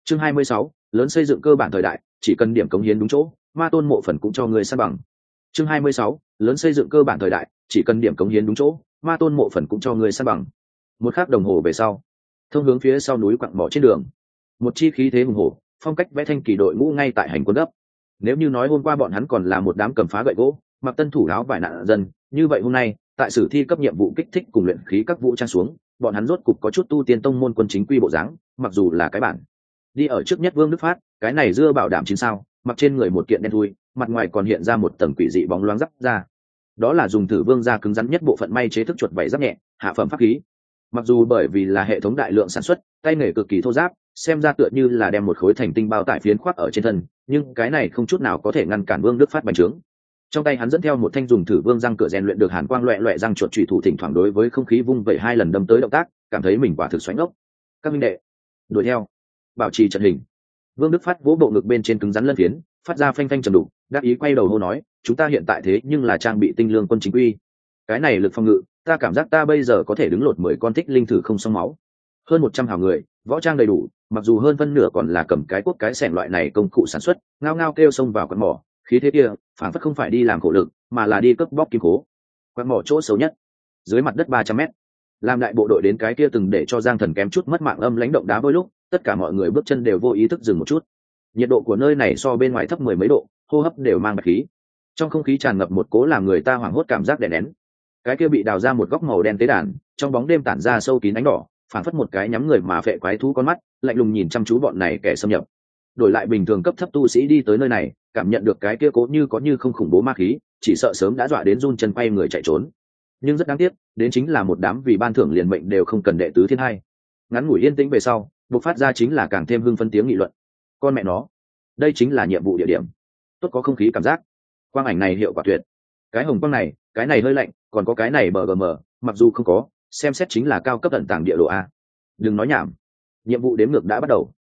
Chương 26, lớn xây dựng cơ bản thời đại, chỉ cần điểm cống hiến đúng chỗ, ma tôn mộ phần cũng cho người san bằng. Chương 26, lớn xây dựng cơ bản thời đại, chỉ cần điểm cống hiến đúng chỗ, ma tôn mộ phần cũng cho người san bằng. Một khắc đồng hồ về sau, thông hướng phía sau núi quặng mỏ trên đường, một chi khí thế hùng hổ, phong cách vẽ thanh kỳ đội ngũ ngay tại hành quân gấp. Nếu như nói hôm qua bọn hắn còn là một đám cầm phá gậy gỗ, mặc tân thủ áo vải nạn dân, như vậy hôm nay, tại sử thi cấp nhiệm vụ kích thích cùng luyện khí các vũ trang xuống, bọn hắn rốt cục có chút tu tiên tông môn quân chính quy bộ dáng, mặc dù là cái bản. Đi ở trước nhất Vương Đức Phát, cái này dưa bảo đảm chín sao, mặc trên người một kiện đen thui, mặt ngoài còn hiện ra một tầng quỷ dị bóng loáng giáp ra. Đó là dùng thử vương da cứng rắn nhất bộ phận may chế thức chuột vảy giáp nhẹ, hạ phẩm pháp khí. Mặc dù bởi vì là hệ thống đại lượng sản xuất, tay nghề cực kỳ thô ráp, xem ra tựa như là đem một khối thành tinh bao tải phiến khoác ở trên thân, nhưng cái này không chút nào có thể ngăn cản Vương Đức Phát bành trướng. Trong tay hắn dẫn theo một thanh dùng thử vương răng cửa rèn luyện được hàn quang loẹt loẹt răng chuột chủy thủ, thỉnh thoảng đối với không khí vung vẩy 2 lần đâm tới động tác, cảm thấy mình quả thực xoáy ngốc. Các minh đệ, đuổi theo, bảo trì trận hình. Vương Đức Phát vỗ bộ ngực bên trên cứng rắn lân phiến, phát ra phanh phanh trầm đục, đáp ý quay đầu hô nói, chúng ta hiện tại thế nhưng là trang bị tinh lương quân chính quy. Cái này lực phòng ngự, ta cảm giác ta bây giờ có thể đứng lột 10 con thích linh thử không xông máu. Hơn 100 hào người, võ trang đầy đủ, mặc dù hơn phân nửa còn là cầm cái cuốc cái xẻng loại này công cụ sản xuất, ngao ngao kêu xông vào quặng mỏ, khí thế kia, phản phất không phải đi làm khổ lực, mà là đi cướp bóc kim cố. Quặng mỏ chỗ xấu nhất, dưới mặt đất 300 mét. Làm đại bộ đội đến cái kia từng để cho Giang Thần kém chút mất mạng âm lãnh động đá vôi lúc, tất cả mọi người bước chân đều vô ý thức dừng một chút. Nhiệt độ của nơi này so bên ngoài thấp 10 mấy độ, hô hấp đều mang bạch khí. Trong không khí tràn ngập một cố làm người ta hoảng hốt cảm giác đè nén. Cái kia bị đào ra một góc màu đen tế đàn, trong bóng đêm tản ra sâu kín ánh đỏ, phản phất một cái nhắm người mà phệ quái thú con mắt, lạnh lùng nhìn chăm chú bọn này kẻ xâm nhập. Đổi lại bình thường cấp thấp tu sĩ đi tới nơi này, cảm nhận được cái kia cố như có như không khủng bố ma khí, chỉ sợ sớm đã dọa đến run chân quay người chạy trốn. Nhưng rất đáng tiếc, đến chính là một đám vì ban thưởng liền mệnh đều không cần đệ tứ thiên hai. Ngắn ngủi yên tĩnh về sau, bộc phát ra chính là càng thêm hưng phấn tiếng nghị luận. Con mẹ nó, đây chính là nhiệm vụ địa điểm. Tốt có không khí cảm giác. Quang ảnh này hiệu quả tuyệt. Cái hồng quang này, cái này hơi lạnh, còn có cái này bgm, mặc dù không có, xem xét chính là cao cấp tận tàng địa đồ a. Đừng nói nhảm. Nhiệm vụ đếm ngược đã bắt đầu.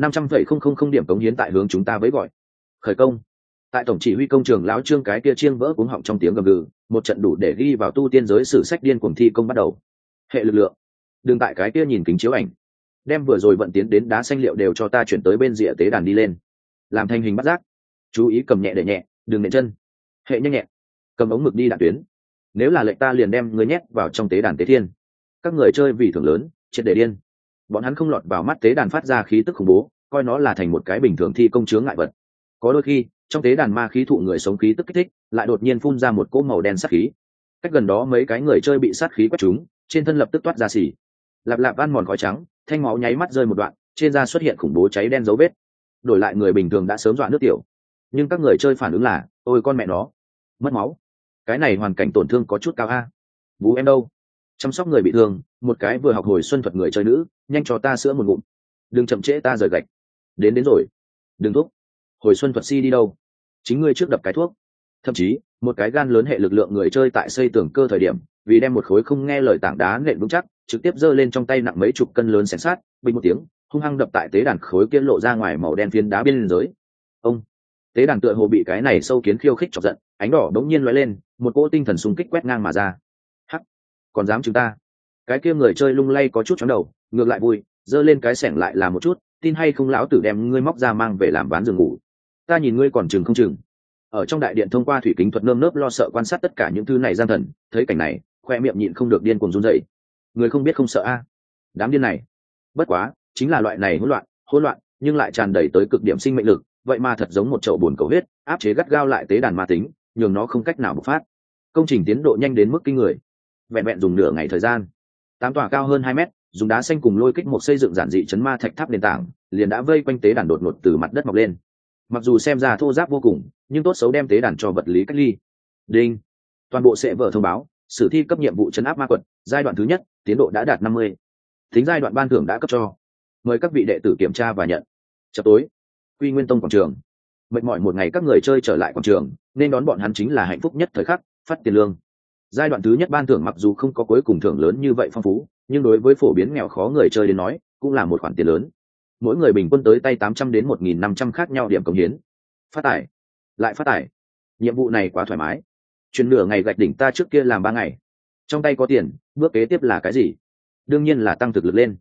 500,000 điểm cống hiến tại hướng chúng ta với gọi. Khởi công. Tại tổng chỉ huy công trường lão Trương cái kia chiêng vỡ cuống họng trong tiếng gầm gừ, một trận đủ để ghi vào tu tiên giới sử sách điên cuồng thi công bắt đầu. Hệ lực lượng. Đừng tại cái kia nhìn kính chiếu ảnh. Đem vừa rồi vận tiến đến đá xanh liệu đều cho ta chuyển tới bên rìa tế đàn đi lên. Làm thành hình bắt giác. Chú ý cầm nhẹ để nhẹ, đừng nện chân. Hệ nhanh nhẹn. Cầm ống mực đi đạn tuyến. Nếu là lệnh ta liền đem người nhét vào trong tế đàn tế thiên. Các người chơi vì thưởng lớn, triệt để điên. Bọn hắn không lọt vào mắt tế đàn phát ra khí tức khủng bố, coi nó là thành một cái bình thường thi công chướng ngại vật. Có đôi khi, trong tế đàn ma khí thụ người sống khí tức kích thích, lại đột nhiên phun ra một cỗ màu đen sát khí. Cách gần đó mấy cái người chơi bị sát khí quét trúng, trên thân lập tức toát ra xỉ. Lạp lạp van mòn khói trắng, thanh máu nháy mắt rơi một đoạn, trên da xuất hiện khủng bố cháy đen dấu vết. Đổi lại người bình thường đã sớm dọa nước tiểu, nhưng các người chơi phản ứng là, ôi con mẹ nó, mất máu. Cái này hoàn cảnh tổn thương có chút cao a. Bú em đâu? Chăm sóc người bị thương, một cái vừa học hồi xuân thuật người chơi nữ, nhanh cho ta sữa một ngụm. Đừng chậm trễ ta rời gạch. Đến rồi. Đừng thúc. Hồi xuân thuật si đi đâu? Chính ngươi trước đập cái thuốc. Thậm chí, một cái gan lớn hệ lực lượng người chơi tại xây tường cơ thời điểm, vì đem một khối không nghe lời tảng đá nện vững chắc, trực tiếp giơ lên trong tay nặng mấy chục cân lớn xén sát, bình một tiếng, hung hăng đập tại tế đàn khối kia lộ ra ngoài màu đen phiến đá biên giới. Ông, tế đàn tựa hồ bị cái này sâu kiến khiêu khích chọc giận, ánh đỏ đống nhiên lóe lên, một cỗ tinh thần xung kích quét ngang mà ra. Hắc, còn dám chúng ta? Cái kia người chơi lung lay có chút chóng đầu, ngược lại vui, giơ lên cái xẻng lại là một chút, tin hay không lão tử đem ngươi móc ra mang về làm ván giường ngủ. Ta nhìn ngươi còn chừng không chừng. Ở trong đại điện thông qua thủy kính thuật nơm nớp lo sợ quan sát tất cả những thứ này gian thần, thấy cảnh này, khoe miệng nhịn không được điên cuồng run rẩy. Người không biết không sợ a. Đám điên này. Bất quá, chính là loại này hỗn loạn, nhưng lại tràn đầy tới cực điểm sinh mệnh lực, vậy mà thật giống một chậu buồn cầu huyết, áp chế gắt gao lại tế đàn ma tính, nhường nó không cách nào bộc phát. Công trình tiến độ nhanh đến mức kinh người. Vẹn vẹn dùng nửa ngày thời gian, 8 tòa cao hơn 2 mét, dùng đá xanh cùng lôi kích một xây dựng giản dị chấn ma thạch tháp nền tảng, liền đã vây quanh tế đàn đột ngột từ mặt đất mọc lên. Mặc dù xem ra thô ráp vô cùng, nhưng tốt xấu đem tế đàn cho vật lý cách ly. Đinh, toàn bộ sẽ vở thông báo, sử thi cấp nhiệm vụ chấn áp ma quật, giai đoạn thứ nhất, tiến độ đã đạt 50. Tính giai đoạn ban thưởng đã cấp cho. Mời các vị đệ tử kiểm tra và nhận. Chập tối, Quy Nguyên Tông quảng trường. Mệt mỏi một ngày các người chơi trở lại quảng trường, nên đón bọn hắn chính là hạnh phúc nhất thời khắc, phát tiền lương. Giai đoạn thứ nhất ban thưởng mặc dù không có cuối cùng thưởng lớn như vậy phong phú, nhưng đối với phổ biến nghèo khó người chơi đến nói, cũng là một khoản tiền lớn. Mỗi người bình quân tới tay 800 đến 1.500 khác nhau điểm cống hiến. Phát tải, lại phát tải. Nhiệm vụ này quá thoải mái. Chuyển nửa ngày gạch đỉnh ta trước kia làm 3 ngày. Trong tay có tiền, bước kế tiếp là cái gì? Đương nhiên là tăng thực lực lên.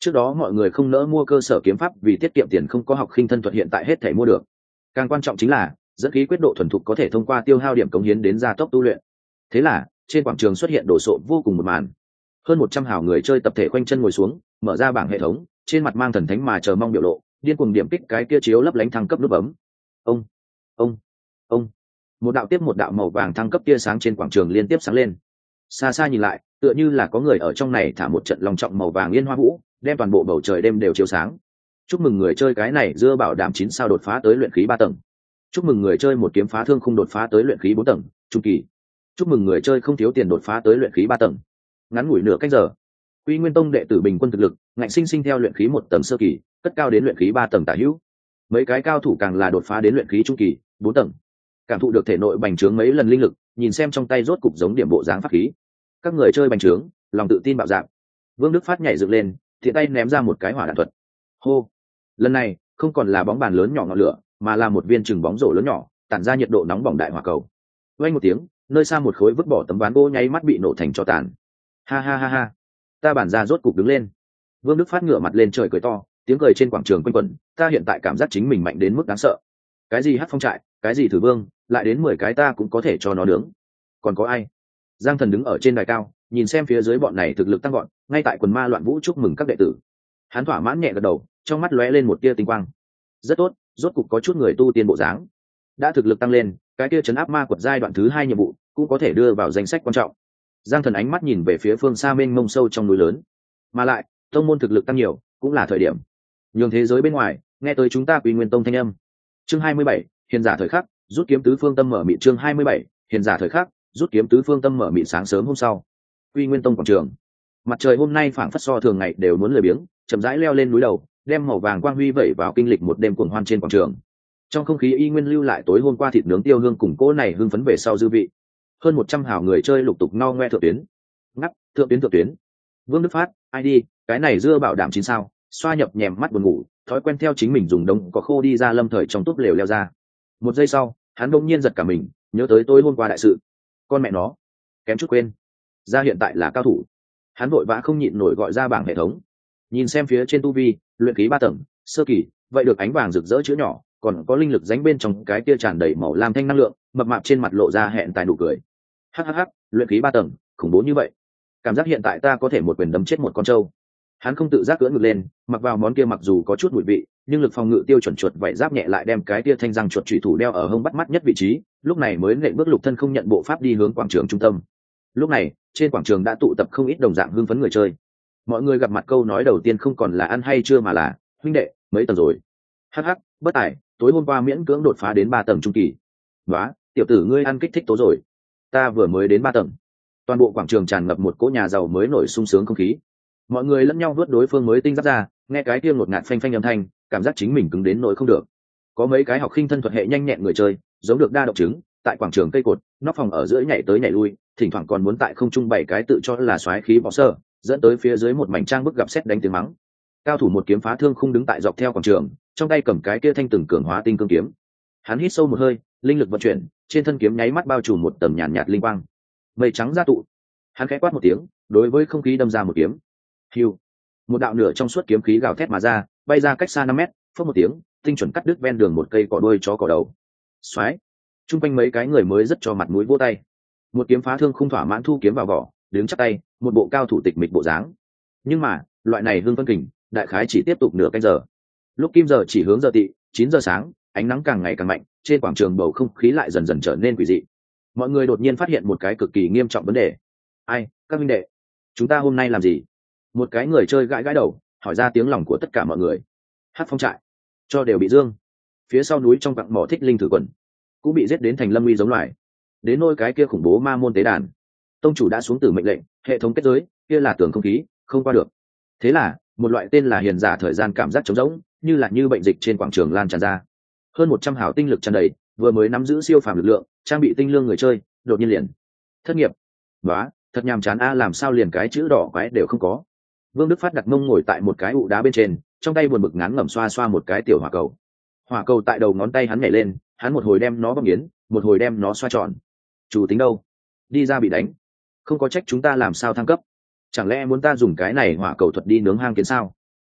Trước đó mọi người không nỡ mua cơ sở kiếm pháp vì tiết kiệm tiền, không có học khinh thân thuật, hiện tại hết thể mua được. Càng quan trọng chính là dẫn khí quyết độ thuần thục có thể thông qua tiêu hao điểm cống hiến đến gia tốc tu luyện. Thế là trên quảng trường xuất hiện đồ sộ vô cùng một màn. Hơn 100 hào người chơi tập thể khoanh chân ngồi xuống, mở ra bảng hệ thống, trên mặt mang thần thánh mà chờ mong biểu lộ, điên cuồng điểm kích cái kia chiếu lấp lánh thăng cấp nút bấm. Ông, ông, ông. Một đạo tiếp một đạo màu vàng thăng cấp tia sáng trên quảng trường liên tiếp sáng lên. Xa xa nhìn lại, tựa như là có người ở trong này thả một trận long trọng màu vàng yên hoa vũ, đem toàn bộ bầu trời đêm đều chiếu sáng. Chúc mừng người chơi cái này dưa bảo đảm 9 sao đột phá tới luyện khí 3 tầng. Chúc mừng người chơi một kiếm phá thương không đột phá tới luyện khí 4 tầng trung kỳ. Chúc mừng người chơi không thiếu tiền đột phá tới luyện khí 3 tầng. Ngắn ngủi nửa cách giờ, Quy Nguyên Tông đệ tử bình quân thực lực ngạnh sinh sinh theo luyện khí 1 tầng sơ kỳ cất cao đến luyện khí 3 tầng tả hữu. Mấy cái cao thủ càng là đột phá đến luyện khí trung kỳ 4 tầng. Cảm thụ được thể nội bành trướng mấy lần linh lực, nhìn xem trong tay rốt cục giống điểm bộ dáng pháp khí. Các người chơi bành trướng, lòng tự tin bạo dạn. Vương Đức Phát nhảy dựng lên, thiện tay ném ra một cái hỏa đạn thuật. Hô! Lần này không còn là bóng bàn lớn nhỏ ngọn lửa, mà là một viên chừng bóng rổ lớn nhỏ, tản ra nhiệt độ nóng bỏng đại hỏa cầu. Vang một tiếng, nơi xa một khối vứt bỏ tấm ván gỗ nháy mắt bị nổ thành tro tàn. Ha ha ha ha! Ta bản ra rốt cục đứng lên. Vương Đức Phát ngửa mặt lên trời cười to, tiếng cười trên quảng trường quanh quẩn. Ta hiện tại cảm giác chính mình mạnh đến mức đáng sợ. Cái gì hắc phong trại, cái gì thử vương, lại đến 10 cái ta cũng có thể cho nó nướng. Còn có ai? Giang Thần đứng ở trên đài cao, nhìn xem phía dưới bọn này thực lực tăng gọn, ngay tại quần ma loạn vũ chúc mừng các đệ tử. Hắn thỏa mãn nhẹ gật đầu, trong mắt lóe lên một tia tinh quang. Rất tốt, rốt cục có chút người tu tiên bộ dáng. Đã thực lực tăng lên, cái kia trấn áp ma quật giai đoạn thứ 2 nhiệm vụ cũng có thể đưa vào danh sách quan trọng. Giang Thần ánh mắt nhìn về phía phương xa mênh mông sâu trong núi lớn. Mà lại, tông môn thực lực tăng nhiều, cũng là thời điểm nhường thế giới bên ngoài nghe tới chúng ta Quy Nguyên Tông thanh âm. Chương 27, hiền giả thời khắc, rút kiếm tứ phương tâm mở mịt. Chương 27, hiền giả thời khắc, rút kiếm tứ phương tâm mở mịt. Sáng sớm hôm sau, Quy Nguyên Tông quảng trường, mặt trời hôm nay phảng phất so thường ngày đều muốn lười biếng, chậm rãi leo lên núi đầu, đem màu vàng quang huy vẩy vào kinh lịch một đêm cuồng hoan trên quảng trường. Trong không khí y nguyên lưu lại tối hôm qua thịt nướng tiêu hương cùng cỗ này hưng phấn về sau dư vị. Hơn 100 hào người chơi lục tục no ngoe thượng tuyến. Ngắp, thượng tuyến. Vương Đức Phát, ID, cái này dưa bảo đảm 9 sao, xoa nhập nhèm mắt buồn ngủ, thói quen theo chính mình dùng đống cỏ khô đi ra lâm thời trong túp lều leo ra. Một giây sau, hắn đột nhiên giật cả mình, nhớ tới tối hôm qua đại sự. Con mẹ nó, kém chút quên. Ra hiện tại là cao thủ. Hắn vội vã không nhịn nổi gọi ra bảng hệ thống. Nhìn xem phía trên tu vi, luyện khí 3 tầng, sơ kỳ, vậy được ánh vàng rực rỡ chữ nhỏ, còn có linh lực dánh bên trong cái kia tràn đầy màu lam thanh năng lượng, mập mạp trên mặt lộ ra hẹn tài nụ cười. Hắc, luyện khí 3 tầng, khủng bố như vậy. Cảm giác hiện tại ta có thể một quyền đấm chết một con trâu. Hắn không tự giác cưỡng ngực lên, mặc vào món kia mặc dù có chút mùi vị, nhưng lực phòng ngự tiêu chuẩn chuột vậy giáp nhẹ lại đem cái kia thanh răng chuột chủy thủ đeo ở hông bắt mắt nhất vị trí, lúc này mới nện bước lục thân không nhận bộ pháp đi hướng quảng trường trung tâm. Lúc này, trên quảng trường đã tụ tập không ít đồng dạng hưng phấn người chơi. Mọi người gặp mặt câu nói đầu tiên không còn là ăn hay chưa mà là huynh đệ, mấy tầng rồi? Hắc, bất tài, tối hôm qua miễn cưỡng đột phá đến 3 tầng trung kỳ. Nóa, tiểu tử ngươi ăn kích thích tố rồi. Ta vừa mới đến 3 tầng. Toàn bộ quảng trường tràn ngập một cỗ nhà giàu mới nổi sung sướng không khí. Mọi người lẫn nhau vớt đối phương mới tinh giáp ra, nghe cái kia ngột ngạt phanh phanh âm thanh, cảm giác chính mình cứng đến nỗi không được. Có mấy cái học khinh thân thuật hệ nhanh nhẹn người chơi, giống được đa động chứng, tại quảng trường cây cột, nóc phòng ở giữa nhảy tới nhảy lui, thỉnh thoảng còn muốn tại không trung bày cái tự cho là xoáy khí bỏ sơ, dẫn tới phía dưới một mảnh trang bức gặp xét đánh tiếng mắng. Cao thủ một kiếm phá thương không đứng tại dọc theo quảng trường, trong tay cầm cái kia thanh từng cường hóa tinh cương kiếm. Hắn hít sâu một hơi, linh lực vận chuyển, trên thân kiếm nháy mắt bao trùm một tầng nhàn nhạt linh quang. Mây trắng ra tụ. Hắn khẽ quát một tiếng, đối với không khí đâm ra một kiếm. Hưu, một đạo nửa trong suốt kiếm khí gào thét mà ra, bay ra cách xa 5 mét, phất một tiếng, tinh chuẩn cắt đứt ven đường một cây cỏ đuôi chó cỏ đầu. Xoáy, trung quanh mấy cái người mới rất cho mặt mũi vỗ tay. Một kiếm phá thương không thỏa mãn thu kiếm vào vỏ, đứng chắp tay, một bộ cao thủ tịch mịch bộ dáng. Nhưng mà, loại này hưng phân kình, đại khái chỉ tiếp tục nửa canh giờ. Lúc kim giờ chỉ hướng giờ tị, 9 giờ sáng, ánh nắng càng ngày càng mạnh, trên quảng trường bầu không khí lại dần dần trở nên quỷ dị. Mọi người đột nhiên phát hiện một cái cực kỳ nghiêm trọng vấn đề. Ai, các minh đệ, chúng ta hôm nay làm gì? Một cái người chơi gãi gãi đầu, hỏi ra tiếng lòng của tất cả mọi người. Hát phong trại, cho đều bị dương. Phía sau núi trong quặng mỏ thích linh thử quần, cũng bị giết đến thành lâm uy giống loài. Đến nôi cái kia khủng bố ma môn tế đàn, tông chủ đã xuống tử mệnh lệnh, hệ thống kết giới kia là tường không khí, không qua được. Thế là một loại tên là hiền giả thời gian cảm giác trống rỗng, như bệnh dịch trên quảng trường lan tràn ra. Hơn 100 hảo tinh lực tràn đầy, vừa mới nắm giữ siêu phàm lực lượng, trang bị tinh lương người chơi, đột nhiên liền thất nghiệp. Đó, thật nhàm chán a, làm sao liền cái chữ đỏ quái đều không có. Vương Đức Phát đặt mông ngồi tại một cái ụ đá bên trên, trong tay buồn bực ngán ngẩm xoa xoa một cái tiểu hỏa cầu. Hỏa cầu tại đầu ngón tay hắn nhảy lên, hắn một hồi đem nó băm nghiến, một hồi đem nó xoa tròn. Chủ tính đâu? Đi ra bị đánh. Không có trách chúng ta làm sao thăng cấp. Chẳng lẽ muốn ta dùng cái này hỏa cầu thuật đi nướng hang kiến sao?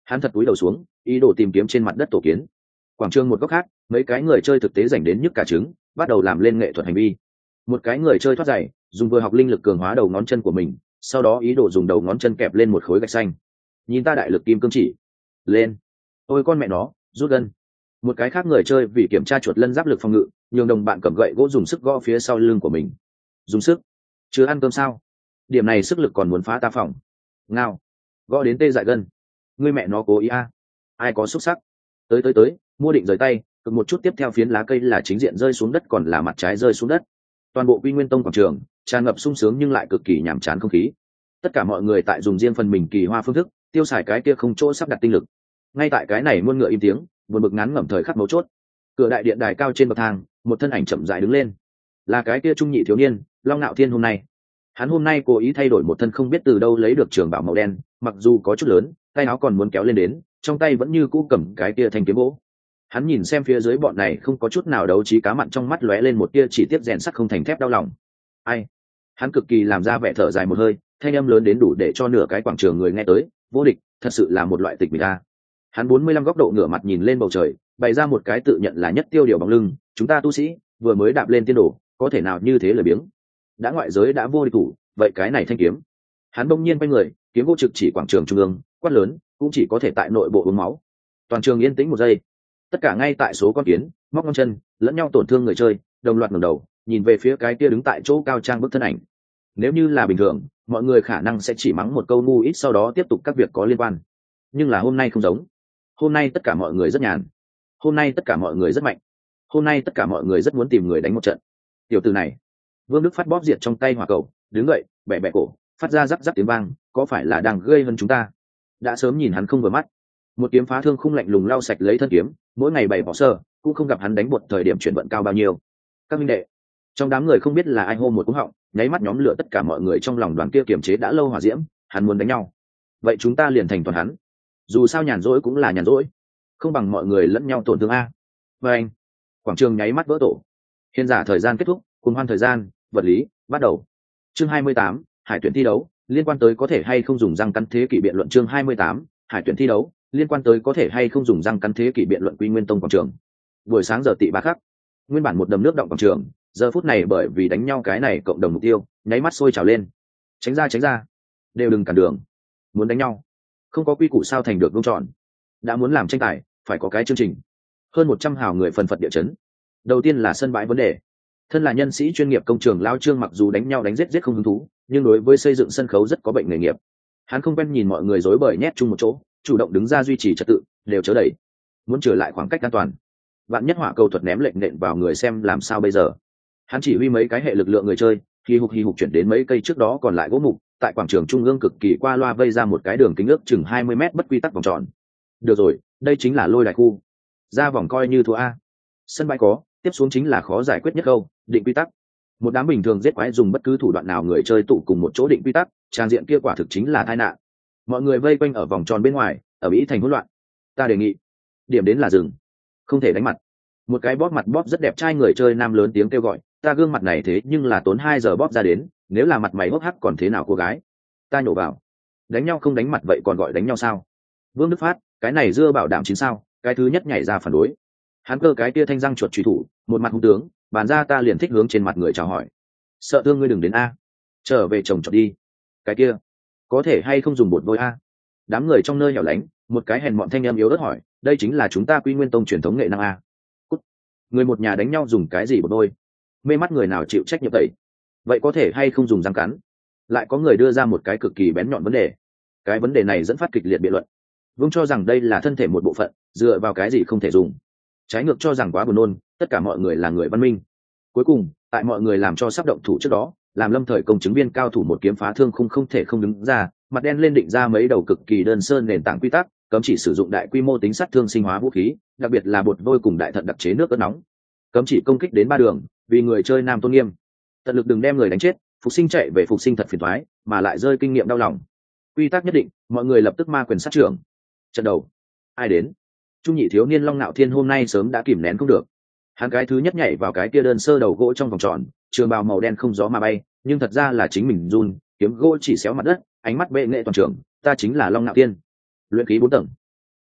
Hắn thật cúi đầu xuống, ý đồ tìm kiếm trên mặt đất tổ kiến. Quảng trường một góc khác, mấy cái người chơi thực tế dành đến nhức cả trứng, bắt đầu làm lên nghệ thuật hành vi. Một cái người chơi thoát giày, dùng vừa học linh lực cường hóa đầu ngón chân của mình, sau đó ý đồ dùng đầu ngón chân kẹp lên một khối gạch xanh. Nhìn ta đại lực kim cương chỉ lên, ôi con mẹ nó, rút gân. Một cái khác người chơi vì kiểm tra chuột lân giáp lực phòng ngự, nhường đồng bạn cầm gậy gỗ dùng sức gõ phía sau lưng của mình. Dùng sức? Chưa ăn cơm sao? Điểm này sức lực còn muốn phá ta phòng. Ngao, gõ đến tê dại gân. Ngươi mẹ nó cố ý a? Ai có xúc sắc? Tới, mua định rời tay, cực một chút tiếp theo phiến lá cây là chính diện rơi xuống đất còn là mặt trái rơi xuống đất. Toàn bộ Quy Nguyên Tông quảng trường tràn ngập sung sướng nhưng lại cực kỳ nhàm chán không khí. Tất cả mọi người tại dùng riêng phần mình kỳ hoa phương thức tiêu xài cái kia không chỗ sắp đặt tinh lực. Ngay tại cái này muôn ngựa im tiếng, buồn bực ngắn ngẩm thời khắc mấu chốt, cửa đại điện đài cao trên bậc thang, một thân ảnh chậm rãi đứng lên. Là cái kia trung nhị thiếu niên, Long Nạo Thiên hôm nay. Hắn hôm nay cố ý thay đổi một thân không biết từ đâu lấy được trường bảo màu đen, mặc dù có chút lớn, tay áo còn muốn kéo lên đến, trong tay vẫn như cũ cầm cái kia thanh kiếm gỗ. Hắn nhìn xem phía dưới bọn này không có chút nào đấu trí cá mặn, trong mắt lóe lên một tia chỉ tiếc rèn sắt không thành thép đau lòng. Ai? Hắn cực kỳ làm ra vẻ thở dài một hơi, thanh âm lớn đến đủ để cho nửa cái quảng trường người nghe tới. Vô địch, thật sự là một loại tịch mình ta. Hắn 45 góc độ ngửa mặt nhìn lên bầu trời, bày ra một cái tự nhận là nhất tiêu điều bóng lưng. Chúng ta tu sĩ vừa mới đạp lên tiên đồ, có thể nào như thế lười biếng? Đã ngoại giới đã vô địch thủ, vậy cái này thanh kiếm. Hắn bỗng nhiên quay người, kiếm gỗ trực chỉ quảng trường trung ương, quát lớn, cũng chỉ có thể tại nội bộ uống máu. Toàn trường yên tĩnh một giây. Tất cả ngay tại số con kiến móc ngón chân lẫn nhau tổn thương người chơi, đồng loạt ngẩng đầu nhìn về phía cái kia đứng tại chỗ cao trang bức thân ảnh. Nếu như là bình thường, mọi người khả năng sẽ chỉ mắng một câu ngu ít sau đó tiếp tục các việc có liên quan. Nhưng là hôm nay không giống. Hôm nay tất cả mọi người rất nhàn. Hôm nay tất cả mọi người rất mạnh. Hôm nay tất cả mọi người rất muốn tìm người đánh một trận. Tiểu tử này, Vương Đức Phát bóp diệt trong tay hỏa cầu, đứng dậy, bẻ bẻ cổ, phát ra rắc rắc tiếng vang, có phải là đang gây hơn chúng ta? Đã sớm nhìn hắn không vừa mắt. Một kiếm phá thương khung lạnh lùng lau sạch lấy thân kiếm, mỗi ngày bày bỏ sơ, cũng không gặp hắn đánh bột thời điểm chuyển vận cao bao nhiêu. Các minh đệ, trong đám người không biết là ai hô một cú họng, nháy mắt nhóm lửa tất cả mọi người trong lòng đoàn kia kiềm chế đã lâu hỏa diễm, hắn muốn đánh nhau. Vậy chúng ta liền thành toàn hắn. Dù sao nhàn rỗi cũng là nhàn rỗi, không bằng mọi người lẫn nhau tổn thương a. Và anh, quảng trường nháy mắt vỡ tổ. Hiện giả thời gian kết thúc, cùng hoan thời gian, vật lý, bắt đầu. Chương 28, Hải tuyển thi đấu, liên quan tới có thể hay không dùng răng cắn thế kỷ biện luận. Chương 28, Hải tuyển thi đấu, liên quan tới có thể hay không dùng răng cắn thế kỷ biện luận. Quy Nguyên Tông quảng trường. Buổi sáng giờ tị ba khắc, nguyên bản một đầm nước động quảng trường, giờ phút này bởi vì đánh nhau cái này cộng đồng mục tiêu, nháy mắt sôi trào lên. Tránh ra, đều đừng cản đường. Muốn đánh nhau, không có quy củ sao thành được vuông tròn. Đã muốn làm tranh tài, phải có cái chương trình. Hơn 100 hào người phần phật địa chấn. Đầu tiên là sân bãi vấn đề. Thân là nhân sĩ chuyên nghiệp công trường lao Trương mặc dù đánh nhau đánh giết không hứng thú, nhưng đối với xây dựng sân khấu rất có bệnh nghề nghiệp. Hắn không quen nhìn mọi người rối bời nhét chung một chỗ, chủ động đứng ra duy trì trật tự, đều chớ đẩy, muốn trở lại khoảng cách an toàn. Vạn nhất hỏa cầu thuật ném lệnh nện vào người xem làm sao bây giờ. Hắn chỉ huy mấy cái hệ lực lượng người chơi, hì hục chuyển đến mấy cây trước đó còn lại gỗ mục, tại quảng trường trung ương cực kỳ qua loa vây ra một cái đường kính ước chừng 20 mét bất quy tắc vòng tròn. Được rồi, đây chính là lôi đài khu, ra vòng coi như thua a. Sân bãi có, tiếp xuống chính là khó giải quyết nhất câu, định quy tắc. Một đám bình thường giết quái dùng bất cứ thủ đoạn nào người chơi tụ cùng một chỗ định quy tắc, trang diện kia quả thực chính là tai nạn. Mọi người vây quanh ở vòng tròn bên ngoài, ở mỹ thành hỗn loạn. Ta đề nghị, điểm đến là dừng, không thể đánh mặt. Một cái bóp mặt bóp rất đẹp trai người chơi nam lớn tiếng kêu gọi, ta gương mặt này thế nhưng là tốn 2 giờ bóp ra đến, nếu là mặt mày hốc hác còn thế nào cô gái. Ta nhổ vào, đánh nhau không đánh mặt vậy còn gọi đánh nhau sao? Vương Đức Phát, cái này dưa bảo đảm chín sao, cái thứ nhất nhảy ra phản đối. Hắn cơ cái kia thanh răng chuột truy thủ, một mặt hung tướng, bàn ra ta liền thích hướng trên mặt người chào hỏi. Sợ thương ngươi đừng đến a, trở về chồng chọn đi. Cái kia, có thể hay không dùng bột vôi a? Đám người trong nơi hẻo lánh, một cái hèn mọn thanh em yếu ớt hỏi, đây chính là chúng ta Quy Nguyên Tông truyền thống nghệ năng a. Cút. Người một nhà đánh nhau dùng cái gì bột vôi? Mê mắt người nào chịu trách nhiệm vậy? Vậy có thể hay không dùng răng cắn? Lại có người đưa ra một cái cực kỳ bén nhọn vấn đề. Cái vấn đề này dẫn phát kịch liệt biện luận. Vương cho rằng đây là thân thể một bộ phận, dựa vào cái gì không thể dùng. Trái ngược cho rằng quá buồn nôn, tất cả mọi người là người văn minh. Cuối cùng, tại mọi người làm cho sắp động thủ trước đó, làm lâm thời công chứng viên cao thủ một kiếm phá thương không thể không đứng ra, mặt đen lên định ra mấy đầu cực kỳ đơn sơ nền tảng quy tắc, cấm chỉ sử dụng đại quy mô tính sát thương sinh hóa vũ khí, đặc biệt là bột vôi cùng đại thận đặc chế nước ớt nóng. Cấm chỉ công kích đến 3 đường, vì người chơi nam tôn nghiêm. Tận lực đừng đem người đánh chết, phục sinh chạy về phục sinh thật phiền toái, mà lại rơi kinh nghiệm đau lòng. Quy tắc nhất định, mọi người lập tức ma quyền sát trưởng. Trận đầu, ai đến? Trung nhị thiếu niên Long Nạo Thiên hôm nay sớm đã kìm nén không được. Hắn cái thứ nhất nhảy vào cái kia đơn sơ đầu gỗ trong vòng tròn, trường bào màu đen không gió mà bay, nhưng thật ra là chính mình run, kiếm gỗ chỉ xéo mặt đất, ánh mắt bệ nghệ toàn trường, ta chính là Long Nạo Thiên. Luyện khí 4 tầng.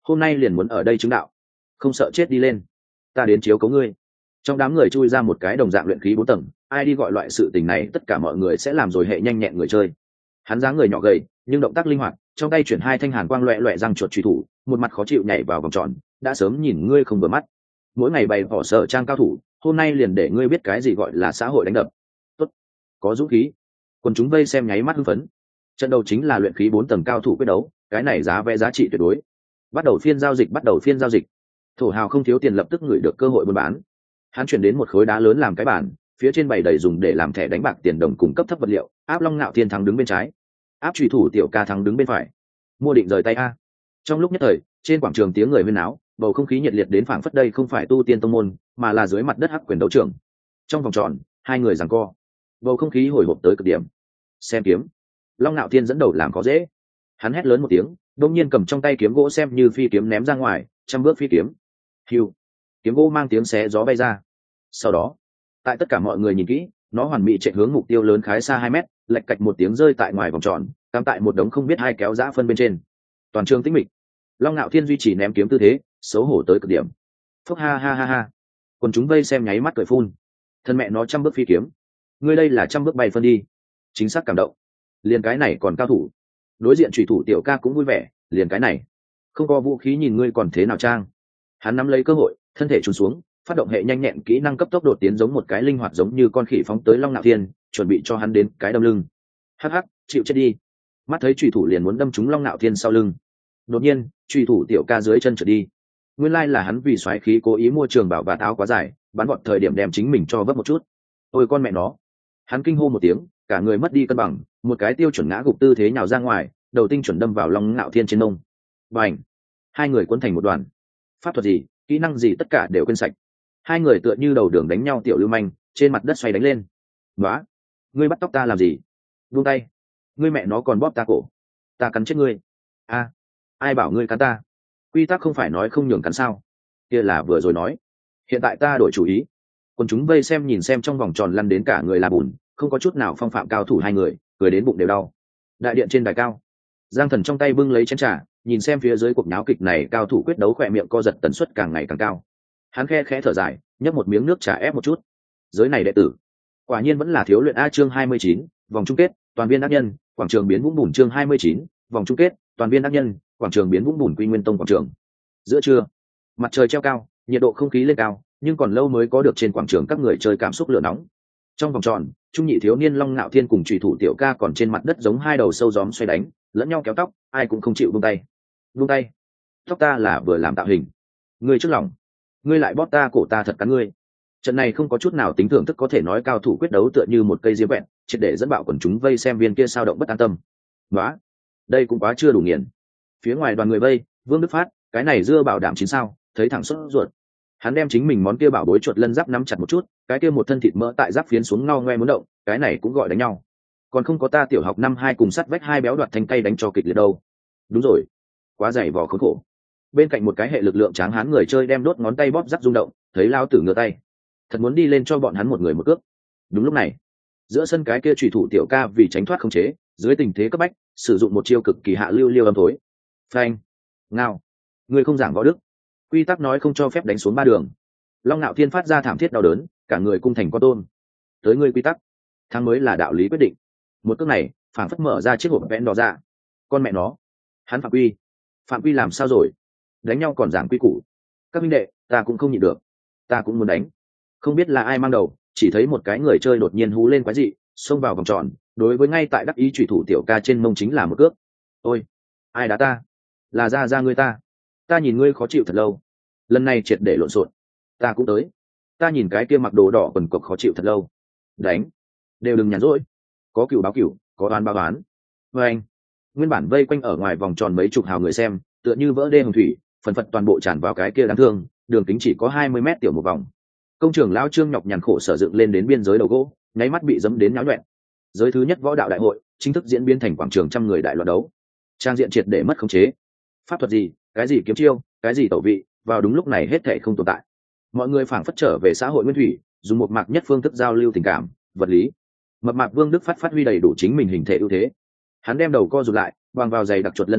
hôm nay liền muốn ở đây chứng đạo, không sợ chết đi lên, ta đến chiếu cấu ngươi. Trong đám người chui ra một cái đồng dạng luyện khí 4 tầng, ai đi gọi loại sự tình này tất cả mọi người sẽ làm rồi hệ nhanh nhẹn người chơi. Hắn dáng người nhỏ gầy nhưng động tác linh hoạt, trong tay chuyển hai thanh hàn quang loẹt loẹt răng chuột truy thủ, một mặt khó chịu nhảy vào vòng tròn, đã sớm nhìn ngươi không vừa mắt. Mỗi ngày bày bỏ sở trang cao thủ, hôm nay liền để ngươi biết cái gì gọi là xã hội đánh đập. Tốt, có dũng khí. Quân chúng vây xem nháy mắt hưng phấn. Trận đầu chính là luyện khí 4 tầng cao thủ quyết đấu, cái này giá vé giá trị tuyệt đối. Bắt đầu phiên giao dịch. Thổ hào không thiếu tiền lập tức ngửi được cơ hội buôn bán. Hắn chuyển đến một khối đá lớn làm cái bàn, phía trên bày đầy dùng để làm thẻ đánh bạc tiền đồng cùng cấp thấp vật liệu. Áp Long Nạo Thiên thắng đứng bên trái, áp truy thủ Tiểu Ca thắng đứng bên phải. Mua định rời tay a. Trong lúc nhất thời, trên quảng trường tiếng người huyên náo, bầu không khí nhiệt liệt đến phảng phất đây không phải tu tiên tông môn, mà là dưới mặt đất hắc quyền đấu trường. Trong vòng tròn, hai người giằng co, bầu không khí hồi hộp tới cực điểm. Xem kiếm. Long Nạo Thiên dẫn đầu làm có dễ. Hắn hét lớn một tiếng, đột nhiên cầm trong tay kiếm gỗ xem như phi kiếm ném ra ngoài, trăm bước phi kiếm. Hưu. Kiếm gỗ mang tiếng xé gió bay ra. Sau đó, tại tất cả mọi người nhìn kỹ, nó hoàn mỹ chạy hướng mục tiêu lớn khái xa 2 mét, lệch cạch một tiếng rơi tại ngoài vòng tròn, cắm tại một đống không biết hai kéo dã phân bên trên. Toàn trường tĩnh mịch. Long Nạo Thiên duy trì ném kiếm tư thế, xấu hổ tới cực điểm. Phúc ha ha ha ha. Còn chúng vây xem nháy mắt cười phun. Thân mẹ nó trăm bước phi kiếm, ngươi đây là trăm bước bay phân đi. Chính xác cảm động. Liền cái này còn cao thủ. Đối diện chủy thủ Tiểu Ca cũng vui vẻ, liền cái này, không có vũ khí nhìn ngươi còn thế nào trang. Hắn nắm lấy cơ hội, thân thể trùn xuống, phát động hệ nhanh nhẹn kỹ năng cấp tốc đột tiến giống một cái linh hoạt giống như con khỉ phóng tới Long Nạo Thiên, chuẩn bị cho hắn đến cái đâm lưng. Hắc hắc, chịu chết đi. Mắt thấy chủy thủ liền muốn đâm trúng Long Nạo Thiên sau lưng, đột nhiên chủy thủ Tiểu Ca dưới chân trượt đi. Nguyên lai là hắn vì xoáy khí cố ý mua trường bảo và áo quá dài, bắn vọt thời điểm đem chính mình cho vấp một chút. Ôi con mẹ nó. Hắn kinh hô một tiếng, cả người mất đi cân bằng, một cái tiêu chuẩn ngã gục tư thế nhào ra ngoài, đầu tinh chuẩn đâm vào Long Nạo Thiên trên mông. Bành! Hai người cuốn thành một đoàn. Pháp thuật gì, kỹ năng gì tất cả đều quên sạch. Hai người tựa như đầu đường đánh nhau tiểu lưu manh, trên mặt đất xoay đánh lên. Nóa! Ngươi bắt tóc ta làm gì? Buông tay! Ngươi mẹ nó còn bóp ta cổ! Ta cắn chết ngươi! A! Ai bảo ngươi cắn ta? Quy tắc không phải nói không nhường cắn sao? Kia là vừa rồi nói. Hiện tại ta đổi chủ ý. Còn chúng vây xem nhìn xem trong vòng tròn lăn đến cả người là bùn, không có chút nào phong phạm cao thủ hai người, cười đến bụng đều đau. Đại điện trên đài cao, Giang Thần trong tay bưng lấy chén trà, nhìn xem phía dưới cuộc náo kịch này cao thủ quyết đấu khỏe miệng co giật tần suất càng ngày càng cao. Hắn khe khẽ thở dài, nhấp một miếng nước trà ép một chút. Giới này đệ tử, quả nhiên vẫn là thiếu luyện a. Chương 29, vòng chung kết, toàn viên ác nhân, quảng trường biến vũng bùn. Chương 29, vòng chung kết, toàn viên ác nhân, quảng trường biến vũng bùn. Quy Nguyên Tông quảng trường. Giữa trưa, mặt trời treo cao, nhiệt độ không khí lên cao, nhưng còn lâu mới có được trên quảng trường các người chơi cảm xúc lửa nóng. Trong vòng tròn, trung nhị thiếu niên Long Nạo Thiên cùng chủy thủ Tiểu Ca còn trên mặt đất giống hai đầu sâu gióm xoay đánh, lẫn nhau kéo tóc, ai cũng không chịu buông tay. Buông tay! Tóc ta là vừa làm tạo hình. Ngươi trước lòng, ngươi lại bóp ta cổ, ta thật cắn ngươi. Trận này không có chút nào tính thưởng thức, có thể nói cao thủ quyết đấu tựa như một cây diêm vẹn, triệt để dẫn bạo quần chúng vây xem viên kia sao động bất an tâm. Nóa! Đây cũng quá chưa đủ nghiền. Phía ngoài đoàn người vây, Vương Đức Phát, cái này dưa bảo đảm chín sao, thấy thẳng sốt ruột. Hắn đem chính mình món kia bảo bối chuột lân giáp nắm chặt một chút, cái kia một thân thịt mỡ tại giáp phiến xuống ngao ngoe muốn động, cái này cũng gọi đánh nhau. Còn không có ta tiểu học năm 2 cùng sắt vách hai béo đoạt thanh cây đánh cho kịch liệt đâu. Đúng rồi, quá dày vò khốn khổ. Bên cạnh một cái hệ lực lượng tráng hán người chơi đem đốt ngón tay bóp giáp rung động, thấy lao tử ngửa tay, thật muốn đi lên cho bọn hắn một người một cước. Đúng lúc này, giữa sân cái kia chủy thủ Tiểu Ca vì tránh thoát khống chế, dưới tình thế cấp bách, sử dụng một chiêu cực kỳ hạ lưu liêu âm thối. Phanh! Ngao! Người không giảng võ đức. Quy tắc nói không cho phép đánh xuống 3 đường. Long Nạo Thiên phát ra thảm thiết đau đớn, cả người cung thành con tôm. Tới ngươi quy tắc, thắng mới là đạo lý quyết định. Một cước này phảng phất mở ra chiếc hộp vẽn đỏ ra. Con mẹ nó, hắn phạm quy làm sao rồi? Đánh nhau còn giảng quy củ. Các minh đệ, ta cũng không nhịn được, ta cũng muốn đánh. Không biết là ai mang đầu, chỉ thấy một cái người chơi đột nhiên hú lên quái dị, xông vào vòng tròn, đối với ngay tại đắc ý chủy thủ Tiểu Ca trên mông chính là một cước. Ôi, ai đá ta? Là ra ngươi ta. Ta nhìn ngươi khó chịu thật lâu, lần này triệt để lộn xộn. Ta cũng tới. Ta nhìn cái kia mặc đồ đỏ quần cộc khó chịu thật lâu. Đánh, đều đừng nhàn rỗi. Có cựu báo cựu, có oán báo oán. Với anh, nguyên bản vây quanh ở ngoài vòng tròn mấy chục hào người xem, tựa như vỡ đê hồng thủy, phần phật toàn bộ tràn vào cái kia đáng thương, đường kính chỉ có 20 mét tiểu một vòng. Công trường lão Trương nhọc nhằn khổ sở dựng lên đến biên giới đầu gỗ, nháy mắt bị dẫm đến nháo nhoẹn. Giới thứ nhất võ đạo đại hội chính thức diễn biến thành quảng trường trăm người đại loạn đấu. Trang diện triệt để mất khống chế. Pháp thuật gì, cái gì kiếm chiêu, cái gì tẩu vị, vào đúng lúc này hết thảy không tồn tại. Mọi người phảng phất trở về xã hội nguyên thủy, dùng một mạc nhất phương thức giao lưu tình cảm, vật lý. Mập mạp Vương Đức phát huy đầy đủ chính mình hình thể ưu thế. Hắn đem đầu co rụt lại, vàng vào giày đặc chuột lân giáp,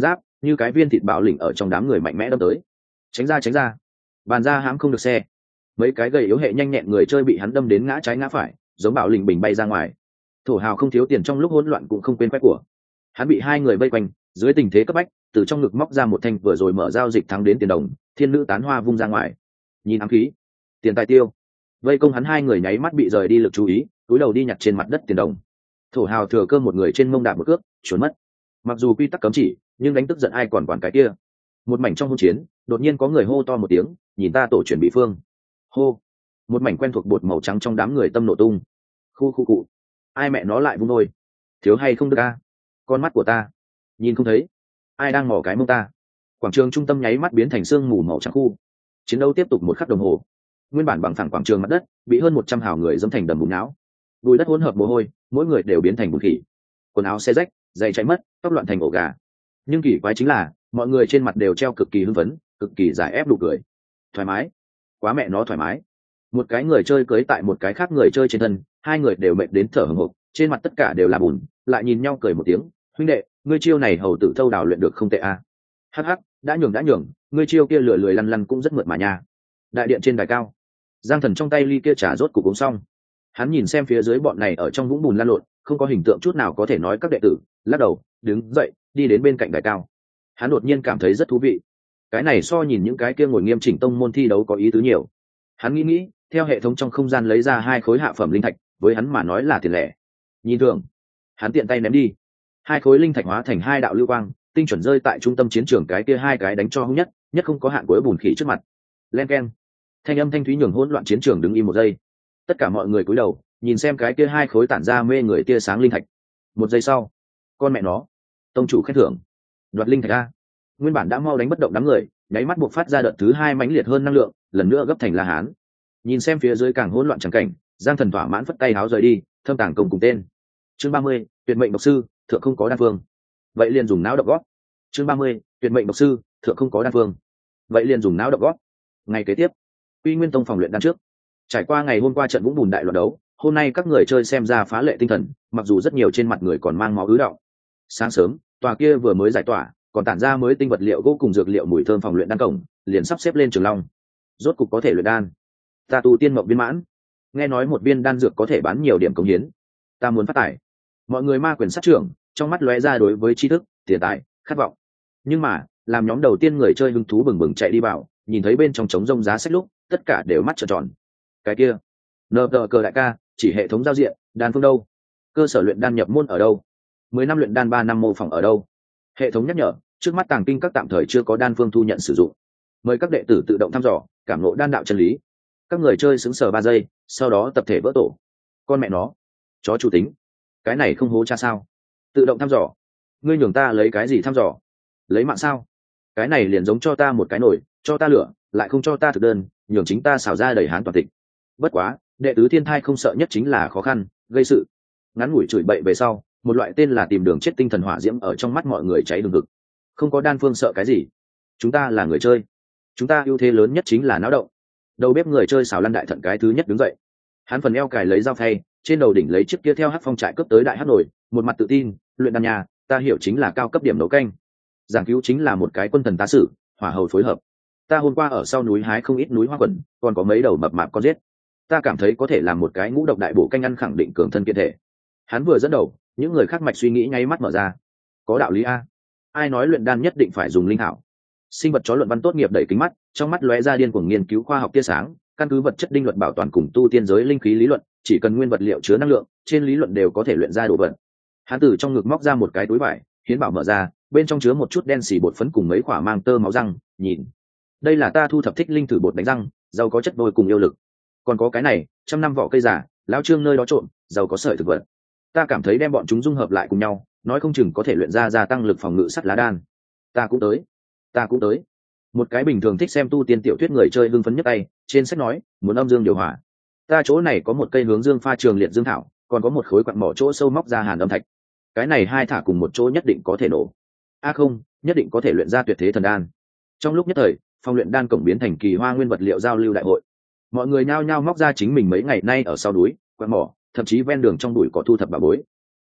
như cái viên thịt bạo lỉnh ở trong đám người mạnh mẽ đâm tới. Tránh ra, bàn ra hãm không được xe. Mấy cái gầy yếu hệ nhanh nhẹn người chơi bị hắn đâm đến ngã trái ngã phải, giống bạo lỉnh bình bay ra ngoài. Thổ hào không thiếu tiền trong lúc hỗn loạn cũng không quên quét của. Hắn bị hai người vây quanh, dưới tình thế cấp bách, từ trong ngực móc ra một thanh vừa rồi mở giao dịch thắng đến tiền đồng, thiên nữ tán hoa vung ra ngoài. Nhìn ám khí, tiền tài tiêu. Vây công hắn hai người nháy mắt bị rời đi lực chú ý, cúi đầu đi nhặt trên mặt đất tiền đồng. Thổ hào thừa cơ một người trên mông đạp một cước, trốn mất. Mặc dù quy tắc cấm chỉ, nhưng đánh tức giận ai còn quản cái kia. Một mảnh trong hỗn chiến, đột nhiên có người hô to một tiếng, nhìn ta tổ chuyển bị phương. Hô. Một mảnh quen thuộc bột màu trắng trong đám người tâm nổ tung. Khu cụ. Ai mẹ nó lại vung nôi. Thiếu hay không được a? Con mắt của ta nhìn không thấy. Ai đang mò cái mông ta? Quảng trường trung tâm nháy mắt biến thành sương mù màu trắng khu. Chiến đấu tiếp tục một khắc đồng hồ. Nguyên bản bằng phẳng quảng trường mặt đất bị hơn 100 hào người dẫm thành đầm bùn não. Bùi đất hỗn hợp mồ hôi, mỗi người đều biến thành bùn khỉ. Quần áo xé rách, giày cháy mất, tóc loạn thành ổ gà. Nhưng kỳ quái chính là mọi người trên mặt đều treo cực kỳ hưng phấn, cực kỳ giải ép nụ cười. Thoải mái, quá mẹ nó thoải mái. Một cái người chơi cưới tại một cái khác người chơi trên thân, hai người đều mệt đến thở hổn hộc, trên mặt tất cả đều là bùn, lại nhìn nhau cười một tiếng. Huynh đệ, ngươi chiêu này hầu tử thâu đào luyện được không tệ a. Hắc hắc, đã nhường, ngươi chiêu kia lười lăn lăn cũng rất mượt mà nha. Đại điện trên đài cao, Giang Thần trong tay ly kia trà rốt cục uống xong. Hắn nhìn xem phía dưới bọn này ở trong vũng bùn lăn lộn, không có hình tượng chút nào có thể nói các đệ tử, lắc đầu, đứng dậy, đi đến bên cạnh đài cao. Hắn đột nhiên cảm thấy rất thú vị. Cái này so nhìn những cái kia ngồi nghiêm chỉnh tông môn thi đấu có ý tứ nhiều. Hắn nghĩ, theo hệ thống trong không gian lấy ra 2 khối hạ phẩm linh thạch, với hắn mà nói là tiền lẻ. Nhìn thường, hắn tiện tay ném đi. 2 khối linh thạch hóa thành 2 đạo lưu quang, tinh chuẩn rơi tại trung tâm chiến trường cái kia 2 cái đánh cho hung nhất không có hạn cuối bùn khỉ trước mặt. Len keng. Thanh âm thanh thúy nhường hỗn loạn chiến trường đứng im một giây. Tất cả mọi người cúi đầu, nhìn xem cái kia 2 khối tản ra mê người tia sáng linh thạch. Một giây sau, con mẹ nó, tông chủ khen thưởng, đoạt linh thạch a. Nguyên bản đã mau đánh bất động đám người, nháy mắt buộc phát ra đợt thứ 2 mãnh liệt hơn năng lượng, lần nữa gấp thành La Hán. Nhìn xem phía dưới càng hỗn loạn chẳng cảnh, Giang Thần thỏa mãn phất tay háo rời đi, thâm tàng công cùng tên. Chương 30, tuyệt mệnh độc sư, thượng không có đan phương. Vậy liền dùng não độc gót. Chương 30, tuyệt mệnh độc sư, thượng không có đan phương. Vậy liền dùng não độc gót. Ngày kế tiếp, Quy Nguyên Tông phòng luyện đan trước. Trải qua ngày hôm qua trận vũng bùn đại loạn đấu, hôm nay các người chơi xem ra phá lệ tinh thần, mặc dù rất nhiều trên mặt người còn mang máu ứ đọng. Sáng sớm, tòa kia vừa mới giải tỏa, còn tản ra mới tinh vật liệu gỗ cùng dược liệu mùi thơm phòng luyện đan cổng, liền sắp xếp lên trường long. Rốt cục có thể luyện đan. Ta tu tiên mộng viên mãn. Nghe nói một viên đan dược có thể bán nhiều điểm công hiến. Ta muốn phát tài. Mọi người ma quyền sát trưởng, trong mắt lóe ra đối với tri thức, tiền tài, khát vọng. Nhưng mà, làm nhóm đầu tiên người chơi hứng thú bừng bừng chạy đi vào, nhìn thấy bên trong trống rông giá sách lúc, tất cả đều mắt trợn tròn. Cái kia, nờ tờ cờ đại ca, chỉ hệ thống giao diện, đan phương đâu? Cơ sở luyện đan nhập môn ở đâu? 10 năm luyện đan 3 năm mô phỏng ở đâu? Hệ thống nhắc nhở, trước mắt tàng kinh các tạm thời chưa có đan phương thu nhận sử dụng. Mời các đệ tử tự động thăm dò, cảm ngộ đan đạo chân lý. Các người chơi sững sờ 3 giây, sau đó tập thể vỡ tổ. Con mẹ nó, chó chủ tính, cái này không hố cha sao? Tự động thăm dò, ngươi nhường ta lấy cái gì thăm dò? Lấy mạng sao? Cái này liền giống cho ta một cái nồi, cho ta lửa, lại không cho ta thực đơn, nhường chính ta xào ra đầy hán toàn tịch. Bất quá, đệ tứ thiên thai không sợ nhất chính là khó khăn, gây sự. Ngắn ngủi chửi bậy về sau, một loại tên là tìm đường chết tinh thần hỏa diễm ở trong mắt mọi người cháy hừng hực. Không có đan phương sợ cái gì? Chúng ta là người chơi, chúng ta ưu thế lớn nhất chính là náo động. Đầu bếp người chơi xào lăn đại thận cái thứ nhất đứng dậy. Hắn phần eo cài lấy dao phay, trên đầu đỉnh lấy chiếc kia theo hắc phong trại cướp tới đại hắc nổi, một mặt tự tin, luyện đan nhà, ta hiểu chính là cao cấp điểm nấu canh. Giảng cứu chính là một cái quân thần tá sử, hỏa hầu phối hợp. Ta hôm qua ở sau núi hái không ít núi hoa quần, còn có mấy đầu mập mạp con giết. Ta cảm thấy có thể làm một cái ngũ độc đại bổ canh ăn khẳng định cường thân kiện thể. Hắn vừa dẫn đầu, những người khác mạch suy nghĩ ngay mắt mở ra. Có đạo lý a. Ai nói luyện đan nhất định phải dùng linh thảo? Sinh vật chó luận văn tốt nghiệp đẩy kính mắt, trong mắt lóe ra điên cuồng nghiên cứu khoa học tia sáng, căn cứ vật chất đinh luật bảo toàn cùng tu tiên giới linh khí lý luận, chỉ cần nguyên vật liệu chứa năng lượng, trên lý luận đều có thể luyện ra đồ vật. Hắn từ trong ngực móc ra một cái túi vải, hiến bảo mở ra, bên trong chứa một chút đen xì bột phấn cùng mấy quả mang tơ máu răng, nhìn. Đây là ta thu thập thích linh thử bột đánh răng, giàu có chất đôi cùng yêu lực. Còn có cái này, 100 năm vỏ cây giả, lão trương nơi đó trộn, giàu có sợi thực vật. Ta cảm thấy đem bọn chúng dung hợp lại cùng nhau, nói không chừng có thể luyện ra gia tăng lực phòng ngự sắt lá đan. Ta cũng tới. Một cái bình thường thích xem tu tiên tiểu thuyết người chơi hưng phấn nhất tay, trên sách nói, muốn âm dương điều hòa. Ta chỗ này có một cây hướng dương pha trường liệt dương thảo, còn có một khối quặng mỏ chỗ sâu móc ra hàn âm thạch. Cái này hai thả cùng một chỗ nhất định có thể nổ. Không, nhất định có thể luyện ra tuyệt thế thần đan. Trong lúc nhất thời, phòng luyện đan cổng biến thành kỳ hoa nguyên vật liệu giao lưu đại hội. Mọi người nhao nhao móc ra chính mình mấy ngày nay ở sau núi, quặng mỏ, thậm chí ven đường trong bụi cỏ thu thập bà bối.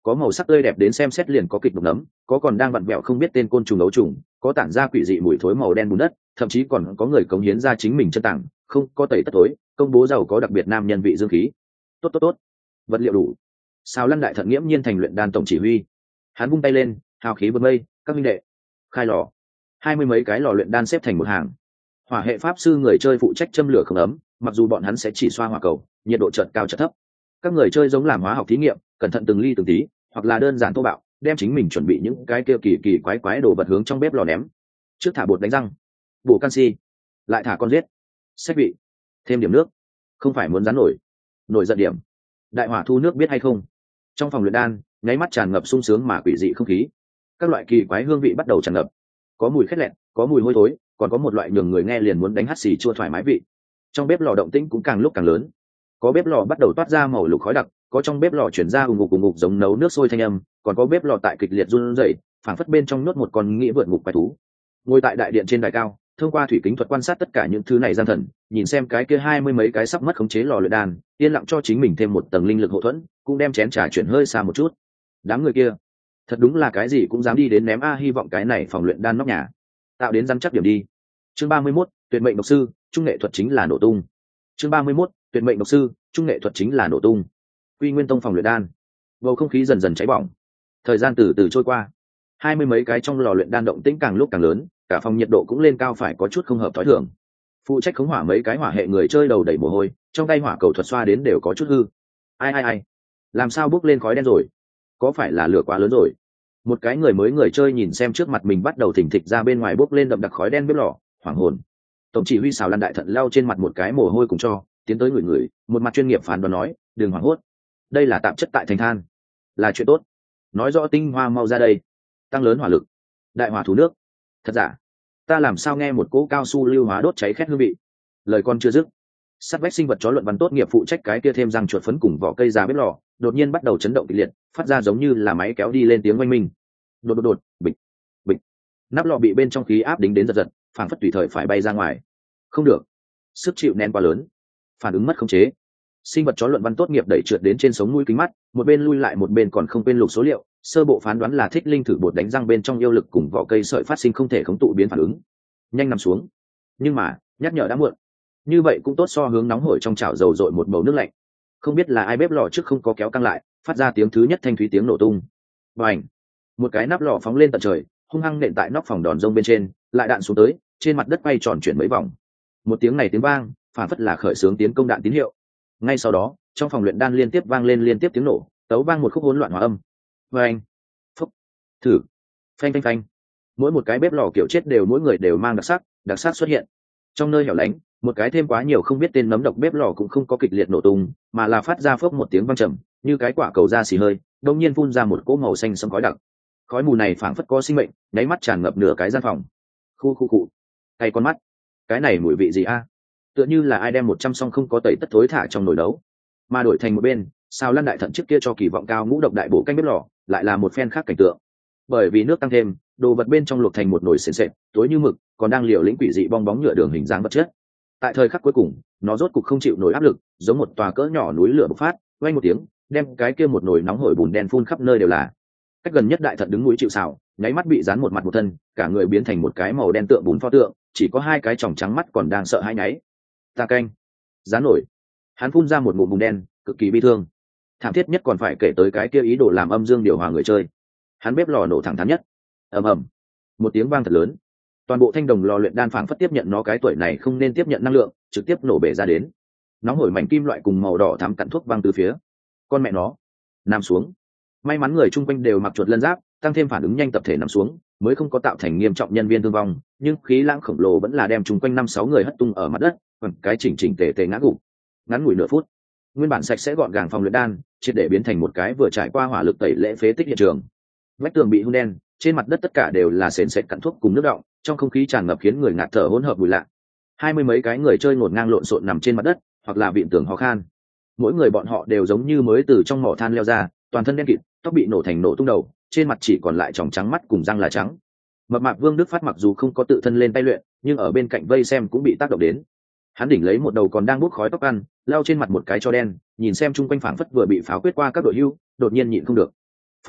có màu sắc tươi đẹp đến xem xét liền có kịch độc nấm, có còn đang vặn vẹo không biết tên côn trùng ấu trùng, có tản ra quỷ dị mùi thối màu đen bùn đất, thậm chí còn có người cống hiến ra chính mình chân tảng, không có tẩy tất tối, công bố giàu có đặc biệt nam nhân vị dương khí. Tốt tốt tốt, vật liệu đủ. Sao Lăn đại thận nghiễm nhiên thành luyện đan tổng chỉ huy. Hắn vung tay lên, hào khí vượt mây, các minh đệ, khai lò. 20 mấy cái lò luyện đan xếp thành một hàng. Hỏa hệ pháp sư người chơi phụ trách châm lửa không ấm, mặc dù bọn hắn sẽ chỉ xoa hỏa cầu, nhiệt độ chợt cao chợt thấp. Các người chơi giống làm hóa học thí nghiệm, cẩn thận từng ly từng tí, hoặc là đơn giản thô bạo, đem chính mình chuẩn bị những cái kia kỳ kỳ quái quái đồ vật hướng trong bếp lò ném. Trước thả bột đánh răng, bổ canxi, lại thả con giết, xếp vị, thêm điểm nước. Không phải muốn rán nổi giận điểm. Đại hỏa thu nước biết hay không? Trong phòng luyện đan, nháy mắt tràn ngập sung sướng mà quỷ dị không khí. Các loại kỳ quái hương vị bắt đầu tràn ngập, có mùi khét lẹn, có mùi hôi thối, còn có một loại nhường người nghe liền muốn đánh hắt xì chua thoải mái vị. Trong bếp lò động tĩnh cũng càng lúc càng lớn, có bếp lò bắt đầu toát ra màu lục khói đặc, có trong bếp lò chuyển ra ùng ục giống nấu nước sôi thanh âm, còn có bếp lò tại kịch liệt run rẩy, phảng phất bên trong nhốt một con nghĩa vượt ngục quái thú. Ngồi tại đại điện trên đài cao, thông qua thủy kính thuật quan sát tất cả những thứ này gian thần, nhìn xem cái kia 20 mấy cái sắp mất khống chế lò luyện đan, yên lặng cho chính mình thêm một tầng linh lực hậu thuẫn, cũng đem chén trà chuyển hơi xa một chút. Đám người kia, thật đúng là cái gì cũng dám đi đến ném a, hy vọng cái này phòng luyện đan nóc nhà tạo đến rắn chắc điểm đi. Chương 31, tuyệt mệnh độc sư, trung nghệ thuật chính là nổ tung. Chương 31, tuyệt mệnh độc sư, trung nghệ thuật chính là nổ tung. Quy Nguyên Tông phòng luyện đan, bầu không khí dần dần cháy bỏng. Thời gian từ từ trôi qua, 20 mấy cái trong lò luyện đan động tĩnh càng lúc càng lớn, cả phòng nhiệt độ cũng lên cao phải có chút không hợp thói thường. Phụ trách khống hỏa mấy cái hỏa hệ người chơi đầu đầy mồ hôi, trong tay hỏa cầu thuật xoa đến đều có chút hư. Ai, làm sao bốc lên khói đen rồi? Có phải là lửa quá lớn rồi? Một cái người chơi nhìn xem trước mặt mình bắt đầu thình thịch ra bên ngoài bốc lên đậm đặc khói đen bếp lò, hoảng hồn. Tổng chỉ huy Sào Lăn đại thận lau trên mặt một cái mồ hôi cùng cho, tiến tới người, một mặt chuyên nghiệp phán đoán nói, đừng hoảng hốt, đây là tạp chất tại thành than, là chuyện tốt, nói rõ tinh hoa mau ra đây, tăng lớn hỏa lực, đại hỏa thủ nước. Thật giả, ta làm sao nghe một cỗ cao su lưu hóa đốt cháy khét hương vị. Lời con chưa dứt, sát vách sinh vật chó luận văn tốt nghiệp phụ trách cái kia thêm răng chuột phấn cùng vỏ cây ra bếp lò đột nhiên bắt đầu chấn động kịch liệt, phát ra giống như là máy kéo đi lên tiếng oanh minh. Đột, bịch bịch, nắp lò bị bên trong khí áp đính đến giật, phảng phất tùy thời phải bay ra ngoài. Không được, sức chịu nén quá lớn, phản ứng mất khống chế. Sinh vật chó luận văn tốt nghiệp đẩy trượt đến trên sống mũi kính mắt, một bên lui lại một bên còn không quên lục số liệu, sơ bộ phán đoán là thích linh thử bột đánh răng bên trong yêu lực cùng vỏ cây sợi phát sinh không thể khống tụ biến phản ứng. Nhanh nằm xuống. Nhưng mà nhắc nhở đã muộn. Như vậy cũng tốt so hướng nóng hổi trong chảo dầu dội một bầu nước lạnh. Không biết là ai bếp lò trước không có kéo căng lại, phát ra tiếng thứ nhất thanh thúy tiếng nổ tung. Bành! Một cái nắp lò phóng lên tận trời, hung hăng nện tại nóc phòng đòn rông bên trên, lại đạn xuống tới, trên mặt đất bay tròn chuyển mấy vòng. Một tiếng này tiếng vang, phản phất là khởi xướng tiến công đạn tín hiệu. Ngay sau đó, trong phòng luyện đan liên tiếp vang lên liên tiếp tiếng nổ, tấu vang một khúc hỗn loạn hòa âm. Bành! Phốc! Thử! Phanh! Mỗi một cái bếp lò kiểu chết đều mỗi người đều mang đặc sắc xuất hiện. Trong nơi hẻo lánh, một cái thêm quá nhiều không biết tên nấm độc bếp lò cũng không có kịch liệt nổ tung, mà là phát ra phốc một tiếng vang trầm, như cái quả cầu da xì hơi, đột nhiên phun ra một cỗ màu xanh sẫm khói đặc. Khói mù này phảng phất có sinh mệnh, nháy mắt tràn ngập nửa cái gian phòng. Khu. Cay con mắt. Cái này mùi vị gì a? Tựa như là ai đem 100 song không có tẩy tất thối thả trong nồi đấu, mà đổi thành một bên, Sao Lăn đại thận trước kia cho kỳ vọng cao ngũ độc đại bổ canh bếp lò, lại là một phen khác cảnh tượng. Bởi vì nước tăng thêm, đồ vật bên trong luộc thành một nồi sền sệt, tối như mực, còn đang liều lĩnh quỷ dị bong bóng nhựa đường hình dáng vật chất. Tại thời khắc cuối cùng, nó rốt cục không chịu nổi áp lực, giống một tòa cỡ nhỏ núi lửa bộc phát, vang một tiếng, đem cái kia một nồi nóng hổi bùn đen phun khắp nơi đều là. Cách gần nhất đại thận đứng núi chịu sào, nháy mắt bị dán một mặt một thân, cả người biến thành một cái màu đen tượng bùn pho tượng, chỉ có hai cái tròng trắng mắt còn đang sợ hãi nháy. Ta canh, dán nổi. Hắn phun ra một ngụm bùn đen, cực kỳ bi thương. Thảm thiết nhất còn phải kể tới cái kia ý đồ làm âm dương điều hòa người chơi. Hắn bếp lò nổ thẳng thắn nhất. Ầm, một tiếng vang thật lớn. Toàn bộ thanh đồng lò luyện đan phảng phất tiếp nhận nó cái tuổi này không nên tiếp nhận năng lượng, trực tiếp nổ bể ra đến. Nóng hổi mảnh kim loại cùng màu đỏ thắm cặn thuốc văng từ phía. Con mẹ nó, nằm xuống. May mắn người chung quanh đều mặc chuột lân giáp, tăng thêm phản ứng nhanh tập thể nằm xuống, mới không có tạo thành nghiêm trọng nhân viên thương vong, nhưng khí lãng khổng lồ vẫn là đem chung quanh 5-6 người hất tung ở mặt đất, còn cái chỉnh tề ngã gục. Ngắn ngủi nửa phút, nguyên bản sạch sẽ gọn gàng phòng luyện đan, triệt để biến thành một cái vừa trải qua hỏa lực tẩy lễ phế tích hiện trường. Vách tường bị hun đen, trên mặt đất tất cả đều là sền sệt cặn thuốc cùng nước đọng, trong không khí tràn ngập khiến người ngạt thở hỗn hợp mùi lạ. 20 mấy cái người chơi ngổn ngang lộn xộn nằm trên mặt đất, hoặc là vịn tường ho khan. Mỗi người bọn họ đều giống như mới từ trong mỏ than leo ra, toàn thân đen kịt, tóc bị nổ thành nổ tung đầu, trên mặt chỉ còn lại tròng trắng mắt cùng răng là trắng. Mập mạp Vương Đức Phát mặc dù không có tự thân lên tay luyện, nhưng ở bên cạnh vây xem cũng bị tác động đến. Hắn đỉnh lấy một đầu còn đang bốc khói tóc ăn, lao trên mặt một cái cho đen, nhìn xem chung quanh phảng phất vừa bị pháo quyết qua các đội hưu, đột nhiên nhịn không được.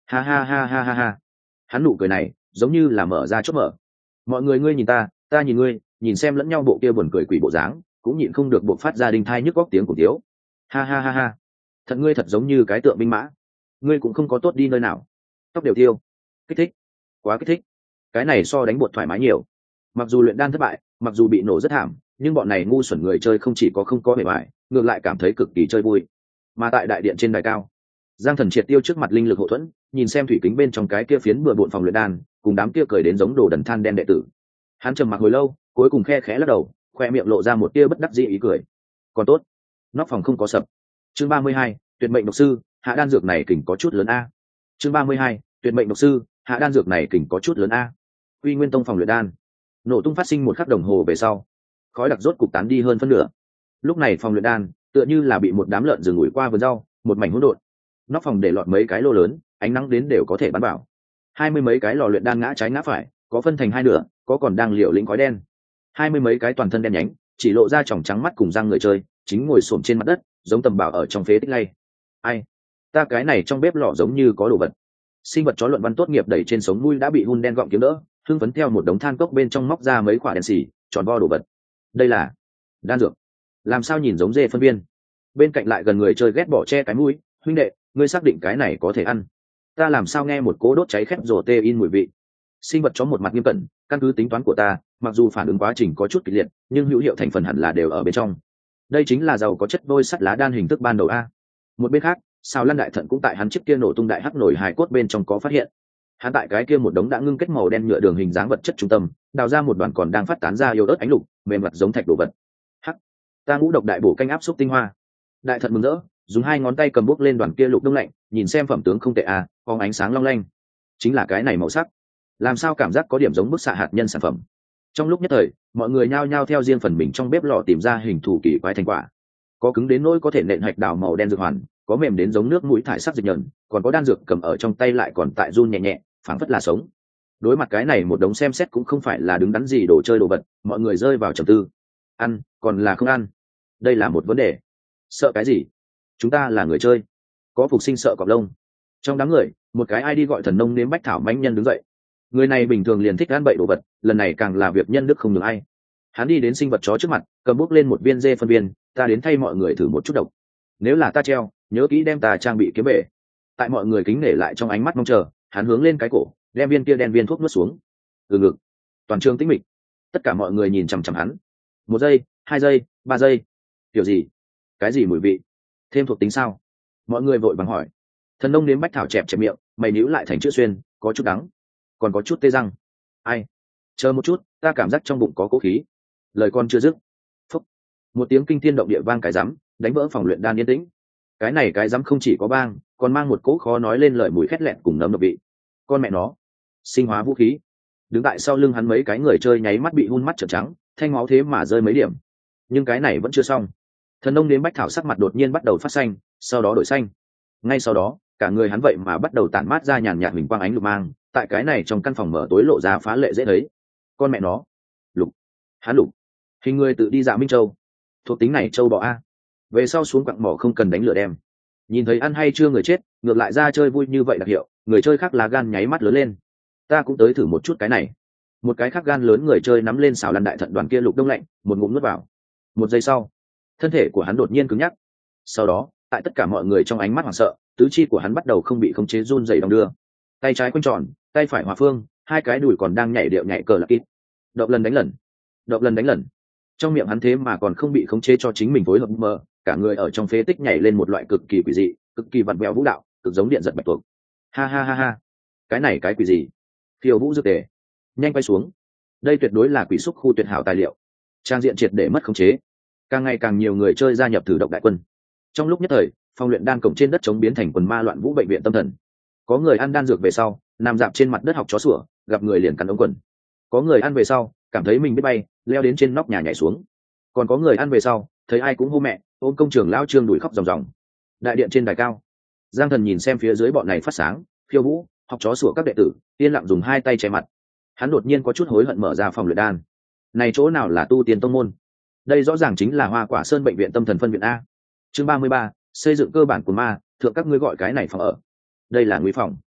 Ha ha ha ha ha ha. Hắn nụ cười này giống như là mở ra chốt mở. Mọi người ngươi nhìn ta nhìn ngươi, nhìn xem lẫn nhau bộ kia buồn cười quỷ bộ dáng, cũng nhịn không được buộc phát ra đinh thai nhức góc tiếng của tiếu. Ha ha ha ha. Thật ngươi thật giống như cái tượng binh mã. Ngươi cũng không có tốt đi nơi nào. Tóc đều tiêu. Kích thích. Quá kích thích. Cái này so đánh bột thoải mái nhiều. Mặc dù luyện đan thất bại, mặc dù bị nổ rất thảm, nhưng bọn này ngu xuẩn người chơi không chỉ có không có bề bài, ngược lại cảm thấy cực kỳ chơi vui. Mà tại đại điện trên đài cao, Giang Thần triệt tiêu trước mặt linh lực hộ thuẫn, nhìn xem thủy kính bên trong cái kia phiến bừa bộn phòng luyện đan, cùng đám kia cười đến giống đồ đần than đen đệ tử. Hắn trầm mặc hồi lâu, cuối cùng khe khẽ lắc đầu, khoe miệng lộ ra một tia bất đắc dĩ ý cười. Còn tốt, nóc phòng không có sập. Chương 32, tuyệt mệnh độc sư, hạ đan dược này kình có chút lớn a. Chương 32, tuyệt mệnh độc sư, hạ đan dược này kình có chút lớn a. Uy Nguyên Tông phòng luyện đan, nổ tung phát sinh một khắc đồng hồ về sau, khói đặc rốt cục tán đi hơn phân nửa. Lúc này phòng luyện đan tựa như là bị một đám lợn rừng ủi qua vườn rau, một mảnh hỗn độn. Nóc phòng để lọt mấy cái lô lớn, ánh nắng đến đều có thể bắn vào. 20 mấy cái lò luyện đan ngã trái ngã phải, có phân thành hai nửa, có còn đang liều lĩnh khói đen. 20 mấy cái toàn thân đen nhánh, chỉ lộ ra tròng trắng mắt cùng răng người chơi, chính ngồi xổm trên mặt đất, giống tầm bảo ở trong phế tích lay. Ai? Ta cái này trong bếp lò giống như có đồ vật. Sinh vật chó luận văn tốt nghiệp đẩy trên sống mũi đã bị hun đen gọng kiếm đỡ, hưng phấn theo một đống than cốc bên trong móc ra mấy quả đèn xì, tròn vo đồ vật. Đây là đan dược. Làm sao nhìn giống dê phân viên? Bên cạnh lại gần người chơi ghét bỏ che cái mũi, huynh đệ, ngươi xác định cái này có thể ăn? Ta làm sao nghe một cỗ đốt cháy khét rồ tê in mùi vị? Sinh vật chó một mặt nghiêm cẩn, căn cứ tính toán của ta, mặc dù phản ứng quá trình có chút kịch liệt, nhưng hữu hiệu thành phần hẳn là đều ở bên trong. Đây chính là giàu có chất vôi sắt lá đan hình thức ban đầu a. Một bên khác, Sào Lăn đại thận cũng tại hắn chiếc kia nổ tung đại hắc nổi hài cốt bên trong có phát hiện. Hắn tại cái kia một đống đã ngưng kết màu đen nhựa đường hình dáng vật chất trung tâm, đào ra một đoàn còn đang phát tán ra yếu ớt ánh lục, mềm mặt giống thạch đồ vật. Hắc, ta ngũ độc đại bổ canh áp xúc tinh hoa. Đại thận mừng rỡ, dùng hai ngón tay cầm bút lên đoàn kia lục đông lạnh, nhìn xem phẩm tướng không tệ a, phóng ánh sáng long lanh. Chính là cái này màu sắc, làm sao cảm giác có điểm giống bức xạ hạt nhân sản phẩm. Trong lúc nhất thời, mọi người nhao nhao theo riêng phần mình trong bếp lò tìm ra hình thù kỳ quái thành quả. Có cứng đến nỗi có thể nện hạch đào màu đen dược hoàn, có mềm đến giống nước mũi thải sắc dịch nhờn, còn có đan dược cầm ở trong tay lại còn tại run nhẹ nhẹ, phảng phất là sống. Đối mặt cái này một đống xem xét cũng không phải là đứng đắn gì đồ chơi đồ vật, mọi người rơi vào trầm tư. Ăn, còn là không ăn? Đây là một vấn đề. Sợ cái gì? Chúng ta là người chơi, có phục sinh sợ cọp lông. Trong đám người, một cái ai đi gọi thần nông nếm bách thảo mãnh nhân đứng dậy. Người này bình thường liền thích ăn bậy đồ vật, lần này càng là việc nhân đức không được ai. Hắn đi đến sinh vật chó trước mặt, cầm bút lên một viên dê phân viên, ta đến thay mọi người thử một chút độc. Nếu là ta treo, nhớ kỹ đem ta trang bị kiếm bể. Tại mọi người kính nể lại trong ánh mắt mong chờ, hắn hướng lên cái cổ, đem viên kia đen viên thuốc nuốt xuống. Từ ngực, toàn trường tĩnh mịch. Tất cả mọi người nhìn chằm chằm hắn. 1 giây, 2 giây, 3 giây. Kiểu gì? Cái gì mùi vị? Thêm thuộc tính sao? Mọi người vội vàng hỏi. Thần nông nếm bách thảo chẹp chẹp miệng, mày níu lại thành chữ xuyên, có chút đắng, còn có chút tê răng. Ai? Chờ một chút, ta cảm giác trong bụng có cố khí. Lời con chưa dứt, phúc, một tiếng kinh thiên động địa vang cái rắm, đánh vỡ phòng luyện đan yên tĩnh. Cái này cái rắm không chỉ có vang, còn mang một cỗ khó nói lên lời mùi khét lẹn cùng nấm độc vị. Con mẹ nó, sinh hóa vũ khí. Đứng tại sau lưng hắn mấy cái người chơi nháy mắt bị hun mắt trợn trắng, thanh máu thế mà rơi mấy điểm. Nhưng cái này vẫn chưa xong. Thần nông đến bách thảo sắc mặt đột nhiên bắt đầu phát xanh, sau đó đổi xanh. Ngay sau đó, cả người hắn vậy mà bắt đầu tản mát ra nhàn nhạt huỳnh quang ánh lục mang, tại cái này trong căn phòng mở tối lộ ra phá lệ dễ thấy. Con mẹ nó, lục, hắn lục, hình người tự đi dạ minh châu, thuộc tính này châu bọ a. Về sau xuống quặng mỏ không cần đánh lửa đem. Nhìn thấy ăn hay chưa người chết, ngược lại ra chơi vui như vậy đặc hiệu, người chơi khác là gan nháy mắt lớn lên. Ta cũng tới thử một chút cái này. Một cái khác gan lớn người chơi nắm lên xào lăn đại thận đoàn kia lục đông lạnh, một ngụm nuốt vào. 1 giây sau, thân thể của hắn đột nhiên cứng nhắc. Sau đó, tại tất cả mọi người trong ánh mắt hoảng sợ, tứ chi của hắn bắt đầu không bị khống chế run rẩy đong đưa. Tay trái quanh tròn, tay phải hòa phương, hai cái đùi còn đang nhảy điệu nhảy cờ lạc kít. Động lần đánh lần, động lần đánh lần. Trong miệng hắn thế mà còn không bị khống chế cho chính mình phối hợp mờ, cả người ở trong phế tích nhảy lên một loại cực kỳ quỷ dị, cực kỳ vặn vẹo vũ đạo, cực giống điện giật bạch tuộc. Ha ha ha ha, cái này cái quỷ gì? Phiêu vũ dược tề, nhanh quay xuống. Đây tuyệt đối là quỷ xúc khu tuyệt hảo tài liệu. Trang diện triệt để mất khống chế, càng ngày càng nhiều người chơi gia nhập thử độc đại quân. Trong lúc nhất thời, phòng luyện đan cổng trên đất chống biến thành quần ma loạn vũ bệnh viện tâm thần. Có người ăn đan dược về sau, nằm dạp trên mặt đất học chó sủa, gặp người liền cắn ống quần. Có người ăn về sau, cảm thấy mình biết bay, leo đến trên nóc nhà nhảy xuống. Còn có người ăn về sau, thấy ai cũng hô mẹ, ôm công trường lao trương đuổi khóc ròng ròng. Đại điện trên đài cao, Giang Thần nhìn xem phía dưới bọn này phát sáng, khiêu vũ, học chó sủa các đệ tử, yên lặng dùng hai tay che mặt. Hắn đột nhiên có chút hối hận mở ra phòng luyện đan. Này chỗ nào là tu tiên tông môn? Đây rõ ràng chính là Hoa Quả Sơn bệnh viện tâm thần phân viện a. Chương 33, xây dựng cơ bản của ma, thượng các ngươi gọi cái này phòng ở. Đây là nguy phòng.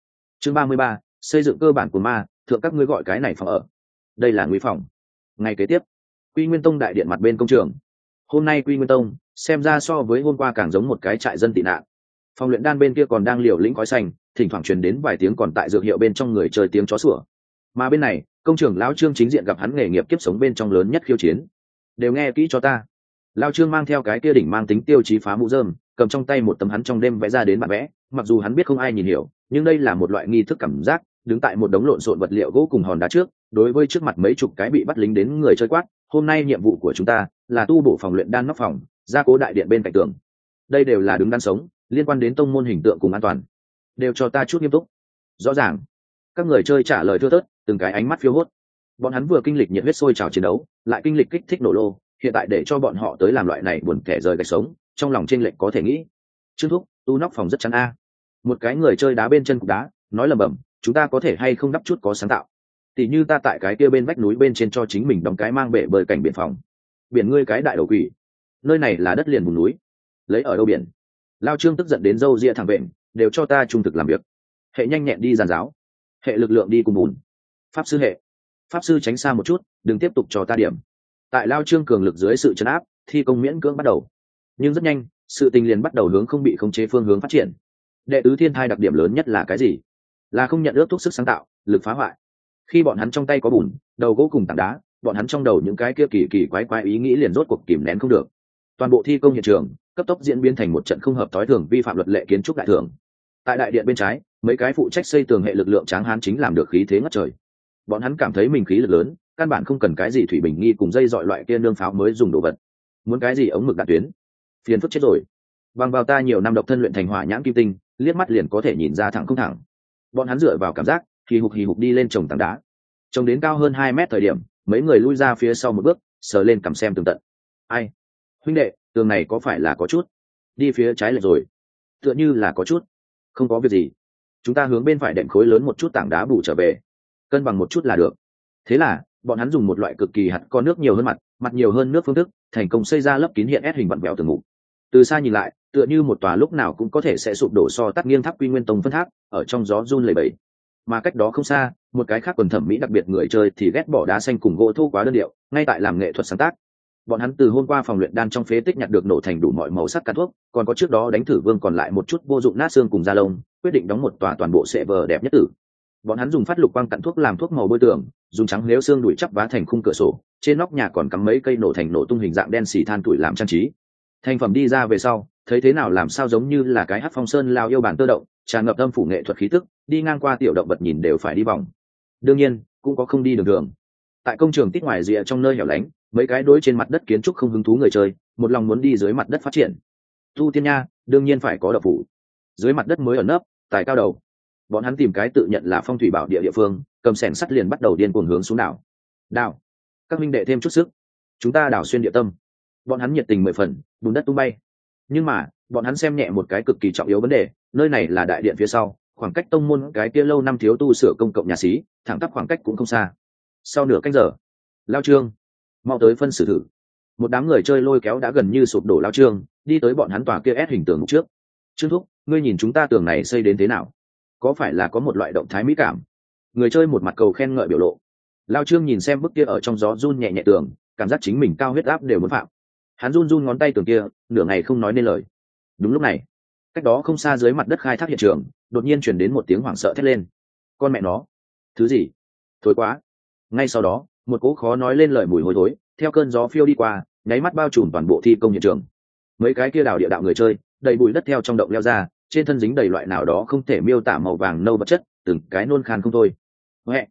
Chương 33, xây dựng cơ bản của ma, thượng các ngươi gọi cái này phòng ở. Đây là ngụy phòng. Ngày kế tiếp, Quy Nguyên Tông đại điện mặt bên công trường. Hôm nay Quy Nguyên Tông xem ra so với hôm qua càng giống một cái trại dân tị nạn. Phòng luyện đan bên kia còn đang liều lĩnh khói xanh, thỉnh thoảng truyền đến vài tiếng còn tại dược hiệu bên trong người chơi tiếng chó sủa. Mà bên này, công trưởng lão Trương chính diện gặp hắn nghề nghiệp kiếp sống bên trong lớn nhất khiêu chiến. Đều nghe kỹ cho ta. Lão Trương mang theo cái kia đỉnh mang tính tiêu chí phá mũ rơm, cầm trong tay một tấm hắn trong đêm vẽ ra đến bản vẽ, mặc dù hắn biết không ai nhìn hiểu, nhưng đây là một loại nghi thức cảm giác, đứng tại một đống lộn xộn vật liệu gỗ cùng hòn đá trước, đối với trước mặt mấy chục cái bị bắt lính đến người chơi quát, hôm nay nhiệm vụ của chúng ta là tu bổ phòng luyện đan nóc phòng, gia cố đại điện bên cạnh tường. Đây đều là đứng đắn sống, liên quan đến tông môn hình tượng cùng an toàn, đều cho ta chút nghiêm túc. Rõ ràng. Các người chơi trả lời thưa thớt, từng cái ánh mắt phiêu hốt. Bọn hắn vừa kinh lịch nhiệt huyết sôi trào chiến đấu, lại kinh lịch kích thích nổ lô, hiện tại để cho bọn họ tới làm loại này buồn kẻ rời gạch sống, trong lòng trên lệnh có thể nghĩ. Trương thúc, tu nóc phòng rất chắn a. Một cái người chơi đá bên chân cục đá, nói lẩm bẩm, chúng ta có thể hay không đắp chút có sáng tạo. Tỷ như ta tại cái kia bên vách núi bên trên cho chính mình đóng cái mang bể bơi cảnh biển phòng. Biển ngươi cái đại đầu quỷ. Nơi này là đất liền vùng núi. Lấy ở đâu biển? Lao Trương tức giận đến râu ria thẳng vện, đều cho ta trung thực làm việc. Hệ nhanh nhẹn đi giàn giáo, hệ lực lượng đi cùng bùn. Pháp sư hệ, pháp sư tránh xa một chút, đừng tiếp tục cho ta điểm. Tại Lao Trương cường lực dưới sự trấn áp, thi công miễn cưỡng bắt đầu. Nhưng rất nhanh, sự tình liền bắt đầu hướng không bị khống chế phương hướng phát triển. Đệ tứ thiên thai đặc điểm lớn nhất là cái gì? Là không nhận ước thúc sức sáng tạo, lực phá hoại. Khi bọn hắn trong tay có bùn, đầu gỗ cùng tảng đá, bọn hắn trong đầu những cái kia kỳ kỳ quái quái ý nghĩ liền rốt cuộc kìm nén không được. Toàn bộ thi công hiện trường cấp tốc diễn biến thành một trận không hợp thói thường vi phạm luật lệ kiến trúc đại thường. Tại đại điện bên trái, mấy cái phụ trách xây tường hệ lực lượng tráng hán chính làm được khí thế ngất trời. Bọn hắn cảm thấy mình khí lực lớn, căn bản không cần cái gì thủy bình nghi cùng dây dọi loại kia nương pháo mới dùng đồ vật. Muốn cái gì ống mực đạn tuyến, phiền phức chết rồi. Bằng vào ta nhiều năm độc thân luyện thành hỏa nhãn kim tinh, liếc mắt liền có thể nhìn ra thẳng không thẳng. Bọn hắn dựa vào cảm giác, hì hục đi lên trồng tảng đá. Trồng đến cao hơn 2 mét thời điểm, mấy người lui ra phía sau một bước, sờ lên cầm xem tường tận. Ai? Huynh đệ, tường này có phải là có chút đi phía trái lệch rồi? Tựa như là có chút. Không có việc gì, chúng ta hướng bên phải đệm khối lớn một chút tảng đá bù trở về, cân bằng một chút là được. Thế là bọn hắn dùng một loại cực kỳ hạt con nước nhiều hơn mặt nhiều hơn nước phương thức, thành công xây ra lớp kín hiện S hình vặn vẹo tường ngủ. Từ xa nhìn lại, tựa như một tòa lúc nào cũng có thể sẽ sụp đổ so tắc nghiêng tháp Quy Nguyên Tông phân tháp, ở trong gió run lẩy bẩy. Mà cách đó không xa, một cái khác quần thẩm mỹ đặc biệt người chơi thì ghét bỏ đá xanh cùng gỗ thô quá đơn điệu, ngay tại làm nghệ thuật sáng tác. Bọn hắn từ hôm qua phòng luyện đan trong phế tích nhặt được nổ thành đủ mọi màu sắc cán thuốc, còn có trước đó đánh thử vương còn lại một chút vô dụng nát xương cùng da lông, quyết định đóng một tòa toàn bộ sệ vờ đẹp nhất tử. Bọn hắn dùng phát lục quang cặn thuốc làm thuốc màu bôi tường, dùng trắng liếu xương đuổi chắp vá thành khung cửa sổ, trên nóc nhà còn cắm mấy cây nổ thành nổ tung hình dạng đen xì than tuổi làm trang trí. Thành phẩm đi ra về sau, thấy thế nào làm sao giống như là cái hắc phong sơn lao yêu bản tơ động, tràn ngập âm phủ nghệ thuật khí tức, đi ngang qua tiểu động vật nhìn đều phải đi vòng. Đương nhiên, cũng có không đi đường thường. Tại công trường tít ngoài rìa trong nơi hẻo lánh, mấy cái đối trên mặt đất kiến trúc không hứng thú người chơi, một lòng muốn đi dưới mặt đất phát triển. Tu tiên nha, đương nhiên phải có đậu phủ. Dưới mặt đất mới ở nấp, tài cao đầu. Bọn hắn tìm cái tự nhận là phong thủy bảo địa địa phương, cầm xẻng sắt liền bắt đầu điên cuồng hướng xuống đảo. Đảo, các minh đệ thêm chút sức, chúng ta đảo xuyên địa tâm. Bọn hắn nhiệt tình 10 phần, bùn đất tung bay. Nhưng mà bọn hắn xem nhẹ một cái cực kỳ trọng yếu vấn đề, nơi này là đại điện phía sau, khoảng cách tông môn cái kia lâu năm thiếu tu sửa công cộng nhà xí, thẳng tắp khoảng cách cũng không xa. Sau nửa canh giờ, Lao Trương mau tới phân xử thử. Một đám người chơi lôi kéo đã gần như sụp đổ Lao Trương đi tới bọn hắn tòa kia ép hình tường trước. Trương thúc, ngươi nhìn chúng ta tường này xây đến thế nào? Có phải là có một loại động thái mỹ cảm? Người chơi một mặt cầu khen ngợi biểu lộ. Lao Trương nhìn xem bức kia ở trong gió run nhẹ nhẹ tường, cảm giác chính mình cao huyết áp đều muốn phạm. Hắn run run ngón tay tường kia, nửa ngày không nói nên lời. Đúng lúc này, cách đó không xa dưới mặt đất khai thác hiện trường, đột nhiên chuyển đến một tiếng hoảng sợ thét lên. Con mẹ nó, thứ gì? Thối quá! Ngay sau đó, một cỗ khó nói lên lời mùi hôi thối theo cơn gió phiêu đi qua, nháy mắt bao trùm toàn bộ thi công hiện trường. Mấy cái kia đào địa đạo người chơi đầy bụi đất theo trong động leo ra, trên thân dính đầy loại nào đó không thể miêu tả màu vàng nâu vật chất, từng cái nôn khan không thôi. Huệ,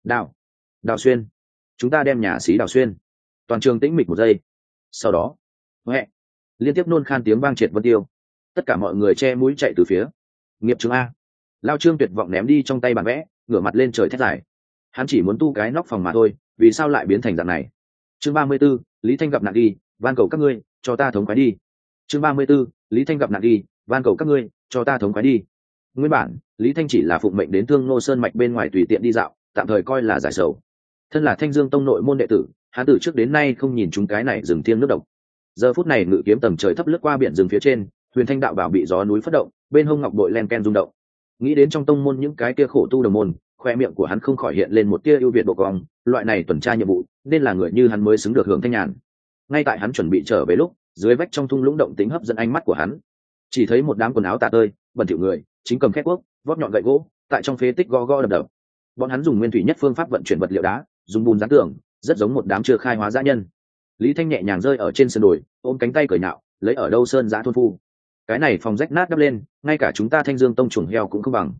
đào xuyên, chúng ta đem nhà xí đào xuyên. Toàn trường tĩnh mịch một giây. Sau đó, huệ, liên tiếp nôn khan tiếng vang triệt vân tiêu. Tất cả mọi người che mũi chạy từ phía. Nghiệp chứng a. Lao Trương tuyệt vọng ném đi trong tay bản vẽ, ngửa mặt lên trời thét dài. Hắn chỉ muốn tu cái nóc phòng mà thôi, vì sao lại biến thành dạng này? Chương 34, Lý Thanh gặp nạn đi, van cầu các ngươi cho ta thống khoái đi. Chương 34, Lý Thanh gặp nạn đi, van cầu các ngươi cho ta thống khoái đi. Nguyên bản, Lý Thanh chỉ là phụng mệnh đến Thương Nô Sơn mạch bên ngoài tùy tiện đi dạo, tạm thời coi là giải sầu. Thân là Thanh Dương Tông nội môn đệ tử, hắn từ trước đến nay không nhìn chúng cái này rừng thiêng nước độc. Giờ phút này ngự kiếm tầm trời thấp lướt qua biển rừng phía trên, Huyền Thanh đạo bảo bị gió núi phất động, bên hông ngọc bội len ken rung động. nghĩ đến trong tông môn những cái kia khổ tu đồng môn, khoe miệng của hắn không khỏi hiện lên một tia ưu việt độ cong. Loại này tuần tra nhiệm vụ nên là người như hắn mới xứng được hưởng thanh nhàn. Ngay tại hắn chuẩn bị trở về lúc, dưới vách trong thung lũng động tính hấp dẫn ánh mắt của hắn. Chỉ thấy một đám quần áo tả tơi, bẩn thỉu người chính cầm khét cuốc, vót nhọn gậy gỗ tại trong phế tích gõ đập đập. Bọn hắn dùng nguyên thủy nhất phương pháp vận chuyển vật liệu đá, dùng bùn dán tường, rất giống một đám chưa khai hóa dã nhân. Lý Thanh nhẹ nhàng rơi ở trên sườn đồi, ôm cánh tay cười nhạo, lấy ở đâu sơn dã thôn phu. Cái này phòng rách nát đắp lên, ngay cả chúng ta Thanh Dương tông chuồng heo cũng không bằng.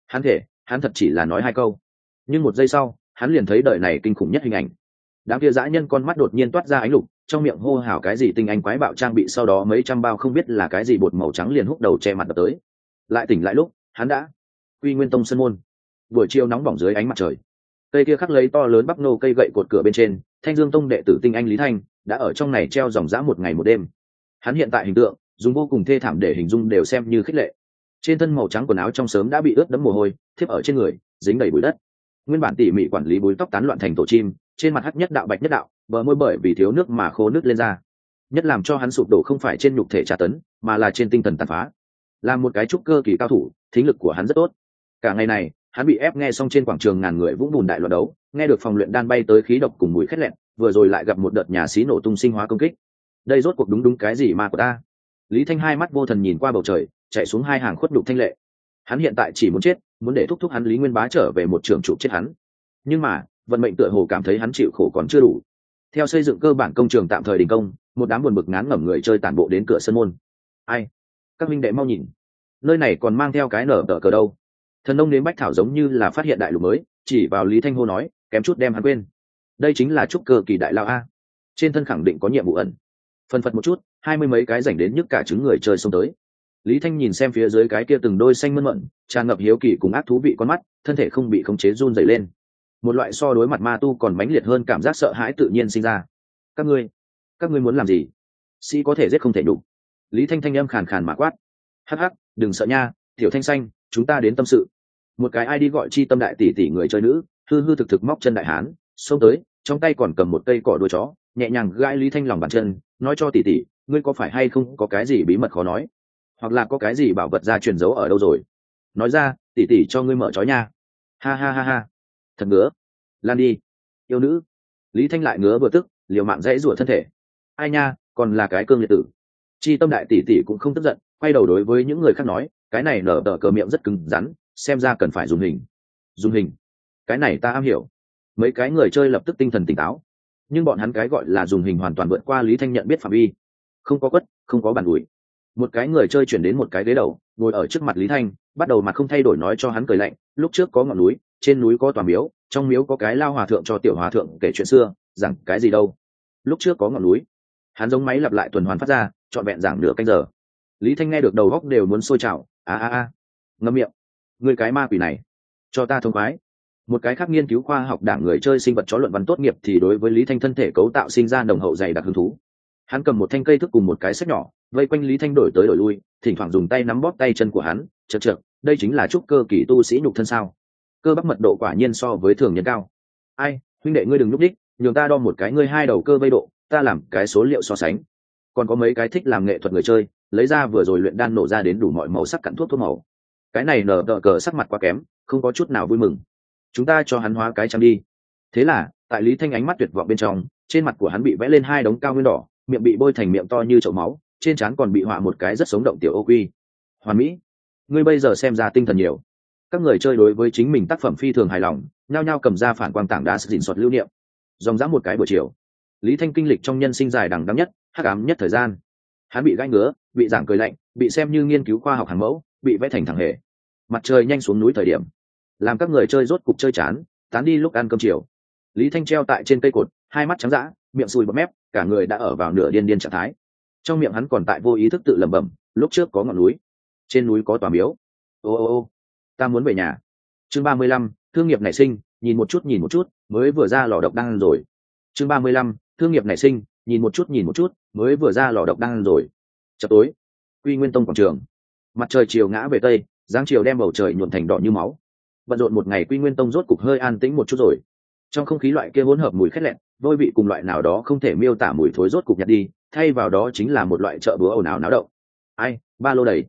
Hắn thật chỉ là nói hai câu, nhưng một giây sau hắn liền thấy đời này kinh khủng nhất hình ảnh. Đám kia dã nhân con mắt đột nhiên toát ra ánh lục, trong miệng hô hào cái gì tinh anh quái bạo trang bị, sau đó mấy trăm bao không biết là cái gì bột màu trắng liền húc đầu che mặt đập tới. Lại tỉnh lại lúc hắn đã Quy Nguyên tông sân môn, buổi chiều nóng bỏng dưới ánh mặt trời, cây kia khắc lấy to lớn bắp nô cây gậy cột cửa bên trên, Thanh Dương tông đệ tử tinh anh Lý Thanh đã ở trong này treo dòng dã một ngày một đêm. Hắn hiện tại hình tượng dùng vô cùng thê thảm để hình dung đều xem như khích lệ. Trên thân màu trắng quần áo trong sớm đã bị ướt đẫm mồ hôi, thiếp ở trên người dính đầy bụi đất. Nguyên bản tỉ mỉ quản lý búi tóc tán loạn thành tổ chim, trên mặt hắc nhất đạo bạch nhất đạo, bờ môi bởi vì thiếu nước mà khô nước lên ra. Nhất làm cho hắn sụp đổ không phải trên nhục thể tra tấn, mà là trên tinh thần tàn phá. Là một cái trúc cơ kỳ cao thủ, thính lực của hắn rất tốt. Cả ngày này hắn bị ép nghe xong trên quảng trường ngàn người vũng bùn đại loạn đấu, nghe được phòng luyện đan bay tới khí độc cùng mùi khét lẹn, vừa rồi lại gặp một đợt nhà xí nổ tung sinh hóa công kích. Đây rốt cuộc đúng cái gì mà của ta? Lý Thanh hai mắt vô thần nhìn qua bầu trời, chạy xuống hai hàng khuất đục thanh lệ. Hắn hiện tại chỉ muốn chết, muốn để thúc hắn Lý Nguyên Bá trở về một trường trụ chết hắn. Nhưng mà vận mệnh tựa hồ cảm thấy hắn chịu khổ còn chưa đủ. Theo xây dựng cơ bản công trường tạm thời đình công, một đám buồn bực ngán ngẩm người chơi tản bộ đến cửa sân môn. Ai? Các minh đệ mau nhìn, nơi này còn mang theo cái nở tờ cờ đâu. Thần nông đến bách thảo giống như là phát hiện đại lục mới, chỉ vào Lý Thanh hô nói, kém chút đem hắn quên. Đây chính là trúc cơ kỳ đại lao a, trên thân khẳng định có nhiệm vụ ẩn. Phân phật một chút, 20 mấy cái rảnh đến nhức cả trứng người chơi xông tới. Lý Thanh nhìn xem phía dưới cái kia từng đôi xanh mơn mận, tràn ngập hiếu kỳ cùng ác thú vị con mắt, thân thể không bị khống chế run rẩy lên. Một loại so đối mặt ma tu còn mãnh liệt hơn cảm giác sợ hãi tự nhiên sinh ra. Các ngươi muốn làm gì? Sĩ có thể giết không thể đủ. Lý Thanh thanh âm khàn khàn mà quát. Hắc hắc, đừng sợ nha, tiểu thanh xanh, chúng ta đến tâm sự. Một cái ai đi gọi chi tâm đại tỷ tỷ người chơi nữ, hư hư thực thực móc chân đại hán, xông tới, trong tay còn cầm một cây cỏ đuôi chó, nhẹ nhàng gãi Lý Thanh lòng bàn chân, nói cho tỷ tỷ, ngươi có phải hay không có cái gì bí mật khó nói, hoặc là có cái gì bảo vật gia truyền giấu ở đâu rồi? Nói ra, tỷ tỷ cho ngươi mở trói nha. Ha ha ha ha, thật ngứa. Lan đi, yêu nữ. Lý Thanh lại ngứa vừa tức, liều mạng dãy rủa thân thể. Ai nha, còn là cái cương liệt tử. Chi tâm đại tỷ tỷ cũng không tức giận, quay đầu đối với những người khác nói, cái này nở tờ cờ miệng rất cứng rắn, xem ra cần phải dùng hình. Cái này ta am hiểu. Mấy cái người chơi lập tức tinh thần tỉnh táo, nhưng bọn hắn cái gọi là dùng hình hoàn toàn vượt qua Lý Thanh nhận biết phạm vi. Không có quất, không có bàn ủi. Một cái người chơi chuyển đến một cái ghế đầu, ngồi ở trước mặt Lý Thanh, bắt đầu mặt không thay đổi nói cho hắn cười lạnh. Lúc trước có ngọn núi, trên núi có tòa miếu, trong miếu có cái lao hòa thượng cho tiểu hòa thượng kể chuyện xưa, rằng cái gì đâu. Lúc trước có ngọn núi, hắn giống máy lặp lại tuần hoàn phát ra, trọn vẹn giảng nửa canh giờ. Lý Thanh nghe được đầu góc đều muốn sôi trào. Ngậm miệng, người cái ma quỷ này, cho ta thông khoái. Một cái khác nghiên cứu khoa học đảng người chơi sinh vật chó luận văn tốt nghiệp thì đối với Lý Thanh thân thể cấu tạo sinh ra nồng hậu dày đặc hứng thú. Hắn cầm một thanh cây thước cùng một cái sách nhỏ, vây quanh Lý Thanh đổi tới đổi lui, thỉnh thoảng dùng tay nắm bóp tay chân của hắn, chật, đây chính là trúc cơ kỳ tu sĩ nhục thân sao? Cơ bắp mật độ quả nhiên so với thường nhân cao. Ai, huynh đệ ngươi đừng nhúc đích, nhường ta đo một cái ngươi hai đầu cơ vây độ, ta làm cái số liệu so sánh. Còn có mấy cái thích làm nghệ thuật người chơi, lấy ra vừa rồi luyện đan nổ ra đến đủ mọi màu sắc cặn thuốc màu. Cái này nở tờ cờ sắc mặt quá kém, không có chút nào vui mừng. Chúng ta cho hắn hóa cái trang đi. Thế là tại Lý Thanh ánh mắt tuyệt vọng bên trong, trên mặt của hắn bị vẽ lên hai đống cao nguyên đỏ, miệng bị bôi thành miệng to như chậu máu, trên trán còn bị họa một cái rất sống động tiểu ô quy. Hoàn mỹ. Ngươi bây giờ xem ra tinh thần nhiều. Các người chơi đối với chính mình tác phẩm phi thường hài lòng, nhao nhao cầm ra phản quang tảng đá dình soạt lưu niệm. Dòng dã một cái buổi chiều, Lý Thanh kinh lịch trong nhân sinh dài đằng đẵng nhất, hắc ám nhất thời gian. Hắn bị gãi ngứa, bị giảng cười lạnh, bị xem như nghiên cứu khoa học hàng mẫu, bị vẽ thành thằng hề. Mặt trời nhanh xuống núi thời điểm, làm các người chơi rốt cục chơi chán, tán đi lúc ăn cơm chiều. Lý Thanh treo tại trên cây cột, hai mắt trắng dã, miệng sùi bọt mép, cả người đã ở vào nửa điên trạng thái. Trong miệng hắn còn tại vô ý thức tự lẩm bẩm, lúc trước có ngọn núi, trên núi có tòa miếu. Ô, ta muốn về nhà. Chương 35, thương nghiệp nảy sinh, nhìn một chút, mới vừa ra lò độc đan rồi. Chương 35, thương nghiệp nảy sinh, nhìn một chút, mới vừa ra lò độc đan rồi. Chập tối, Quy Nguyên Tông quảng trường. Mặt trời chiều ngã về tây, giáng chiều đem bầu trời nhuộm thành đỏ như máu. Bận rộn một ngày, Quy Nguyên Tông rốt cục hơi an tĩnh một chút rồi. Trong không khí loại kia hỗn hợp mùi khét lẹn, vôi vị cùng loại nào đó không thể miêu tả mùi thối rốt cục nhạt đi, thay vào đó chính là một loại chợ búa ồn ào náo động. Ai, ba lô đầy.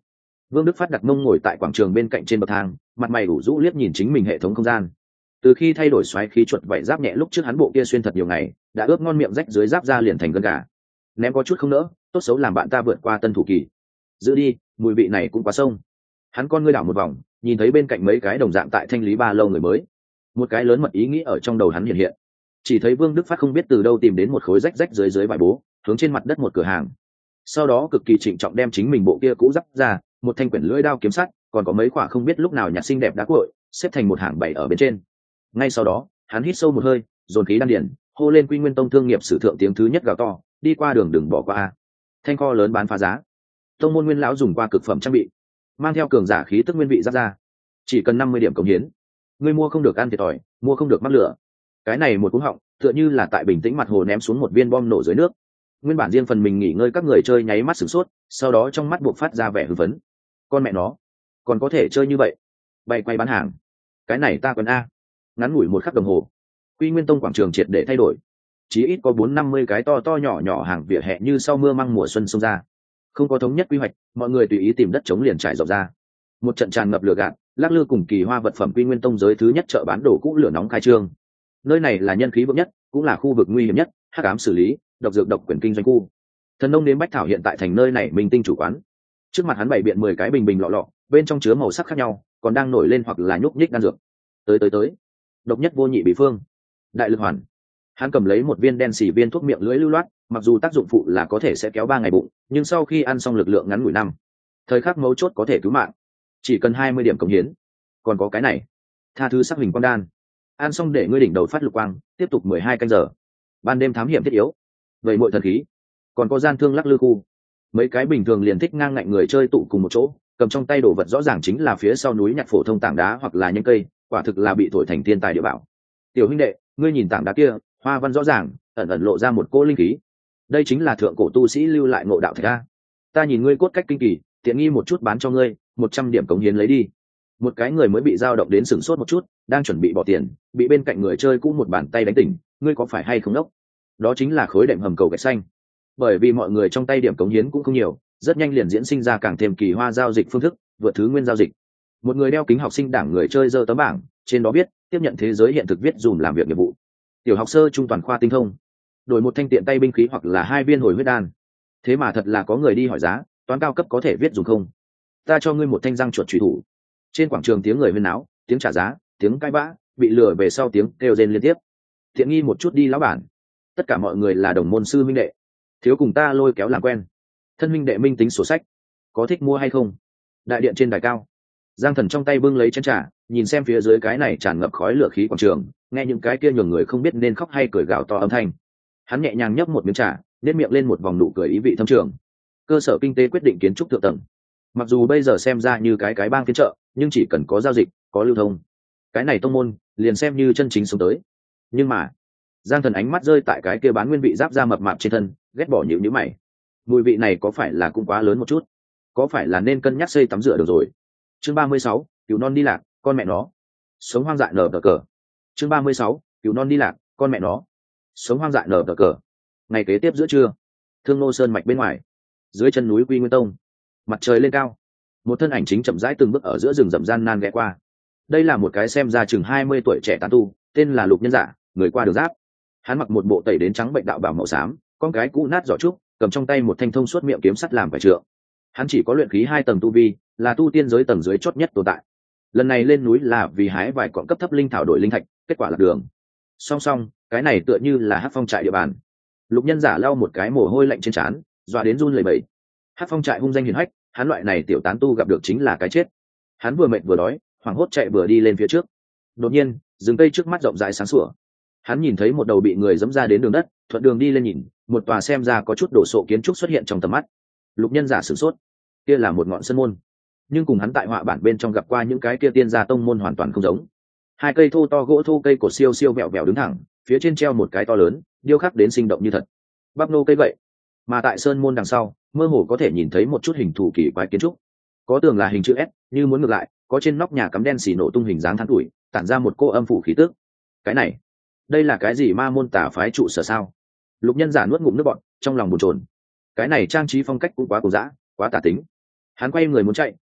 Vương Đức Phát đặt mông ngồi tại quảng trường bên cạnh trên bậc thang, mặt mày ủ rũ liếc nhìn chính mình hệ thống không gian. Từ khi thay đổi xoáy khí chuột vảy giáp nhẹ lúc trước hắn bộ kia xuyên thật nhiều ngày, đã ướp ngon miệng rách dưới giáp ra liền thành gân gà. Ném có chút không nỡ, tốt xấu làm bạn ta vượt qua tân thủ kỳ. Giữ đi, mùi vị này cũng quá sông. Hắn con ngươi đảo một vòng, nhìn thấy bên cạnh mấy cái đồng dạng tại thanh lý ba lâu người mới. Một cái lớn mật ý nghĩ ở trong đầu hắn hiện hiện. Chỉ thấy Vương Đức Phát không biết từ đâu tìm đến một khối rách rách dưới vải bố, hướng trên mặt đất một cửa hàng. Sau đó cực kỳ trịnh trọng đem chính mình bộ kia cũ giáp ra, một thanh quyển lưỡi đao kiếm sắt, còn có mấy quả không biết lúc nào nhặt xinh đẹp đá cuội, xếp thành một hàng bảy ở bên trên. Ngay sau đó, hắn hít sâu một hơi, dồn khí đan điển, hô lên Quy Nguyên Tông thương nghiệp sử thượng tiếng thứ nhất gào to, đi qua đường đừng bỏ qua. Thanh kho lớn bán phá giá. Tông môn nguyên lão dùng qua cực phẩm trang bị, mang theo cường giả khí tức nguyên vị giáp ra, chỉ cần 50 điểm cống hiến. Ngươi mua không được ăn thiệt thòi, mua không được mắc lửa. Cái này một cú họng, tựa như là tại bình tĩnh mặt hồ ném xuống một viên bom nổ dưới nước. Nguyên bản riêng phần mình nghỉ ngơi các người chơi nháy mắt sửng sốt, sau đó trong mắt buộc phát ra vẻ hưng phấn. Con mẹ nó, còn có thể chơi như vậy? Bay quay bán hàng, cái này ta còn a. Ngắn ngủi một khắc đồng hồ, Quy Nguyên Tông quảng trường triệt để thay đổi, chí ít có 450 cái to to nhỏ nhỏ hàng vỉa hè như sau mưa măng mùa xuân xông ra. Không có thống nhất quy hoạch, mọi người tùy ý tìm đất trống liền trải rộng ra. Một trận tràn ngập lửa gạt, lắc lư cùng kỳ hoa vật phẩm Quy Nguyên Tông giới thứ nhất chợ bán đồ cũ lửa nóng khai trương. Nơi này là nhân khí vượng nhất, cũng là khu vực nguy hiểm nhất, hắc ám xử lý, độc dược độc quyền kinh doanh khu. Thần nông đến bách thảo hiện tại thành nơi này minh tinh chủ quán. Trước mặt hắn bày biện 10 cái bình bình lọ lọ, bên trong chứa màu sắc khác nhau, còn đang nổi lên hoặc là nhúc nhích đan dược. Tới, độc nhất vô nhị bị phương, đại lực hoàn. Hắn cầm lấy một viên đen xì viên thuốc miệng lưỡi lưu loát, mặc dù tác dụng phụ là có thể sẽ kéo 3 ngày bụng, nhưng sau khi ăn xong lực lượng ngắn ngủi năm. Thời khắc mấu chốt có thể cứu mạng, chỉ cần 20 điểm cống hiến. Còn có cái này, tha thứ sắc hình quang đan. Ăn xong để ngươi đỉnh đầu phát lục quang, tiếp tục 12 canh giờ. Ban đêm thám hiểm thiết yếu. Vậy muội thần khí. Còn có gian thương lắc lư khu. Mấy cái bình thường liền thích ngang ngạnh người chơi tụ cùng một chỗ, cầm trong tay đồ vật rõ ràng chính là phía sau núi nhặt phổ thông tảng đá hoặc là những cây, quả thực là bị thổi thành thiên tài địa bảo. Tiểu huynh đệ, ngươi nhìn tảng đá kia, hoa văn rõ ràng, ẩn ẩn lộ ra một cỗ linh khí. Đây chính là thượng cổ tu sĩ lưu lại ngộ đạo thạch a. Ta nhìn ngươi cốt cách kinh kỳ, tiện nghi một chút bán cho ngươi, 100 điểm cống hiến lấy đi. Một cái người mới bị dao động đến sửng sốt một chút, đang chuẩn bị bỏ tiền, bị bên cạnh người chơi cũ một bàn tay đánh tỉnh. Ngươi có phải hay không đốc? Đó chính là khối đệm hầm cầu gạch xanh. Bởi vì mọi người trong tay điểm cống hiến cũng không nhiều, rất nhanh liền diễn sinh ra càng thêm kỳ hoa giao dịch phương thức, vượt thứ nguyên giao dịch. Một người đeo kính học sinh đảng người chơi giơ tấm bảng, trên đó viết tiếp nhận thế giới hiện thực viết dùm làm việc nghiệp vụ. Tiểu học sơ trung toàn khoa tinh thông, đổi một thanh tiện tay binh khí hoặc là 2 viên hồi huyết đan. Thế mà thật là có người đi hỏi giá, toán cao cấp có thể viết dùng không? Ta cho ngươi một thanh răng chuột truy thủ. Trên quảng trường tiếng người huyên náo, tiếng trả giá, tiếng cãi vã, bị lừa về sau tiếng kêu rên liên tiếp. Tiện nghi một chút đi lão bản. Tất cả mọi người là đồng môn sư minh đệ, thiếu cùng ta lôi kéo làm quen. Thân minh đệ minh tính sổ sách, có thích mua hay không? Đại điện trên đài cao, Giang Thần trong tay bưng lấy chén trà, nhìn xem phía dưới cái này tràn ngập khói lửa khí quảng trường, nghe những cái kia nhường người không biết nên khóc hay cười gào to âm thanh. Hắn nhẹ nhàng nhấp một miếng trà, nét miệng lên một vòng nụ cười ý vị thâm trường. Cơ sở kinh tế quyết định kiến trúc thượng tầng. Mặc dù bây giờ xem ra như cái bang phiên chợ, nhưng chỉ cần có giao dịch, có lưu thông, cái này tông môn liền xem như chân chính sống tới. Nhưng mà, Giang Thần ánh mắt rơi tại cái kia bán nguyên vị giáp da mập mạp trên thân, ghét bỏ nhíu mày. Mùi vị này có phải là cũng quá lớn một chút? Có phải là nên cân nhắc xây tắm rửa được rồi? Chương 36, cứu non đi lạc, con mẹ nó. Sống hoang dại nở cờ. Chương 36, cứu non đi lạc, con mẹ nó. Sống hoang dại nở cờ. Ngày kế tiếp giữa trưa, Thương Nô Sơn mạch bên ngoài, dưới chân núi Quy Nguyên Tông, mặt trời lên cao, một thân ảnh chính chậm rãi từng bước ở giữa rừng rậm gian nan ghé qua. Đây là một cái xem ra chừng 20 tuổi trẻ tán tu, tên là Lục Nhân Giả, người qua đường giáp. Hắn mặc một bộ tẩy đến trắng bệnh đạo bào màu xám, con cái cũ nát giỏ trúc, cầm trong tay một thanh thông suốt miệng kiếm sắt làm vải trượng. Hắn chỉ có luyện khí 2 tầng tu vi, là tu tiên giới tầng dưới chót nhất tồn tại. Lần này lên núi là vì hái vài cọng cấp thấp linh thảo đổi linh thạch, kết quả là đường. Song song, cái này tựa như là Hắc Phong trại địa bàn. Lục Nhân Giả lau một cái mồ hôi lạnh trên trán, dọa đến run lẩy bẩy. Hắc Phong trại hung danh hiển hách, hắn loại này tiểu tán tu gặp được chính là cái chết. Hắn vừa mệt vừa đói, hoảng hốt chạy vừa đi lên phía trước. Đột nhiên, rừng cây trước mắt rộng rãi sáng sủa. Hắn nhìn thấy một đầu bị người dẫm ra đến đường đất, thuận đường đi lên nhìn, một tòa xem ra có chút đổ sộ kiến trúc xuất hiện trong tầm mắt. Lục Nhân Giả sửng sốt, kia là một ngọn sơn môn, nhưng cùng hắn tại họa bản bên trong gặp qua những cái kia tiên gia tông môn hoàn toàn không giống. 2 cây thô to gỗ thô cây cột siêu siêu vẹo vẹo đứng thẳng, phía trên treo một cái to lớn, điêu khắc đến sinh động như thật. Bắp nô cây vậy, mà tại sơn môn đằng sau, mơ hồ có thể nhìn thấy một chút hình thù kỳ quái kiến trúc. Có tường là hình chữ S, như muốn ngược lại, có trên nóc nhà cắm đen xì nổ tung hình dáng than tuổi, tản ra một cô âm phủ khí tức. Cái này, đây là cái gì ma môn tà phái trụ sở sao? Lục Nhân Giả nuốt ngụm nước bọt, trong lòng bồn chồn. Cái này trang trí phong cách cũng quá cổ dã, quá tà tính. Hắn quay người muốn chạy,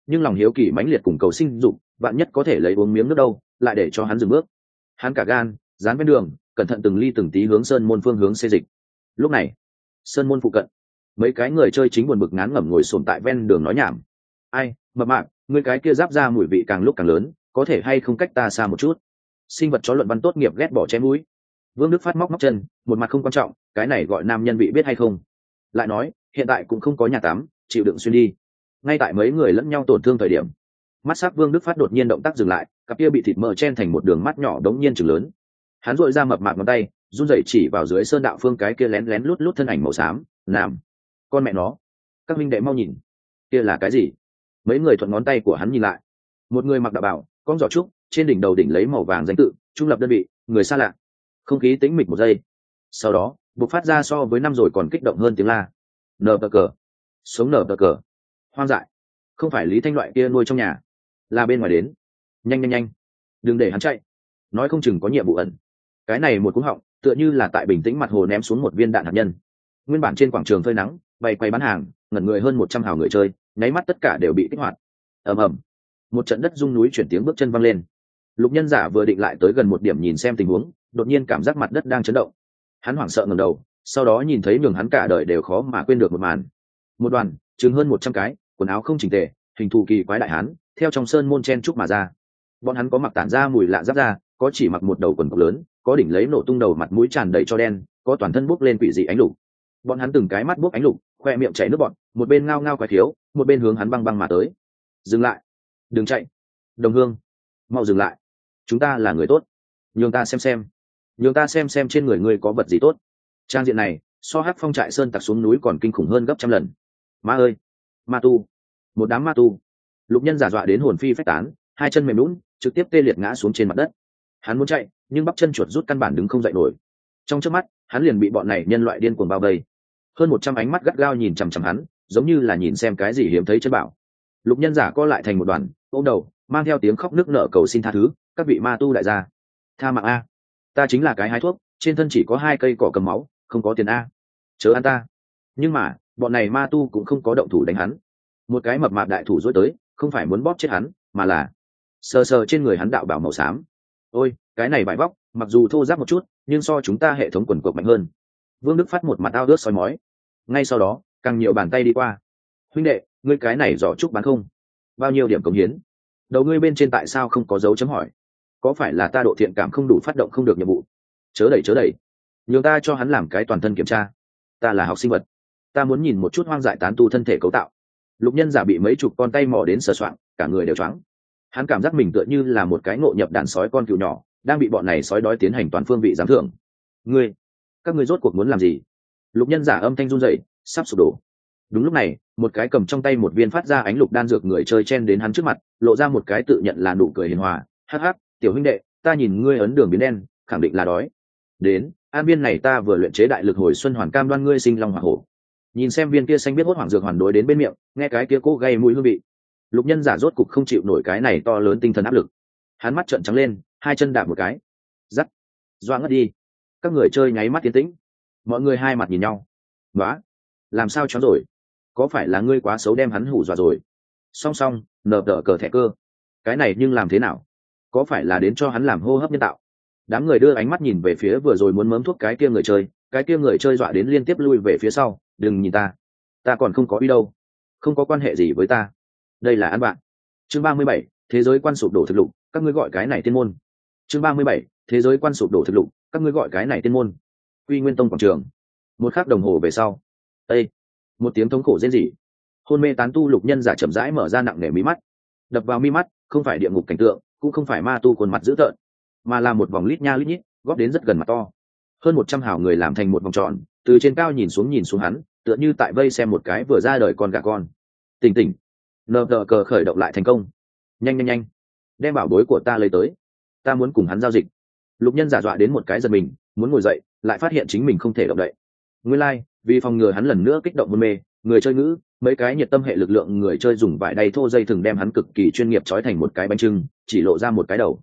nhưng lòng hiếu kỳ mãnh liệt cùng cầu sinh dục vạn nhất có thể lấy uống miếng nước đâu, lại để cho hắn dừng bước. Hắn cả gan dán bên đường, cẩn thận từng ly từng tí hướng sơn môn phương hướng xê dịch. Lúc này sơn môn phụ cận, mấy cái người chơi chính buồn bực ngán ngẩm ngồi xổm tại ven đường nói nhảm. Ai mập mạp, ngươi cái kia giáp ra mùi vị càng lúc càng lớn, có thể hay không cách ta xa một chút? Sinh vật chó luận văn tốt nghiệp ghét bỏ chém mũi. Vương Đức Phát móc móc chân, một mặt không quan trọng, cái này gọi nam nhân vị biết hay không? Lại nói hiện tại cũng không có nhà tắm, chịu đựng xuyên đi. Ngay tại mấy người lẫn nhau tổn thương thời điểm, mắt sắc Vương Đức Phát đột nhiên động tác dừng lại, cặp kia bị thịt mỡ chen thành một đường mắt nhỏ đống nhiên chừng lớn. Hắn duỗi ra mập mạp ngón tay, run rẩy chỉ vào dưới sơn đạo phương cái kia lén lén lút lút thân ảnh màu xám. Làm con mẹ nó, các minh đệ mau nhìn, kia là cái gì? Mấy người thuận ngón tay của hắn nhìn lại, một người mặc đạo bào, con giỏ trúc, trên đỉnh đầu đỉnh lấy màu vàng danh tự trung lập đơn vị, người xa lạ. Không khí tĩnh mịch một giây, sau đó bộc phát ra so với năm rồi còn kích động hơn tiếng la. Nở bờ cờ, sống nở bờ cờ, hoang dại. Không phải Lý Thanh loại kia nuôi trong nhà, là bên ngoài đến. Nhanh nhanh nhanh, đừng để hắn chạy, nói không chừng có nhiệm vụ ẩn. Cái này một cú họng tựa như là tại bình tĩnh mặt hồ ném xuống một viên đạn hạt nhân. Nguyên bản trên quảng trường phơi nắng bày quay bán hàng, ngẩn người hơn 100 hào người chơi, nháy mắt tất cả đều bị kích hoạt. Ầm ầm, một trận đất rung núi chuyển tiếng bước chân văng lên. Lục Nhân Giả vừa định lại tới gần một điểm nhìn xem tình huống, đột nhiên cảm giác mặt đất đang chấn động. Hắn hoảng sợ ngẩng đầu, sau đó nhìn thấy nhường hắn cả đời đều khó mà quên được một màn. Một đoàn chừng hơn 100 cái quần áo không chỉnh tề, hình thù kỳ quái đại hán theo trong sơn môn chen trúc mà ra. Bọn hắn có mặc tản ra mùi lạ giáp ra, có chỉ mặc một đầu quần cộc lớn, có đỉnh lấy nổ tung đầu mặt mũi tràn đầy cho đen, có toàn thân bốc lên quỷ dị ánh lục. Bọn hắn từng cái mắt bốc ánh lục, khoe miệng chảy nước bọt, một bên ngao ngao quái thiếu, một bên hướng hắn băng băng mà tới. Dừng lại, đừng chạy, đồng hương, mau dừng lại, chúng ta là người tốt, nhường ta xem, nhường ta xem trên người ngươi có vật gì tốt. Trang diện này so Hắc Phong trại sơn tặc xuống núi còn kinh khủng hơn gấp trăm lần. Ma ơi, ma tu, một đám ma tu. Lục Nhân Giả dọa đến hồn phi phách tán, hai chân mềm lún, trực tiếp tê liệt ngã xuống trên mặt đất. Hắn muốn chạy, nhưng bắp chân chuột rút căn bản đứng không dậy nổi. Trong chớp mắt, hắn liền bị bọn này nhân loại điên cuồng bao vây. Hơn 100 ánh mắt gắt gao nhìn chằm chằm hắn, giống như là nhìn xem cái gì hiếm thấy chân bảo. Lục Nhân Giả co lại thành một đoàn, ôm đầu, mang theo tiếng khóc nức nở cầu xin tha thứ, các vị ma tu đại gia, tha mạng a, ta chính là cái hái thuốc, trên thân chỉ có 2 cây cỏ cầm máu, không có tiền a, chớ ăn ta. Nhưng mà bọn này ma tu cũng không có động thủ đánh hắn. Một cái mập mạp đại thủ dối tới, không phải muốn bóp chết hắn, mà là sờ sờ trên người hắn đạo bảo màu xám. Ôi, cái này vải vóc mặc dù thô ráp một chút, nhưng so chúng ta hệ thống quần cộc mạnh hơn. Vương Đức Phát một mặt ao ướt soi mói. Ngay sau đó càng nhiều bàn tay đi qua. Huynh đệ, ngươi cái này giỏ trúc bán không? Bao nhiêu điểm cống hiến? Đầu ngươi bên trên tại sao không có dấu chấm hỏi? Có phải là ta độ thiện cảm không đủ, phát động không được nhiệm vụ? Chớ đẩy, nhường ta cho hắn làm cái toàn thân kiểm tra. Ta là học sinh vật, ta muốn nhìn một chút hoang dại tán tu thân thể cấu tạo. Lục Nhân Giả bị mấy chục con tay mò đến sờ soạng, cả người đều choáng. Hắn cảm giác mình tựa như là một cái ngộ nhập đàn sói con cừu nhỏ, đang bị bọn này sói đói tiến hành toàn phương vị giám thưởng. Các ngươi rốt cuộc muốn làm gì? Lục Nhân Giả âm thanh run rẩy, sắp sụp đổ. Đúng lúc này, một cái cầm trong tay một viên phát ra ánh lục đan dược người chơi chen đến hắn trước mặt, lộ ra một cái tự nhận là nụ cười hiền hòa. Hắc hắc, tiểu huynh đệ, ta nhìn ngươi ấn đường biến đen, khẳng định là đói. Đến, an viên này ta vừa luyện chế đại lực hồi xuân hoàn cam đoan ngươi sinh long hỏa hổ. Nhìn xem viên kia xanh biết hốt hoảng dược hoàn đối đến bên miệng, nghe cái kia cố gây mũi hương vị. Lục Nhân Giả rốt cục không chịu nổi cái này to lớn tinh thần áp lực. Hắn mắt trợn trắng lên, hai chân đạp một cái, dắt, doa ngất đi. Các người chơi nháy mắt tiến tĩnh, mọi người hai mặt nhìn nhau. Nóa, làm sao chó rồi? Có phải là ngươi quá xấu đem hắn hù dọa rồi? Song nở đỡ cờ thẻ cơ, cái này nhưng làm thế nào? Có phải là đến cho hắn làm hô hấp nhân tạo? Đám người đưa ánh mắt nhìn về phía vừa rồi muốn mớm thuốc cái kia người chơi, cái kia người chơi dọa đến liên tiếp lui về phía sau. Đừng nhìn ta còn không có ý đâu, không có quan hệ gì với ta, đây là ăn bạn. Chương 37, thế giới quan sụp đổ thực lục, các ngươi gọi cái này tiên môn. Chương 37, thế giới quan sụp đổ thực lục, các ngươi gọi cái này tiên môn. Quy Nguyên Tông quảng trường. Một khắc đồng hồ về sau, một tiếng thống khổ rên rỉ. Hôn mê tán tu Lục Nhân Giả chậm rãi mở ra nặng nề mí mắt. Đập vào mi mắt không phải địa ngục cảnh tượng, cũng không phải ma tu khuôn mặt dữ tợn, mà là một vòng lít nha lít nhít, góp đến rất gần mặt to. Hơn 100 hào người làm thành một vòng tròn, từ trên cao nhìn xuống hắn, tựa như tại vây xem một cái vừa ra đời con gà con. Tỉnh, nờ đờ cờ khởi động lại thành công. Nhanh, đem bảo bối của ta lấy tới, ta muốn cùng hắn giao dịch. Lục Nhân Giả dọa đến một cái giật mình, muốn ngồi dậy, lại phát hiện chính mình không thể động đậy. Nguyên lai, vì phòng ngừa hắn lần nữa kích động hôn mê, người chơi ngữ, mấy cái nhiệt tâm hệ lực lượng người chơi dùng vải đay thô dây thừng đem hắn cực kỳ chuyên nghiệp trói thành một cái bánh trưng, chỉ lộ ra một cái đầu.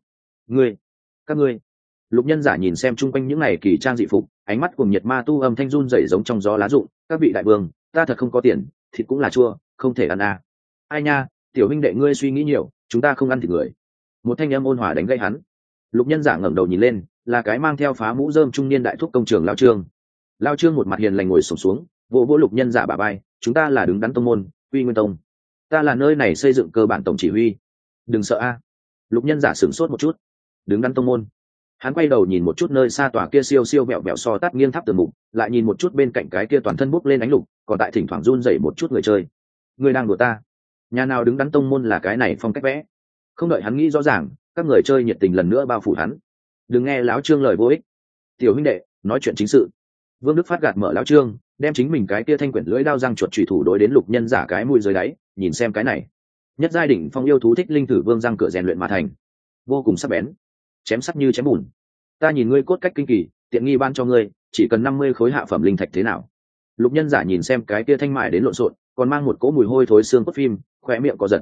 Các ngươi. Lục Nhân Giả nhìn xem chung quanh những này kỳ trang dị phục, ánh mắt cùng nhiệt ma tu âm thanh run rẩy giống trong gió lá rụng. Các vị đại vương, ta thật không có tiền, thịt cũng là chua, không thể ăn à. Ai nha, tiểu huynh đệ ngươi suy nghĩ nhiều, chúng ta không ăn thịt người. Một thanh âm ôn hòa đánh gây hắn. Lục Nhân Giả ngẩng đầu nhìn lên, là cái mang theo phá mũ rơm trung niên đại thúc công trường Lao Trương. Lao Trương một mặt hiền lành ngồi xổm xuống, vỗ vỗ Lục Nhân Giả bả vai, chúng ta là đứng đắn tông môn, Quy Nguyên Tông. Ta là nơi này xây dựng cơ bản tổng chỉ huy. Đừng sợ a. Lục Nhân Giả sửng sốt một chút. Đứng đắn tông môn. Hắn quay đầu nhìn một chút nơi xa tòa kia siêu siêu vẹo vẹo so tát nghiêng tháp tường mục, lại nhìn một chút bên cạnh cái kia toàn thân bốc lên ánh lục, còn tại thỉnh thoảng run rẩy một chút người chơi. Người đang đùa ta? Nhà nào đứng đắn tông môn là cái này phong cách vẽ? Không đợi hắn nghĩ rõ ràng, các người chơi nhiệt tình lần nữa bao phủ hắn. Đừng nghe láo Trương lời vô ích. Tiểu huynh đệ, nói chuyện chính sự. Vương Đức Phát gạt mở láo Trương, đem chính mình cái kia thanh quyển lưỡi đao răng chuột chủy thủ đối đến Lục Nhân Giả cái mũi dưới đáy, nhìn xem cái này. Nhất giai đỉnh phong yêu thú thích linh thử vương răng cửa rèn luyện mà thành, vô cùng sắc bén, chém sắc như chém bùn. Ta nhìn ngươi cốt cách kinh kỳ, tiện nghi ban cho ngươi, chỉ cần 50 khối hạ phẩm linh thạch thế nào? Lục Nhân Giả nhìn xem cái kia thanh mại đến lộn xộn, còn mang một cỗ mùi hôi thối xương cốt phim, khóe miệng có giật,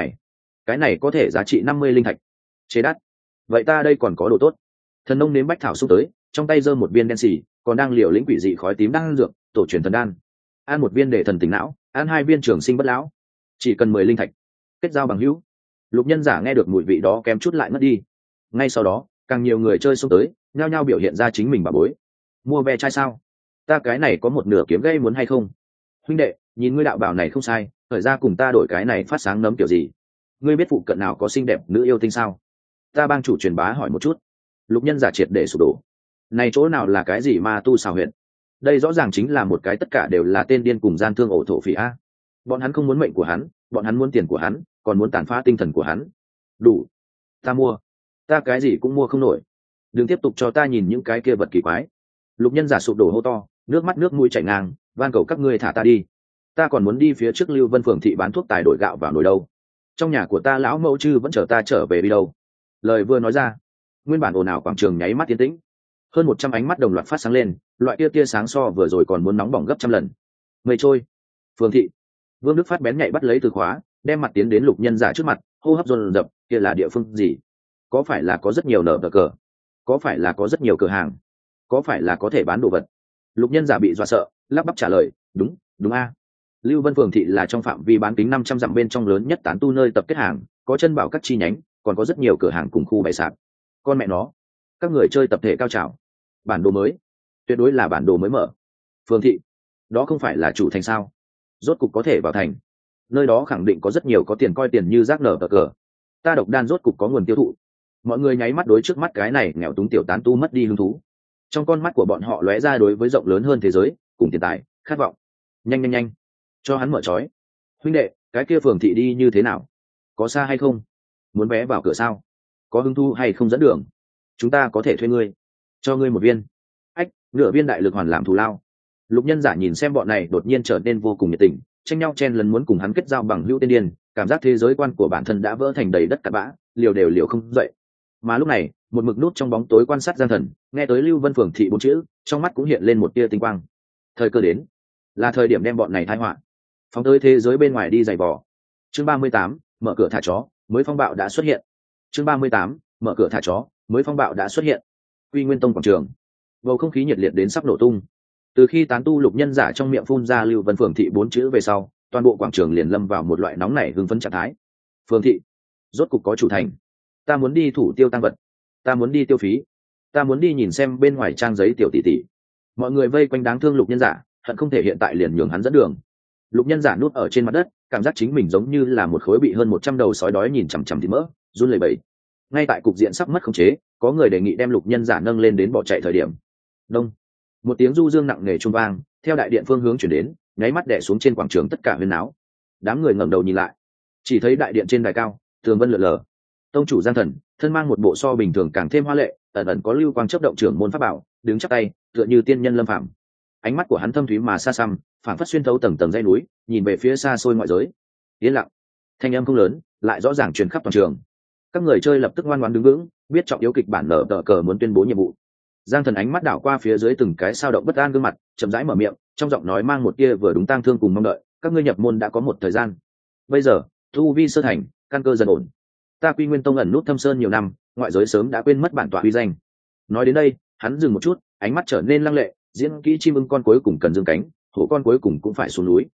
cái này có thể giá trị 50 linh thạch. Chế đắt. Vậy ta đây còn có đồ tốt. Thần nông nếm bách thảo xúc tới, trong tay giơ một viên đen xì, còn đang liều lĩnh quỷ dị khói tím đang dược, tổ truyền thần đan. Ăn một viên để thần tỉnh não, ăn 2 viên trường sinh bất lão. Chỉ cần 10 linh thạch. Kết giao bằng hữu. Lục Nhân Giả nghe được mùi vị đó kém chút lại mất đi. Ngay sau đó, càng nhiều người chơi xông tới, nhao nhao biểu hiện ra chính mình bà bối. Mua ve chai sao? Ta cái này có một nửa kiếm gây muốn hay không? Huynh đệ, nhìn ngươi đạo bảo này không sai, thời ra cùng ta đổi cái này phát sáng nấm kiểu gì? Ngươi biết phụ cận nào có xinh đẹp nữ yêu tinh sao? Ta bang chủ truyền bá hỏi một chút. Lục Nhân Giả triệt để sụp đổ. Này chỗ nào là cái gì ma tu xào huyện? Đây rõ ràng chính là một cái tất cả đều là tên điên cùng gian thương ổ thổ phỉ a. Bọn hắn không muốn mệnh của hắn, bọn hắn muốn tiền của hắn, còn muốn tàn phá tinh thần của hắn. Đủ. Ta mua. Ta cái gì cũng mua không nổi. Đừng tiếp tục cho ta nhìn những cái kia vật kỳ quái. Lục Nhân Giả sụp đổ hô to, nước mắt nước mũi chảy ngang, van cầu các ngươi thả ta đi. Ta còn muốn đi phía trước Lưu Vân phường thị bán thuốc tài đổi gạo vào nồi đâu. Trong nhà của ta lão mẫu chư vẫn chờ ta trở về đi đâu. Lời vừa nói ra, nguyên bản ồn ào quảng trường nháy mắt tiến tĩnh. Hơn 100 ánh mắt đồng loạt phát sáng lên, loại kia tia sáng so vừa rồi còn muốn nóng bỏng gấp trăm lần. Mây trôi. Phường thị. Vương Đức Phát bén nhạy bắt lấy từ khóa, đem mặt tiến đến Lục Nhân Giả trước mặt, hô hấp dồn dập, kia là địa phương gì? Có phải là có rất nhiều nở cờ? Có phải là có rất nhiều cửa hàng? Có phải là có thể bán đồ vật? Lục Nhân Giả bị dọa sợ, lắp bắp trả lời, đúng, đúng a. Lưu Vân phường thị là trong phạm vi bán kính 500 dặm bên trong lớn nhất tán tu nơi tập kết hàng, có chân bảo các chi nhánh, còn có rất nhiều cửa hàng cùng khu bày sạp. Con mẹ nó, các người chơi tập thể cao trào. Bản đồ mới, tuyệt đối là bản đồ mới mở. Phường thị, đó không phải là chủ thành sao? Rốt cục có thể vào thành. Nơi đó khẳng định có rất nhiều có tiền coi tiền như rác nở cờ. Ta độc đan rốt cục có nguồn tiêu thụ. Mọi người nháy mắt đối trước mắt cái này nghèo túng tiểu tán tu mất đi hứng thú. Trong con mắt của bọn họ lóe ra đối với rộng lớn hơn thế giới, cùng tiền tài, khát vọng. Nhanh nhanh nhanh, cho hắn mở trói. Huynh đệ, cái kia phường thị đi như thế nào? Có xa hay không? Muốn vé vào cửa sao? Có hứng thu hay không dẫn đường? Chúng ta có thể thuê ngươi, cho ngươi một viên. Ách, nửa viên đại lực hoàn làm thù lao. Lục Nhân Giả nhìn xem bọn này đột nhiên trở nên vô cùng nhiệt tình, tranh nhau chen lấn muốn cùng hắn kết giao bằng hữu tên điên, cảm giác thế giới quan của bản thân đã vỡ thành đầy đất cát bã, liều đều liều không dậy. Mà lúc này, một mực nút trong bóng tối quan sát Giang Thần, nghe tới Lưu Vân phường thị 4 chữ, trong mắt cũng hiện lên một tia tinh quang. Thời cơ đến, là thời điểm đem bọn này tai họa, phóng tới thế giới bên ngoài đi giày vò. Chương 38, mở cửa thả chó, mới phong bạo đã xuất hiện. Chương 38, mở cửa thả chó, mới phong bạo đã xuất hiện. Quy Nguyên Tông quảng trường, bầu không khí nhiệt liệt đến sắp nổ tung. Từ khi tán tu Lục Nhân Giả trong miệng phun ra Lưu Vân phường thị 4 chữ về sau, toàn bộ quảng trường liền lâm vào một loại nóng nảy hưng phấn trạng thái. Phường thị, rốt cục có chủ thành. Ta muốn đi thủ tiêu tăng vật, ta muốn đi tiêu phí, ta muốn đi nhìn xem bên ngoài trang giấy tiểu tỷ tỷ. Mọi người vây quanh đáng thương Lục Nhân Giả, hận không thể hiện tại liền nhường hắn dẫn đường. Lục Nhân Giả núp ở trên mặt đất, cảm giác chính mình giống như là một khối bị hơn 100 đầu sói đói nhìn chằm chằm thịt mỡ, run lẩy bẩy. Ngay tại cục diện sắp mất khống chế, có người đề nghị đem Lục Nhân Giả nâng lên đến bỏ chạy thời điểm. Đông, một tiếng du dương nặng nề trung vang, theo đại điện phương hướng chuyển đến, nháy mắt đè xuống trên quảng trường tất cả huyên náo. Đám người ngẩng đầu nhìn lại, chỉ thấy đại điện trên đài cao, tường vân lượn lờ. Tông chủ Giang Thần, thân mang một bộ so bình thường càng thêm hoa lệ, ẩn ẩn có lưu quang chớp động trưởng môn pháp bảo, đứng chắp tay, tựa như tiên nhân lâm phạm. Ánh mắt của hắn thâm thúy mà xa xăm, phảng phất xuyên thấu tầng tầng dãy núi, nhìn về phía xa xôi ngoại giới. Yên lặng, thanh âm không lớn, lại rõ ràng truyền khắp toàn trường. Các người chơi lập tức ngoan ngoãn đứng vững, biết trọng yếu kịch bản nở tờ cờ muốn tuyên bố nhiệm vụ. Giang Thần ánh mắt đảo qua phía dưới từng cái sao động bất an gương mặt, chậm rãi mở miệng, trong giọng nói mang một tia vừa đúng tang thương cùng mong đợi. Các ngươi nhập môn đã có một thời gian, bây giờ tu vi sơ thành, căn cơ dần ổn. Ta Quy Nguyên Tông ẩn nút thâm sơn nhiều năm, ngoại giới sớm đã quên mất bản tọa uy danh. Nói đến đây, hắn dừng một chút, ánh mắt trở nên lăng lệ, diễn kỹ chim ưng con cuối cùng cần dương cánh, hổ con cuối cùng cũng phải xuống núi.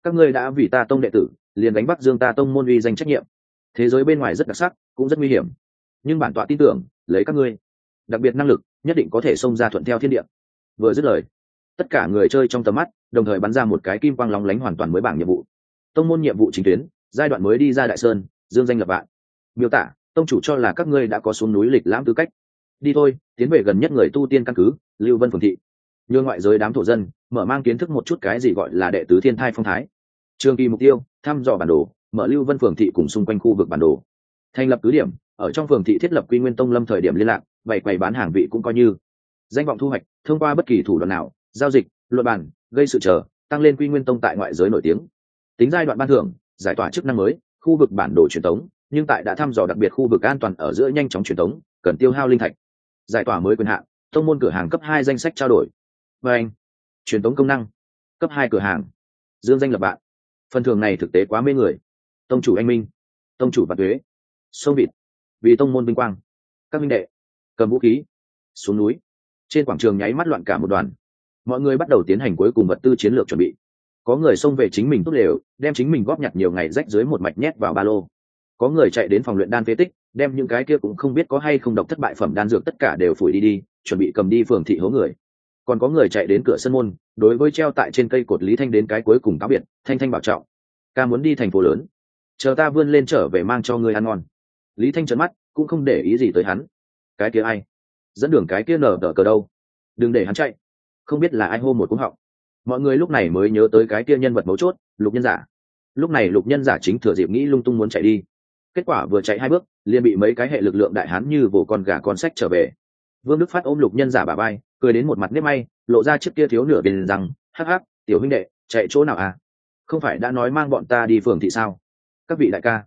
các ngươi đã vì ta tông đệ tử liền đánh bắc dương ta tông môn uy danh trách nhiệm. Thế giới bên ngoài rất đặc sắc cũng rất nguy hiểm, nhưng bản tọa tin tưởng lấy các ngươi đặc biệt năng lực nhất định có thể xông ra thuận theo thiên địa. Vừa dứt lời, tất cả người chơi trong tầm mắt đồng thời bắn ra một cái kim quang lóng lánh hoàn toàn mới bảng nhiệm vụ. Tông môn nhiệm vụ chính tuyến giai đoạn mới đi ra đại sơn, dương danh lập vạn. Miêu tả: tông chủ cho là các ngươi đã có xuống núi lịch lãm tư cách, đi thôi, tiến về gần nhất người tu tiên căn cứ Lưu Vân Phường thị, nhường ngoại giới đám thổ dân mở mang kiến thức một chút cái gì gọi là đệ tứ thiên thai phong thái. Trường kỳ mục tiêu: thăm dò bản đồ, mở Lưu Vân Phường thị cùng xung quanh khu vực bản đồ, thành lập cứ điểm, ở trong phường thị thiết lập Quy Nguyên Tông lâm thời điểm liên lạc, bày quầy bán hàng vị cũng coi như. Danh vọng thu hoạch: thông qua bất kỳ thủ đoạn nào, giao dịch, luận bàn, gây sự trở, tăng lên Quy Nguyên Tông tại ngoại giới nổi tiếng. Tính giai đoạn ban thưởng: giải tỏa chức năng mới, khu vực bản đồ truyền tống, nhưng tại đã thăm dò đặc biệt khu vực an toàn ở giữa nhanh chóng truyền tống, cần tiêu hao linh thạch. Giải tỏa mới quyền hạn: tông môn cửa hàng cấp 2 danh sách trao đổi. Và anh, truyền tống công năng, cấp 2 cửa hàng, dương danh lập bạn. Phần thưởng này thực tế quá mê người. Tông chủ anh minh, tông chủ Vạn Tuế, sông vịt, vì tông môn vinh quang. Các minh đệ, cầm vũ khí, xuống núi. Trên quảng trường nháy mắt loạn cả một đoàn. Mọi người bắt đầu tiến hành cuối cùng vật tư chiến lược chuẩn bị. Có người xông về chính mình tốt lều, đem chính mình góp nhặt nhiều ngày rách dưới một mạch nhét vào ba lô. Có người chạy đến phòng luyện đan phế tích, đem những cái kia cũng không biết có hay không độc thất bại phẩm đan dược tất cả đều phủi đi, chuẩn bị cầm đi phường thị hố người. Còn có người chạy đến cửa sân môn, đối với treo tại trên cây cột Lý Thanh đến cái cuối cùng cáo biệt, Thanh Thanh bảo trọng, ca muốn đi thành phố lớn, chờ ta vươn lên trở về mang cho ngươi ăn ngon. Lý Thanh trợn mắt, cũng không để ý gì tới hắn. Cái kia ai? Dẫn đường cái kia nở tờ cờ đâu? Đừng để hắn chạy. Không biết là ai hô một cú họng. Mọi người lúc này mới nhớ tới cái kia nhân vật mấu chốt, Lục Nhân Giả. Lúc này Lục Nhân Giả chính thừa dịp nghĩ lung tung muốn chạy đi. Kết quả vừa chạy 2 bước, liền bị mấy cái hệ lực lượng đại hán như vồ con gà con sách trở về. Vương Đức Phát ôm Lục Nhân Giả bả vai, cười đến một mặt nếp may, lộ ra chiếc kia thiếu nửa bên rằng, hắc hắc, tiểu huynh đệ, chạy chỗ nào à? Không phải đã nói mang bọn ta đi phường thị sao? Các vị đại ca,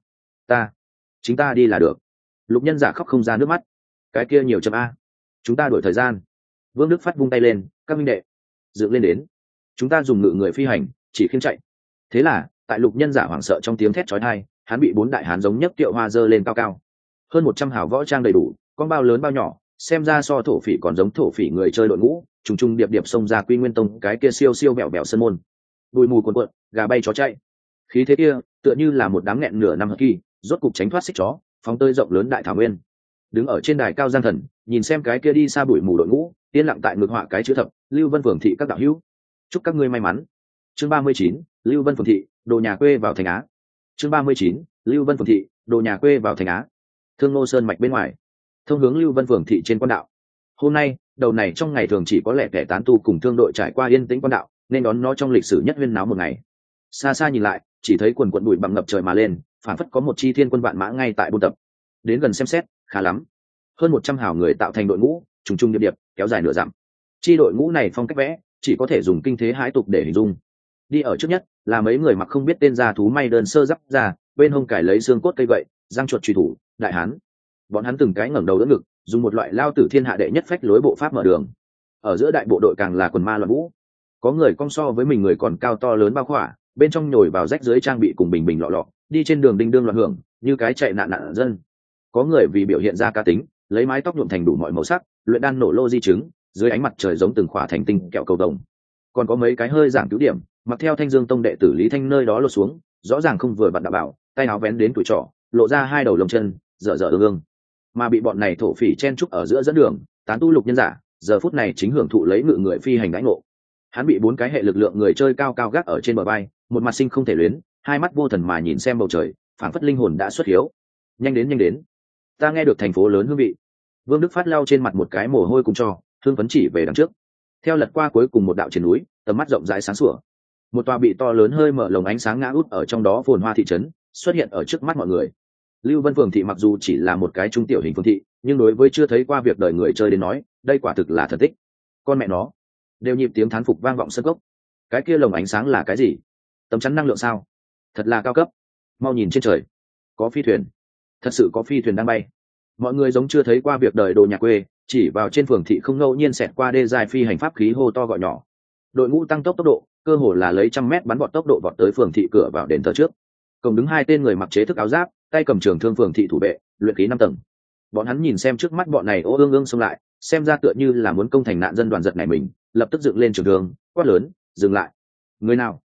chính ta đi là được. Lục Nhân Giả khóc không ra nước mắt. Cái kia nhiều chậm a, chúng ta đổi thời gian. Vương Đức Phát vung tay lên, các huynh đệ, dựng lên đến, chúng ta dùng ngự người phi hành, chỉ khiêng chạy. Thế là tại Lục Nhân Giả hoảng sợ trong tiếng thét chói tai, hắn bị 4 đại hán giống nhấc tiệu hoa dơ lên cao cao. Hơn 100 hảo võ trang đầy đủ, con bao lớn bao nhỏ, xem ra so thổ phỉ còn giống thổ phỉ người chơi đội ngũ, trùng trùng điệp điệp xông ra Quy Nguyên Tông cái kia siêu siêu bẹo bẹo sân môn. Bụi mù cuồn cuộn, gà bay chó chạy. Khí thế kia, tựa như là một đám nghẹn nửa năm kỳ, rốt cục tránh thoát xích chó, phóng tơi rộng lớn đại thảo nguyên. Đứng ở trên đài cao Giang Thần, nhìn xem cái kia đi xa bụi mù đội ngũ, yên lặng tại ngực họa cái chữ thập, Lưu Vân Phường thị các đạo hữu, chúc các ngươi may mắn. Chương 39, Lưu Vân Phường thị, đồ nhà quê vào thành Á. Chương 39, Lưu Vân Phường thị, đồ nhà quê vào thành Á. Thương Ngô Sơn mạch bên ngoài, thông hướng Lưu Vân Phường thị trên quan đạo. Hôm nay, đầu này trong ngày thường chỉ có lẻ tẻ tán tu cùng thương đội trải qua yên tĩnh quan đạo, nên đón nó trong lịch sử nhất huyên náo một ngày. Xa xa nhìn lại, chỉ thấy quần quần bụi bặm ngập trời mà lên, phản phất có một chi thiên quân vạn mã ngay tại buôn tập. Đến gần xem xét, khá lắm. Hơn 100 hảo người tạo thành đội ngũ, trùng trùng điệp điệp, kéo dài nửa dặm. Chi đội ngũ này phong cách vẽ, chỉ có thể dùng kinh thế hãi tục để hình dung. Đi ở trước nhất là mấy người mặc không biết tên gia thú may đơn sơ giáp ra, bên hông cài lấy xương cốt cây gậy, răng chuột truy thủ, đại hán. Bọn hắn từng cái ngẩng đầu đỡ ngực, dùng một loại lao tử thiên hạ đệ nhất phách lối bộ pháp mở đường. Ở giữa đại bộ đội càng là quần ma loạn vũ. Có người cong so với mình người còn cao to lớn bao khỏa, bên trong nhồi vào rách dưới trang bị cùng bình bình lọ lọ, đi trên đường đinh đương loạn hưởng, như cái chạy nạn nạn dân. Có người vì biểu hiện ra cá tính, lấy mái tóc nhuộm thành đủ mọi màu sắc, luyện đan nổ lô di chứng, dưới ánh mặt trời giống từng khỏa thành tinh kẹo cầu đồng. Còn có mấy cái hơi giảng cứu điểm, mặc theo Thanh Dương Tông đệ tử Lý Thanh nơi đó lột xuống, rõ ràng không vừa vặn đạo bảo, tay áo vén đến tuổi trọ, lộ ra 2 đầu lông chân, dở dở ương ương. Mà bị bọn này thổ phỉ chen trúc ở giữa dẫn đường, tán tu Lục Nhân Giả, giờ phút này chính hưởng thụ lấy ngự người phi hành đãi ngộ. Hắn bị 4 cái hệ lực lượng người chơi cao cao gác ở trên bờ vai, một mặt sinh không thể luyến, 2 mắt vô thần mà nhìn xem bầu trời, phảng phất linh hồn đã xuất hiếu. Nhanh đến, ta nghe được thành phố lớn hương vị. Vương Đức Phát lau trên mặt một cái mồ hôi cùng cho, hương phấn chỉ về đằng trước. Theo lật qua cuối cùng một đạo trên núi, tầm mắt rộng rãi sáng sủa. Một tòa bị to lớn hơi mở lồng ánh sáng ngã út ở trong đó phồn hoa thị trấn, xuất hiện ở trước mắt mọi người. Lưu Vân Phường thị mặc dù chỉ là một cái trung tiểu hình phường thị, nhưng đối với chưa thấy qua việc đời người chơi đến nói, đây quả thực là thần tích. Con mẹ nó, đều nhịp tiếng thán phục vang vọng sân cốc. Cái kia lồng ánh sáng là cái gì? Tấm chắn năng lượng sao? Thật là cao cấp. Mau nhìn trên trời, có phi thuyền. Thật sự có phi thuyền đang bay. Mọi người giống chưa thấy qua việc đời đồ nhà quê, chỉ vào trên phường thị không ngẫu nhiên xẹt qua đê dài phi hành pháp khí hô to gọi nhỏ. Đội ngũ tăng tốc độ, cơ hồ là lấy 100 mét bắn vọt tốc độ vọt tới phường thị cửa vào đền thờ trước. Cổng đứng 2 tên người mặc chế thức áo giáp, tay cầm trường thương phường thị thủ vệ, luyện khí 5 tầng. Bọn hắn nhìn xem trước mắt bọn này ô ương ương xông lại, xem ra tựa như là muốn công thành nạn dân đoàn giật này mình, lập tức dựng lên trường thương, quát lớn, dừng lại. Người nào?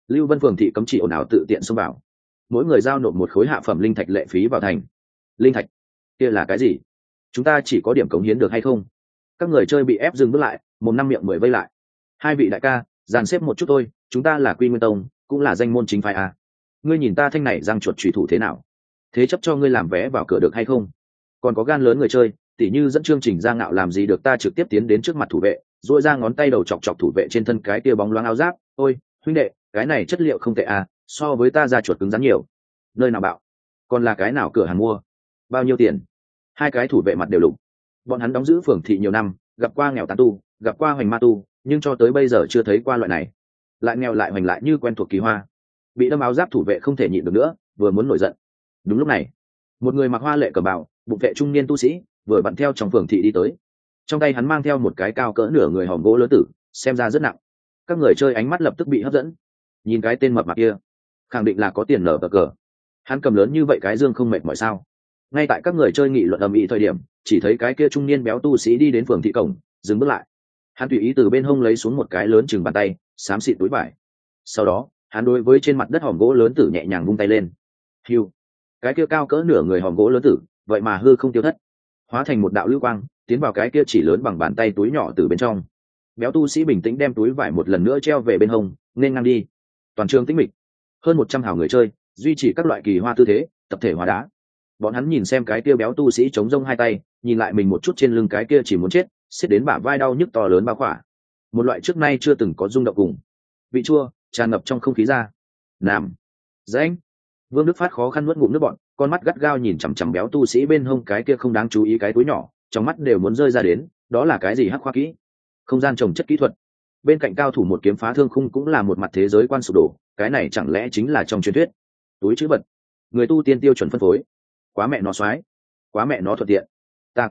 Lưu Vân phường thị cấm chỉ ồn ào tự tiện xông vào, mỗi người giao nộp một khối hạ phẩm linh thạch lệ phí vào thành. Linh thạch kia là cái gì? Chúng ta chỉ có điểm cống hiến được hay không? Các người chơi bị ép dừng bước lại, mồm năm miệng mười vây lại. Hai vị đại ca, dàn xếp một chút thôi, chúng ta là Quy Nguyên Tông, cũng là danh môn chính phái à. Ngươi nhìn ta thanh này răng chuột trùy thủ thế nào? Thế chấp cho ngươi làm vé vào cửa được hay không? Còn có gan lớn người chơi, tỉ như dẫn chương trình ra ngạo làm gì được, ta trực tiếp tiến đến trước mặt thủ vệ, duỗi ra ngón tay đầu chọc chọc thủ vệ trên thân cái kia bóng loáng áo giáp. Ôi huynh đệ, cái này chất liệu không tệ à, so với ta ra chuột cứng rắn nhiều. Nơi nào bạo? Còn là cái nào cửa hàng mua? Bao nhiêu tiền? Hai cái thủ vệ mặt đều lục. Bọn hắn đóng giữ phường thị nhiều năm, gặp qua nghèo tán tu, gặp qua hoành ma tu, nhưng cho tới bây giờ chưa thấy qua loại này. Lại nghèo lại hoành lại như quen thuộc kỳ hoa. Bị đâm áo giáp thủ vệ không thể nhịn được nữa, vừa muốn nổi giận. Đúng lúc này, một người mặc hoa lệ cẩm bào, bụng vệ trung niên tu sĩ vừa bận theo trong phường thị đi tới. Trong tay hắn mang theo một cái cao cỡ nửa người hòm gỗ lớn tử, xem ra rất nặng. Các người chơi ánh mắt lập tức bị hấp dẫn. Nhìn cái tên mập mạp kia, khẳng định là có tiền nở cờ. Hắn cầm lớn như vậy cái dương không mệt mỏi sao? Ngay tại các người chơi nghị luận ầm ĩ thời điểm, chỉ thấy cái kia trung niên béo tu sĩ đi đến phường thị cổng, dừng bước lại. Hắn tùy ý từ bên hông lấy xuống một cái lớn chừng bàn tay, xám xịt túi vải. Sau đó, hắn đối với trên mặt đất hòm gỗ lớn tử nhẹ nhàng vung tay lên. Hiu, cái kia cao cỡ nửa người hòm gỗ lớn tử, vậy mà hư không tiêu thất, hóa thành một đạo lưu quang, tiến vào cái kia chỉ lớn bằng bàn tay túi nhỏ từ bên trong. Béo tu sĩ bình tĩnh đem túi vải một lần nữa treo về bên hông, nên ngang đi. Toàn trường tĩnh mịch, hơn 100 hào người chơi duy trì các loại kỳ hoa tư thế, tập thể hóa đá. Bọn hắn nhìn xem cái kia béo tu sĩ chống rông hai tay, nhìn lại mình một chút trên lưng cái kia chỉ muốn chết, xiết đến bả vai đau nhức to lớn bao khỏa. Một loại trước nay chưa từng có rung động cùng vị chua tràn ngập trong không khí ra. Nam, Danh, Vương Đức Phát khó khăn nuốt ngụm nước bọt, con mắt gắt gao nhìn chằm chằm béo tu sĩ bên hông cái kia không đáng chú ý cái túi nhỏ, trong mắt đều muốn rơi ra đến. Đó là cái gì hắc khoa kỹ? Không gian trồng chất kỹ thuật. Bên cạnh cao thủ một kiếm phá thương khung cũng là một mặt thế giới quan sụp đổ, cái này chẳng lẽ chính là trong truyền thuyết túi chữ vật, người tu tiên tiêu chuẩn phân phối? Quá mẹ nó xoái, quá mẹ nó thuận tiện. Ta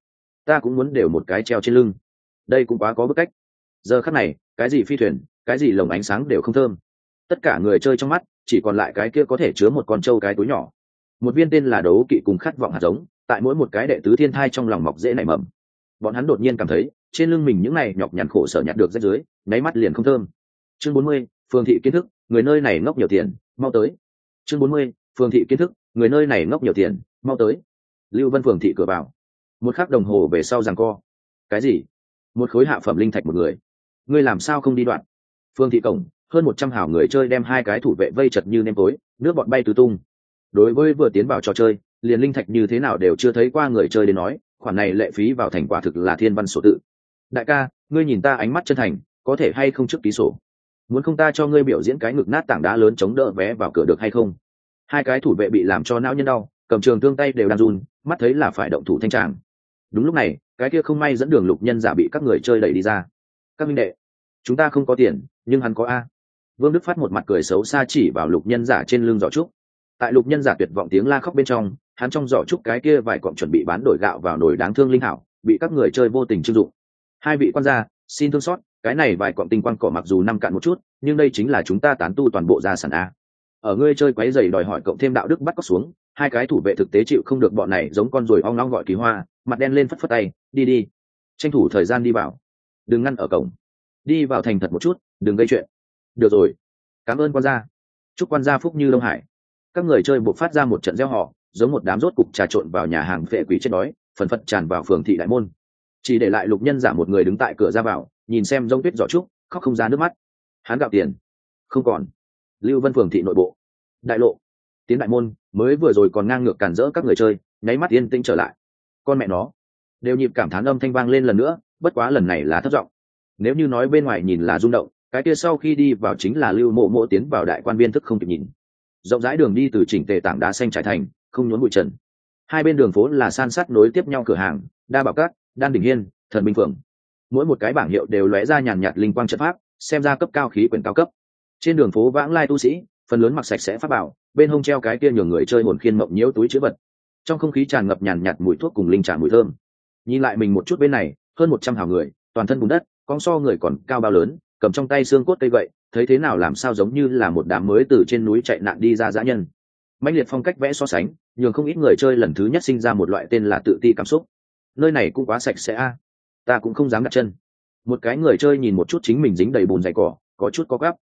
cũng muốn đều một cái treo trên lưng. Đây cũng quá có bức cách. Giờ khắc này, cái gì phi thuyền, cái gì lồng ánh sáng đều không thơm. Tất cả người chơi trong mắt chỉ còn lại cái kia có thể chứa một con trâu cái túi nhỏ. Một viên tên là đấu kỵ cùng khát vọng hạt giống, tại mỗi một cái đệ tứ thiên thai trong lòng mọc dễ nảy mầm. Bọn hắn đột nhiên cảm thấy trên lưng mình những này nhọc nhằn khổ sở nhặt được rách dưới, nháy mắt liền không thơm. Chương 40, phường thị kiến thức, người nơi này ngốc nhiều tiền, mau tới. Chương 40, phường thị kiến thức, người nơi này ngốc nhiều tiền, mau tới. Lưu Vân phường thị cửa vào. Một khắc đồng hồ về sau giằng co. Cái gì? Một khối hạ phẩm linh thạch một người. Ngươi làm sao không đi đoạn? Phường thị cổng, hơn 100 hảo người chơi đem hai cái thủ vệ vây chật như nêm tối, nước bọt bay tứ tung. Đối với vừa tiến vào trò chơi, liền linh thạch như thế nào đều chưa thấy qua người chơi đến nói, khoản này lệ phí vào thành quả thực là thiên văn sổ tự. Đại ca, ngươi nhìn ta ánh mắt chân thành, có thể hay không trước ký sổ? Muốn không ta cho ngươi biểu diễn cái ngực nát tảng đá lớn chống đỡ vé vào cửa được hay không? Hai cái thủ vệ bị làm cho não nhân đau, cầm trường thương tay đều đang run, mắt thấy là phải động thủ thanh tràng. Đúng lúc này, cái kia không may dẫn đường lục nhân giả bị các người chơi đẩy đi ra. Các minh đệ, chúng ta không có tiền, nhưng hắn có a. Vương Đức Phát một mặt cười xấu xa chỉ vào lục nhân giả trên lưng giỏ trúc. Tại lục nhân giả tuyệt vọng tiếng la khóc bên trong, hắn trong giỏ trúc cái kia vài cọng chuẩn bị bán đổi gạo vào nồi đáng thương linh hảo, bị các người chơi vô tình trưng dụng. Hai vị quan gia, xin thương xót, cái này vài cọng tinh quang cỏ mặc dù năm cạn một chút, nhưng đây chính là chúng ta tán tu toàn bộ gia sản a. Ở ngươi chơi quấy giày đòi hỏi cộng thêm đạo đức bắt cóc xuống, hai cái thủ vệ thực tế chịu không được bọn này giống con ruồi ong ong gọi kỳ hoa, mặt đen lên phất phất tay, đi đi, tranh thủ thời gian đi vào, đừng ngăn ở cổng, đi vào thành thật một chút, đừng gây chuyện. Được rồi, cảm ơn quan gia. Chúc quan gia phúc như Đông Hải. Các người chơi buộc phát ra một trận reo hò, giống một đám rốt cục trà trộn vào nhà hàng phệ quỷ chết đói, phần phật tràn vào phường thị đại môn. Chỉ để lại lục nhân giả một người đứng tại cửa ra vào, nhìn xem rông tuyết giỏ trúc, khóc không ra nước mắt. Hắn gạo tiền không còn. Lưu Vân phường thị nội bộ, đại lộ, tiến đại môn, mới vừa rồi còn ngang ngược cản rỡ các người chơi, nháy mắt yên tĩnh trở lại. Con mẹ nó, đều nhịp cảm thán âm thanh vang lên lần nữa, bất quá lần này là thấp giọng. Nếu như nói bên ngoài nhìn là rung động, cái kia sau khi đi vào chính là Lưu Mộ Mộ tiến vào đại quan viên thức không kịp nhìn. Rộng rãi đường đi từ chỉnh tề tảng đá xanh trải thành, không nhốn bụi trần. Hai bên đường phố là san sát nối tiếp nhau cửa hàng, Đa Bảo Các, Đan Đình Hiên, Thần Minh Phượng. Mỗi một cái bảng hiệu đều lóe ra nhàn nhạt linh quang trận pháp, xem ra cấp cao khí quyển cao cấp. Trên đường phố vãng lai tu sĩ, phần lớn mặc sạch sẽ pháp bảo, bên hông treo cái kia nhường người chơi hồn khiên mộng nhiễu túi chữ vật. Trong không khí tràn ngập nhàn nhạt mùi thuốc cùng linh trà mùi thơm. Nhìn lại mình một chút bên này, hơn 100 hào người, toàn thân bùn đất, con so người còn cao bao lớn, cầm trong tay xương cốt cây gậy, thấy thế nào làm sao giống như là một đám mới từ trên núi chạy nạn đi ra dã nhân. Mãnh liệt phong cách vẽ so sánh, nhường không ít người chơi lần thứ nhất sinh ra một loại tên là tự ti cảm xúc. Nơi này cũng quá sạch sẽ a, ta cũng không dám đặt chân. Một cái người chơi nhìn một chút chính mình dính đầy bùn dày cỏ, có chút có gắp.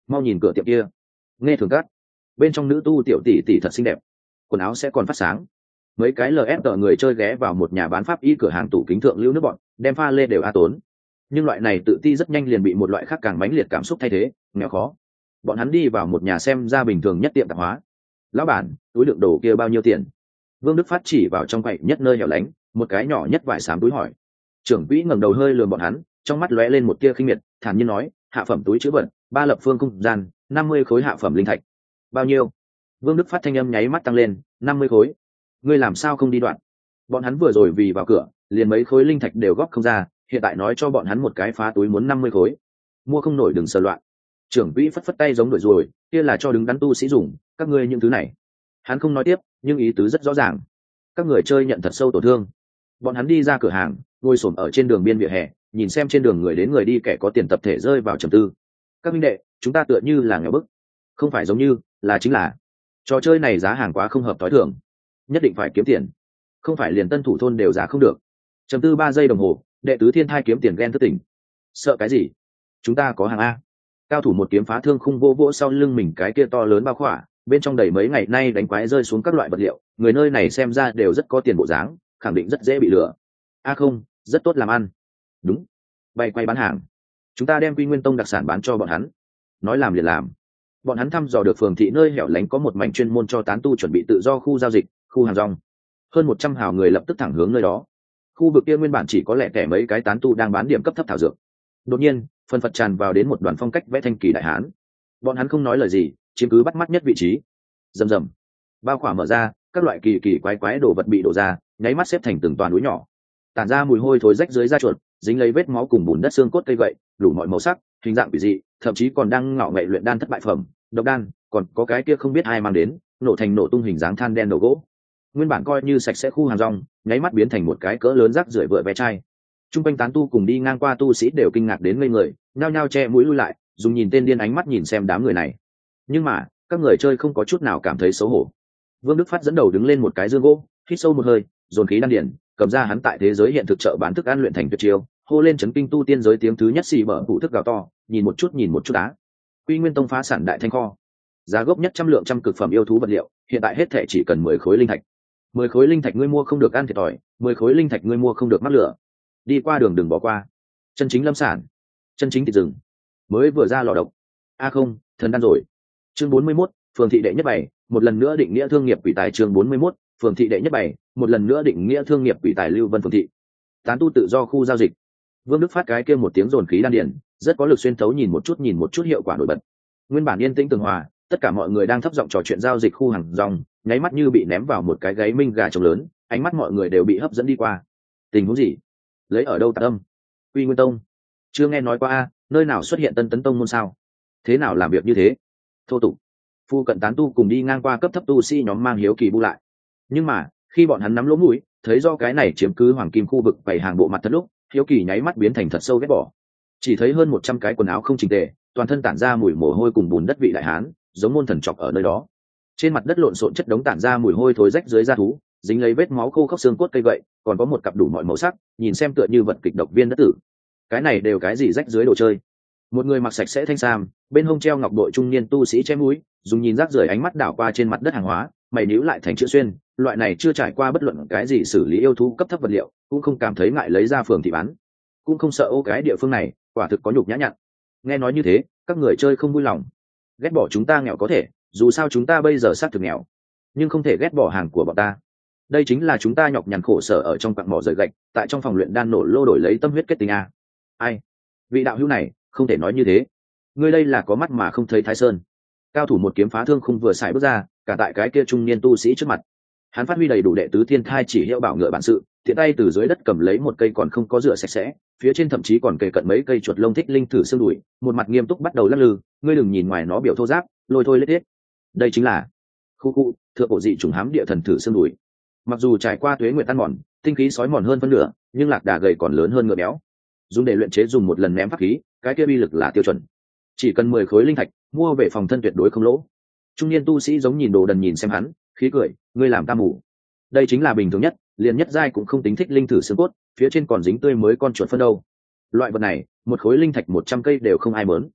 mau nhìn cửa tiệm kia, nghe thường cát bên trong nữ tu tiểu tỷ tỷ thật xinh đẹp, quần áo sẽ còn phát sáng. Mấy cái lf người chơi ghé vào một nhà bán pháp y cửa hàng tủ kính thượng lưu nước bọn, đem pha lê đều a tốn. Nhưng loại này tự ti rất nhanh liền bị một loại khác càng mãnh liệt cảm xúc thay thế, nghèo khó. Bọn hắn đi vào một nhà xem ra bình thường nhất tiệm tạp hóa. Lão bản, túi đựng đồ kia bao nhiêu tiền? Vương Đức Phát chỉ vào trong quầy nhất nơi hẻo lánh, một cái nhỏ nhất vải xám túi hỏi. Trưởng quỹ ngẩng đầu hơi lườm bọn hắn, trong mắt lóe lên một tia khinh miệt, thản nhiên nói, hạ phẩm túi chữ vật, 3 lập phương không gian, 50 khối hạ phẩm linh thạch. Bao nhiêu? Vương Đức Phát thanh âm nháy mắt tăng lên, 50 khối. Ngươi làm sao không đi đoạn? Bọn hắn vừa rồi vì vào cửa, liền mấy khối linh thạch đều góp không ra, hiện tại nói cho bọn hắn một cái phá túi muốn 50 khối. Mua không nổi đừng sờ loạn. Trưởng quỹ phất phất tay giống đuổi rồi, kia là cho đứng đắn tu sĩ dùng, các ngươi những thứ này. Hắn không nói tiếp, nhưng ý tứ rất rõ ràng. Các người chơi nhận thật sâu tổn thương. Bọn hắn đi ra cửa hàng, ngồi xổm ở trên đường biên vỉa hè, nhìn xem trên đường người đến người đi kẻ có tiền tập thể rơi vào trầm tư. Các minh đệ, chúng ta tựa như là nghèo bức. Không phải giống như, là chính là. Trò chơi này giá hàng quá không hợp tối thường, nhất định phải kiếm tiền. Không phải liền tân thủ thôn đều giá không được. Trầm tư 3 giây đồng hồ, đệ tứ thiên thai kiếm tiền ghen thức tỉnh. Sợ cái gì? Chúng ta có hàng a. Cao thủ một kiếm phá thương khung vô vỗ sau lưng mình cái kia to lớn bao khỏa, bên trong đầy mấy ngày nay đánh quái rơi xuống các loại vật liệu, người nơi này xem ra đều rất có tiền bộ dáng, khẳng định rất dễ bị lừa. A không, rất tốt làm ăn. Đúng, bày quay bán hàng, chúng ta đem Quy Nguyên Tông đặc sản bán cho bọn hắn. Nói làm liền làm. Bọn hắn thăm dò được phường thị nơi hẻo lánh có một mảnh chuyên môn cho tán tu chuẩn bị tự do khu giao dịch, khu hàng rong. Hơn 100 hào người lập tức thẳng hướng nơi đó. Khu vực kia nguyên bản chỉ có lẻ tẻ mấy cái tán tu đang bán điểm cấp thấp thảo dược. Đột nhiên, phần phật tràn vào đến một đoàn phong cách vẽ thanh kỳ đại hán. Bọn hắn không nói lời gì, chiếm cứ bắt mắt nhất vị trí. Rầm rầm, bao khỏa mở ra, các loại kỳ kỳ quái quái đồ vật bị đổ ra, nháy mắt xếp thành từng toàn núi nhỏ, tản ra mùi hôi thối rách dưới da chuột, dính lấy vết máu cùng bùn đất xương cốt cây gậy, đủ mọi màu sắc, hình dạng quỷ dị, thậm chí còn đang ngạo nghệ luyện đan thất bại phẩm, độc đan, còn có cái kia không biết ai mang đến, nổ thành nổ tung hình dáng than đen đầu gỗ. Nguyên bản coi như sạch sẽ khu hàng rong, nháy mắt biến thành một cái cỡ lớn rác rưởi vựa ve chai. Trung quanh tán tu cùng đi ngang qua tu sĩ đều kinh ngạc đến ngây người, nhao nhao che mũi lui lại, dùng nhìn tên điên ánh mắt nhìn xem đám người này. Nhưng mà, các người chơi không có chút nào cảm thấy xấu hổ. Vương Đức Phát dẫn đầu đứng lên một cái dương gỗ, hít sâu một hơi, dồn khí đan điển, cầm ra hắn tại thế giới hiện thực chợ bán thức ăn luyện thành tuyệt chiêu, hô lên chấn kinh tu tiên giới tiếng thứ nhất xì bở phụ thức gào to, nhìn một chút á. Quy Nguyên Tông phá sản đại thanh kho, giá gốc nhất trăm lượng trăm cực phẩm yêu thú vật liệu, hiện tại hết thệ chỉ cần 10 khối linh thạch. 10 khối linh thạch ngươi mua không được ăn thiệt thòi, 10 khối linh thạch ngươi mua không được mắc lửa. Đi qua đường đừng bỏ qua. Chân chính lâm sản, chân chính thịt rừng, mới vừa ra lò độc. A không, thần đan rồi. Chương 41, phường thị đệ nhất bảy, một lần nữa định nghĩa thương nghiệp quỷ tài. Chương 41, phường thị đệ nhất bảy, một lần nữa định nghĩa thương nghiệp quỷ tài. Lưu Vân phường thị, tán tu tự do khu giao dịch. Vương Đức Phát cái kia một tiếng dồn khí đan điển, rất có lực xuyên thấu, nhìn một chút hiệu quả nổi bật. Nguyên bản yên tĩnh tường hòa, tất cả mọi người đang thấp giọng trò chuyện giao dịch khu hàng rong, nháy mắt như bị ném vào một cái gáy minh gà trống lớn, ánh mắt mọi người đều bị hấp dẫn đi qua. Tình huống gì? Lấy ở đâu Tạc Âm? Quy Nguyên Tông? Chưa nghe nói qua a, nơi nào xuất hiện Tân Tấn Tông môn sao? Thế nào làm việc như thế? Thô tục. Phu cận tán tu cùng đi ngang qua cấp thấp tu sĩ nhóm mang hiếu kỳ bu lại. Nhưng mà, khi bọn hắn nắm lỗ mũi, thấy do cái này chiếm cứ hoàng kim khu vực bày hàng bộ mặt thật lúc, hiếu kỳ nháy mắt biến thành thật sâu ghét bỏ. Chỉ thấy hơn 100 cái quần áo không chỉnh tề, toàn thân tản ra mùi mồ hôi cùng bùn đất vị đại hán, giống môn thần chọc ở nơi đó. Trên mặt đất lộn xộn chất đống tản ra mùi hôi thối rách dưới da thú, dính lấy vết máu khô khốc xương cốt cây gậy, còn có một cặp đủ mọi màu sắc, nhìn xem tựa như vật kịch độc viên đất tử. Cái này đều cái gì rách dưới đồ chơi? Một người mặc sạch sẽ thanh sam, bên hông treo ngọc bội trung niên tu sĩ che mũi, dùng nhìn rác rưởi ánh mắt đảo qua trên mặt đất hàng hóa, mày nhíu lại thành chữ xuyên, loại này chưa trải qua bất luận cái gì xử lý yêu thú cấp thấp vật liệu, cũng không cảm thấy ngại lấy ra phường thị bán, cũng không sợ ô cái địa phương này, quả thực có nhục nhã nhặn. Nghe nói như thế, các người chơi không vui lòng. Ghét bỏ chúng ta nghèo có thể, dù sao chúng ta bây giờ xác thực nghèo, nhưng không thể ghét bỏ hàng của bọn ta. Đây chính là chúng ta nhọc nhằn khổ sở ở trong quặng mỏ rời gạch, tại trong phòng luyện đan nổ lô đổi lấy tâm huyết kết tinh a. Ai? Vị đạo hữu này, không thể nói như thế. Ngươi đây là có mắt mà không thấy Thái Sơn. Cao thủ một kiếm phá thương khung vừa xài bước ra, cả tại cái kia trung niên tu sĩ trước mặt. Hắn phát huy đầy đủ đệ tứ thiên thai chỉ hiệu bảo ngựa bản sự, tiện tay từ dưới đất cầm lấy một cây còn không có rửa sạch sẽ, phía trên thậm chí còn kề cận mấy cây chuột lông thích linh thử xương đùi, một mặt nghiêm túc bắt đầu lắc lư. Ngươi đừng nhìn ngoài nó biểu thô giáp, lôi thôi lết hết. Đây chính là khu cụ thượng bộ dị trùng hám địa thần thử xương đùi. Mặc dù trải qua tuế nguyện tan mòn, tinh khí sói mòn hơn phân nửa, nhưng lạc đà gầy còn lớn hơn ngựa béo. Dùng để luyện chế dùng một lần ném pháp khí, cái kia uy lực là tiêu chuẩn. Chỉ cần 10 khối linh thạch, mua về phòng thân tuyệt đối không lỗ. Trung niên tu sĩ giống nhìn đồ đần nhìn xem hắn, khí cười, ngươi làm ta mù. Đây chính là bình thường nhất, liền nhất giai cũng không tính thích linh thử xương cốt, phía trên còn dính tươi mới con chuột phân đâu. Loại vật này, một khối linh thạch 100 cây đều không ai mớn.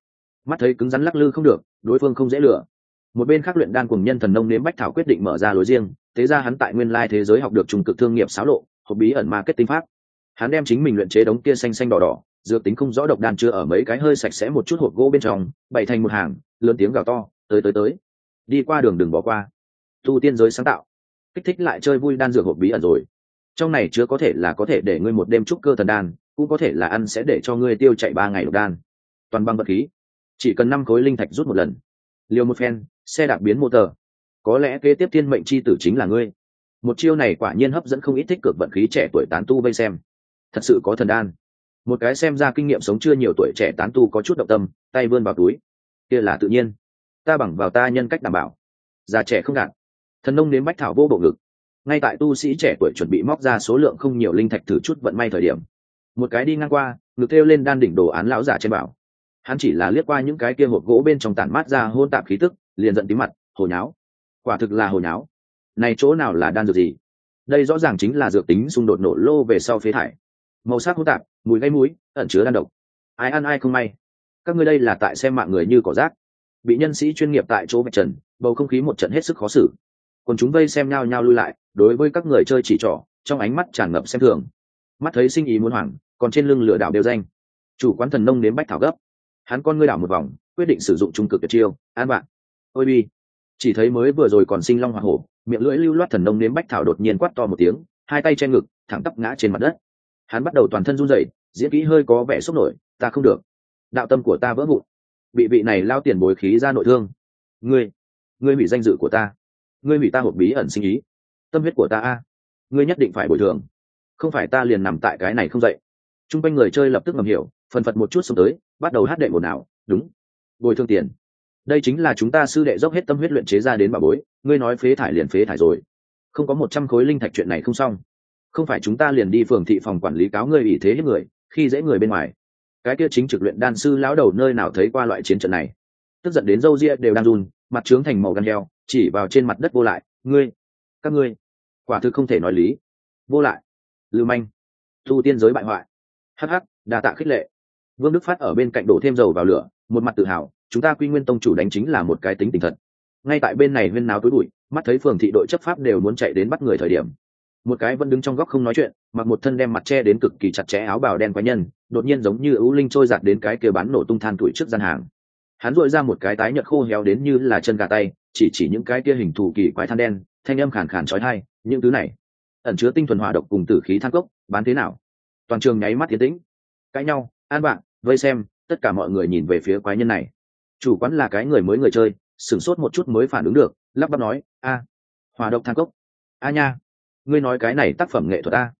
mắt thấy cứng rắn lắc lư không được, đối phương không dễ lừa. Một bên khác luyện đan cùng nhân thần nông nếm bách thảo quyết định mở ra lối riêng, thế ra hắn tại nguyên lai thế giới học được trung cực thương nghiệp xáo lộ, hộp bí ẩn marketing pháp. Hắn đem chính mình luyện chế đống kia xanh xanh đỏ đỏ, dược tính không rõ độc đan chưa ở mấy cái hơi sạch sẽ một chút hộp gỗ bên trong, bày thành một hàng, lớn tiếng gào to, tới, đi qua đường đừng bỏ qua. Tu tiên giới sáng tạo, kích thích lại chơi vui đan dược hộp bí ẩn rồi. Trong này chứa có thể để ngươi một đêm trúc cơ thần đan, cũng có thể là ăn sẽ để cho ngươi tiêu chạy 3 ngày độc đan. Toàn bằng vật khí, chỉ cần 5 khối linh thạch rút một lần. Liều một phen, xe đạp biến motor. Có lẽ kế tiếp thiên mệnh chi tử chính là ngươi. Một chiêu này quả nhiên hấp dẫn không ít thích cực vận khí trẻ tuổi tán tu vây xem. Thật sự có thần đan. Một cái xem ra kinh nghiệm sống chưa nhiều tuổi trẻ tán tu có chút động tâm, tay vươn vào túi. Kia là tự nhiên. Ta bằng vào ta nhân cách đảm bảo. Già trẻ không gạt. Thần nông đến bách thảo vô bộ ngực. Ngay tại tu sĩ trẻ tuổi chuẩn bị móc ra số lượng không nhiều linh thạch thử chút vận may thời điểm, một cái đi ngang qua, ngực thêu lên đan đỉnh đồ án lão giả trên bảo. Hắn chỉ là liếc qua những cái kia hộp gỗ bên trong tản mát ra hôn tạp khí tức, liền giận tím mặt, hồ nháo. Quả thực là hồ nháo. Này chỗ nào là đan dược gì? Đây rõ ràng chính là dược tính xung đột nổ lô về sau phế thải. Màu sắc hỗn tạp, mùi gây mũi, ẩn chứa đan độc. Ai ăn ai không may. Các ngươi đây là tại xem mạng người như cỏ rác. Bị nhân sĩ chuyên nghiệp tại chỗ vạch trần, bầu không khí một trận hết sức khó xử. Còn chúng vây xem nhau nhau lui lại, đối với các người chơi chỉ trỏ, trong ánh mắt tràn ngập xem thường. Mắt thấy sinh ý muốn hoảng, còn trên lưng lửa đảo đều danh. Chủ quán thần nông đến bách thảo gấp. Hắn con ngươi đảo một vòng, quyết định sử dụng trung cực tuyệt chiêu, an bạn. Ôi bi. Chỉ thấy mới vừa rồi còn sinh long hỏa hổ, miệng lưỡi lưu loát thần nông đến bách thảo đột nhiên quát to một tiếng, hai tay che ngực, thẳng tắp ngã trên mặt đất. Hắn bắt đầu toàn thân run rẩy, diễn kỹ hơi có vẻ sốc nổi, ta không được. Đạo tâm của ta vỡ vụn. Bị vị này lao tiền bối khí ra nội thương. Ngươi hủy danh dự của ta. Ngươi hủy ta hộp bí ẩn sinh ý. Tâm huyết của ta a, ngươi nhất định phải bồi thường. Không phải ta liền nằm tại cái này không dậy. Trung quanh người chơi lập tức ngầm hiểu, phần phật một chút xông tới, bắt đầu hát đệm ồn ào, đúng, bồi thường tiền. Đây chính là chúng ta sư đệ dốc hết tâm huyết luyện chế ra đến bảo bối, ngươi nói phế thải liền phế thải rồi. Không có 100 khối linh thạch chuyện này không xong. Không phải chúng ta liền đi phường thị phòng quản lý cáo ngươi ủy thế hiếp người, khi dễ người bên ngoài. Cái kia chính trực luyện đan sư lão đầu nơi nào thấy qua loại chiến trận này. Tức giận đến râu ria đều đang run, mặt trướng thành màu gan heo, chỉ vào trên mặt đất vô lại, các ngươi, quả thực không thể nói lý. Vô lại, lưu manh, tu tiên giới bại hoại. Hắc hắc, đa tạ khích lệ. Vương Đức Phát ở bên cạnh đổ thêm dầu vào lửa, một mặt tự hào, chúng ta Quy Nguyên tông chủ đánh chính là một cái tính tình thật. Ngay tại bên này huyên náo tối bụi, mắt thấy phường thị đội chấp pháp đều muốn chạy đến bắt người thời điểm, một cái vẫn đứng trong góc không nói chuyện, mặc một thân đem mặt che đến cực kỳ chặt chẽ áo bào đen quái nhân, đột nhiên giống như ưu linh trôi giạt đến cái kia bán nổ tung than tuổi trước gian hàng. Hắn dội ra một cái tái nhợt khô héo đến như là chân gà tay, chỉ những cái kia hình thù kỳ quái than đen, thanh âm khàn khàn chói tai, những thứ này ẩn chứa tinh thuần hỏa độc cùng tử khí than cốc, bán thế nào? Toàn trường nháy mắt tiến tĩnh, cãi nhau, an bạn, vây xem, tất cả mọi người nhìn về phía quái nhân này. Chủ quán là cái người mới người chơi, sửng sốt một chút mới phản ứng được, lắp bắp nói, a, hỏa độc than cốc, a nha, ngươi nói cái này tác phẩm nghệ thuật a?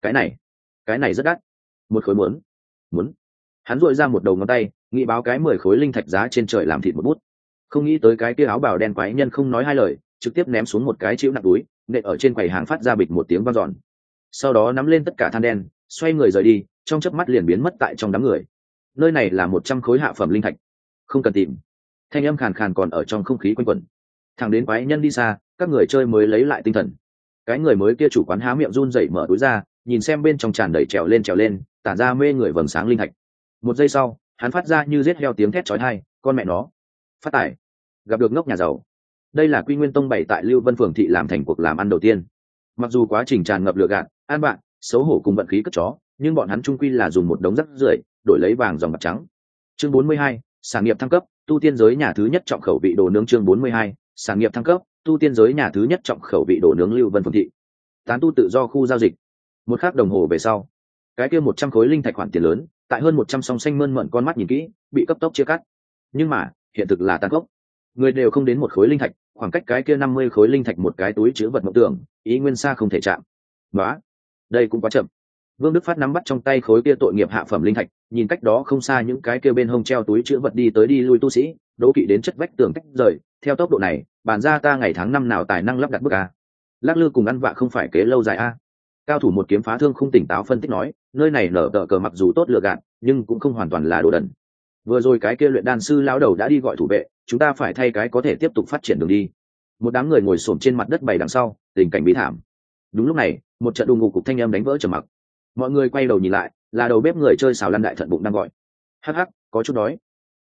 Cái này rất đắt, một khối muốn. Hắn dội ra một đầu ngón tay, nghĩ báo cái 10 khối linh thạch giá trên trời làm thịt một bút. Không nghĩ tới cái kia áo bào đen quái nhân không nói hai lời, trực tiếp ném xuống một cái chịu nặng túi, nện ở trên quầy hàng phát ra bịch một tiếng vang dọn. Sau đó nắm lên tất cả than đen, xoay người rời đi, trong chớp mắt liền biến mất tại trong đám người. Nơi này là 100 khối hạ phẩm linh thạch, không cần tìm. Thanh âm khàn khàn còn ở trong không khí quanh quẩn. Thằng đến quái nhân đi xa, các người chơi mới lấy lại tinh thần. Cái người mới kia chủ quán há miệng run rẩy mở túi ra, nhìn xem bên trong tràn đầy trèo lên, tản ra mê người vầng sáng linh thạch. Một giây sau, hắn phát ra như giết heo tiếng thét chói tai, con mẹ nó, phát tài, gặp được ngốc nhà giàu. Đây là Quy Nguyên tông bày tại Lưu Vân phường thị làm thành cuộc làm ăn đầu tiên. Mặc dù quá trình tràn ngập lừa gạt, an bạn, xấu hổ cùng vận khí cất chó, nhưng bọn hắn chung quy là dùng một đống rác rưởi đổi lấy vàng dòng bạc trắng. Chương 42, sản nghiệp thăng cấp, tu tiên giới nhà thứ nhất trọng khẩu vị đồ nướng. Chương 42, sản nghiệp thăng cấp, tu tiên giới nhà thứ nhất trọng khẩu vị đồ nướng Lưu Vân phường thị. Tán tu tự do khu giao dịch. Một khắc đồng hồ về sau, cái kia 100 khối linh thạch khoản tiền lớn, tại hơn 100 song xanh mơn mởn con mắt nhìn kỹ, bị cấp tốc chia cắt. Nhưng mà, hiện thực là tàn khốc. Người đều không đến một khối linh thạch, khoảng cách cái kia 50 khối linh thạch một cái túi chứa vật mộng tưởng, ý nguyên xa không thể chạm. Đó, đây cũng quá chậm. Vương Đức Phát nắm bắt trong tay khối kia tội nghiệp hạ phẩm linh thạch, nhìn cách đó không xa những cái kia bên hông treo túi chứa vật đi tới đi lui tu sĩ, đố kỵ đến chất vách tường tách rời, theo tốc độ này, bàn ra ta ngày tháng năm nào tài năng lắp đặt bức a. Lắc lư cùng ăn vạ không phải kế lâu dài a. Cao thủ một kiếm phá thương không tỉnh táo phân tích nói, nơi này nở tờ cờ mặc dù tốt lựa gạt, nhưng cũng không hoàn toàn là đồ đần. Vừa rồi cái kia luyện đan sư lão đầu đã đi gọi thủ vệ, chúng ta phải thay cái có thể tiếp tục phát triển đường đi. Một đám người ngồi xổm trên mặt đất bày đằng sau, tình cảnh bí thảm. Đúng lúc này, một trận đùng ngục cục thanh âm đánh vỡ trầm mặc. Mọi người quay đầu nhìn lại, là đầu bếp người chơi xào lăn đại thận bụng đang gọi. Hắc hắc, có chút đói.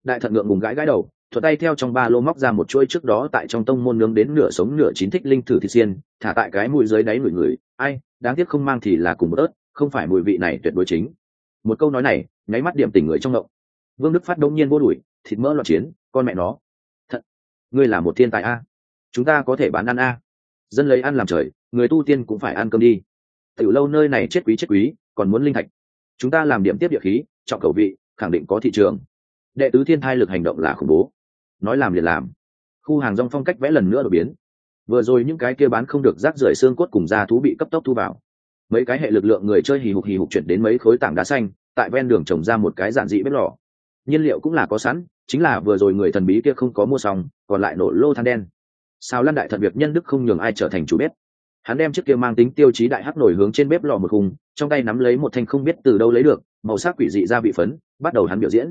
Đại thận ngượng ngùng gãi gãi đầu, thuận tay theo trong ba lô móc ra một chuỗi trước đó tại trong tông môn nướng đến nửa sống nửa chín thích linh thử thịt xiên, thả tại cái mũi dưới đáy ngửi, ai đáng tiếc không mang thì là cùng một ớt, không phải mùi vị này tuyệt đối chính. Một câu nói này nháy mắt điểm tỉnh người trong ngộng. Vương Đức Phát đông nhiên vô đuổi, thịt mỡ loạn chiến, con mẹ nó, thật, ngươi là một thiên tài a, chúng ta có thể bán ăn a, dân lấy ăn làm trời, người tu tiên cũng phải ăn cơm đi. Tiểu lâu nơi này chết quý, còn muốn linh thạch, chúng ta làm điểm tiếp địa khí, trọng khẩu vị, khẳng định có thị trường. Đệ tứ thiên thai lực hành động là khủng bố, nói làm liền làm. Khu hàng rong phong cách vẽ lần nữa đổi biến, vừa rồi những cái kia bán không được rác rưởi xương cốt cùng da thú bị cấp tốc thu vào, mấy cái hệ lực lượng người chơi hì hục chuyển đến mấy khối tảng đá xanh, tại ven đường trồng ra một cái giản dị bếp lò. Nhiên liệu cũng là có sẵn, chính là vừa rồi người thần bí kia không có mua xong, còn lại nổ lô than đen. Sao Lan đại thật việc nhân đức không nhường ai trở thành chủ bếp, hắn đem chiếc kia mang tính tiêu chí đại hắc nổi hướng trên bếp lò một khung, trong tay nắm lấy một thanh không biết từ đâu lấy được màu sắc quỷ dị gia vị phấn, bắt đầu hắn biểu diễn.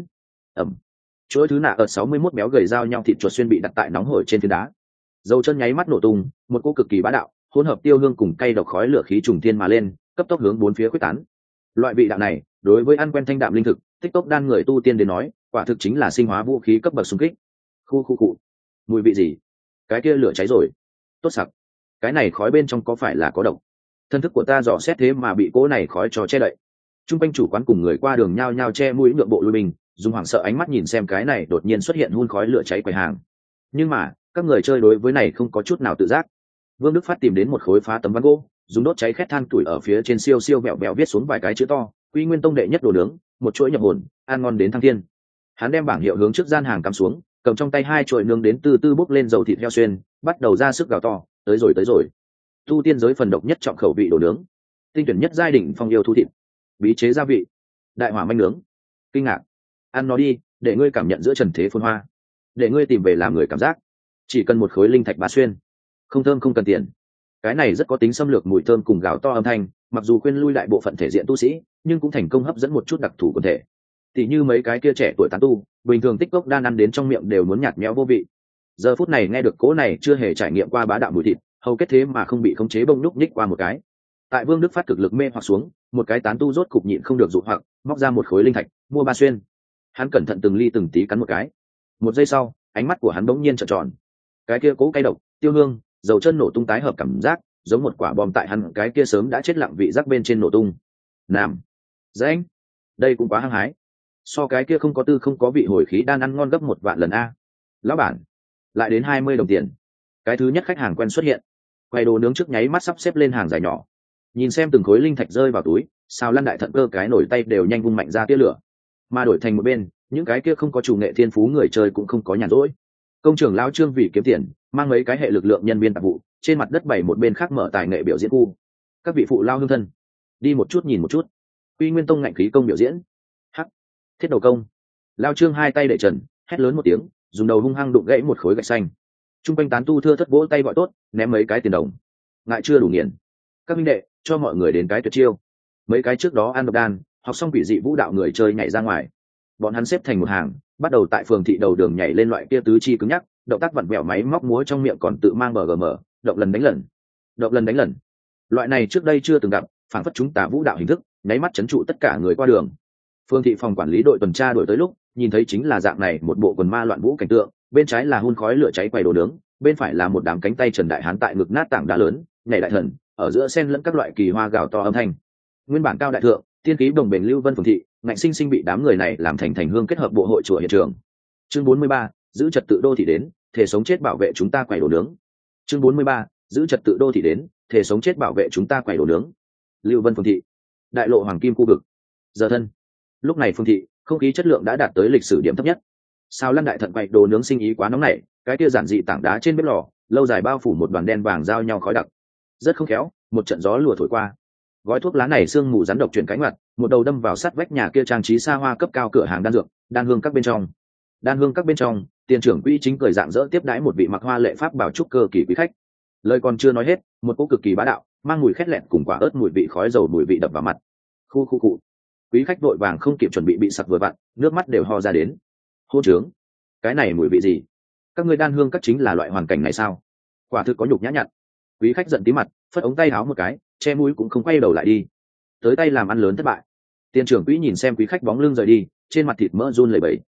Chuỗi thứ nạ ở 61 béo gầy giao nhau thịt chuột xuyên bị đặt tại nóng hổi trên phiến đá, dầu chân nháy mắt nổ tung, một cỗ cực kỳ bá đạo hỗn hợp tiêu hương cùng cay độc khói lửa khí trùng thiên mà lên, cấp tốc hướng bốn phía quyết tán. Loại vị đạo này đối với ăn quen thanh đạm linh thực tích tốc đan người tu tiên đến nói, quả thực chính là sinh hóa vũ khí cấp bậc xung kích. Khu cụ, mùi vị gì? Cái kia lửa cháy rồi, tốt sặc. Cái này khói bên trong có phải là có độc? Thân thức của ta dò xét thế mà bị cỗ này khói cho che đậy. Trung quanh chủ quán cùng người qua đường nhao nhao che mũi nhượng bộ lui mình, dùng hoảng sợ ánh mắt nhìn xem cái này đột nhiên xuất hiện hun khói lửa cháy quầy hàng. Nhưng mà các người chơi đối với này không có chút nào tự giác. Vương Đức Phát tìm đến một khối phá tấm ván gỗ, dùng đốt cháy khét than tuổi ở phía trên siêu vẹo vẹo viết xuống vài cái chữ to: Quy Nguyên Tông đệ nhất đồ nướng, một chuỗi nhập hồn, ăn ngon đến thăng thiên. Hắn đem bảng hiệu hướng trước gian hàng cắm xuống, cầm trong tay hai chuỗi nướng đến từ từ bốc lên dầu thịt heo xuyên, bắt đầu ra sức gào to: tới rồi. Tu tiên giới phần độc nhất trọng khẩu vị đồ nướng, tinh tuyển nhất giai đỉnh phong yêu thu thịt, bí chế gia vị, đại hỏa manh nướng. Kinh ngạc, ăn nó đi, để ngươi cảm nhận giữa trần thế phồn hoa, để ngươi tìm về làm người cảm giác. Chỉ cần một khối linh thạch bá xuyên, không thơm không cần tiền. Cái này rất có tính xâm lược mùi thơm cùng gào to âm thanh, mặc dù khuyên lui đại bộ phận thể diện tu sĩ, nhưng cũng thành công hấp dẫn một chút đặc thù quần thể. Tỷ như mấy cái kia trẻ tuổi tán tu, bình thường tích cốc đan ăn đến trong miệng đều muốn nhạt nhẽo vô vị. Giờ phút này nghe được cỗ này chưa hề trải nghiệm qua bá đạo mùi thịt, hầu kết thế mà không bị khống chế bông núc nhích qua một cái. Tại Vương Đức Phát cực lực mê hoặc xuống, một cái tán tu rốt cục nhịn không được dụ hoặc, móc ra một khối linh thạch, mua ba xuyên. Hắn cẩn thận từng ly từng tí cắn một cái. Một giây sau, ánh mắt của hắn bỗng nhiên trợn tròn. Cái kia cố cay độc, tiêu hương, dầu chân nổ tung tái hợp cảm giác, giống một quả bom tại hắn cái kia sớm đã chết lặng vị giác bên trên nổ tung. Nam, danh, đây cũng quá hăng hái. So cái kia không có tư không có vị hồi khí đan ăn ngon gấp 1 vạn lần a. Lão bản, lại đến 20 đồng tiền. Cái thứ nhất khách hàng quen xuất hiện, quay đồ nướng trước nháy mắt sắp xếp lên hàng dài nhỏ. Nhìn xem từng khối linh thạch rơi vào túi, Sao Lan đại thận cơ cái nổi tay đều nhanh vung mạnh ra tia lửa. Mà đổi thành một bên, những cái kia không có chủ nghệ thiên phú người chơi cũng không có nhàn rỗi. Công trưởng lão Trương vì kiếm tiền, mang mấy cái hệ lực lượng nhân viên tạp vụ, trên mặt đất bày một bên khác mở tài nghệ biểu diễn khu. Các vị phụ lao hương thân, đi một chút nhìn một chút. Quy Nguyên Tông ngạnh khí công biểu diễn. Hắc, thiết đầu công. Lão Trương hai tay để trần, hét lớn một tiếng, dùng đầu hung hăng đụng gãy một khối gạch xanh. Trung quanh tán tu thưa thất vỗ tay gọi tốt, ném mấy cái tiền đồng. Ngại chưa đủ nghiền. Các minh đệ, cho mọi người đến cái tuyệt chiêu. Mấy cái trước đó ăn độc đan, học xong quỷ dị vũ đạo người chơi nhảy ra ngoài. Bọn hắn xếp thành một hàng, bắt đầu tại phường thị đầu đường nhảy lên loại kia tứ chi cứng nhắc, động tác vặn vẹo máy móc múa trong miệng còn tự mang bgm, động lần đánh lần. Loại này trước đây chưa từng gặp, phản phất chúng ta vũ đạo hình thức, nháy mắt chấn trụ tất cả người qua đường. Phương thị phòng quản lý đội tuần tra đổi tới lúc, nhìn thấy chính là dạng này một bộ quần ma loạn vũ cảnh tượng, bên trái là hun khói lửa cháy quầy đồ nướng, bên phải là một đám cánh tay trần đại hán tại ngực nát tảng đá lớn, nhảy đại thần, ở giữa xen lẫn các loại kỳ hoa gào to âm thanh. Nguyên bản cao đại thượng, tiên khí đồng bền lưu vân phường thị, ngạnh sinh sinh bị đám người này làm thành hương kết hợp bộ hội chùa hiện trường. Chương 43, giữ trật tự đô thị đến, thể sống chết bảo vệ chúng ta quầy đồ nướng. Chương 43, giữ trật tự đô thị đến, thể sống chết bảo vệ chúng ta quầy đồ nướng. Lưu Vân phường thị, đại lộ hoàng kim khu vực. Giờ thân. Lúc này phường thị, không khí chất lượng đã đạt tới lịch sử điểm thấp nhất. Sao Lăn đại thận quầy đồ nướng sinh ý quá nóng nảy, cái kia giản dị tảng đá trên bếp lò, lâu dài bao phủ một đoàn đen vàng giao nhau khói đặc. Rất không khéo, một trận gió lùa thổi qua. Gói thuốc lá này sương mù rắn độc chuyển cánh mặt, một đầu đâm vào sát vách nhà kia trang trí xa hoa cấp cao cửa hàng đan dược, đan hương các bên trong, tiền trưởng quỹ chính cười rạng rỡ tiếp đãi một vị mặc hoa lệ pháp bảo trúc cơ kỳ quý khách. Lời còn chưa nói hết, một cỗ cực kỳ bá đạo, mang mùi khét lẹn cùng quả ớt mùi vị khói dầu mùi vị đập vào mặt. Khu. Quý khách vội vàng không kịp chuẩn bị sặc vừa vặn, nước mắt đều ho ra đến. Hô trướng, cái này mùi vị gì? Các ngươi đan hương các chính là loại hoàn cảnh này sao? Quả thực có nhục nhã nhặn. Quý khách giận tí mặt, phất ống tay áo một cái, che mũi cũng không quay đầu lại đi. Tới tay làm ăn lớn thất bại. Tiền trưởng quỹ nhìn xem quý khách bóng lưng rời đi, trên mặt thịt mỡ run lẩy bẩy.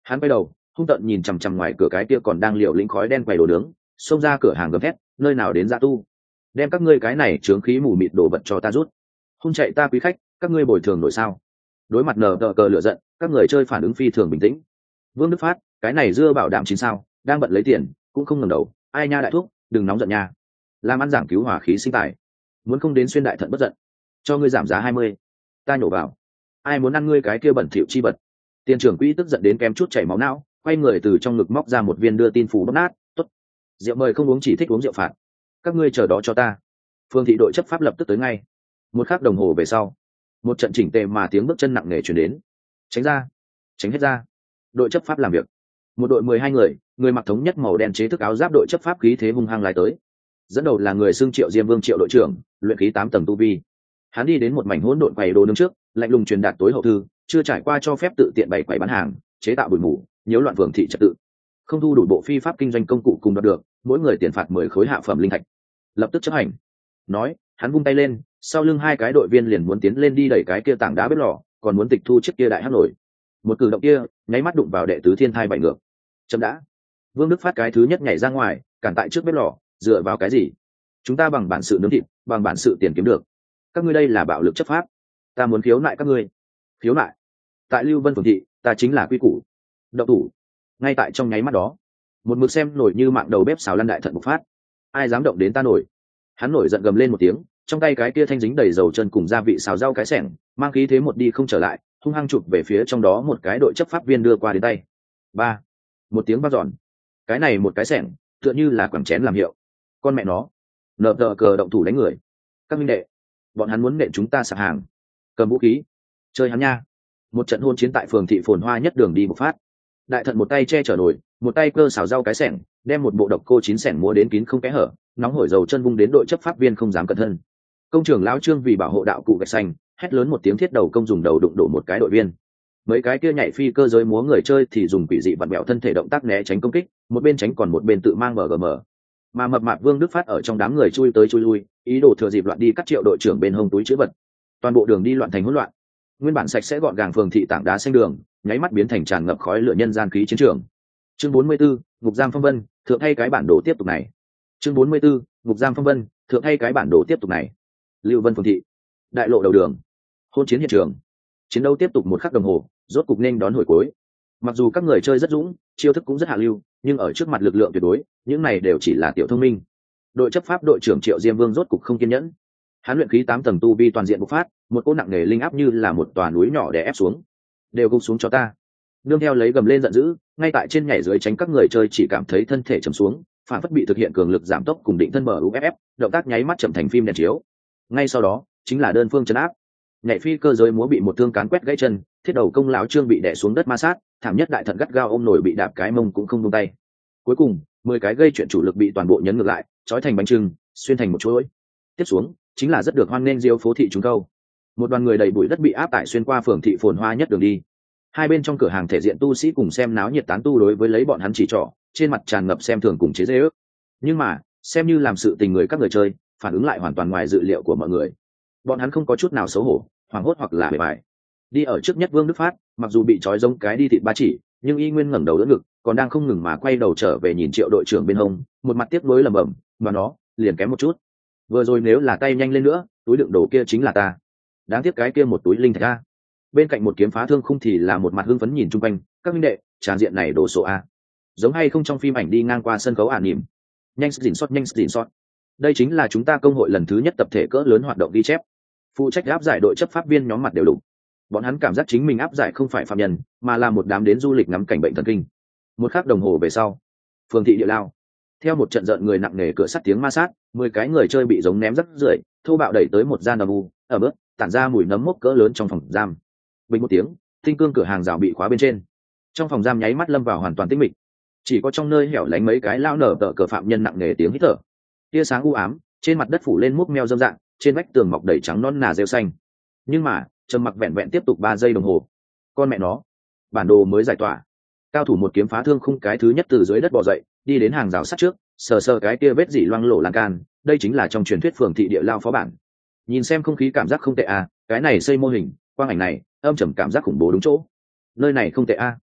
Hắn quay đầu hung tợn nhìn chằm chằm ngoài cửa cái kia còn đang liều lĩnh khói đen quầy đồ nướng, xông ra cửa hàng gầm thét, nơi nào đến dã tu, đem các ngươi cái này chướng khí mù mịt đồ vật cho ta rút. Hung chạy ta quý khách, các ngươi bồi thường nổi sao? Đối mặt nở tờ cờ lửa giận, các người chơi phản ứng phi thường bình tĩnh. Vương Đức Phát, cái này dưa bảo đảm chín sao, đang bận lấy tiền cũng không ngẩng đầu. Ai nha đại thúc, đừng nóng giận nha, làm ăn giảm cứu hỏa khí sinh tài, muốn không đến xuyên đại thận bất giận, cho ngươi giảm giá 20. Ta nhổ vào, ai muốn ăn ngươi cái kia bẩn thỉu chi vật. Tiền trưởng quỹ tức giận đến kém chút chảy máu não, quay người từ trong ngực móc ra một viên đưa tin phủ bóp nát. Tốt, rượu mời không uống, chỉ thích uống rượu phạt, các ngươi chờ đó cho ta. Phương thị đội chấp pháp lập tức tới ngay. Một khắc đồng hồ về sau, một trận chỉnh tề mà tiếng bước chân nặng nề chuyển đến. Tránh ra, tránh hết ra. Đội chấp pháp làm việc. Một đội 12 người, người mặc thống nhất màu đen chế thức áo giáp đội chấp pháp khí thế hung hăng lái tới. Dẫn đầu là người xưng Triệu Diêm Vương Triệu đội trưởng, luyện khí 8 tầng tu vi. Hắn đi đến một mảnh hỗn độn quầy đồ nướng trước, lạnh lùng truyền đạt tối hậu thư, chưa trải qua cho phép tự tiện bày quầy bán hàng, chế tạo bụi mù, nhiễu loạn phường thị trật tự, không thu đủ bộ phi pháp kinh doanh công cụ cùng đoạt được, mỗi người tiền phạt 10 khối hạ phẩm linh thạch. Lập tức chấp hành. Nói, hắn vung tay lên, sau lưng hai cái đội viên liền muốn tiến lên đi đẩy cái kia tảng đá bếp lò, còn muốn tịch thu chiếc kia đại hắc nổi. Một cử động kia, nháy mắt đụng vào đệ tứ thiên thai bảy ngược. Chậm đã. Vương Đức Phát cái thứ nhất nhảy ra ngoài, cản tại trước bếp lò, dựa vào cái gì? Chúng ta bằng bản sự nướng thịt, bằng bản sự tiền kiếm được. Các ngươi đây là bạo lực chấp pháp. Ta muốn khiếu nại các ngươi. Khiếu nại? Tại Lưu Vân phường thị, ta chính là quy củ. Động thủ. Ngay tại trong nháy mắt đó, một mực xem nổi như mạng đầu bếp xào lăn đại thận bộc phát. Ai dám động đến ta nổi? Hắn nổi giận gầm lên một tiếng, trong tay cái kia thanh dính đầy dầu chân cùng gia vị xào rau cái xẻng, mang khí thế một đi không trở lại, hung hăng chụp về phía trong đó một cái đội chấp pháp viên đưa qua đến tay. Ba, một tiếng vang dọn. Cái này một cái xẻng, tựa như là quẳng chén làm hiệu. Con mẹ nó, nợ tờ cờ động thủ đánh người. Các minh đệ, bọn hắn muốn nện chúng ta sạp hàng, cầm vũ khí, chơi hắn nha. Một trận hôn chiến tại phường thị phồn hoa nhất đường đi bộc phát. Đại thận một tay che chở nổi, một tay cơ xào rau cái xẻng, đem một bộ độc cô chín xẻng múa đến kín không kẽ hở, nóng hổi dầu chân vung đến đội chấp pháp viên không dám cẩn thân. Công trưởng lão Trương vì bảo hộ đạo cụ gạch xanh, hét lớn một tiếng thiết đầu công dùng đầu đụng đổ một cái đội viên. Mấy cái kia nhảy phi cơ giới múa người chơi thì dùng quỷ dị vặn bẹo thân thể động tác né tránh công kích, một bên tránh còn một bên tự mang MGM. Mà mập mạp Vương Đức Phát ở trong đám người chui tới chui lui, ý đồ thừa dịp loạn đi cắt Triệu đội trưởng bên hông túi chứa vật. Toàn bộ đường đi loạn thành hỗn loạn. Nguyên bản sạch sẽ gọn gàng phường thị tảng đá xanh đường, nháy mắt biến thành tràn ngập khói lửa nhân gian khí chiến trường. Chương 44, ngục giam phong vân, thượng hay cái bản đồ tiếp tục này. Chương 44, ngục giam phong vân, thượng hay cái bản đồ tiếp tục này. Lưu Vân phường thị, đại lộ đầu đường, hôn chiến hiện trường. Chiến đấu tiếp tục một khắc đồng hồ, rốt cục nên đón hồi cuối. Mặc dù các người chơi rất dũng, chiêu thức cũng rất hạ lưu, nhưng ở trước mặt lực lượng tuyệt đối, những này đều chỉ là tiểu thông minh. Đội chấp pháp đội trưởng Triệu Diêm Vương rốt cục không kiên nhẫn. Hắn luyện khí 8 tầng tu vi toàn diện bộc phát, một cỗ nặng nề linh áp như là một tòa núi nhỏ đè ép xuống. Đều gục xuống cho ta. Nương theo lấy gầm lên giận dữ, ngay tại trên nhảy dưới tránh các người chơi chỉ cảm thấy thân thể trầm xuống, phản phất bị thực hiện cường lực giảm tốc cùng định thân MUFF, động tác nháy mắt chậm thành phim đèn chiếu. Ngay sau đó, chính là đơn phương trấn áp. Nhảy phi cơ giới múa bị một thương cán quét gãy chân, thiết đầu công lão Trương bị đè xuống đất ma sát, thảm nhất đại thận gắt gao ôm nổi bị đạp cái mông cũng không buông tay. Cuối cùng, 10 cái gây chuyện chủ lực bị toàn bộ nhấn ngược lại, trói thành bánh chưng, xuyên thành một chuỗi. Tiếp xuống, chính là rất được hoan nghênh diêu phố thị chúng câu. Một đoàn người đầy bụi đất bị áp tải xuyên qua phường thị phồn hoa nhất đường đi. Hai bên trong cửa hàng thể diện tu sĩ cùng xem náo nhiệt tán tu đối với lấy bọn hắn chỉ trỏ, trên mặt tràn ngập xem thường cùng chế giễu. Nhưng mà, xem như làm sự tình người các người chơi, phản ứng lại hoàn toàn ngoài dự liệu của mọi người. Bọn hắn không có chút nào xấu hổ, hoảng hốt hoặc là bề bài. Đi ở trước nhất Vương Đức Phát, mặc dù bị trói giống cái đi thịt ba chỉ, nhưng y nguyên ngẩng đầu đỡ ngực, còn đang không ngừng mà quay đầu trở về nhìn Triệu đội trưởng bên hông, một mặt tiếc nuối lẩm bẩm, mà nó liền kém một chút. Vừa rồi nếu là tay nhanh lên nữa, túi đựng đồ kia chính là ta. Đáng tiếc cái kia một túi linh thạch a. Bên cạnh một kiếm phá thương khung thì là một mặt hưng phấn nhìn chung quanh, các minh đệ, tràn diện này đồ số a. Giống hay không trong phim ảnh đi ngang qua sân khấu ả nỉm. Nhanh xỉn sót. Đây chính là chúng ta công hội lần thứ nhất tập thể cỡ lớn hoạt động ghi chép. Phụ trách áp giải đội chấp pháp viên nhóm mặt đều đủ. Bọn hắn cảm giác chính mình áp giải không phải phạm nhân, mà là một đám đến du lịch ngắm cảnh bệnh thần kinh. Một khắc đồng hồ về sau, phường thị địa lao, theo một trận rợn người nặng nề cửa sắt tiếng ma sát, 10 cái người chơi bị giống ném rắc rưởi, thô bạo đẩy tới một gian âm u, ở bước tản ra mùi nấm mốc cỡ lớn trong phòng giam. Bình một tiếng, tinh cương cửa hàng rào bị khóa bên trên. Trong phòng giam nháy mắt lâm vào hoàn toàn tĩnh mịch, chỉ có trong nơi hẻo lánh mấy cái lao nở tờ cờ phạm nhân nặng nề tiếng hít thở. Tia sáng u ám, trên mặt đất phủ lên múc meo dâm dạng, trên vách tường mọc đầy trắng non nà rêu xanh. Nhưng mà trầm mặc vẹn vẹn tiếp tục 3 giây đồng hồ. Con mẹ nó, bản đồ mới giải tỏa. Cao thủ một kiếm phá thương khung cái thứ nhất từ dưới đất bò dậy, đi đến hàng rào sắt trước, sờ sờ cái kia vết dỉ loang lổ lan can. Đây chính là trong truyền thuyết phường thị địa lao phó bản. Nhìn xem không khí cảm giác không tệ à, cái này xây mô hình, quang ảnh này, âm trầm cảm giác khủng bố đúng chỗ. Nơi này không tệ à.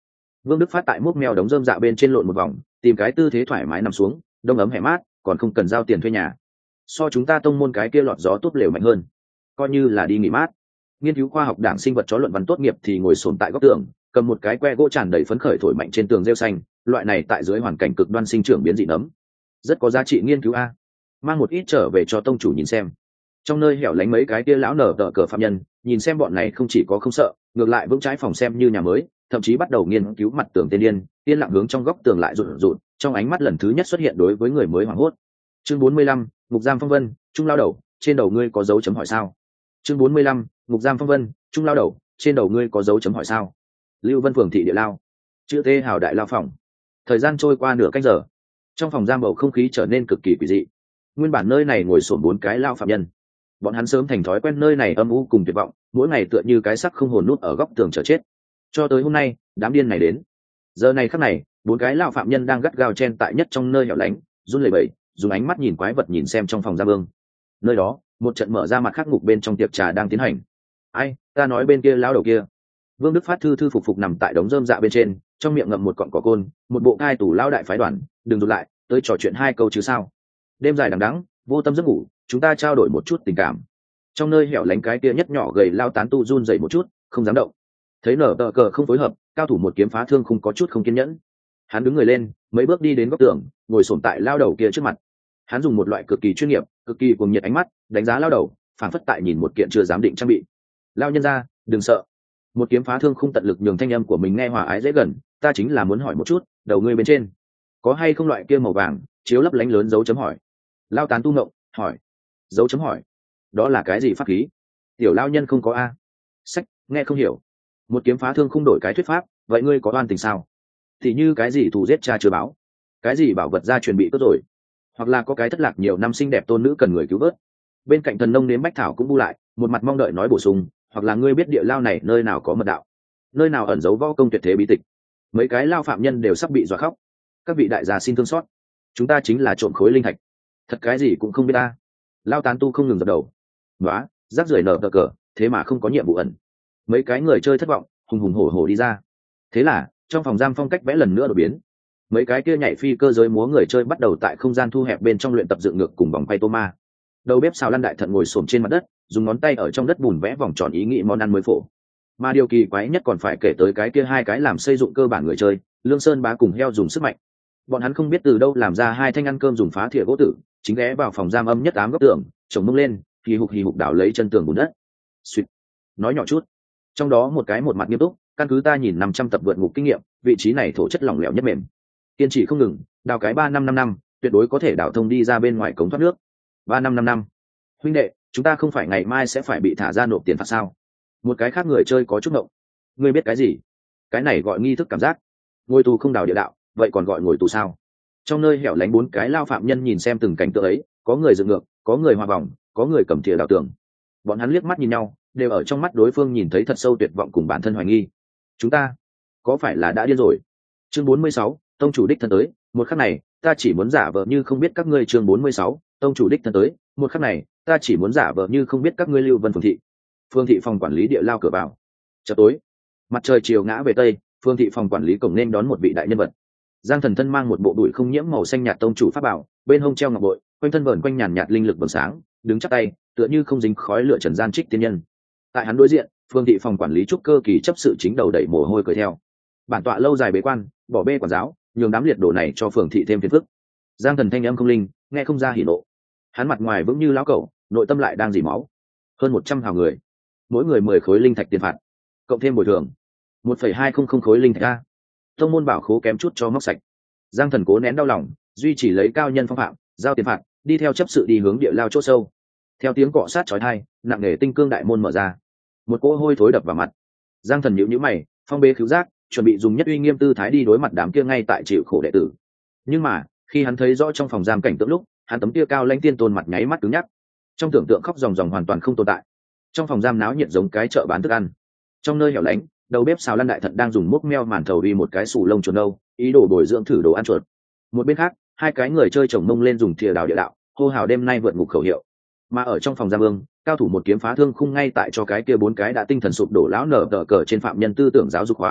Vương Đức Phát tại múc mèo đống rơm dạ bên trên lộn một vòng, tìm cái tư thế thoải mái nằm xuống, đông ấm hẻ mát, còn không cần giao tiền thuê nhà. So chúng ta tông môn cái kia lọt gió tốt lều mạnh hơn, coi như là đi nghỉ mát. Nghiên cứu khoa học đảng sinh vật chó luận văn tốt nghiệp thì ngồi xổm tại góc tường, cầm một cái que gỗ tràn đầy phấn khởi thổi mạnh trên tường rêu xanh, loại này tại dưới hoàn cảnh cực đoan sinh trưởng biến dị nấm, rất có giá trị nghiên cứu a. Mang một ít trở về cho tông chủ nhìn xem. Trong nơi hẻo lánh mấy cái kia lão nở tờ cờ phạm nhân, nhìn xem bọn này không chỉ có không sợ, ngược lại vững trái phòng xem như nhà mới, thậm chí bắt đầu nghiên cứu mặt tường tên điên, yên lặng hướng trong góc tường lại rụt rụt, trong ánh mắt lần thứ nhất xuất hiện đối với người mới hoảng hốt. Chương 45, ngục giam phong vân, trung lao đầu, trên đầu ngươi có dấu chấm hỏi sao? Chương 45, ngục giam phong vân, trung lao đầu, trên đầu ngươi có dấu chấm hỏi sao? Lưu Vân phường thị địa lao, chữ T hào đại lao phòng. Thời gian trôi qua nửa canh giờ, trong phòng giam bầu không khí trở nên cực kỳ quỷ dị. Nguyên bản nơi này ngồi xổm 4 cái lao phạm nhân, bọn hắn sớm thành thói quen nơi này âm u cùng tuyệt vọng, mỗi ngày tựa như cái xác không hồn nút ở góc tường chờ chết. Cho tới hôm nay, đám điên này đến. Giờ này khắc này, 4 cái lao phạm nhân đang gắt gao chen tại nhất trong nơi hẻo lánh, run lẩy bẩy, dùng ánh mắt nhìn quái vật nhìn xem trong phòng giam Vương. Nơi đó, một trận mở ra mặt khác ngục bên trong tiệc trà đang tiến hành. Ai, ta nói bên kia lão đầu kia. Vương Đức Phát thư thư phục phục nằm tại đống rơm dạ bên trên, trong miệng ngậm một cọng cỏ côn, một bộ cai tủ lao đại phái đoàn, đừng rụt lại, tới trò chuyện 2 câu chứ sao. Đêm dài đằng đẵng, vô tâm giấc ngủ, chúng ta trao đổi một chút tình cảm. Trong nơi hẻo lánh cái kia nhất nhỏ gầy lao tán tu run dậy một chút, không dám động. Thấy nở tờ cờ không phối hợp, cao thủ một kiếm phá thương không có chút không kiên nhẫn. Hắn đứng người lên, mấy bước đi đến góc tường, ngồi xổm tại lao đầu kia trước mặt. Hắn dùng một loại cực kỳ chuyên nghiệp, cực kỳ cuồng nhiệt ánh mắt đánh giá lao đầu, phảng phất tại nhìn một kiện chưa dám định trang bị. Lao nhân ra, đừng sợ. Một kiếm phá thương không tận lực nhường thanh âm của mình nghe hòa ái dễ gần, ta chính là muốn hỏi một chút, đầu ngươi bên trên có hay không loại kia màu vàng chiếu lấp lánh lớn dấu chấm hỏi. Lao tán tu ngộng, hỏi. Dấu chấm hỏi? Đó là cái gì pháp khí? Tiểu lao nhân không có a. Sách, nghe không hiểu. Một kiếm phá thương không đổi cái thuyết pháp, vậy ngươi có oan tình sao? Thì như cái gì thù giết cha chưa báo, cái gì bảo vật gia truyền bị cướp rồi, hoặc là có cái thất lạc nhiều năm xinh đẹp tôn nữ cần người cứu vớt. Bên cạnh thần nông nếm bách thảo cũng bu lại, một mặt mong đợi nói bổ sung, hoặc là ngươi biết địa lao này nơi nào có mật đạo, nơi nào ẩn giấu võ công tuyệt thế bí tịch. Mấy cái lao phạm nhân đều sắp bị dọa khóc. Các vị đại gia xin thương xót, chúng ta chính là trộm khối linh thạch, thật cái gì cũng không biết ta. Lao tán tu không ngừng dập đầu. Nóa, rác rưởi nở cờ, thế mà không có nhiệm vụ ẩn. Mấy cái người chơi thất vọng, hùng hùng hổ hổ đi ra. Thế là trong phòng giam phong cách vẽ lần nữa đổi biến. Mấy cái kia nhảy phi cơ giới múa người chơi bắt đầu tại không gian thu hẹp bên trong luyện tập dựng ngược cùng vòng quay tô ma. Đầu bếp xào lăn đại thận ngồi xổm trên mặt đất, dùng ngón tay ở trong đất bùn vẽ vòng tròn ý nghĩ món ăn mới phổ. Mà điều kỳ quái nhất còn phải kể tới cái kia 2 cái làm xây dựng cơ bản người chơi, Lương Sơn Bá cùng heo dùng sức mạnh. Bọn hắn không biết từ đâu làm ra 2 thanh ăn cơm dùng phá thìa gỗ tử, chính ghé vào phòng giam âm nhất 8 góc tường, chồng mông lên, hì hục đảo lấy chân tường bùn đất. Xuyệt. Nói nhỏ chút. Trong đó một cái một mặt nghiêm túc, căn cứ ta nhìn 500 tập vượt ngục kinh nghiệm, vị trí này thổ chất lỏng lẻo nhất mềm. Kiên trì không ngừng, đào cái 3-5 năm, tuyệt đối có thể đào thông đi ra bên ngoài cống thoát nước. 3-5 năm. Huynh đệ, chúng ta không phải ngày mai sẽ phải bị thả ra nộp tiền phạt sao? Một cái khác người chơi có chút ngộng. Ngươi biết cái gì? Cái này gọi nghi thức cảm giác. Ngồi tù không đào địa đạo, vậy còn gọi ngồi tù sao? Trong nơi hẻo lánh 4 cái lao phạm nhân nhìn xem từng cảnh tượng ấy, có người dựng ngược, có người hòa vòng, có người cầm thìa đào tường. Bọn hắn liếc mắt nhìn nhau, đều ở trong mắt đối phương nhìn thấy thật sâu tuyệt vọng cùng bản thân hoài nghi. Chúng ta có phải là đã điên rồi? Chương 46, tông chủ đích thân tới, một khắc này, ta chỉ muốn giả vờ như không biết các ngươi. Chương 46, tông chủ đích thân tới, một khắc này, ta chỉ muốn giả vờ như không biết các ngươi. Lưu Vân phường thị. Phương thị phòng quản lý địa lao cửa vào. Chợ tối, mặt trời chiều ngã về tây, phương thị phòng quản lý cổng nên đón một vị đại nhân vật. Giang Thần thân mang một bộ đùi không nhiễm màu xanh nhạt tông chủ pháp bảo, bên hông treo ngọc bội, quanh thân vờn quanh nhàn nhạt linh lực bừng sáng, đứng chắp tay, tựa như không dính khói lửa trần gian trích tiên nhân. Tại hắn đối diện, phương thị phòng quản lý trúc cơ kỳ chấp sự chính đầu đẩy mồ hôi cười theo. Bản tọa lâu dài bế quan, bỏ bê quản giáo, nhường đám liệt đồ này cho phường thị thêm phiền phức. Giang Thần thanh âm không linh, nghe không ra hỉ nộ. Hắn mặt ngoài vững như lão cẩu, nội tâm lại đang dỉ máu. Hơn 100 hào người, mỗi người 10 khối linh thạch tiền phạt, cộng thêm bồi thường 1,200 khối linh thạch a. Tông môn bảo khố kém chút cho móc sạch. Giang Thần cố nén đau lòng, duy trì lấy cao nhân phong phạm, giao tiền phạt, đi theo chấp sự đi hướng địa lao chỗ sâu. Theo tiếng cọ sát chói tai, nặng nề tinh cương đại môn mở ra, một cỗ hôi thối đập vào mặt. Giang Thần nhíu nhíu mày, phong bế khứu giác, chuẩn bị dùng nhất uy nghiêm tư thái đi đối mặt đám kia ngay tại chịu khổ đệ tử. Nhưng mà khi hắn thấy rõ trong phòng giam cảnh tượng lúc, hắn tấm kia cao lãnh tiên tôn mặt nháy mắt cứng nhắc, trong tưởng tượng khóc ròng ròng hoàn toàn không tồn tại. Trong phòng giam náo nhiệt giống cái chợ bán thức ăn. Trong nơi hẻo lánh, đầu bếp xào lăn đại thận đang dùng múc meo màn thầu đi một cái sù lông chuột nâu, ý đồ bồi dưỡng thử đồ ăn chuột. Một bên khác, 2 cái người chơi chồng mông lên dùng thìa đào địa đạo, hô hào đêm nay vượt ngục khẩu hiệu. Mà ở trong phòng giam Vương, cao thủ một kiếm phá thương khung ngay tại cho cái kia 4 cái đã tinh thần sụp đổ lão nở tờ cờ trên phạm nhân tư tưởng giáo dục hóa,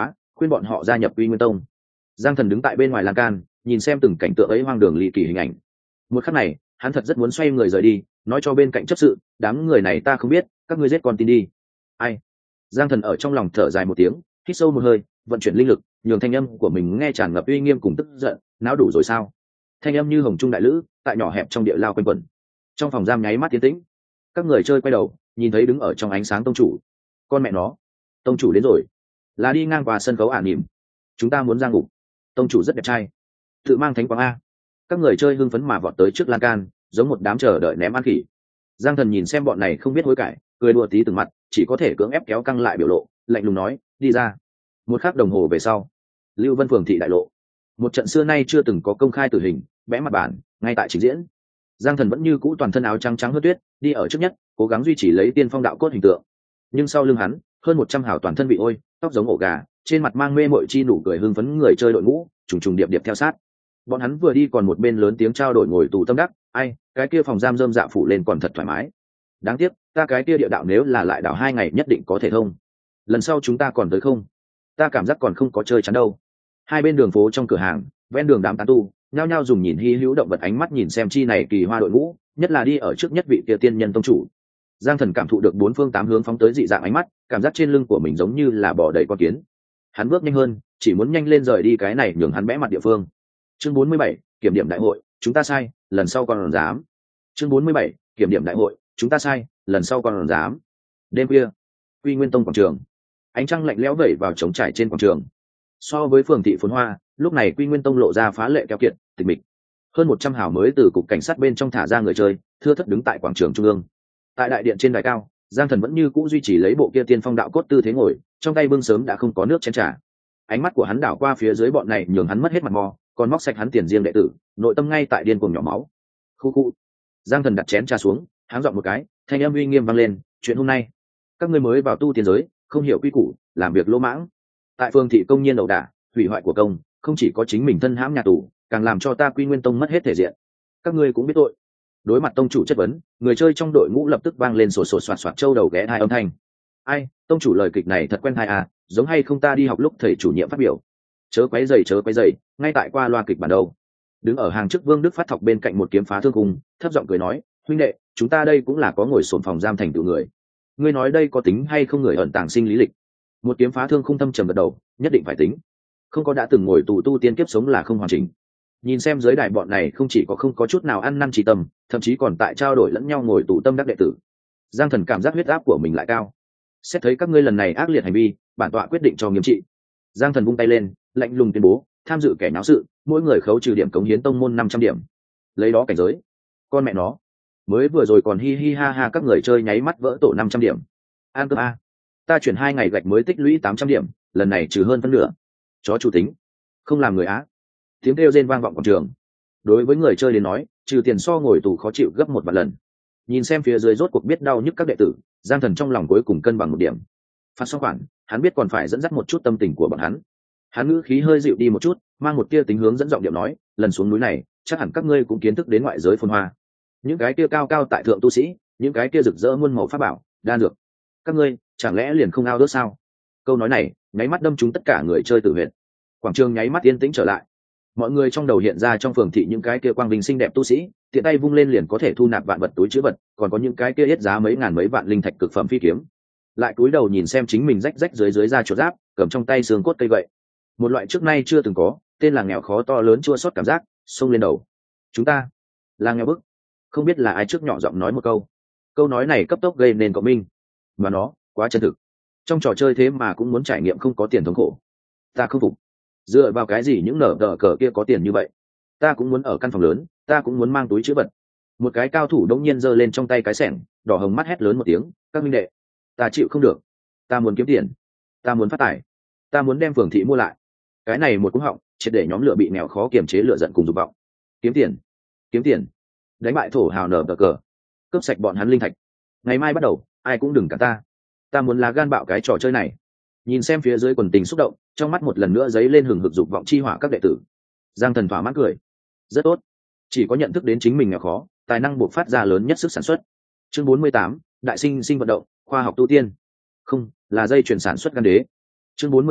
khuyên bọn họ gia nhập Quy Nguyên Tông. Giang Thần đứng tại bên ngoài lan can, nhìn xem từng cảnh tượng ấy hoang đường ly kỳ hình ảnh. Một khắc này, hắn thật rất muốn xoay người rời đi, nói cho bên cạnh chấp sự, đám người này ta không biết, các ngươi giết con tin đi. Ai? Giang Thần ở trong lòng thở dài một tiếng, hít sâu một hơi, vận chuyển linh lực, nhường thanh âm của mình nghe tràn ngập uy nghiêm cùng tức giận, não đủ rồi sao? Thanh âm như hồng trung đại lữ, tại nhỏ hẹp trong địa lao quanh quẩn. Trong phòng giam nháy mắt tiến tĩnh. Các người chơi quay đầu, nhìn thấy đứng ở trong ánh sáng tông chủ. Con mẹ nó, tông chủ đến rồi. Là đi ngang qua sân khấu nỉm. Chúng ta muốn ra ngục. Tông chủ rất đẹp trai, tự mang thánh quang a. Các người chơi hưng phấn mà vọt tới trước lan can, giống một đám chờ đợi ném ăn khỉ. Giang Thần nhìn xem bọn này không biết hối cải, cười đùa tí từng mặt, chỉ có thể cưỡng ép kéo căng lại biểu lộ, lạnh lùng nói, đi ra. Một khắc đồng hồ về sau, Lưu Vân phường thị đại lộ, một trận xưa nay chưa từng có công khai tử hình, vẽ mặt bản, ngay tại trình diễn. Giang Thần vẫn như cũ toàn thân áo trắng trắng hớt tuyết, đi ở trước nhất, cố gắng duy trì lấy tiên phong đạo cốt hình tượng. Nhưng sau lưng hắn, hơn 100 hảo toàn thân bị ôi, tóc giống ổ gà, trên mặt mang mê mội chi nụ cười hưng phấn người chơi đội ngũ, trùng trùng điệp điệp theo sát. Bọn hắn vừa đi còn một bên lớn tiếng trao đổi ngồi tù tâm đắc, ai, cái kia phòng giam rơm dạ phủ lên còn thật thoải mái. Đáng tiếc, ta cái kia địa đạo nếu là lại đảo 2 ngày nhất định có thể thông. Lần sau chúng ta còn tới không? Ta cảm giác còn không có chơi chắn đâu. Hai bên đường phố trong cửa hàng, ven đường đám tán tu, nhao nhao dùng nhìn hi hữu động vật ánh mắt nhìn xem chi này kỳ hoa đội ngũ, nhất là đi ở trước nhất vị kia tiên nhân tông chủ. Giang Thần cảm thụ được 4 phương 8 hướng phóng tới dị dạng ánh mắt, cảm giác trên lưng của mình giống như là bò đầy con kiến. Hắn bước nhanh hơn, chỉ muốn nhanh lên rời đi cái này nhường hắn bẽ mặt địa phương. Chương 47, kiểm điểm đại hội, chúng ta sai, lần sau còn dám. Chương 47, kiểm điểm đại hội, chúng ta sai, lần sau còn dám. Đêm khuya, Quy Nguyên Tông quảng trường, ánh trăng lạnh lẽo vẩy vào trống trải trên quảng trường. So với phường thị phồn hoa, lúc này Quy Nguyên Tông lộ ra phá lệ keo kiệt, tịch mịch. Hơn 100 hảo mới từ cục cảnh sát bên trong thả ra người chơi, thưa thất đứng tại quảng trường trung ương. Tại đại điện trên đài cao, Giang Thần vẫn như cũ duy trì lấy bộ kia tiên phong đạo cốt tư thế ngồi, trong tay bưng sớm đã không có nước chén trà. Ánh mắt của hắn đảo qua phía dưới bọn này nhường hắn mất hết mặt mò, còn móc sạch hắn tiền riêng đệ tử, nội tâm ngay tại điên cuồng nhỏ máu. Khu khu. Giang Thần đặt chén trà xuống, háng giọng một cái, thanh âm uy nghiêm vang lên, chuyện hôm nay, các ngươi mới vào tu tiên giới, không hiểu quy củ, làm việc lỗ mãng. Tại phường thị công nhiên ẩu đả, hủy hoại của công, không chỉ có chính mình thân hãm nhà tù, càng làm cho ta Quy Nguyên Tông mất hết thể diện. Các ngươi cũng biết tội. Đối mặt tông chủ chất vấn, người chơi trong đội ngũ lập tức vang lên sổ soạt soạt châu đầu ghé hai âm thanh. Ai, tông chủ lời kịch này thật quen tai à, giống hay không ta đi học lúc thầy chủ nhiệm phát biểu. Chớ quấy rầy, ngay tại qua loa kịch bản đâu. Đứng ở hàng trước Vương Đức Phát Thọc bên cạnh một kiếm phá thương cùng, thấp giọng cười nói, huynh đệ, chúng ta đây cũng là có ngồi sồn phòng giam thành tựu người. Ngươi nói đây có tính hay không người ẩn tàng sinh lý lịch? Một kiếm phá thương không thâm trầm gật đầu, nhất định phải tính. Không có đã từng ngồi tù tu tiên kiếp sống là không hoàn chỉnh. Nhìn xem giới đại bọn này không chỉ có không có chút nào ăn năn trí tâm, thậm chí còn tại trao đổi lẫn nhau ngồi tù tâm đắc đệ tử. Giang Thần cảm giác huyết áp của mình lại cao. Xét thấy các ngươi lần này ác liệt hành vi, bản tọa quyết định cho nghiêm trị. Giang Thần vung tay lên, lạnh lùng tuyên bố, tham dự kẻ náo sự, mỗi người khấu trừ điểm cống hiến tông môn 500 điểm. Lấy đó cảnh giới. Con mẹ nó, mới vừa rồi còn hi hi ha ha các người chơi nháy mắt vỡ tổ 500 điểm. An cơm a. Ta chuyển 2 ngày gạch mới tích lũy 800 điểm, lần này trừ hơn phân nửa. Chó chủ tính, không làm người á. Tiếng kêu rên vang vọng quảng trường. Đối với người chơi đến nói, trừ tiền so ngồi tù khó chịu gấp 1 vạn lần. Nhìn xem phía dưới rốt cuộc biết đau nhức các đệ tử, Giang Thần trong lòng cuối cùng cân bằng 1 điểm. Phạt xong khoản, hắn biết còn phải dẫn dắt một chút tâm tình của bọn hắn. Hắn ngữ khí hơi dịu đi một chút, mang một tia tính hướng dẫn giọng điệu nói, lần xuống núi này, chắc hẳn các ngươi cũng kiến thức đến ngoại giới phồn hoa. Những cái kia cao cao tại thượng tu sĩ, những cái kia rực rỡ muôn màu pháp bảo, đan dược. Các ngươi, chẳng lẽ liền không ao ước sao? Câu nói này, nháy mắt đâm trúng tất cả người chơi tử huyệt. Quảng trường nháy mắt yên tĩnh trở lại. Mọi người trong đầu hiện ra trong phường thị những cái kia quang vinh xinh đẹp tu sĩ, tiện tay vung lên liền có thể thu nạp vạn vật túi trữ vật, còn có những cái kia yết giá mấy ngàn mấy vạn linh thạch cực phẩm phi kiếm. Lại cúi đầu nhìn xem chính mình rách rách dưới da chuột giáp, cầm trong tay xương cốt cây gậy. Một loại trước nay chưa từng có, tên là nghèo khó to lớn chua xót cảm giác xông lên đầu. Chúng ta là nghèo bức. Không biết là ai trước nhỏ giọng nói một câu. Câu nói này cấp tốc gây nên cộng minh. Mà nó quá chân thực. Trong trò chơi thế mà cũng muốn trải nghiệm không có tiền thống khổ. Ta không phục. Dựa vào cái gì những nở đỡ cờ kia có tiền như vậy? Ta cũng muốn ở căn phòng lớn, ta cũng muốn mang túi trữ vật. Một cái cao thủ đống nhiên giơ lên trong tay cái xẻng, đỏ hồng mắt hét lớn một tiếng, các minh đệ, ta chịu không được, ta muốn kiếm tiền, ta muốn phát tài, ta muốn đem phường thị mua lại. Cái này một cú họng, triệt để nhóm lửa bị nghèo khó kiềm chế lửa giận cùng dục vọng. Kiếm tiền, đánh bại thổ hào nở cờ, cướp sạch bọn hắn linh thạch. Ngày mai bắt đầu, ai cũng đừng cả ta muốn lá gan bạo cái trò chơi này. Nhìn xem phía dưới quần tình xúc động, trong mắt một lần nữa dấy lên hừng hực dục vọng chi hỏa các đệ tử. Giang Thần thỏa mãn cười, rất tốt, chỉ có nhận thức đến chính mình nghèo khó, tài năng buộc phát ra lớn nhất sức sản xuất. Chương 48, đại sinh sinh vận động, khoa học tu tiên, không là dây chuyển sản xuất gan đế. Chương 48,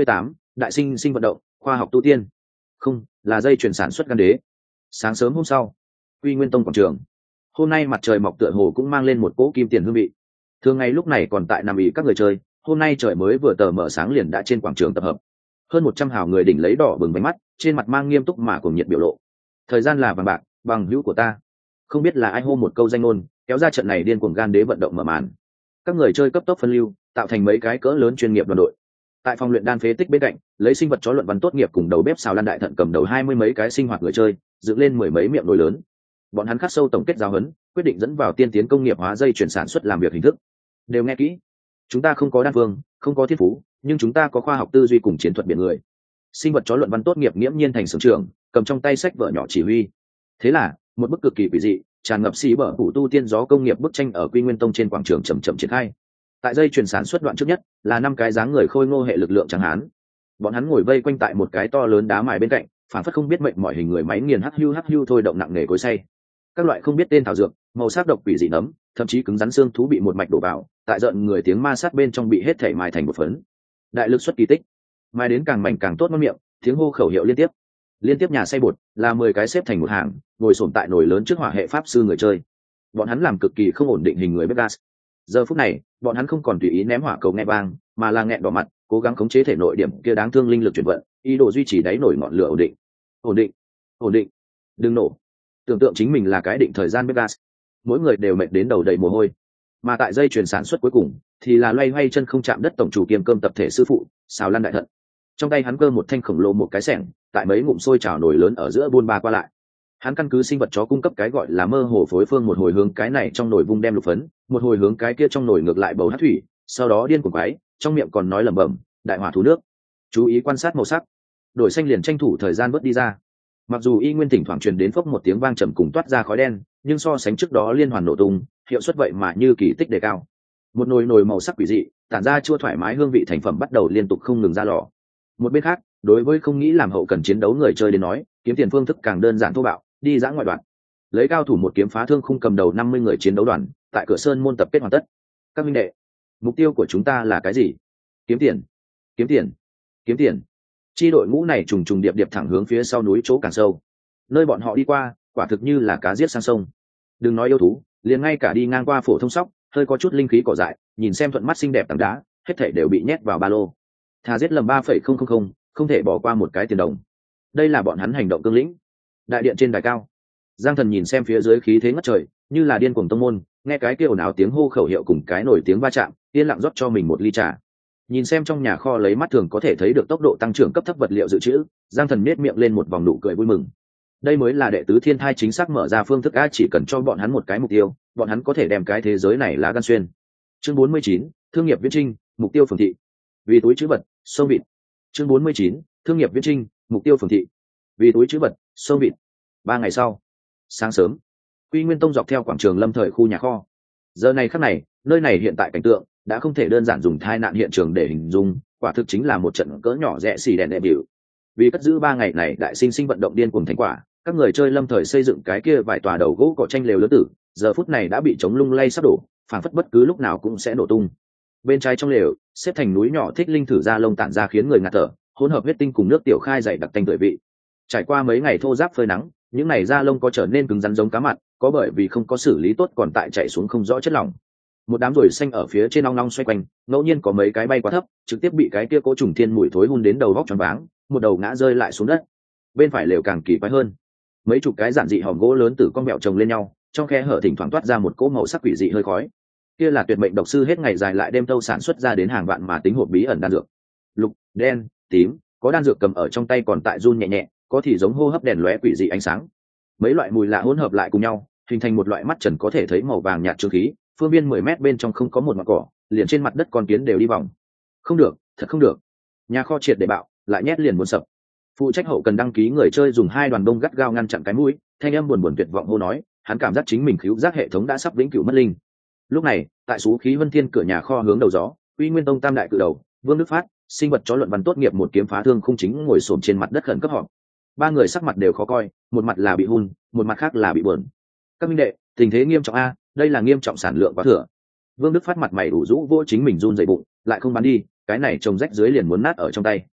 đại sinh sinh vận động, khoa học tu tiên, không là dây chuyển sản xuất gan đế. Sáng sớm hôm sau, Quy Nguyên Tông quảng trường, hôm nay mặt trời mọc tựa hồ cũng mang lên một cỗ kim tiền hương vị. Thường ngày lúc này còn tại nằm ỉ các người chơi, hôm nay trời mới vừa tờ mở sáng liền đã trên quảng trường tập hợp. Hơn 100 hào người đỉnh lấy đỏ bừng bánh mắt, trên mặt mang nghiêm túc mà cùng nhiệt biểu lộ. Thời gian là vàng bạc, bằng hữu của ta. Không biết là ai hô một câu danh ngôn, kéo ra trận này điên cuồng gan đế vận động mở màn. Các người chơi cấp tốc phân lưu, tạo thành mấy cái cỡ lớn chuyên nghiệp đoàn đội. Tại phòng luyện đan phế tích bên cạnh, lấy sinh vật chó luận văn tốt nghiệp cùng đầu bếp xào lan đại thận cầm đầu 20 mấy cái sinh hoạt người chơi, dựng lên 10 mấy miệng nồi lớn. Bọn hắn khắc sâu tổng kết giáo huấn, quyết định dẫn vào tiên tiến công nghiệp hóa dây chuyển sản xuất làm việc hình thức. Đều nghe kỹ, chúng ta không có đan vương, không có thiên phú, nhưng chúng ta có khoa học tư duy cùng chiến thuật biển người. Sinh vật chó luận văn tốt nghiệp nghiễm nhiên thành xưởng trưởng, cầm trong tay sách vở nhỏ chỉ huy. Thế là một bức cực kỳ quỷ dị, tràn ngập xí bở phủ tu tiên gió công nghiệp bức tranh ở Quy Nguyên Tông trên quảng trường chậm chậm triển khai. Tại dây chuyển sản xuất đoạn trước nhất là 5 cái dáng người khôi ngô hệ lực lượng trắng hán. Bọn hắn ngồi vây quanh tại một cái to lớn đá mài bên cạnh, phản phất không biết mệnh mọi hình người máy nghiền hắc hưu thôi động nặng nề cối xay. Các loại không biết tên thảo dược, màu sắc độc quỷ dị nấm, thậm chí cứng rắn xương thú bị một mạch đổ vào, tại giận người tiếng ma sát bên trong bị hết thể mài thành một phấn. Đại lực xuất kỳ tích, mài đến càng mảnh càng tốt ngon miệng, tiếng hô khẩu hiệu liên tiếp nhà xay bột là 10 cái xếp thành một hàng, ngồi xổm tại nồi lớn trước hỏa hệ pháp sư người chơi. Bọn hắn làm cực kỳ không ổn định hình người bếp gas. Giờ phút này, bọn hắn không còn tùy ý ném hỏa cầu nghe vang, mà là nghẹn đỏ mặt, cố gắng khống chế thể nội điểm kia đáng thương linh lực chuyển vận, ý đồ duy trì đáy nổi ngọn lửa ổn định, đừng nổ. Tưởng tượng chính mình là cái định thời gian bếp gas, mỗi người đều mệt đến đầu đầy mồ hôi. Mà tại dây chuyển sản xuất cuối cùng thì là loay hoay chân không chạm đất tổng chủ kiêm cơm tập thể sư phụ xào lan đại thận. Trong tay hắn cơ một thanh khổng lồ một cái xẻng, tại mấy ngụm sôi trào nồi lớn ở giữa buôn ba qua lại. Hắn căn cứ sinh vật chó cung cấp cái gọi là mơ hồ phối phương, một hồi hướng cái này trong nồi vung đem lục phấn, một hồi hướng cái kia trong nồi ngược lại bầu hát thủy, sau đó điên cuồng quái, trong miệng còn nói lẩm bẩm, đại hỏa thú nước. Chú ý quan sát màu sắc, đổi xanh liền tranh thủ thời gian bớt đi ra. Mặc dù y nguyên thỉnh thoảng truyền đến phốc một tiếng vang trầm cùng toát ra khói đen, nhưng so sánh trước đó liên hoàn nổ tung, hiệu suất vậy mà như kỳ tích đề cao. Một nồi màu sắc quỷ dị, tản ra chua thoải mái hương vị thành phẩm bắt đầu liên tục không ngừng ra lò. Một bên khác, đối với không nghĩ làm hậu cần chiến đấu người chơi đến nói, kiếm tiền phương thức càng đơn giản thô bạo, đi dã ngoại đoạn. Lấy cao thủ một kiếm phá thương khung cầm đầu 50 người chiến đấu đoàn, tại cửa sơn môn tập kết hoàn tất. Các minh đệ, mục tiêu của chúng ta là cái gì? Kiếm tiền. Chi đội ngũ này trùng trùng điệp điệp thẳng hướng phía sau núi chỗ càng sâu. Nơi bọn họ đi qua, quả thực như là cá giết sang sông. Đừng nói yêu thú, liền ngay cả đi ngang qua phổ thông sóc, hơi có chút linh khí cỏ dại, nhìn xem thuận mắt xinh đẹp tảng đá, hết thảy đều bị nhét vào ba lô. Thà giết lầm 3,000, không thể bỏ qua một cái tiền đồng. Đây là bọn hắn hành động cương lĩnh. Đại điện trên đài cao, Giang Thần nhìn xem phía dưới khí thế ngất trời, như là điên cuồng tông môn, nghe cái kêu ồn ào tiếng hô khẩu hiệu cùng cái nổi tiếng va chạm, yên lặng rót cho mình một ly trà. Nhìn xem trong nhà kho lấy mắt thường có thể thấy được tốc độ tăng trưởng cấp thấp vật liệu dự trữ, Giang Thần nhếch miệng lên một vòng nụ cười vui mừng. Đây mới là đệ tứ thiên thai chính xác mở ra phương thức a, chỉ cần cho bọn hắn một cái mục tiêu, bọn hắn có thể đem cái thế giới này lá gan xuyên. Chương 49, thương nghiệp viễn trinh, mục tiêu phường thị. Vì túi trữ vật, sông vịt. Chương 49, thương nghiệp viễn trinh, mục tiêu phường thị. Vì túi trữ vật, sông vịt. 3 ngày sau, sáng sớm, Quy Nguyên Tông dọc theo quảng trường lâm thời khu nhà kho. Giờ này khắc này, nơi này hiện tại cảnh tượng đã không thể đơn giản dùng tai nạn hiện trường để hình dung, quả thực chính là một trận cỡ nhỏ rẽ xì đèn đệ biểu. Vì cất giữ 3 ngày này đại sinh vận động điên cuồng thành quả, các người chơi lâm thời xây dựng cái kia vài tòa đầu gỗ cỏ tranh lều lớn tử, giờ phút này đã bị chống lung lay sắp đổ, phảng phất bất cứ lúc nào cũng sẽ nổ tung. Bên trái trong lều, xếp thành núi nhỏ thích linh thử ra lông tản ra khiến người ngạt thở, hỗn hợp huyết tinh cùng nước tiểu khai dày đặc tanh tưởi vị. Trải qua mấy ngày thô ráp phơi nắng, những này da lông có trở nên cứng rắn giống cá mặn, có bởi vì không có xử lý tốt còn tại chảy xuống không rõ chất lỏng. Một đám ruồi xanh ở phía trên ong ong xoay quanh, ngẫu nhiên có mấy cái bay quá thấp, trực tiếp bị cái kia cỗ trùng thiên mùi thối hun đến đầu vóc choáng váng, một đầu ngã rơi lại xuống đất. Bên phải lều càng kỳ quái hơn, mấy chục cái giản dị hòm gỗ lớn từ con mẹo chồng lên nhau, trong khe hở thỉnh thoảng toát ra một cỗ màu sắc quỷ dị hơi khói. Kia là tuyệt mệnh độc sư hết ngày dài lại đêm thâu sản xuất ra đến hàng vạn mà tính hộp bí ẩn đan dược. Lục, đen, tím, có đan dược cầm ở trong tay còn tại run nhẹ nhẹ, có thì giống hô hấp đèn lóe quỷ dị ánh sáng. Mấy loại mùi lạ hỗn hợp lại cùng nhau, hình thành một loại mắt trần có thể thấy màu vàng nhạt trương khí, phương viên 10 mét bên trong không có một ngọn cỏ, liền trên mặt đất con kiến đều đi vòng. Không được, thật không được. Nhà kho triệt để bạo, lại nhét liền muốn sập. Phụ trách hậu cần đăng ký người chơi dùng 2 đoàn bông gắt gao ngăn chặn cái mũi, thanh âm buồn tuyệt vọng hô nói, hắn cảm giác chính mình khứu giác hệ thống đã sắp vĩnh cửu mất linh. Lúc này, tại số khí vân thiên cửa nhà kho hướng đầu gió, Uy Nguyên Tông tam đại cự đầu, Vương Đức Phát, sinh vật chó luận văn tốt nghiệp một kiếm phá thương không chính ngồi xổm trên mặt đất khẩn cấp họp. 3 người sắc mặt đều khó coi, một mặt là bị hun, một mặt khác là bị buồn. Các minh đệ, tình thế nghiêm trọng a, đây là nghiêm trọng sản lượng quá thừa. Vương Đức Phát mặt mày ủ rũ vô chính mình run rẩy bụng, lại không bán đi, cái này trồng rách dưới liền muốn nát ở trong tay.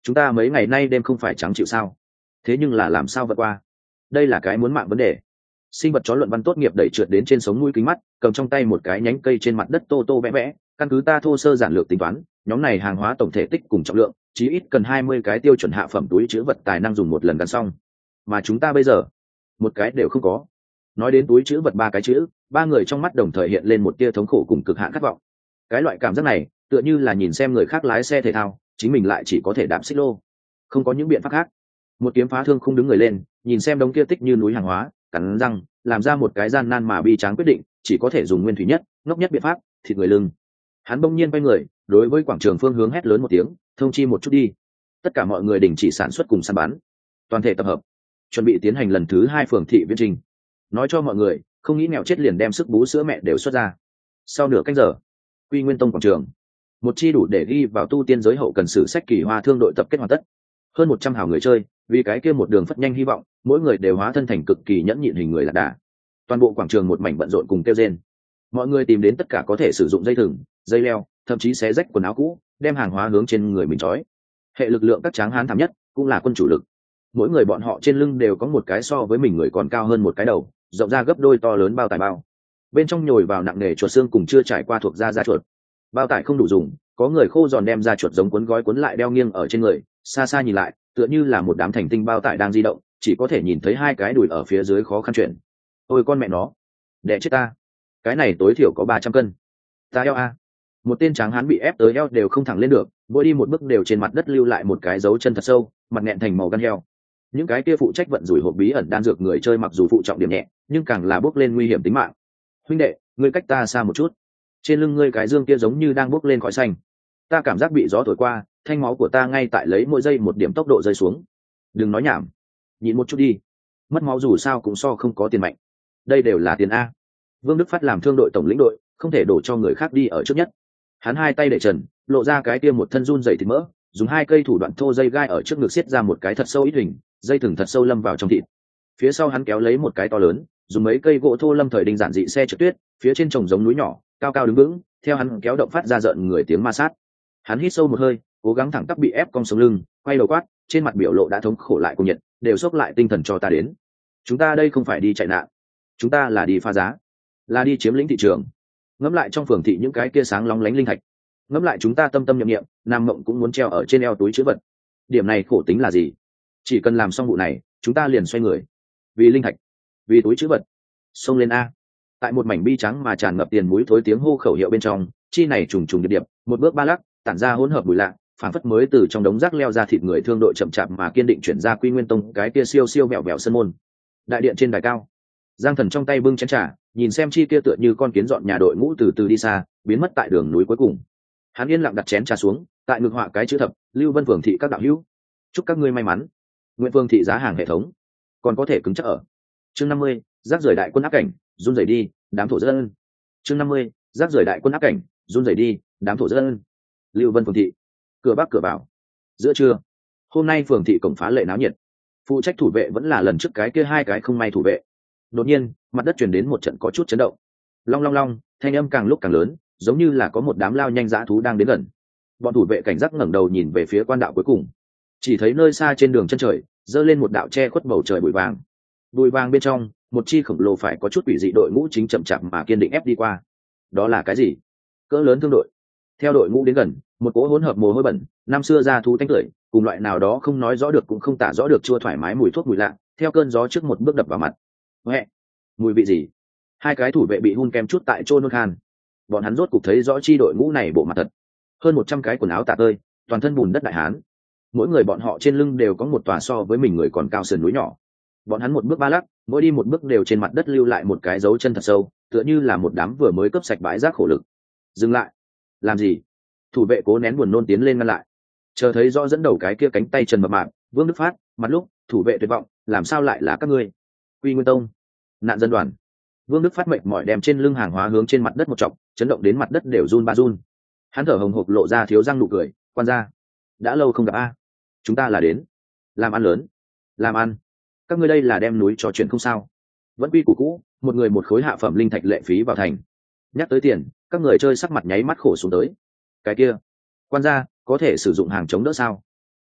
chúng ta mấy ngày nay đêm không phải trắng chịu sao? Thế nhưng là làm sao vượt qua? Đây là cái muốn mạng vấn đề. Sinh vật chó luận văn tốt nghiệp đẩy trượt đến trên sống mũi kính mắt, cầm trong tay một cái nhánh cây trên mặt đất tô tô vẽ vẽ, căn cứ ta thô sơ giản lược tính toán, nhóm này hàng hóa tổng thể tích cùng trọng lượng, chí ít cần 20 cái tiêu chuẩn hạ phẩm túi trữ vật tài năng dùng một lần gắn xong. Mà chúng ta bây giờ, một cái đều không có. Nói đến túi trữ vật 3 cái chữ, ba người trong mắt đồng thời hiện lên một tia thống khổ cùng cực hạn khát vọng. Cái loại cảm giác này, tựa như là nhìn xem người khác lái xe thể thao, chính mình lại chỉ có thể đạp xích lô, không có những biện pháp khác. Một kiếm phá thương không đứng người lên, nhìn xem đống kia tích như núi hàng hóa, cắn răng làm ra một cái gian nan mà bi tráng quyết định, chỉ có thể dùng nguyên thủy nhất ngốc nhất biện pháp, thịt người lưng. Hắn bỗng nhiên quay người, đối với quảng trường phương hướng hét lớn một tiếng, thông chi một chút đi. Tất cả mọi người đình chỉ sản xuất cùng săn bắn, toàn thể tập hợp, chuẩn bị tiến hành lần thứ 2 phường thị viễn trình. Nói cho mọi người, không nghĩ mèo chết liền đem sức bú sữa mẹ đều xuất ra. Sau nửa canh giờ, Quy Nguyên Tông quảng trường, một chi đủ để ghi vào tu tiên giới hậu cần sử sách kỳ hoa thương đội tập kết hoàn tất. Hơn 100 hào người chơi, vì cái kia một đường phất nhanh hy vọng, mỗi người đều hóa thân thành cực kỳ nhẫn nhịn hình người lạc đà. Toàn bộ quảng trường một mảnh bận rộn cùng kêu rên. Mọi người tìm đến tất cả có thể sử dụng dây thừng, dây leo, thậm chí xé rách quần áo cũ, đem hàng hóa hướng trên người mình trói. Hệ lực lượng các tráng hán thảm nhất, cũng là quân chủ lực. Mỗi người bọn họ trên lưng đều có một cái so với mình người còn cao hơn một cái đầu, rộng ra gấp đôi to lớn bao tải bao. Bên trong nhồi vào nặng nề chuột xương cùng chưa trải qua thuộc da chuột. Bao tải không đủ dùng, có người khô giòn đem da chuột giống cuốn gói cuốn lại đeo nghiêng ở trên người, xa xa nhìn lại, tựa như là một đám thành tinh bao tải đang di động, chỉ có thể nhìn thấy 2 cái đùi ở phía dưới khó khăn chuyển. Ôi con mẹ nó, đẻ chết ta, cái này tối thiểu có 300 cân. Ta eo a. Một tên tráng hán bị ép tới eo đều không thẳng lên được, mỗi đi một bước đều trên mặt đất lưu lại một cái dấu chân thật sâu, mặt nghẹn thành màu gan heo. Những cái kia phụ trách vận rủi hộp bí ẩn đan dược người chơi mặc dù phụ trọng điểm nhẹ, nhưng càng là bước lên nguy hiểm tính mạng. Huynh đệ, ngươi cách ta xa một chút. Trên lưng ngươi cái dương kia giống như đang bước lên khói xanh. Ta cảm giác bị gió thổi qua, thanh máu của ta ngay tại lấy mỗi giây một điểm tốc độ rơi xuống. Đừng nói nhảm, nhịn một chút đi. Mất máu dù sao cũng so không có tiền mạnh. Đây đều là tiền a. Vương Đức Phát làm thương đội tổng lĩnh đội, không thể đổ cho người khác đi ở trước nhất. Hắn 2 tay để trần, lộ ra cái kia một thân run dày thịt mỡ, dùng 2 cây thủ đoạn thô dây gai ở trước ngực xiết ra một cái thật sâu ít hình, dây thừng thật sâu lâm vào trong thịt. Phía sau hắn kéo lấy một cái to lớn, dùng mấy cây gỗ thô lâm thời đinh giản dị xe trượt tuyết, phía trên trồng giống núi nhỏ, cao cao đứng vững, theo hắn kéo động phát ra rợn người tiếng ma sát. Hắn hít sâu một hơi, cố gắng thẳng tắp bị ép cong sống lưng, quay đầu quát, trên mặt biểu lộ đã thống khổ lại cùng nhiệt, đều xốc lại tinh thần cho ta đến. Chúng ta đây không phải đi chạy nạn, chúng ta là đi phá giá, là đi chiếm lĩnh thị trường. Ngẫm lại trong phường thị những cái kia sáng lóng lánh linh thạch, ngẫm lại chúng ta tâm tâm niệm niệm, nam mộng cũng muốn treo ở trên eo túi trữ vật. Điểm này khổ tính là gì? Chỉ cần làm xong vụ này, chúng ta liền xoay người. Vì linh thạch, vì túi trữ vật, xông lên a. Tại một mảnh bi trắng mà tràn ngập tiền muối thối tiếng hô khẩu hiệu bên trong, chi này trùng trùng điệp điệp, một bước 3 lắc, tản ra hỗn hợp mùi lạ, phản phất mới từ trong đống rác leo ra thịt người thương đội chậm chạp mà kiên định chuyển ra Quy Nguyên Tông cái kia siêu siêu vẹo vẹo sân môn. Đại điện trên đài cao, Giang Thần trong tay bưng chén trà, nhìn xem chi kia tựa như con kiến dọn nhà đội ngũ từ từ đi xa, biến mất tại đường núi cuối cùng. Hắn yên lặng đặt chén trà xuống, tại ngực họa cái chữ thập, Lưu Vân Phường thị các đạo hữu, chúc các ngươi may mắn. Nguyện Phường thị giá hàng hệ thống, còn có thể cứng chắc ở. Chương 50, rác rời đại quân áp cảnh, run rẩy đi, đám thổ dân. Chương 50, rác rời đại quân áp cảnh, run rẩy đi, đám thổ dân. Lưu Vân Phường thị, cửa bắc cửa vào. Giữa trưa, hôm nay phường thị cổng phá lệ náo nhiệt. Phụ trách thủ vệ vẫn là lần trước cái kia 2 cái không may thủ vệ. Đột nhiên, mặt đất truyền đến một trận có chút chấn động. Long long long, thanh âm càng lúc càng lớn, giống như là có một đám lao nhanh dã thú đang đến gần. Bọn thủ vệ cảnh giác ngẩng đầu nhìn về phía quan đạo cuối cùng, chỉ thấy nơi xa trên đường chân trời giơ lên một đạo che khuất bầu trời bụi vàng. Bụi vàng bên trong, một chi khổng lồ phải có chút quỷ dị đội ngũ chính chậm chạp mà kiên định ép đi qua. Đó là cái gì? Cỡ lớn thương đội. Theo đội ngũ đến gần, một cỗ hỗn hợp mồ hôi bẩn, năm xưa ra thú tanh tưởi, cùng loại nào đó không nói rõ được cũng không tả rõ được chua thoải mái mùi thuốc mùi lạ, theo cơn gió trước một bước đập vào mặt. Huệ, mùi vị gì? 2 cái thủ vệ bị hun kem chút tại chôn nôn khan. Bọn hắn rốt cục thấy rõ chi đội ngũ này bộ mặt thật. Hơn 100 cái quần áo tả tơi, toàn thân bùn đất đại hán. Mỗi người bọn họ trên lưng đều có một tòa so với mình người còn cao sườn núi nhỏ. Bọn hắn một bước 3 lắc, mỗi đi một bước đều trên mặt đất lưu lại một cái dấu chân thật sâu, tựa như là một đám vừa mới cướp sạch bãi rác khổ lực. Dừng lại. Làm gì? Thủ vệ cố nén buồn nôn tiến lên ngăn lại. Chờ thấy rõ dẫn đầu cái kia cánh tay trần mập mạp, Vương Đức Phát, mặt lúc, thủ vệ tuyệt vọng, làm sao lại là các ngươi? Quy Nguyên Tông, nạn dân đoàn. Vương Đức Phát mệt mỏi đem trên lưng hàng hóa hướng trên mặt đất một chọc, chấn động đến mặt đất đều run ba run. Hắn thở hồng hộc lộ ra thiếu răng nụ cười, quan gia, đã lâu không gặp a. Chúng ta là đến làm ăn lớn. Làm ăn? Các ngươi đây là đem núi trò chuyện không sao? Vẫn quy củ cũ, một người một khối hạ phẩm linh thạch lệ phí vào thành. Nhắc tới tiền, các người chơi sắc mặt nháy mắt khổ xuống tới. Cái kia, quan gia, có thể sử dụng hàng chống đỡ sao?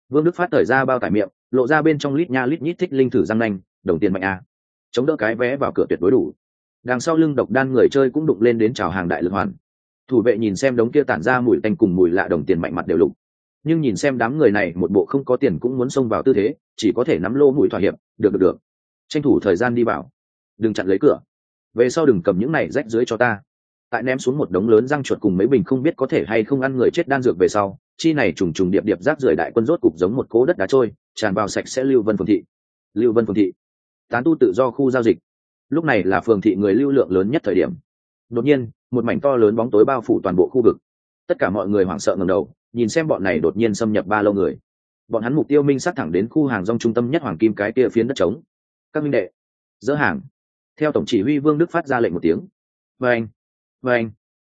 Vương Đức Phát thời ra bao tải miệng, lộ ra bên trong lít nha lít nhít thích linh thử răng nanh, đồng tiền mạnh a, chống đỡ cái vé vào cửa tuyệt đối đủ. Đằng sau lưng độc đan người chơi cũng đụng lên đến chào hàng đại lực hoàn. Thủ vệ nhìn xem đống kia tản ra mùi tanh cùng mùi lạ đồng tiền mạnh mặt đều lục, nhưng nhìn xem đám người này một bộ không có tiền cũng muốn xông vào tư thế, chỉ có thể nắm lô mũi thỏa hiệp. Được, tranh thủ thời gian đi vào, đừng chặn lấy cửa, về sau đừng cầm những này rách dưới cho ta. Tại ném xuống một đống lớn răng chuột cùng mấy bình không biết có thể hay không ăn người chết đan dược về sau, chi này trùng trùng điệp điệp rác rưởi đại quân rốt cục giống một cố đất đá trôi tràn vào sạch sẽ Lưu Vân phường thị, tán tu tự do khu giao dịch. Lúc này là phường thị người lưu lượng lớn nhất thời điểm. Đột nhiên một mảnh to lớn bóng tối bao phủ toàn bộ khu vực, tất cả mọi người hoảng sợ ngẩng đầu nhìn xem bọn này đột nhiên xâm nhập ba lâu người. Bọn hắn mục tiêu minh sát thẳng đến khu hàng rong trung tâm nhất hoàng kim cái kia phiến đất trống. Các minh đệ, dỡ hàng. Theo tổng chỉ huy Vương Đức phát ra lệnh một tiếng. Vâng.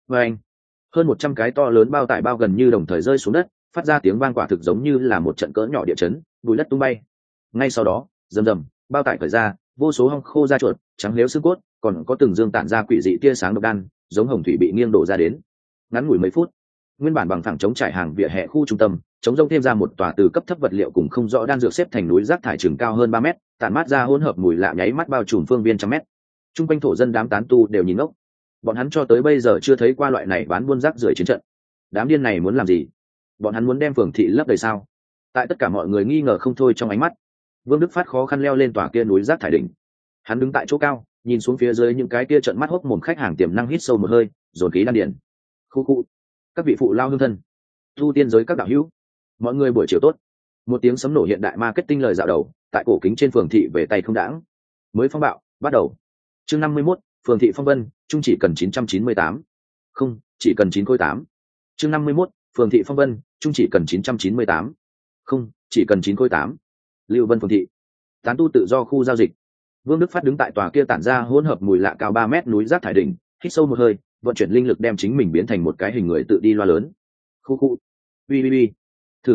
Hơn 100 cái to lớn bao tải bao gần như đồng thời rơi xuống đất, phát ra tiếng vang quả thực giống như là một trận cỡ nhỏ địa chấn, bụi đất tung bay. Ngay sau đó, rầm, bao tải cởi ra, vô số hong khô da chuột, trắng liếu xương cốt, còn có từng dương tản ra quỷ dị tia sáng độc đan, giống hồng thủy bị nghiêng đổ ra đến. Ngắn ngủi mấy phút, nguyên bản bằng phẳng chống trải hàng vỉa hè khu trung tâm, chống rông thêm ra một tòa từ cấp thấp vật liệu cùng không rõ đan dược xếp thành núi rác thải chừng cao hơn 3 mét, tản mát ra hỗn hợp mùi lạ nháy mắt bao trùm phương viên trăm mét. Trung quanh thổ dân đám tán tu đều nhìn ngốc. Bọn hắn cho tới bây giờ chưa thấy qua loại này bán buôn rác rưởi chiến trận. Đám điên này muốn làm gì? Bọn hắn muốn đem phường thị lấp đầy sao? Tại tất cả mọi người nghi ngờ không thôi trong ánh mắt, Vương Đức Phát khó khăn leo lên tòa kia núi rác thải đỉnh. Hắn đứng tại chỗ cao, nhìn xuống phía dưới những cái kia trợn mắt hốc mồm khách hàng tiềm năng hít sâu một hơi, dồn khí đan điền. Khu. Các vị phụ lao hương thân, tu tiên giới các đạo hữu, mọi người buổi chiều tốt. Một tiếng sấm nổ hiện đại marketing lời dạo đầu, tại cổ kính trên phường thị về tay không đãng. Mới phong bạo, bắt đầu. Chương 51, phường thị phong vân, chung chỉ cần 998. Không, chỉ cần 9 khối 8. Chương 51, phường thị phong vân, chung chỉ cần 998. Không, chỉ cần 9 khối 8. Lưu Vân phường thị, tán tu tự do khu giao dịch. Vương Đức Phát đứng tại tòa kia tản ra hỗn hợp mùi lạ cao 3 mét núi rác thải đỉnh, hít sâu một hơi, vận chuyển linh lực đem chính mình biến thành một cái hình người tự đi loa lớn. Khu. Uy. Thử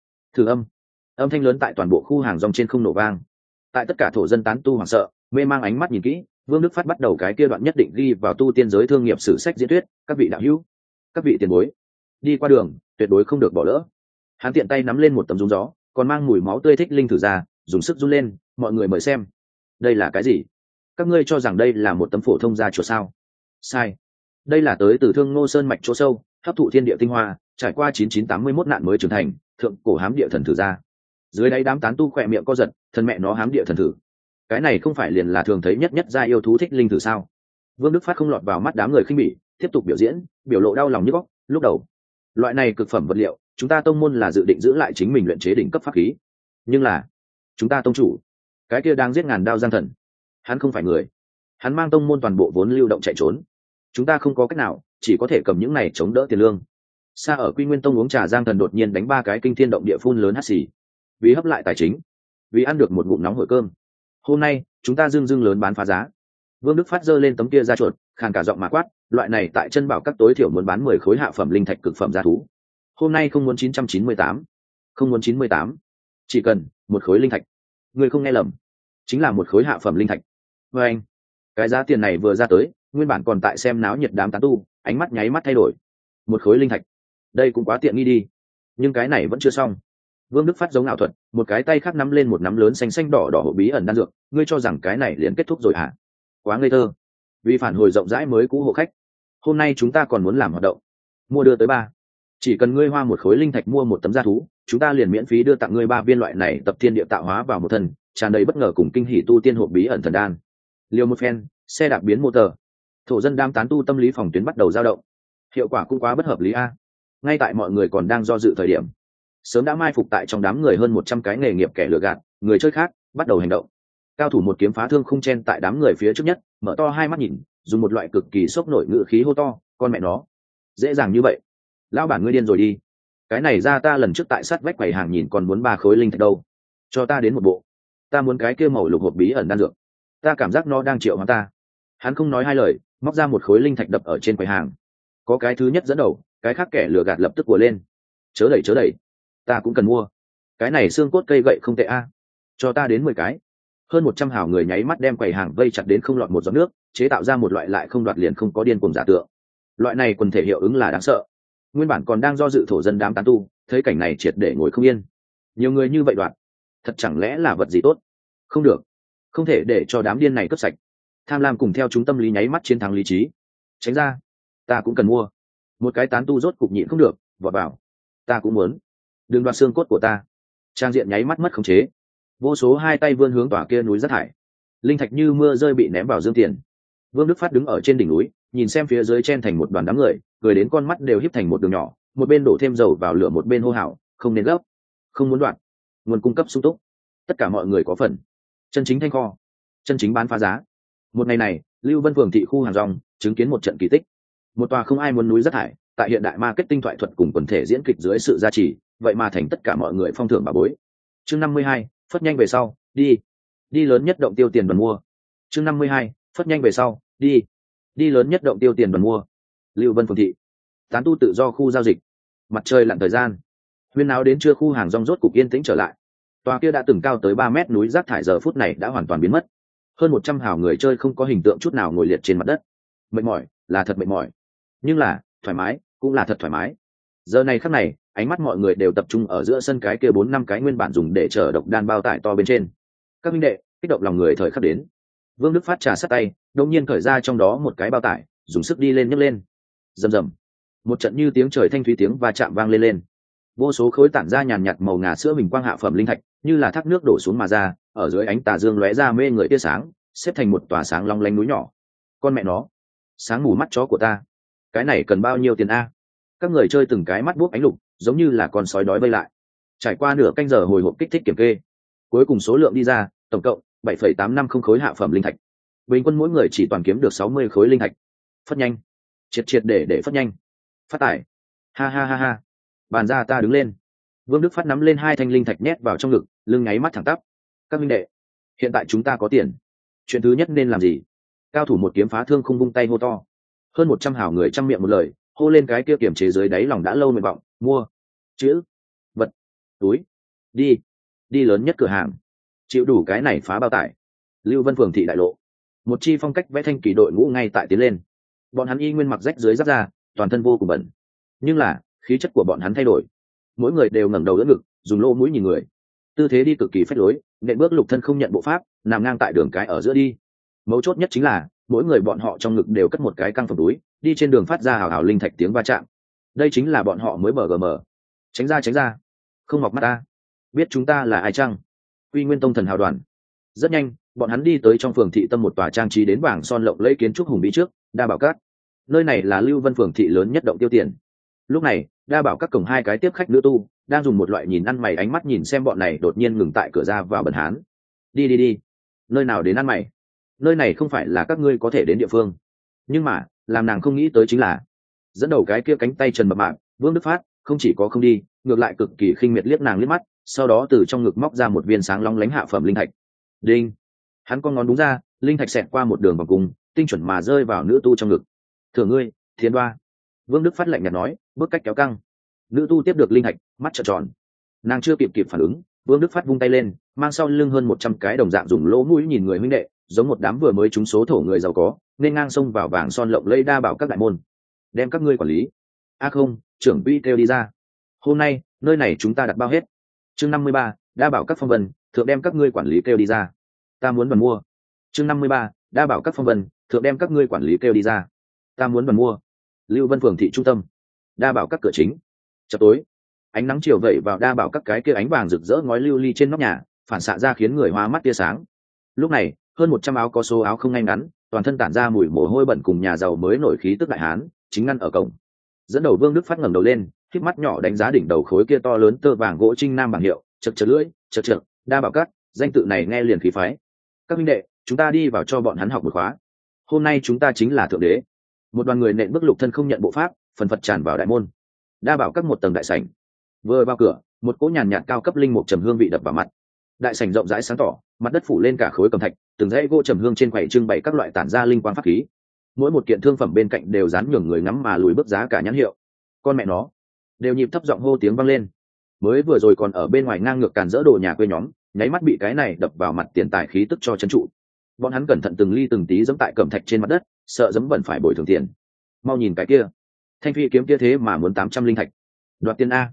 âm. Âm thanh lớn tại toàn bộ khu hàng rong trên không nổ vang. Tại tất cả thổ dân tán tu hoảng sợ, mê mang ánh mắt nhìn kỹ, Vương Đức Phát bắt đầu cái kia đoạn nhất định ghi vào tu tiên giới thương nghiệp sử sách diễn thuyết. Các vị đạo hữu, các vị tiền bối, đi qua đường tuyệt đối không được bỏ lỡ. Hắn tiện tay nắm lên một tấm rúng gió, còn mang mùi máu tươi thích linh thử ra, dùng sức run lên. Mọi người mời xem. Đây là cái gì? Các ngươi cho rằng đây là một tấm phổ thông da chuột sao? Sai. Đây là tới từ Thương Ngô Sơn mạch chỗ sâu, hấp thụ thiên địa tinh hoa, trải qua 9981 nạn mới trưởng thành, thượng cổ hám địa thần thử ra. Dưới đáy đám tán tu khỏe miệng co giật, thân mẹ nó hám địa thần thử. Cái này không phải liền là thường thấy nhất gia yêu thú thích linh thử sao? Vương Đức Phát không lọt vào mắt đám người khinh bỉ, tiếp tục biểu diễn, biểu lộ đau lòng như góc. Lúc đầu, loại này cực phẩm vật liệu, chúng ta tông môn là dự định giữ lại chính mình luyện chế đỉnh cấp pháp khí. Nhưng là, chúng ta tông chủ, cái kia đang giết ngàn đao giang thần, hắn không phải người, hắn mang tông môn toàn bộ vốn lưu động chạy trốn. Chúng ta không có cách nào, chỉ có thể cầm những này chống đỡ tiền lương. Xa ở Quy Nguyên Tông uống trà giang thần đột nhiên đánh 3 cái kinh thiên động địa phun lớn hắt xì, vì hấp lại tài chính, vì ăn được một ngụm nóng hổi cơm. Hôm nay chúng ta dưng lớn bán phá giá. Vương Đức Phát giơ lên tấm kia da chuột, khàn cả giọng mà quát, loại này tại chân bảo các tối thiểu muốn bán 10 khối hạ phẩm linh thạch cực phẩm gia thú. Hôm nay không muốn 998, không muốn 98, chỉ cần một khối linh thạch. Người không nghe lầm, chính là một khối hạ phẩm linh thạch. Với anh, cái giá tiền này vừa ra tới, nguyên bản còn tại xem náo nhiệt đám tán tu, ánh mắt nháy mắt thay đổi. Một khối linh thạch, đây cũng quá tiện nghi đi. Nhưng cái này vẫn chưa xong. Vương Đức Phát giống ảo thuật, một cái tay khác nắm lên một nắm lớn xanh xanh đỏ đỏ hộ bí ẩn đan dược. Ngươi cho rằng cái này liền kết thúc rồi hả? Quá ngây thơ. Vì phản hồi rộng rãi mới cũ hộ khách, hôm nay chúng ta còn muốn làm hoạt động, mua đưa tới 3. Chỉ cần ngươi hoa một khối linh thạch mua một tấm da thú, chúng ta liền miễn phí đưa tặng ngươi 3 viên loại này tập thiên địa tạo hóa vào một thân, tràn đầy bất ngờ cùng kinh hỉ tu tiên hộ bí ẩn thần đan. Liều một phen, xe đạp biến motor. Thổ dân đam tán tu tâm lý phòng tuyến bắt đầu dao động. Hiệu quả cũng quá bất hợp lý a. Ngay tại mọi người còn đang do dự thời điểm, sớm đã mai phục tại trong đám người hơn 100 cái nghề nghiệp kẻ lừa gạt, người chơi khác bắt đầu hành động. Cao thủ một kiếm phá thương khung chen tại đám người phía trước nhất, mở to hai mắt nhìn, dùng một loại cực kỳ sốc nổi ngữ khí hô to, con mẹ nó, dễ dàng như vậy? Lão bản ngươi điên rồi đi. Cái này ra ta lần trước tại sát vách quầy hàng nhìn còn muốn 3 khối linh thạch đâu. Cho ta đến một bộ. Ta muốn cái kia màu lục hộp bí ẩn đan dược. Ta cảm giác nó đang triệu hoán ta. Hắn không nói hai lời, móc ra một khối linh thạch đập ở trên quầy hàng. Có cái thứ nhất dẫn đầu, cái khác kẻ lừa gạt lập tức của lên. Chớ đẩy, ta cũng cần mua. Cái này xương cốt cây gậy không tệ a. Cho ta đến 10 cái. Hơn 100 hào người nháy mắt đem quầy hàng vây chặt đến không lọt một giọt nước, chế tạo ra một loại lại không đoạt liền không có điên cuồng giả tượng. Loại này quần thể hiệu ứng là đáng sợ. Nguyên bản còn đang do dự thổ dân đám tán tu, thấy cảnh này triệt để ngồi không yên. nhiều người như vậy đoạt, thật chẳng lẽ là vật gì tốt? Không được, không thể để cho đám điên này cướp sạch. Tham lam cùng theo chúng tâm lý nháy mắt chiến thắng lý trí. Tránh ra, ta cũng cần mua. Một cái tán tu rốt cục nhịn không được, vọt vào. Ta cũng muốn. Đừng đoạt xương cốt của ta. Trang diện nháy mắt mất khống chế. Vô số hai tay vươn hướng tòa kia núi rác thải. Linh thạch như mưa rơi bị ném vào dương tiền. Vương Đức Phát đứng ở trên đỉnh núi, nhìn xem phía dưới chen thành một đoàn đám người, cười đến con mắt đều híp thành một đường nhỏ, một bên đổ thêm dầu vào lửa một bên hô hào, không nên gấp, không muốn đoạn, nguồn cung cấp sung túc, tất cả mọi người có phần. Chân chính thanh kho, chân chính bán phá giá. Một ngày này, Lưu Vân phường thị khu hàng rong chứng kiến một trận kỳ tích. Một tòa không ai muốn núi rác thải, tại hiện đại marketing thoại thuật cùng quần thể diễn kịch dưới sự gia trì, vậy mà thành tất cả mọi người phong thưởng bà bối. Chương 52, phất nhanh về sau, đi lớn nhất động tiêu tiền đoàn mua. Chương 52, phất nhanh về sau, đi lớn nhất động tiêu tiền đoàn mua. Lưu Vân phường thị, tán tu tự do khu giao dịch. Mặt trời lặn thời gian, huyên náo đến trưa, khu hàng rong rốt cục yên tĩnh trở lại. Tòa kia đã từng cao tới 3 mét núi rác thải giờ phút này đã hoàn toàn biến mất. Hơn 100 hào người chơi không có hình tượng chút nào ngồi liệt trên mặt đất. Mệt mỏi, là thật mệt mỏi, nhưng là thoải mái, cũng là thật thoải mái. Giờ này khắc này, ánh mắt mọi người đều tập trung ở giữa sân cái kia 4-5 cái nguyên bản dùng để chở độc đan bao tải to bên trên. Các minh đệ, kích động lòng người thời khắc đến. Vương Đức Phát trà sát tay, đột nhiên cởi ra trong đó một cái bao tải, dùng sức đi lên nhấc lên. Rầm rầm, một trận như tiếng trời thanh thúy tiếng va chạm vang lên. Vô số khối tản ra nhàn nhạt màu ngà sữa bình quang hạ phẩm linh thạch, như là thác nước đổ xuống mà ra, ở dưới ánh tà dương lóe ra mê người tia sáng, xếp thành một tòa sáng long lanh núi nhỏ. Con mẹ nó, sáng mù mắt chó của ta, cái này cần bao nhiêu tiền a? Các người chơi từng cái mắt buốc ánh lục, giống như là con sói đói vây lại. Trải qua nửa canh giờ hồi hộp kích thích kiểm kê, cuối cùng số lượng đi ra, tổng cộng 7,850 khối hạ phẩm linh thạch. Bình quân mỗi người chỉ toàn kiếm được 60 khối linh thạch. Phất nhanh, triệt để phất nhanh. Phát tải, ha ha ha ha. Bàn ra, ta đứng lên. Vương Đức Phát nắm lên 2 thanh linh thạch nhét vào trong ngực, lưng ngáy mắt thẳng tắp. Các minh đệ, hiện tại chúng ta có tiền, chuyện thứ nhất nên làm gì? Cao thủ một kiếm phá thương không vung tay hô to. Hơn 100 hảo người trăm miệng một lời hô lên cái kia kiềm chế dưới đáy lòng đã lâu nguyện vọng: mua chữ vật túi, đi lớn nhất cửa hàng, chịu đủ cái này phá bao tải. Lưu Vân phường thị đại lộ, một chi phong cách vẽ thanh kỳ đội ngũ ngay tại tiến lên. Bọn hắn y nguyên mặc rách dưới giáp ra, toàn thân vô cùng bẩn, nhưng là khí chất của bọn hắn thay đổi. Mỗi người đều ngẩng đầu đỡ ngực, dùng lỗ mũi nhìn người, tư thế đi cực kỳ phách lối, nện bước lục thân không nhận bộ pháp, nằm ngang tại đường cái ở giữa đi. Mấu chốt nhất chính là mỗi người bọn họ trong ngực đều cất một cái căng phẩm túi, đi trên đường phát ra hào hào linh thạch tiếng va chạm. Đây chính là bọn họ mới bờ gm. Tránh ra, không mọc mắt ta, biết chúng ta là ai chăng? Quy Nguyên Tông thần hào đoàn. Rất nhanh, bọn hắn đi tới trong phường thị tâm một tòa trang trí đến vàng son lộng lẫy kiến trúc hùng vĩ trước, Đa Bảo Các. Nơi này là Lưu Vân phường thị lớn nhất động tiêu tiền. Lúc này, Đa Bảo Các cổng 2 cái tiếp khách nữ tu đang dùng một loại nhìn ăn mày ánh mắt nhìn xem bọn này đột nhiên ngừng tại cửa ra vào bần hán. Đi, nơi nào đến ăn mày? Nơi này không phải là các ngươi có thể đến địa phương. Nhưng mà làm nàng không nghĩ tới chính là dẫn đầu cái kia cánh tay trần mập mạp Vương Đức Phát không chỉ có không đi, ngược lại cực kỳ khinh miệt liếc nàng liếc mắt, sau đó từ trong ngực móc ra một viên sáng long lánh hạ phẩm linh thạch. Đinh, hắn con ngón đúng ra, linh thạch xẹt qua một đường vòng cung, tinh chuẩn mà rơi vào nữ tu trong ngực. Thưởng ngươi, Thiên Đoa. Vương Đức Phát lạnh nhạt nói, bước cách kéo căng. Nữ tu tiếp được linh thạch, mắt trợn tròn. Nàng chưa kịp phản ứng, Vương Đức Phát vung tay lên, mang sau lưng hơn 100 cái đồng dạng dùng lỗ mũi nhìn người huynh đệ, giống một đám vừa mới trúng số thổ người giàu có, nên ngang xông vào vàng son lộng lẫy Đa Bảo Các đại môn. Đem các ngươi quản lý. Không, trưởng quỹ kêu đi ra. Hôm nay, nơi này chúng ta đặt bao hết. Chương 53, Đa Bảo Các phong vân, thượng đem các ngươi quản lý kêu đi ra. Ta muốn bần mua. Chương 53, Đa Bảo Các phong vân, thượng đem các ngươi quản lý kêu đi ra. Ta muốn bần mua. Lưu Vân phường thị trung tâm, Đa Bảo Các cửa chính. Chập tối, ánh nắng chiều vẩy vào Đa Bảo Các cái kia ánh vàng rực rỡ ngói lưu ly trên nóc nhà, phản xạ ra khiến người hoa mắt tia sáng. Lúc này, hơn 100 áo có số áo không ngay ngắn, toàn thân tản ra mùi mồ hôi bẩn cùng nhà giàu mới nổi khí tức đại hán, chính ngăn ở cổng. Dẫn đầu Vương Đức Phát ngẩng đầu lên, khép mắt nhỏ đánh giá đỉnh đầu khối kia to lớn tơ vàng gỗ Trinh Nam bảng hiệu, chật lưỡi, chật, Đa Bảo Các, danh tự này nghe liền khí phái. Các huynh đệ, chúng ta đi vào cho bọn hắn học một khóa. Hôm nay chúng ta chính là thượng đế. Một đoàn người nện bước lục thân không nhận bộ pháp, phần phật tràn vào đại môn. Đa Bảo Các một tầng đại sảnh. Vừa vào cửa, một cỗ nhàn nhạt cao cấp linh mục trầm hương vị đập vào mặt. Đại sảnh rộng rãi sáng tỏ, mặt đất phủ lên cả khối cẩm thạch, từng dãy gỗ trầm hương trên quầy trưng bày các loại tản ra linh quang pháp khí. Mỗi một kiện thương phẩm bên cạnh đều dán nhường người ngắm mà lùi bước giá cả nhãn hiệu. Con mẹ nó, đều nhịp thấp giọng hô tiếng vang lên. Mới vừa rồi còn ở bên ngoài ngang ngược càn dỡ đồ nhà quê nhóm, nháy mắt bị cái này đập vào mặt tiền tài khí tức cho trấn trụ. Bọn hắn cẩn thận từng ly từng tí giẫm tại cẩm thạch trên mặt đất, sợ giẫm bẩn phải bồi thường tiền. Mau nhìn cái kia, thanh phi kiếm kia thế mà muốn 800 linh thạch. Đoạt tiền a.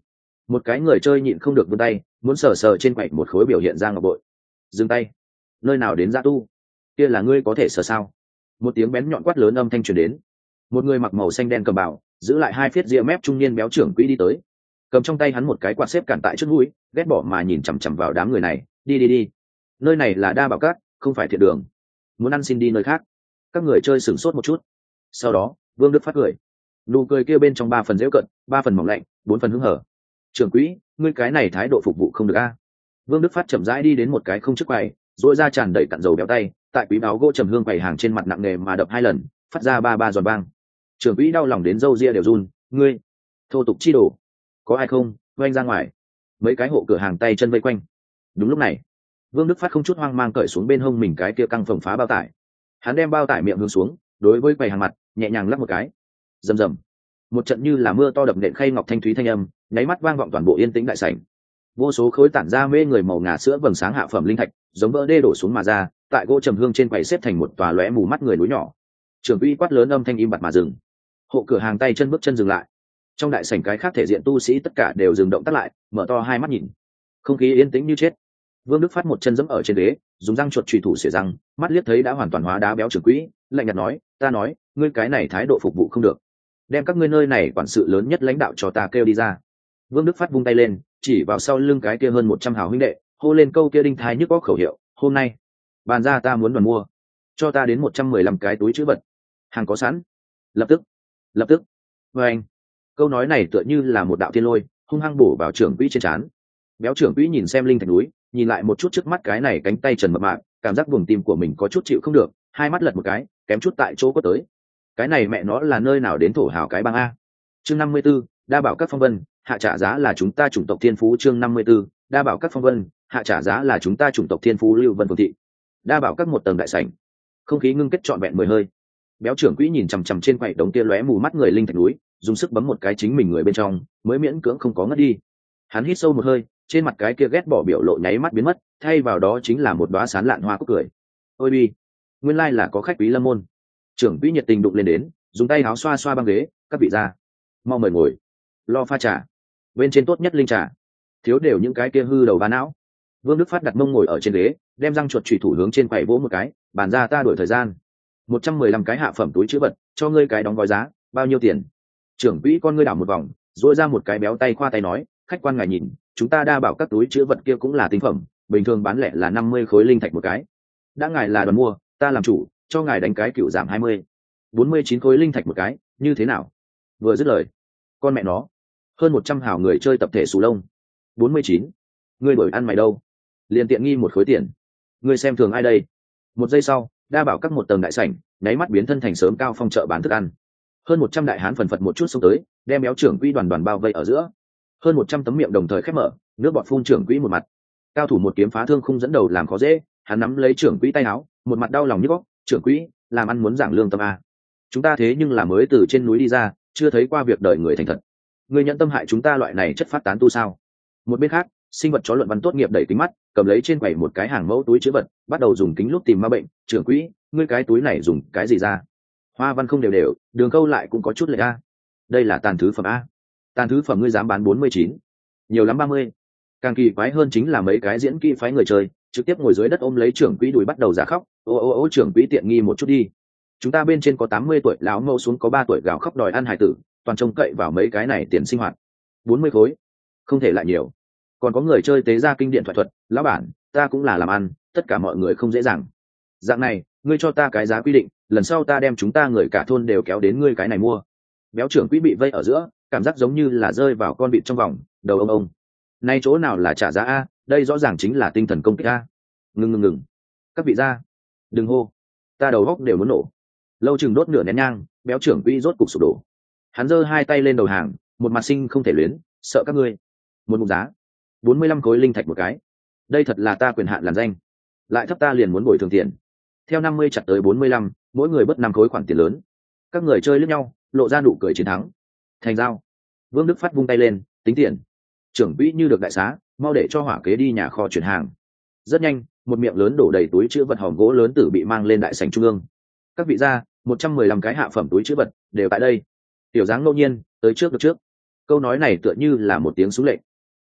Một cái người chơi nhịn không được vươn tay muốn sờ sờ trên quậy một khối biểu hiện ra ngọc bội. Dừng tay. Nơi nào đến dã tu? Kia là ngươi có thể sờ sao? Một tiếng bén nhọn quát lớn âm thanh truyền đến. Một người mặc màu xanh đen cầm bảo, giữ lại hai phiết ria mép trung niên béo trưởng quỹ đi tới, cầm trong tay hắn một cái quạt xếp cản tại trước mũi, ghét bỏ mà nhìn chằm chằm vào đám người này. Đi, nơi này là Đa Bảo Các, không phải thiện đường, muốn ăn xin đi nơi khác. Các người chơi sửng sốt một chút, sau đó Vương Đức phát cười, nụ cười kia bên trong 3 phần dễu cận, 3 phần mỏng lạnh, 4 phần hứng hở. Trưởng quỹ, ngươi cái này thái độ phục vụ không được a. Vương Đức phát chậm rãi đi đến một cái không chức quầy, dội ra tràn đầy cặn dầu béo tay, tại quý báo gỗ trầm hương quầy hàng trên mặt nặng nề mà đập 2 lần, phát ra ba giòn bang. Trưởng quỹ đau lòng đến râu ria đều run. Ngươi thô tục chi đồ, có ai không, oanh ra ngoài. Mấy cái hộ cửa hàng tay chân vây quanh. Đúng lúc này, Vương Đức phát không chút hoang mang cởi xuống bên hông mình cái kia căng phồng phá bao tải. Hắn đem bao tải miệng hướng xuống, đối với quầy hàng mặt nhẹ nhàng lắc một cái. Rầm rầm, một trận như là mưa to đập nện khay ngọc thanh thúy thanh âm nháy mắt vang vọng toàn bộ yên tĩnh đại sảnh. Vô số khối tản ra mê người màu ngà sữa vầng sáng hạ phẩm linh thạch giống vỡ đê đổ xuống mà ra, tại gỗ trầm hương trên quầy xếp thành một tòa lóe mù mắt người núi nhỏ. Trưởng quỹ quát lớn âm thanh im bặt mà dừng. Hộ cửa hàng tay chân bước chân dừng lại. Trong đại sảnh cái khác thể diện tu sĩ tất cả đều dừng động tác lại, mở to hai mắt nhìn. Không khí yên tĩnh như chết. Vương Đức phát một chân giẫm ở trên ghế, dùng răng chuột chùy thủ xỉa răng, mắt liếc thấy đã hoàn toàn hóa đá béo trưởng quỹ, lạnh nhạt nói, ta nói, ngươi cái này thái độ phục vụ không được, đem các ngươi nơi này quản sự lớn nhất lãnh đạo cho ta kêu đi ra. Vương Đức phát vung tay lên, chỉ vào sau lưng cái kia hơn 100 hào huynh đệ, hô lên câu kia đinh thái nhức óc khẩu hiệu, hôm nay bàn ra ta muốn đoàn mua, cho ta đến 115 cái túi trữ vật, hàng có sẵn, lập tức. Và anh, câu nói này tựa như là một đạo thiên lôi, hung hăng bổ vào trưởng quỹ trên trán. Béo trưởng quỹ nhìn xem linh thạch núi, nhìn lại một chút trước mắt cái này cánh tay trần mập mạp, cảm giác buồng tim của mình có chút chịu không được, hai mắt lật một cái, kém chút tại chỗ có tới. Cái này mẹ nó là nơi nào đến thổ hào cái bang a. Chương 54, Đa Bảo Các phong vân, hạ trả giá là chúng ta chủng tộc thiên phú. Chương 54, Đa Bảo Các phong vân, hạ trả giá là chúng ta chủng tộc thiên phú. Lưu Vân Phường thị, Đa Bảo Các một tầng đại sảnh, không khí ngưng kết trọn vẹn 10 hơi. Béo trưởng quỹ nhìn chằm chằm trên quầy đống tia lóe mù mắt người linh thạch núi, dùng sức bấm một cái chính mình người bên trong, mới miễn cưỡng không có ngất đi. Hắn hít sâu một hơi, trên mặt cái kia ghét bỏ biểu lộ nháy mắt biến mất, thay vào đó chính là một đóa sán lạn hoa cúc cười. Ôi bi, nguyên lai là có khách quý lâm môn. Trưởng quỹ nhiệt tình đụng lên đến, dùng tay áo xoa xoa băng ghế, các vị ra, mau mời ngồi, lo pha trà, bên trên tốt nhất linh trà, thiếu đều những cái kia hư đầu vá não. Vương Đức phát đặt mông ngồi ở trên ghế, đem răng chuột chủy thủ hướng trên quầy vỗ một cái, bàn ra ta đổi thời gian. 115 cái hạ phẩm túi trữ vật, cho ngươi cái đóng gói giá, bao nhiêu tiền? Trưởng quỹ con ngươi đảo một vòng, duỗi ra một cái béo tay khoa tay nói, khách quan ngài nhìn, chúng ta Đa Bảo Các túi trữ vật kia cũng là tinh phẩm, bình thường bán lẻ là 50 khối linh thạch một cái. Đã ngài là đoàn mua, ta làm chủ, cho ngài đánh cái cựu giảm 20. 49 khối linh thạch một cái, như thế nào? Vừa dứt lời, con mẹ nó, hơn 100 hảo người chơi tập thể sù lông. 49, ngươi đổi ăn mày đâu? Liền tiện nghi một khối tiền. Ngươi xem thường ai đây? Một giây sau, Đa Bảo Các một tầng đại sảnh, nháy mắt biến thân thành sớm cao phong chợ bán thức ăn. Hơn 100 đại hán phần phật một chút xông tới, đem béo trưởng quỹ đoàn bao vây ở giữa. Hơn 100 tấm miệng đồng thời khép mở, nước bọt phun trưởng quỹ một mặt. Cao thủ một kiếm phá thương khung dẫn đầu làm khó dễ, hắn nắm lấy trưởng quỹ tay áo, một mặt đau lòng nhức óc, trưởng quỹ, làm ăn muốn giảng lương tâm a. Chúng ta thế nhưng là mới từ trên núi đi ra, chưa thấy qua việc đời người thành thật. Ngươi nhận tâm hại chúng ta loại này chất phát tán tu sao? Một bên khác, sinh vật chó luận văn tốt nghiệp đẩy kính mắt, cầm lấy trên quầy một cái hàng mẫu túi chứa vật, bắt đầu dùng kính lúp tìm ma bệnh. Trưởng quỹ, ngươi cái túi này dùng cái gì ra? Hoa văn không đều đều, đường câu lại cũng có chút lệch a. Đây là tàn thứ phẩm a. Tàn thứ phẩm ngươi dám bán 49, nhiều lắm 30. Càng kỳ quái hơn chính là mấy cái diễn kỹ phái người chơi trực tiếp ngồi dưới đất ôm lấy trưởng quỹ đùi bắt đầu giả khóc. Ô trưởng quỹ tiện nghi một chút đi, chúng ta bên trên có 80 tuổi lão mâu, xuống có 3 tuổi gào khóc đòi ăn hải tử, toàn trông cậy vào mấy cái này tiền sinh hoạt. 40 khối không thể lại nhiều. Còn có người chơi tế ra kinh điển thoại thuật, lão bản, ta cũng là làm ăn, tất cả mọi người không dễ dàng. Dạng này, ngươi cho ta cái giá quy định, lần sau ta đem chúng ta người cả thôn đều kéo đến ngươi cái này mua. Béo trưởng quỹ bị vây ở giữa, cảm giác giống như là rơi vào con vịt trong vòng, đầu ông. Nay chỗ nào là trả giá a, đây rõ ràng chính là tinh thần công kích a. Ngừng. Các vị ra, đừng hô, ta đầu góc đều muốn nổ. Lâu chừng đốt nửa nén nhang, béo trưởng quỹ rốt cục sụp đổ. Hắn giơ hai tay lên đầu hàng, một mặt sinh không thể luyến, sợ các ngươi. Một mục giá 45 khối linh thạch một cái, đây thật là ta quyền hạn làn danh, lại thấp ta liền muốn bồi thường tiền. Theo 50 chặt tới 45, mỗi người bớt 5 khối khoản tiền lớn. Các người chơi lướt nhau, lộ ra nụ cười chiến thắng. Thành giao. Vương Đức phát vung tay lên, tính tiền. Trưởng quỹ như được đại xá, mau để cho hỏa kế đi nhà kho chuyển hàng. Rất nhanh, một miệng lớn đổ đầy túi chứa vật hòm gỗ lớn tử bị mang lên đại sảnh trung ương. Các vị gia, 115 cái hạ phẩm túi chứa vật đều tại đây. Tiểu dáng ngẫu nhiên, tới trước được trước. Câu nói này tựa như là một tiếng súng lệnh.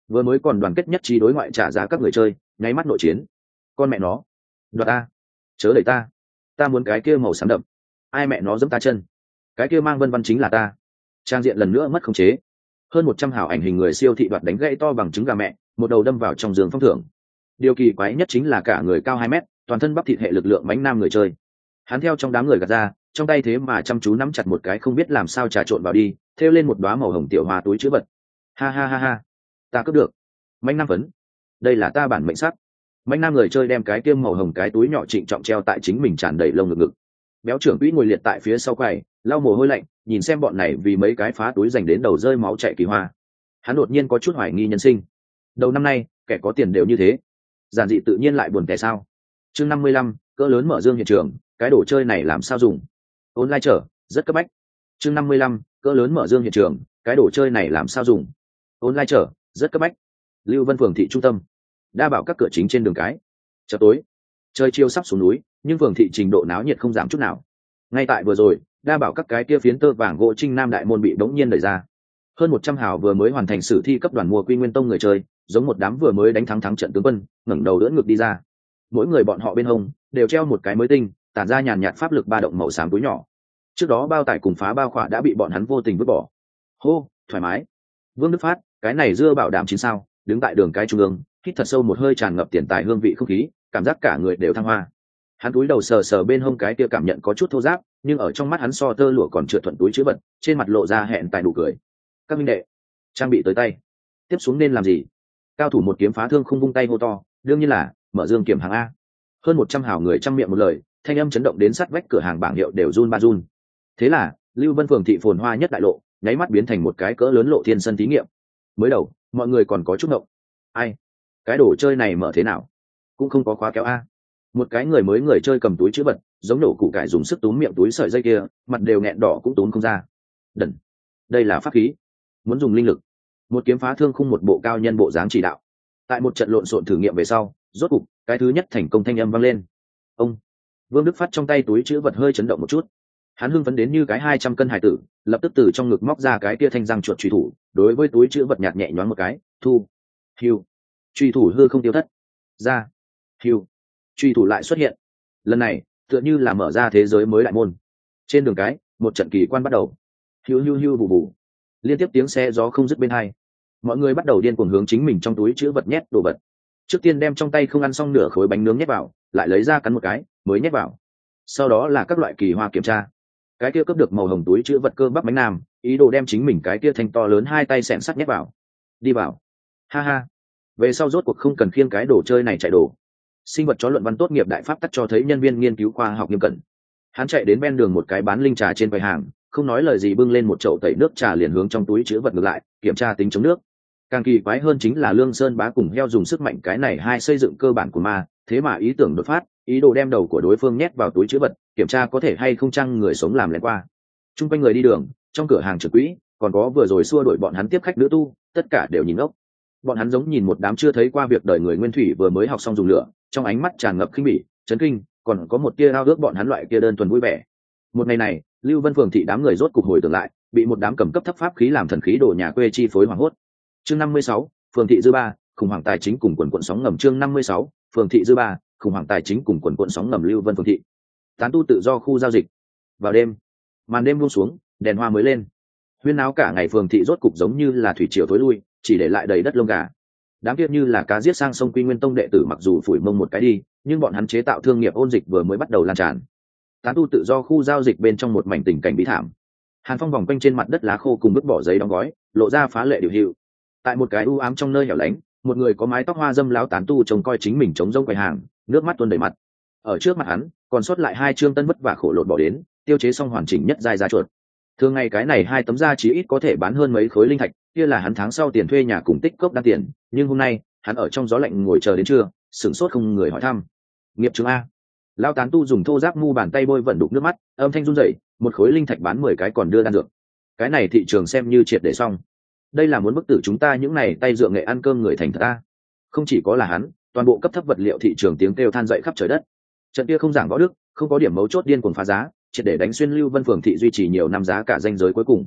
vừa mới còn đoàn kết nhất trí đối ngoại trả giá các người chơi nháy mắt nội chiến. Con mẹ nó, đoạt ta, chớ đẩy ta muốn cái kia màu xám đậm, ai mẹ nó giẫm ta chân, cái kia mang vân vân chính là ta. Trang diện lần nữa mất khống chế, hơn 100 hảo ảnh hình người siêu thị đoạt đánh gãy to bằng trứng gà mẹ, một đầu đâm vào trong giường phong thưởng. Điều kỳ quái nhất chính là cả người cao 2 mét, toàn thân bắp thịt hệ lực lượng mãnh nam người chơi. Hắn theo trong đám người gạt ra, trong tay thế mà chăm chú nắm chặt một cái không biết làm sao trà trộn vào đi, thêu lên một đóa màu hồng tiểu hoa túi chữ vật. Ha ha ha ha, ta cướp được. Mãnh nam phấn, đây là ta bản mệnh sắc. Mãnh nam người chơi đem cái kiêm màu hồng cái túi nhỏ trịnh trọng treo tại chính mình tràn đầy lông ngực. Béo trưởng quỹ ngồi liệt tại phía sau quầy, lau mồ hôi lạnh, nhìn xem bọn này vì mấy cái phá túi dành đến đầu rơi máu chảy kỳ hoa. Hắn đột nhiên có chút hoài nghi nhân sinh. Đầu năm nay, kẻ có tiền đều như thế, giản dị tự nhiên lại buồn tẻ sao? Chương 55, cỡ lớn mở dương hiện trường, cái đồ chơi này làm sao dùng? Online trở, rất cấp bách. Chương 55, cỡ lớn mở dương hiện trường, cái đồ chơi này làm sao dùng? Online trở, rất cấp bách. Lưu Vân phường thị trung tâm, đa bảo các cửa chính trên đường cái. Chợ tối, trời chiều sắp xuống núi, nhưng phường thị trình độ náo nhiệt không giảm chút nào. Ngay tại vừa rồi, đa bảo các cái kia phiến tơ vàng gỗ trinh nam đại môn bị bỗng nhiên đẩy ra. Hơn 100 hào vừa mới hoàn thành sử thi cấp đoàn mùa Quy Nguyên Tông người chơi, giống một đám vừa mới đánh thắng trận tướng quân, ngẩng đầu đỡ ngực đi ra. Mỗi người bọn họ bên hông đều treo một cái mới tinh, tản ra nhàn nhạt pháp lực ba động màu xám túi nhỏ. Trước đó bao tải cùng phá bao khỏa đã bị bọn hắn vô tình vứt bỏ. Hô, thoải mái. Vương Đức Phát, cái này dưa bảo đảm chín sao, đứng tại đường cái trung ương, hít thật sâu một hơi tràn ngập tiền tài hương vị không khí, cảm giác cả người đều thăng hoa. Hắn túi đầu sờ sờ bên hông cái kia cảm nhận có chút thô ráp, nhưng ở trong mắt hắn so tơ lụa còn trượt thuận túi chứa vật, trên mặt lộ ra hẹn tài nụ cười. Các minh đệ, trang bị tới tay, tiếp xuống nên làm gì? Cao thủ một kiếm phá thương không vung tay hô to, đương nhiên là mở dương kiểm hàng a. Hơn 100 hào người trăm miệng một lời, thanh âm chấn động đến sát vách cửa hàng bảng hiệu đều run ba run. Thế là Lưu Vân phường thị phồn hoa nhất đại lộ nháy mắt biến thành một cái cỡ lớn lộ thiên sân thí nghiệm. Mới đầu mọi người còn có chút ngộng, ai, cái đồ chơi này mở thế nào? Cũng không có khóa kéo a. Một cái người mới người chơi cầm túi chữ vật, giống nổ củ cải dùng sức túm miệng túi sợi dây kia, mặt đều nghẹn đỏ cũng túm không ra. Đần, đây là pháp khí, muốn dùng linh lực. Một kiếm phá thương khung một bộ cao nhân bộ dáng chỉ đạo. Tại một trận lộn xộn thử nghiệm về sau, rốt cục cái thứ nhất thành công thanh âm vang lên. Ông Vương Đức Phát trong tay túi chữ vật hơi chấn động một chút. Hắn hưng phấn đến như cái 200 cân hải tử, lập tức từ trong ngực móc ra cái kia thanh răng chuột truy thủ, đối với túi chữ vật nhạt nhẹ nhoáng một cái, thu, hiu, truy thủ hư không tiêu thất, ra, hiu, truy thủ lại xuất hiện. Lần này tựa như là mở ra thế giới mới đại môn. Trên đường cái, một trận kỳ quan bắt đầu. Hiu hiu hiu bù bù, liên tiếp tiếng xe gió không dứt bên hai. Mọi người bắt đầu điên cuồng hướng chính mình trong túi chữ vật nhét đồ vật. Trước tiên đem trong tay không ăn xong nửa khối bánh nướng nhét vào, lại lấy ra cắn một cái mới nhét vào. Sau đó là các loại kỳ hoa kiểm tra. Cái kia cướp được màu hồng túi chữ vật cơ bắp bánh nam, ý đồ đem chính mình cái kia thanh to lớn hai tay xẻng sắt nhét vào. Đi vào, ha ha. Về sau rốt cuộc không cần khiêng cái đồ chơi này chạy đồ. Sinh vật chó luận văn tốt nghiệp đại pháp tắc cho thấy nhân viên nghiên cứu khoa học nghiêm cẩn. Hắn chạy đến bên đường một cái bán linh trà trên quầy hàng, không nói lời gì bưng lên một chậu tẩy nước trà liền hướng trong túi chữ vật ngược lại, kiểm tra tính chống nước. Càng kỳ quái hơn chính là Lương Sơn Bá cùng heo dùng sức mạnh cái này hai xây dựng cơ bản của ma, thế mà ý tưởng đột phát, ý đồ đem đầu của đối phương nhét vào túi chữ vật, kiểm tra có thể hay không chăng người sống làm lén qua. Trung quanh người đi đường, trong cửa hàng trưởng quỹ, còn có vừa rồi xua đuổi bọn hắn tiếp khách nữ tu, tất cả đều nhìn ốc. Bọn hắn giống nhìn một đám chưa thấy qua việc đời người nguyên thủy vừa mới học xong dùng lửa, trong ánh mắt tràn ngập khinh bỉ, chấn kinh, còn có một tia ao ước bọn hắn loại kia đơn thuần vui vẻ. Một ngày này, Lưu Vân phường thị đám người rốt cục hồi tưởng lại, bị một đám cầm cấp thấp pháp khí làm thần khí đồ nhà quê chi phối hoảng hốt. Chương 56, phường thị dư ba, khủng hoảng tài chính cùng quần quần sóng ngầm. Chương 56, phường thị dư ba, khủng hoảng tài chính cùng quần quần sóng ngầm. Lưu Vân phường thị, tán tu tự do khu giao dịch. Vào đêm, màn đêm buông xuống, đèn hoa mới lên. Huyên náo cả ngày phường thị rốt cục giống như là thủy triều thối lui, chỉ để lại đầy đất lông gà. Đám kia như là cá giết sang sông Quy Nguyên Tông đệ tử mặc dù phủi mông một cái đi, nhưng bọn hắn chế tạo thương nghiệp ôn dịch vừa mới bắt đầu lan tràn. Tán tu tự do khu giao dịch bên trong một mảnh tình cảnh bí thảm. Hàn Phong vòng quanh trên mặt đất lá khô cùng vứt bỏ giấy đóng gói, lộ ra phá lệ điều hiệu. Tại một cái u ám trong nơi hẻo lánh, một người có mái tóc hoa dâm láo tán tu trông coi chính mình chống rông quầy hàng, nước mắt tuôn đầy mặt. Ở trước mặt hắn, còn sót lại hai chương tân vất vả khổ lột bỏ đến, tiêu chế xong hoàn chỉnh nhất giai giá chuột. Thường ngày cái này hai tấm da chí ít có thể bán hơn mấy khối linh thạch, kia là hắn tháng sau tiền thuê nhà cùng tích cốc đan tiền, nhưng hôm nay, hắn ở trong gió lạnh ngồi chờ đến trưa, sửng sốt không người hỏi thăm. Nghiệp chứng a. Lao tán tu dùng thô giáp mu bàn tay bôi vận đục nước mắt, âm thanh run rẩy, một khối linh thạch bán 10 cái còn đưa đan dược. Cái này thị trường xem như triệt để xong. Đây là muốn bức tử chúng ta những này tay dựa nghệ ăn cơm người thành thật a. Không chỉ có là hắn, toàn bộ cấp thấp vật liệu thị trường tiếng kêu than dậy khắp trời đất. Trận kia không giảng võ đức, không có điểm mấu chốt điên cuồng phá giá, triệt để đánh xuyên Lưu Vân phường thị duy trì nhiều năm giá cả danh giới cuối cùng.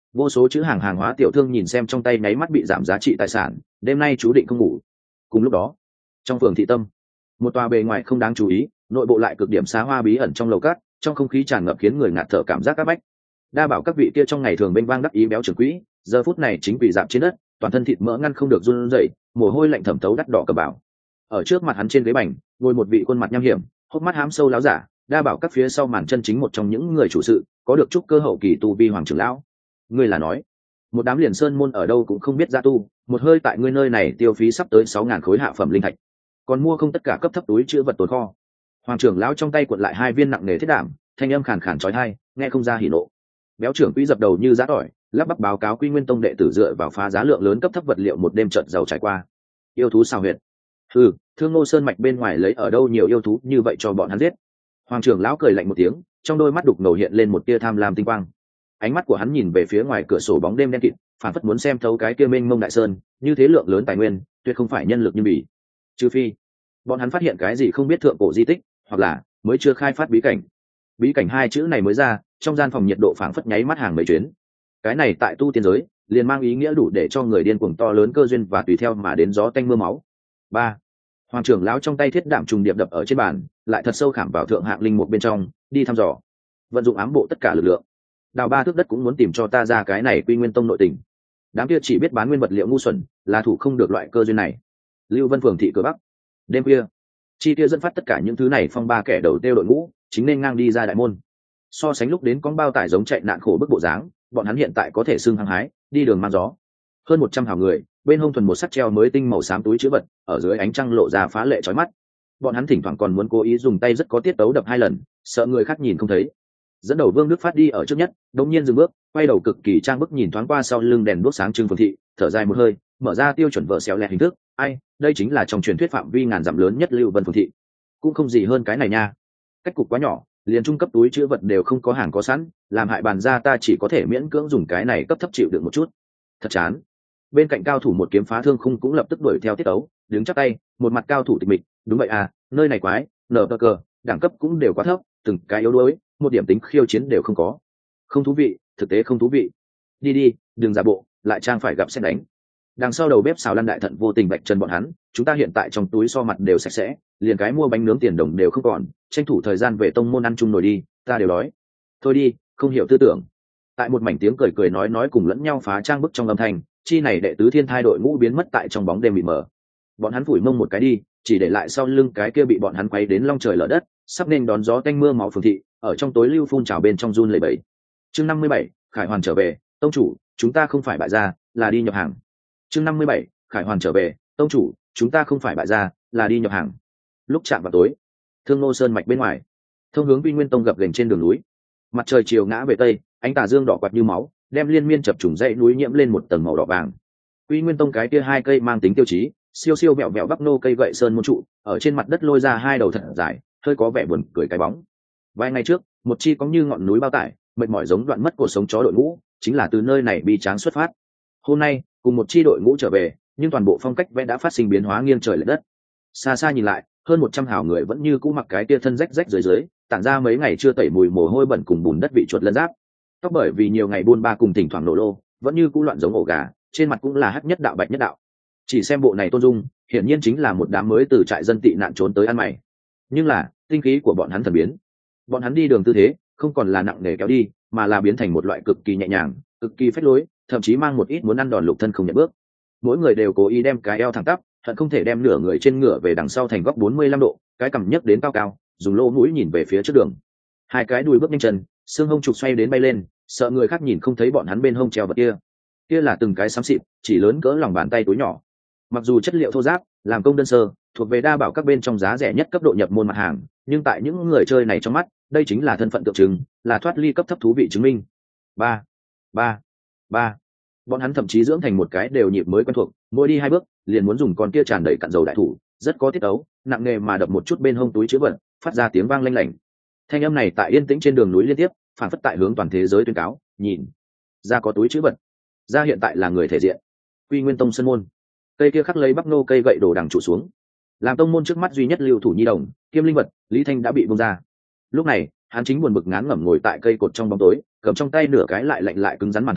Vô số chữ hàng hàng hóa tiểu thương nhìn xem trong tay nháy mắt bị giảm giá trị tài sản, đêm nay chú định không ngủ. Cùng lúc đó, trong phường thị tâm, một tòa bề ngoài không đáng chú ý, nội bộ lại cực điểm xa hoa bí ẩn trong lầu cát, trong không khí tràn ngập khiến người ngạt thở cảm giác các bách. Đa bảo các vị kia trong ngày thường bênh vang đắc ý béo trưởng quỹ, giờ phút này chính quỳ dạp trên đất, toàn thân thịt mỡ ngăn không được run rẩy, mồ hôi lạnh thẩm thấu đắt đỏ cờ bảo. Ở trước mặt hắn trên ghế bành, ngồi một vị khuôn mặt nham hiểm, hốc mắt hám sâu láo giả, đa bảo các phía sau màn chân chính một trong những người chủ sự, có được chút cơ hậu kỳ tu vi hoàng trưởng lão. Ngươi là nói, một đám liền sơn môn ở đâu cũng không biết ra tu, một hơi tại ngươi nơi này tiêu phí sắp tới 6.000 khối hạ phẩm linh thạch, còn mua không tất cả cấp thấp túi chứa vật tồn kho. Hoàng trưởng lão trong tay cuộn lại hai viên nặng nề thiết đảm, thanh âm khàn khàn chói tai, nghe không ra hỉ nộ. Béo trưởng quỹ dập đầu như giá tỏi, lắp bắp báo cáo Quy Nguyên Tông đệ tử dựa vào phá giá lượng lớn cấp thấp vật liệu một đêm chợt giàu trải qua. Yêu thú xào huyệt. Thương Ngô Sơn mạch bên ngoài lấy ở đâu nhiều yêu thú như vậy cho bọn hắn giết. Hoàng trưởng lão cười lạnh một tiếng, trong đôi mắt đục ngầu hiện lên một tia tham lam tinh quang. Ánh mắt của hắn nhìn về phía ngoài cửa sổ bóng đêm đen kịt, phản phất muốn xem thấu cái kia mênh mông đại sơn, như thế lượng lớn tài nguyên, tuyệt không phải nhân lực như bỉ. Trừ phi, bọn hắn phát hiện cái gì không biết thượng cổ di tích, hoặc là mới chưa khai phát bí cảnh. Bí cảnh hai chữ này mới ra, trong gian phòng nhiệt độ phảng phất nháy mắt hàng mấy chuyến. Cái này tại tu tiên giới, liền mang ý nghĩa đủ để cho người điên cuồng to lớn cơ duyên và tùy theo mà đến gió tanh mưa máu. Ba, Hoàng trưởng lão trong tay thiết đảm trùng điệp đập ở trên bàn, lại thật sâu khảm vào thượng hạng linh mục bên trong, đi thăm dò, vận dụng ám bộ tất cả lực lượng. Đào ba thước đất cũng muốn tìm cho ta ra cái này Quy Nguyên Tông nội tình. Đám kia chỉ biết bán nguyên vật liệu ngu xuẩn, là thủ không được loại cơ duyên này. Lưu Vân phường thị cửa bắc, đêm khuya, chi tiêu dẫn phát tất cả những thứ này phong ba kẻ đầu tiêu đội ngũ, chính nên ngang đi ra đại môn. So sánh lúc đến con bao tải giống chạy nạn khổ bức bộ dáng, bọn hắn hiện tại có thể xưng hăng hái, đi đường mang gió. Hơn 100 hào người, bên hông thuần một sắt treo mới tinh màu xám túi chứa vật, ở dưới ánh trăng lộ ra phá lệ chói mắt. Bọn hắn thỉnh thoảng còn muốn cố ý dùng tay rất có tiết tấu đập 2 lần, sợ người khác nhìn không thấy. Dẫn đầu Vương Đức Phát đi ở trước nhất, đống nhiên dừng bước, quay đầu cực kỳ trang bức nhìn thoáng qua sau lưng đèn đuốc sáng trưng phường thị, thở dài một hơi, mở ra tiêu chuẩn vợ xéo lẹt hình thức. Ai, đây chính là trong truyền thuyết phạm vi ngàn dặm lớn nhất Lưu Vân phường thị, cũng không gì hơn cái này nha. Cách cục quá nhỏ, liền trung cấp túi chứa vật đều không có hàng có sẵn, làm hại bàn ra ta chỉ có thể miễn cưỡng dùng cái này cấp thấp chịu được một chút. Thật chán. Bên cạnh cao thủ một kiếm phá thương khung cũng lập tức đuổi theo tiết tấu, đứng chắp tay, một mặt cao thủ tịch mịch. Đúng vậy à, nơi này quái, nở cờ, đẳng cấp cũng đều quá thấp, từng cái yếu đuối, một điểm tính khiêu chiến đều không có. Không thú vị, thực tế không thú vị. Đi đi, đừng giả bộ, lại trang phải gặp xét đánh. Đằng sau đầu bếp xào lăn đại thận vô tình vạch chân bọn hắn, chúng ta hiện tại trong túi so mặt đều sạch sẽ, liền cái mua bánh nướng tiền đồng đều không còn, tranh thủ thời gian về tông môn ăn chung nổi đi, ta đều đói. Thôi đi, không hiểu tư tưởng. Tại một mảnh tiếng cười cười nói cùng lẫn nhau phá trang bức trong âm thanh, chi này đệ tứ thiên thai đội ngũ biến mất tại trong bóng đêm mịt mờ. Bọn hắn phủi mông một cái đi, chỉ để lại sau lưng cái kia bị bọn hắn quay đến long trời lở đất, sắp nên đón gió tanh mưa máu phường thị, ở trong tối lưu phun trào bên trong run lẩy bẩy. Chương 57, Khải Hoàn trở về, tông chủ, chúng ta không phải bại gia, là đi nhập hàng. Chương 57, Khải Hoàn trở về, tông chủ, chúng ta không phải bại gia, là đi nhập hàng. Lúc chạm vào tối, Thương Ngô Sơn mạch bên ngoài, thông hướng Quy Nguyên Tông gập ghềnh trên đường núi. Mặt trời chiều ngã về tây, ánh tà dương đỏ quạt như máu, đem liên miên chập trùng dãy núi nhiễm lên một tầng màu đỏ vàng. Quy Nguyên Tông cái kia hai cây mang tính tiêu chí, siêu siêu vẹo vẹo bắc nô cây gậy sơn môn trụ, ở trên mặt đất lôi ra hai đầu thật dài, hơi có vẻ buồn cười cái bóng. Vài ngày trước, một chi có như ngọn núi bao tải, mệt mỏi giống đoạn mất cuộc sống chó đội ngũ, chính là từ nơi này bi tráng xuất phát. Hôm nay, cùng một chi đội ngũ trở về, nhưng toàn bộ phong cách vẽ đã phát sinh biến hóa nghiêng trời lệch đất. Xa xa nhìn lại, hơn 100 hào người vẫn như cũ mặc cái kia thân rách rách dưới, tản ra mấy ngày chưa tẩy mùi mồ hôi bẩn cùng bùn đất vị chuột lân giáp. Tóc bởi vì nhiều ngày buôn ba cùng thỉnh thoảng nổ lô, vẫn như cũ loạn giống ổ gà, trên mặt cũng là hắc nhất đạo bạch nhất đạo. Chỉ xem bộ này tôn dung, hiển nhiên chính là một đám mới từ trại dân tị nạn trốn tới ăn mày. Nhưng là, tinh khí của bọn hắn thần biến. Bọn hắn đi đường tư thế, không còn là nặng nề kéo đi, mà là biến thành một loại cực kỳ nhẹ nhàng, cực kỳ phách lối, thậm chí mang một ít muốn ăn đòn lục thân không nhận bước. Mỗi người đều cố ý đem cái eo thẳng tắp, hận không thể đem nửa người trên ngựa về đằng sau thành góc 45 độ, cái cằm nhấc đến cao cao, dùng lỗ mũi nhìn về phía trước đường. Hai cái đùi bước nhanh chân, xương hông trục xoay đến bay lên, sợ người khác nhìn không thấy bọn hắn bên hông treo vật kia. Kia là từng cái xám xịt, chỉ lớn cỡ lòng bàn tay túi nhỏ. Mặc dù chất liệu thô ráp, làm công đơn sơ, thuộc về đa bảo các bên trong giá rẻ nhất cấp độ nhập môn mặt hàng, nhưng tại những người chơi này trong mắt, đây chính là thân phận tượng trưng, là thoát ly cấp thấp thú vị chứng minh. Ba, ba, ba. Bọn hắn thậm chí dưỡng thành một cái đều nhịp mới quen thuộc, mỗi đi 2 bước, liền muốn dùng con kia tràn đầy cặn dầu đại thủ, rất có tiết ấu, nặng nề mà đập một chút bên hông túi chứa vật, phát ra tiếng vang lanh lảnh. Thanh âm này tại yên tĩnh trên đường núi liên tiếp, phản phất tại hướng toàn thế giới tuyên cáo, nhìn, ra có túi chứa vật, ra hiện tại là người thể diện. Quy Nguyên Tông sân môn, cây kia khắc lấy bắc nô cây gậy đổ đằng trụ xuống, làm tông môn trước mắt duy nhất lưu thủ nhi đồng, kiêm linh vật, Lý Thanh đã bị buông ra. Lúc này, hắn chính buồn bực ngán ngẩm ngồi tại cây cột trong bóng tối, cầm trong tay nửa cái lại lạnh lại cứng rắn màn đầu,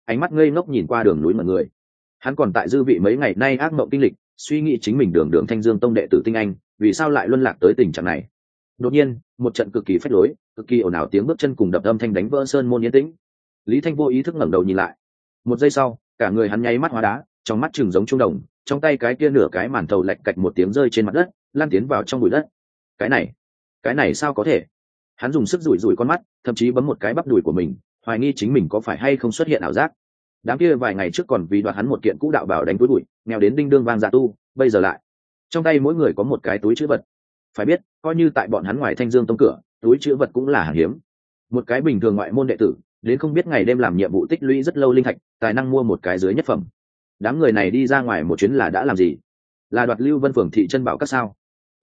ánh mắt ngây ngốc nhìn qua đường núi mọi người. Hắn còn tại dư vị mấy ngày nay ác mộng kinh lịch, suy nghĩ chính mình đường đường Thanh Dương tông đệ tử tinh anh vì sao lại luân lạc tới tình trạng này. Đột nhiên một trận cực kỳ phách lối, cực kỳ ồn ào tiếng bước chân cùng đập âm thanh đánh vỡ sơn môn yên tĩnh. Lý Thanh vô ý thức ngẩng đầu nhìn lại. Một giây sau cả người hắn nháy mắt hóa đá, trong mắt chừng giống trung đồng, trong tay cái kia nửa cái màn thầu lạch cạch một tiếng rơi trên mặt đất, lan tiến vào trong bụi đất. Cái này sao có thể? Hắn dùng sức rủi rủi con mắt, thậm chí bấm một cái bắp đùi của mình, hoài nghi chính mình có phải hay không xuất hiện ảo giác. Đám kia vài ngày trước còn vì đoạt hắn một kiện cũ đạo bảo đánh túi bụi, nghèo đến đinh đương vang dạ tu, bây giờ lại trong tay mỗi người có một cái túi trữ vật. Phải biết, coi như tại bọn hắn ngoài Thanh Dương tông cửa, túi trữ vật cũng là hàng hiếm. Một cái bình thường ngoại môn đệ tử, đến không biết ngày đêm làm nhiệm vụ tích lũy rất lâu linh thạch, tài năng mua một cái dưới nhất phẩm. Đám người này đi ra ngoài một chuyến là đã làm gì? Là đoạt Lưu Vân phường thị chân bảo các sao?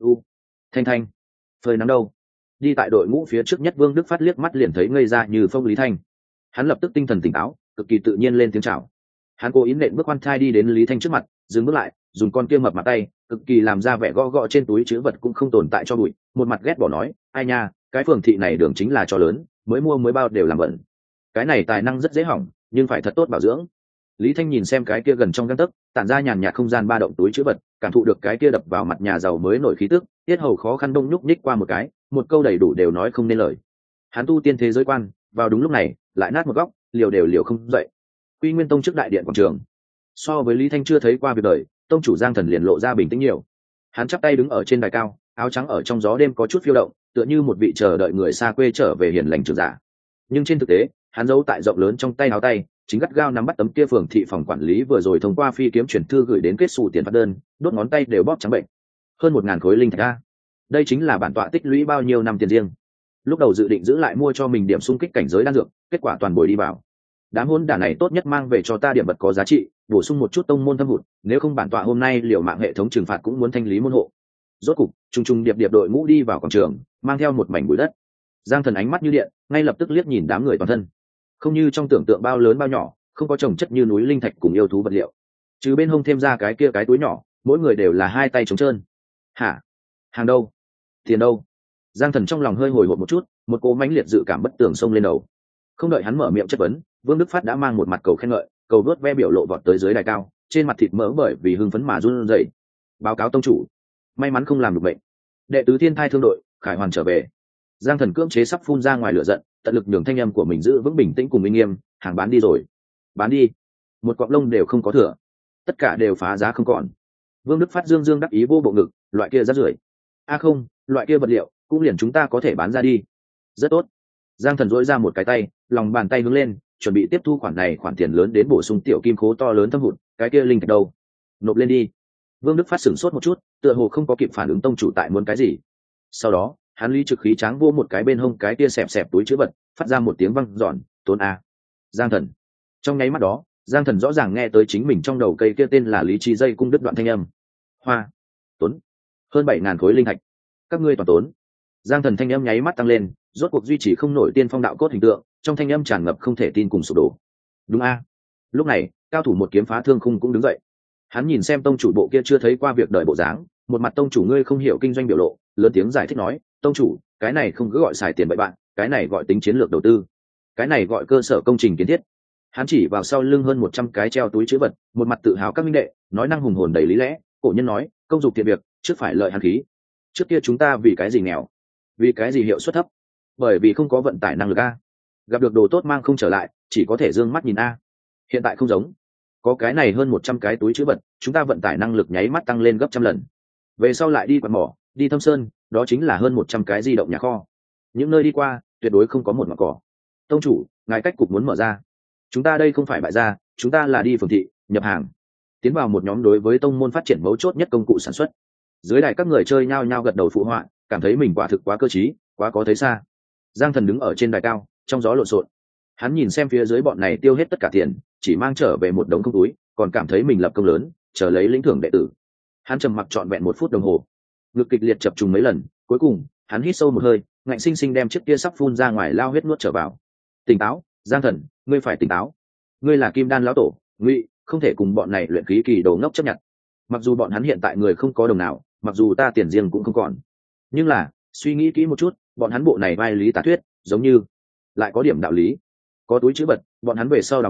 Thanh phơi nắng đâu? Đi tại đội ngũ phía trước nhất Vương Đức Phát liếc mắt liền thấy ngây ra như phong Lý Thanh. Hắn lập tức tinh thần tỉnh táo, cực kỳ tự nhiên lên tiếng chào. Hắn cố ý nện bước khoan thai đi đến Lý Thanh trước mặt, dừng bước lại, dùng con kia mập mặt tay, cực kỳ làm ra vẻ gõ gõ trên túi chứa vật cũng không tồn tại cho bụi, một mặt ghét bỏ nói, ai nha, cái phường thị này đường chính là cho lớn, mới mua mới bao đều làm bẩn. Cái này tài năng rất dễ hỏng, nhưng phải thật tốt bảo dưỡng. Lý Thanh nhìn xem cái kia gần trong gang tấc, tản ra nhàn nhạt không gian ba động túi chứa vật, cảm thụ được cái kia đập vào mặt nhà giàu mới nổi khí tức, tiết hầu khó khăn đông nhúc nhích qua một cái, một câu đầy đủ đều nói không nên lời. Hắn tu tiên thế giới quan, vào đúng lúc này, lại nát một góc, liều không dậy. Quy Nguyên tông trước đại điện quảng trường. So với Lý Thanh chưa thấy qua việc đời, tông chủ Giang Thần liền lộ ra bình tĩnh nhiều. Hắn chắp tay đứng ở trên đài cao, áo trắng ở trong gió đêm có chút phiêu động, tựa như một vị chờ đợi người xa quê trở về hiền lành trưởng giả. Nhưng trên thực tế, hắn giấu tại rộng lớn trong tay áo tay, chính gắt gao nắm bắt tấm kia phường thị phòng quản lý vừa rồi thông qua phi kiếm chuyển thư gửi đến kết sủ tiền phát đơn, đốt ngón tay đều bóp trắng bệnh. Hơn 1000 khối linh thạch a. Đây chính là bản tọa tích lũy bao nhiêu năm tiền riêng. Lúc đầu dự định giữ lại mua cho mình điểm xung kích cảnh giới đan dược, kết quả toàn bồi đi vào. Đám hỗn đản này tốt nhất mang về cho ta điểm vật có giá trị, bổ sung một chút tông môn thâm hụt, nếu không bản tọa hôm nay liều mạng hệ thống trừng phạt cũng muốn thanh lý môn hộ. Rốt cục, trùng điệp đội ngũ đi vào quảng trường, mang theo một mảnh bụi đất. Giang Thần ánh mắt như điện, ngay lập tức liếc nhìn đám người toàn thân. Không như trong tưởng tượng bao lớn bao nhỏ, không có chồng chất như núi linh thạch cùng yêu thú vật liệu. Trừ bên hông thêm ra cái kia cái túi nhỏ, mỗi người đều là hai tay trống trơn. Hả? Hàng đâu? Tiền đâu? Giang Thần trong lòng hơi hồi hộp một chút, một cỗ mãnh liệt dự cảm bất tường xông lên đầu. Không đợi hắn mở miệng chất vấn, Vương Đức Phát đã mang một mặt cầu khen ngợi, cầu vớt ve biểu lộ vọt tới dưới đài cao, trên mặt thịt mỡ bởi vì hưng phấn mà run rẩy. Báo cáo tông chủ, may mắn không làm được bệnh. Đệ tứ Thiên Thai thương đội, Khải Hoàn trở về. Giang Thần cưỡng chế sắp phun ra ngoài lửa giận, tận lực nhường thanh âm của mình giữ vững bình tĩnh cùng uy nghiêm, hàng bán đi rồi. Bán đi, một cọng lông đều không có thừa, tất cả đều phá giá không còn. Vương Đức Phát dương đắc ý vô bộ ngực, loại kia rác rưởi. Không, loại kia vật liệu cũng liền chúng ta có thể bán ra đi. Rất tốt. Giang Thần dỗi ra một cái tay, lòng bàn tay hướng lên, chuẩn bị tiếp thu khoản này, khoản tiền lớn đến bổ sung tiểu kim khố to lớn thâm hụt. Cái kia linh thạch đâu? Nộp lên đi. Vương Đức Phát sửng sốt một chút, tựa hồ không có kịp phản ứng tông chủ tại muốn cái gì. Sau đó hắn lý trực khí tráng vô một cái bên hông cái kia xẹp túi chữ vật, phát ra một tiếng văng giòn, tốn a. Giang Thần. Trong nháy mắt đó, Giang Thần rõ ràng nghe tới chính mình trong đầu cây kia tên là lý trí dây cung đứt đoạn thanh âm. Hoa. Tốn. Hơn 7000 khối linh thạch. Các ngươi toàn tốn. Giang Thần thanh âm nháy mắt tăng lên, rốt cuộc duy trì không nổi tiên phong đạo cốt hình tượng, trong thanh âm tràn ngập không thể tin cùng sụp đổ. Đúng a. Lúc này, cao thủ một kiếm phá thương khung cũng đứng dậy. Hắn nhìn xem tông chủ bộ kia chưa thấy qua việc đời bộ dáng, một mặt tông chủ ngươi không hiểu kinh doanh biểu lộ, lớn tiếng giải thích nói, tông chủ, cái này không cứ gọi xài tiền bậy bạn, cái này gọi tính chiến lược đầu tư, cái này gọi cơ sở công trình kiến thiết. Hắn chỉ vào sau lưng hơn 100 cái treo túi chữ vật, một mặt tự hào các minh đệ, nói năng hùng hồn đầy lý lẽ. Cổ nhân nói, công dục thiện việc, trước phải lợi hàn khí. Trước kia chúng ta vì cái gì nghèo, vì cái gì hiệu suất thấp, bởi vì không có vận tải năng lực a. Gặp được đồ tốt mang không trở lại, chỉ có thể dương mắt nhìn a. Hiện tại không giống, có cái này hơn 100 cái túi chữ vật, chúng ta vận tải năng lực nháy mắt tăng lên gấp trăm lần. Về sau lại đi quạt mỏ, đi thâm sơn, đó chính là hơn 100 cái di động nhà kho. Những nơi đi qua, tuyệt đối không có một ngọn cỏ. Tông chủ, ngài cách cục muốn mở ra. Chúng ta đây không phải bại gia, chúng ta là đi phường thị, nhập hàng, tiến vào một nhóm đối với tông môn phát triển mấu chốt nhất công cụ sản xuất. Dưới đài các người chơi nhao nhao gật đầu phụ họa, cảm thấy mình quả thực quá cơ trí, quá có thấy xa. Giang Thần đứng ở trên đài cao, trong gió lộn xộn. Hắn nhìn xem phía dưới bọn này tiêu hết tất cả tiền, chỉ mang trở về một đống không túi, còn cảm thấy mình lập công lớn, chờ lấy lĩnh thưởng đệ tử. Hắn trầm mặc trọn vẹn 1 phút đồng hồ, ngực kịch liệt chập trùng mấy lần, cuối cùng hắn hít sâu một hơi, ngạnh sinh sinh đem chiếc kia sắp phun ra ngoài lao huyết nuốt trở vào. Tỉnh táo, Giang Thần, ngươi phải tỉnh táo. Ngươi là Kim Đan lão tổ, Ngụy, không thể cùng bọn này luyện khí kỳ đồ ngốc chấp nhận. Mặc dù bọn hắn hiện tại người không có đồng nào, mặc dù ta tiền riêng cũng không còn, nhưng là suy nghĩ kỹ một chút, bọn hắn bộ này vai lý tà thuyết, giống như lại có điểm đạo lý. Có túi chữ vật, bọn hắn về sau đào mỏ,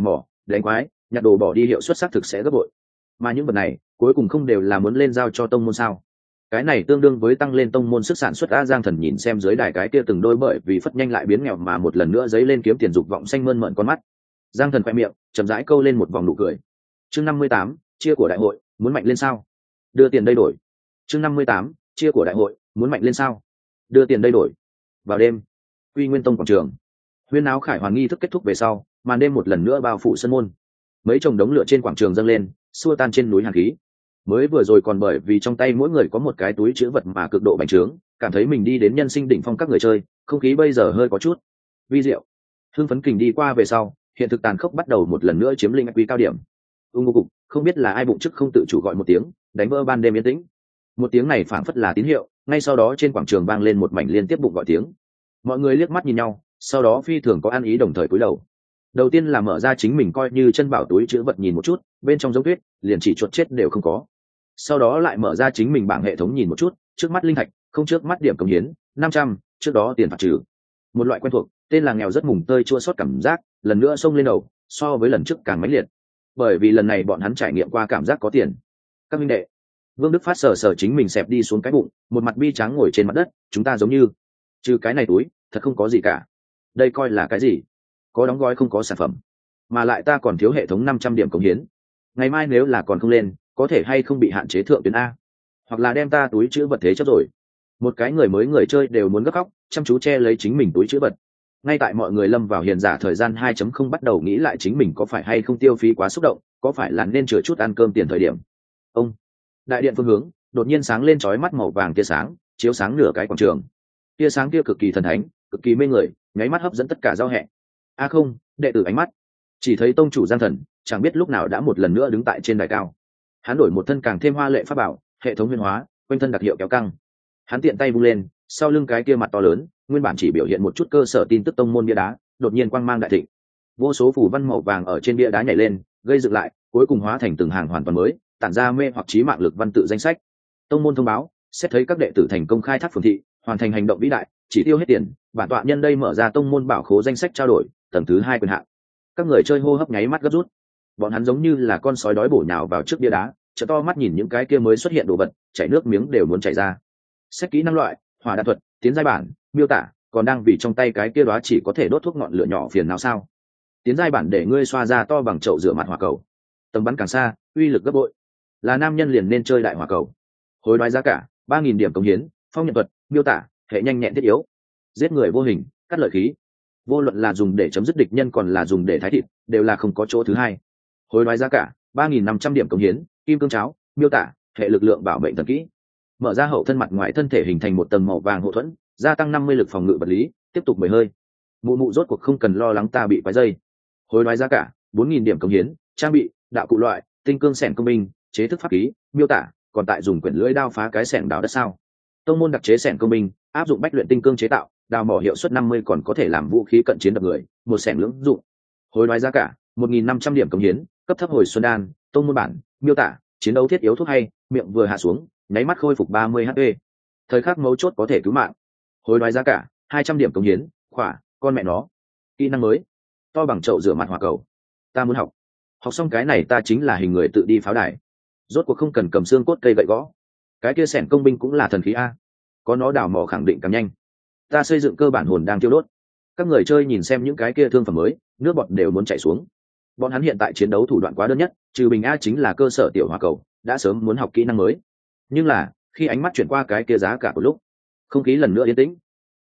đánh quái, nhặt đồ bỏ đi hiệu suất xác thực sẽ gấp bội. Mà những vật này cuối cùng không đều là muốn lên giao cho tông môn sao? Cái này tương đương với tăng lên tông môn sức sản xuất. Giang Thần nhìn xem dưới đài cái kia từng đôi bởi vì phất nhanh lại biến nghèo mà một lần nữa dấy lên kiếm tiền dục vọng xanh mơn mởn con mắt. Giang Thần khoe miệng chậm rãi câu lên một vòng nụ cười. Chương 58, chia của đại hội, muốn mạnh lên sao? Đưa tiền đây đổi. Chương 58, chia của đại hội, muốn mạnh lên sao? Đưa tiền đây đổi. Vào đêm, Quy Nguyên Tông quảng trường, huyên áo khải hoàn nghi thức kết thúc về sau, màn đêm một lần nữa bao phủ sân môn. Mấy chồng đống lửa trên quảng trường dâng lên, xua tan trên núi hàn khí. Mới vừa rồi còn bởi vì trong tay mỗi người có một cái túi chứa vật mà cực độ bành trướng, cảm thấy mình đi đến nhân sinh đỉnh phong các người chơi, không khí bây giờ hơi có chút vi diệu. Hưng phấn kình đi qua về sau, hiện thực tàn khốc bắt đầu một lần nữa chiếm linh quy cao điểm. Ngô cục, không biết là ai bụng chức không tự chủ gọi một tiếng, đánh vỡ ban đêm yên tĩnh. Một tiếng này phảng phất là tín hiệu, ngay sau đó trên quảng trường vang lên một mảnh liên tiếp bụng gọi tiếng. Mọi người liếc mắt nhìn nhau, sau đó phi thường có ăn ý đồng thời cúi đầu. Đầu tiên là mở ra chính mình coi như chân bảo túi chứa vật nhìn một chút, bên trong giống tuyết, liền chỉ chuột chết đều không có. Sau đó lại mở ra chính mình bảng hệ thống nhìn một chút, trước mắt linh thạch, không trước mắt điểm cống hiến 500, trước đó tiền phạt trừ. Một loại quen thuộc, tên là nghèo rất mùng tơi chua xót cảm giác, lần nữa xông lên đầu, so với lần trước càng mãnh liệt. Bởi vì lần này bọn hắn trải nghiệm qua cảm giác có tiền. Các minh đệ, Vương Đức Phát sờ sờ chính mình xẹp đi xuống cái bụng, một mặt bi tráng ngồi trên mặt đất, chúng ta giống như trừ cái này túi, thật không có gì cả. Đây coi là cái gì? Có đóng gói không có sản phẩm, mà lại ta còn thiếu hệ thống 500 điểm cống hiến. Ngày mai nếu là còn không lên, có thể hay không bị hạn chế thượng tuyến a, hoặc là đem ta túi chữ vật thế chấp rồi. Một cái người mới người chơi đều muốn gấp khóc, chăm chú che lấy chính mình túi chữ vật. Ngay tại mọi người lâm vào hiền giả thời gian 2.0 bắt đầu nghĩ lại chính mình có phải hay không tiêu phí quá xúc động, có phải là nên chừa chút ăn cơm tiền thời điểm. Ông đại điện phương hướng đột nhiên sáng lên chói mắt màu vàng tia sáng, chiếu sáng nửa cái quảng trường. Tia sáng kia cực kỳ thần thánh, cực kỳ mê người, nháy mắt hấp dẫn tất cả giao hẹ. A không, đệ tử ánh mắt chỉ thấy tông chủ Giang Thần chẳng biết lúc nào đã một lần nữa đứng tại trên đài cao. Hắn đổi một thân càng thêm hoa lệ pháp bảo, hệ thống huyền hóa, quanh thân đặc hiệu kéo căng. Hắn tiện tay vung lên, sau lưng cái kia mặt to lớn, nguyên bản chỉ biểu hiện một chút cơ sở tin tức tông môn bia đá, đột nhiên quang mang đại thịnh. Vô số phù văn màu vàng ở trên bia đá nhảy lên, gây dựng lại, cuối cùng hóa thành từng hàng hoàn toàn mới, tản ra mê hoặc trí mạng lực văn tự danh sách. Tông môn thông báo, xét thấy các đệ tử thành công khai thác phường thị, hoàn thành hành động vĩ đại, chỉ tiêu hết tiền, bản tọa nhân đây mở ra tông môn bảo khố danh sách trao đổi, tầng thứ 2 quyền hạn. Các người chơi hô hấp nháy mắt gấp rút. Bọn hắn giống như là con sói đói bổ nhào vào trước bia đá, trợ to mắt nhìn những cái kia mới xuất hiện đồ vật, chảy nước miếng đều muốn chảy ra. Xét kỹ năng loại, hỏa đạn thuật, tiến giai bản, miêu tả, còn đang vì trong tay cái kia đó chỉ có thể đốt thuốc ngọn lửa nhỏ phiền nào sao? Tiến giai bản để ngươi xoa ra to bằng chậu rửa mặt hỏa cầu, tầm bắn càng xa, uy lực gấp bội. Là nam nhân liền nên chơi đại hỏa cầu. Hối đoái giá cả 3.000 điểm cống hiến, phong nhận thuật, miêu tả, hệ nhanh nhẹn thiết yếu, giết người vô hình, cắt lợi khí. Vô luận là dùng để chấm dứt địch nhân còn là dùng để thái thịt, đều là không có chỗ thứ hai. Hối đoái giá cả 3.500 điểm cống hiến, kim cương cháo, miêu tả, hệ lực lượng bảo mệnh thần kỹ. Mở ra hậu thân mặt ngoài thân thể hình thành một tầng màu vàng hộ thuẫn, gia tăng 50 lực phòng ngự vật lý, tiếp tục 10 hơi. Mụ mụ rốt cuộc không cần lo lắng ta bị quái dây. Hối đoái giá cả 4.000 điểm cống hiến, trang bị, đạo cụ loại, tinh cương xẻng công binh, chế thức pháp khí, miêu tả, còn tại dùng quyển lưỡi đao phá cái xẻng đào đất sao? Tông môn đặc chế xẻng công binh, áp dụng bách luyện tinh cương chế tạo, đào mỏ hiệu suất 50 còn có thể làm vũ khí cận chiến đập người, một xẻng lưỡng dụng. Hối đoái giá cả 1.500 điểm cống hiến, cấp thấp hồi xuân đan, tông môn bản, miêu tả, chiến đấu thiết yếu thuốc hay, miệng vừa hạ xuống, nháy mắt khôi phục 30 HP. Thời khắc mấu chốt có thể cứu mạng. Hối đoái giá cả 200 điểm cống hiến, khỏa, con mẹ nó. Kỹ năng mới, to bằng chậu rửa mặt hỏa cầu. Ta muốn học. Học xong cái này ta chính là hình người tự đi pháo đài. Rốt cuộc không cần cầm xương cốt cây gậy gõ. Cái kia xẻng công binh cũng là thần khí a. Có nó đào mỏ khẳng định càng nhanh. Ta xây dựng cơ bản hồn đang tiêu đốt. Các người chơi nhìn xem những cái kia thương phẩm mới, nước bọt đều muốn chảy xuống. Bọn hắn hiện tại chiến đấu thủ đoạn quá đơn nhất, trừ bình a chính là cơ sở tiểu hỏa cầu, đã sớm muốn học kỹ năng mới. Nhưng là khi ánh mắt chuyển qua cái kia giá cả của lúc, không khí lần nữa yên tĩnh.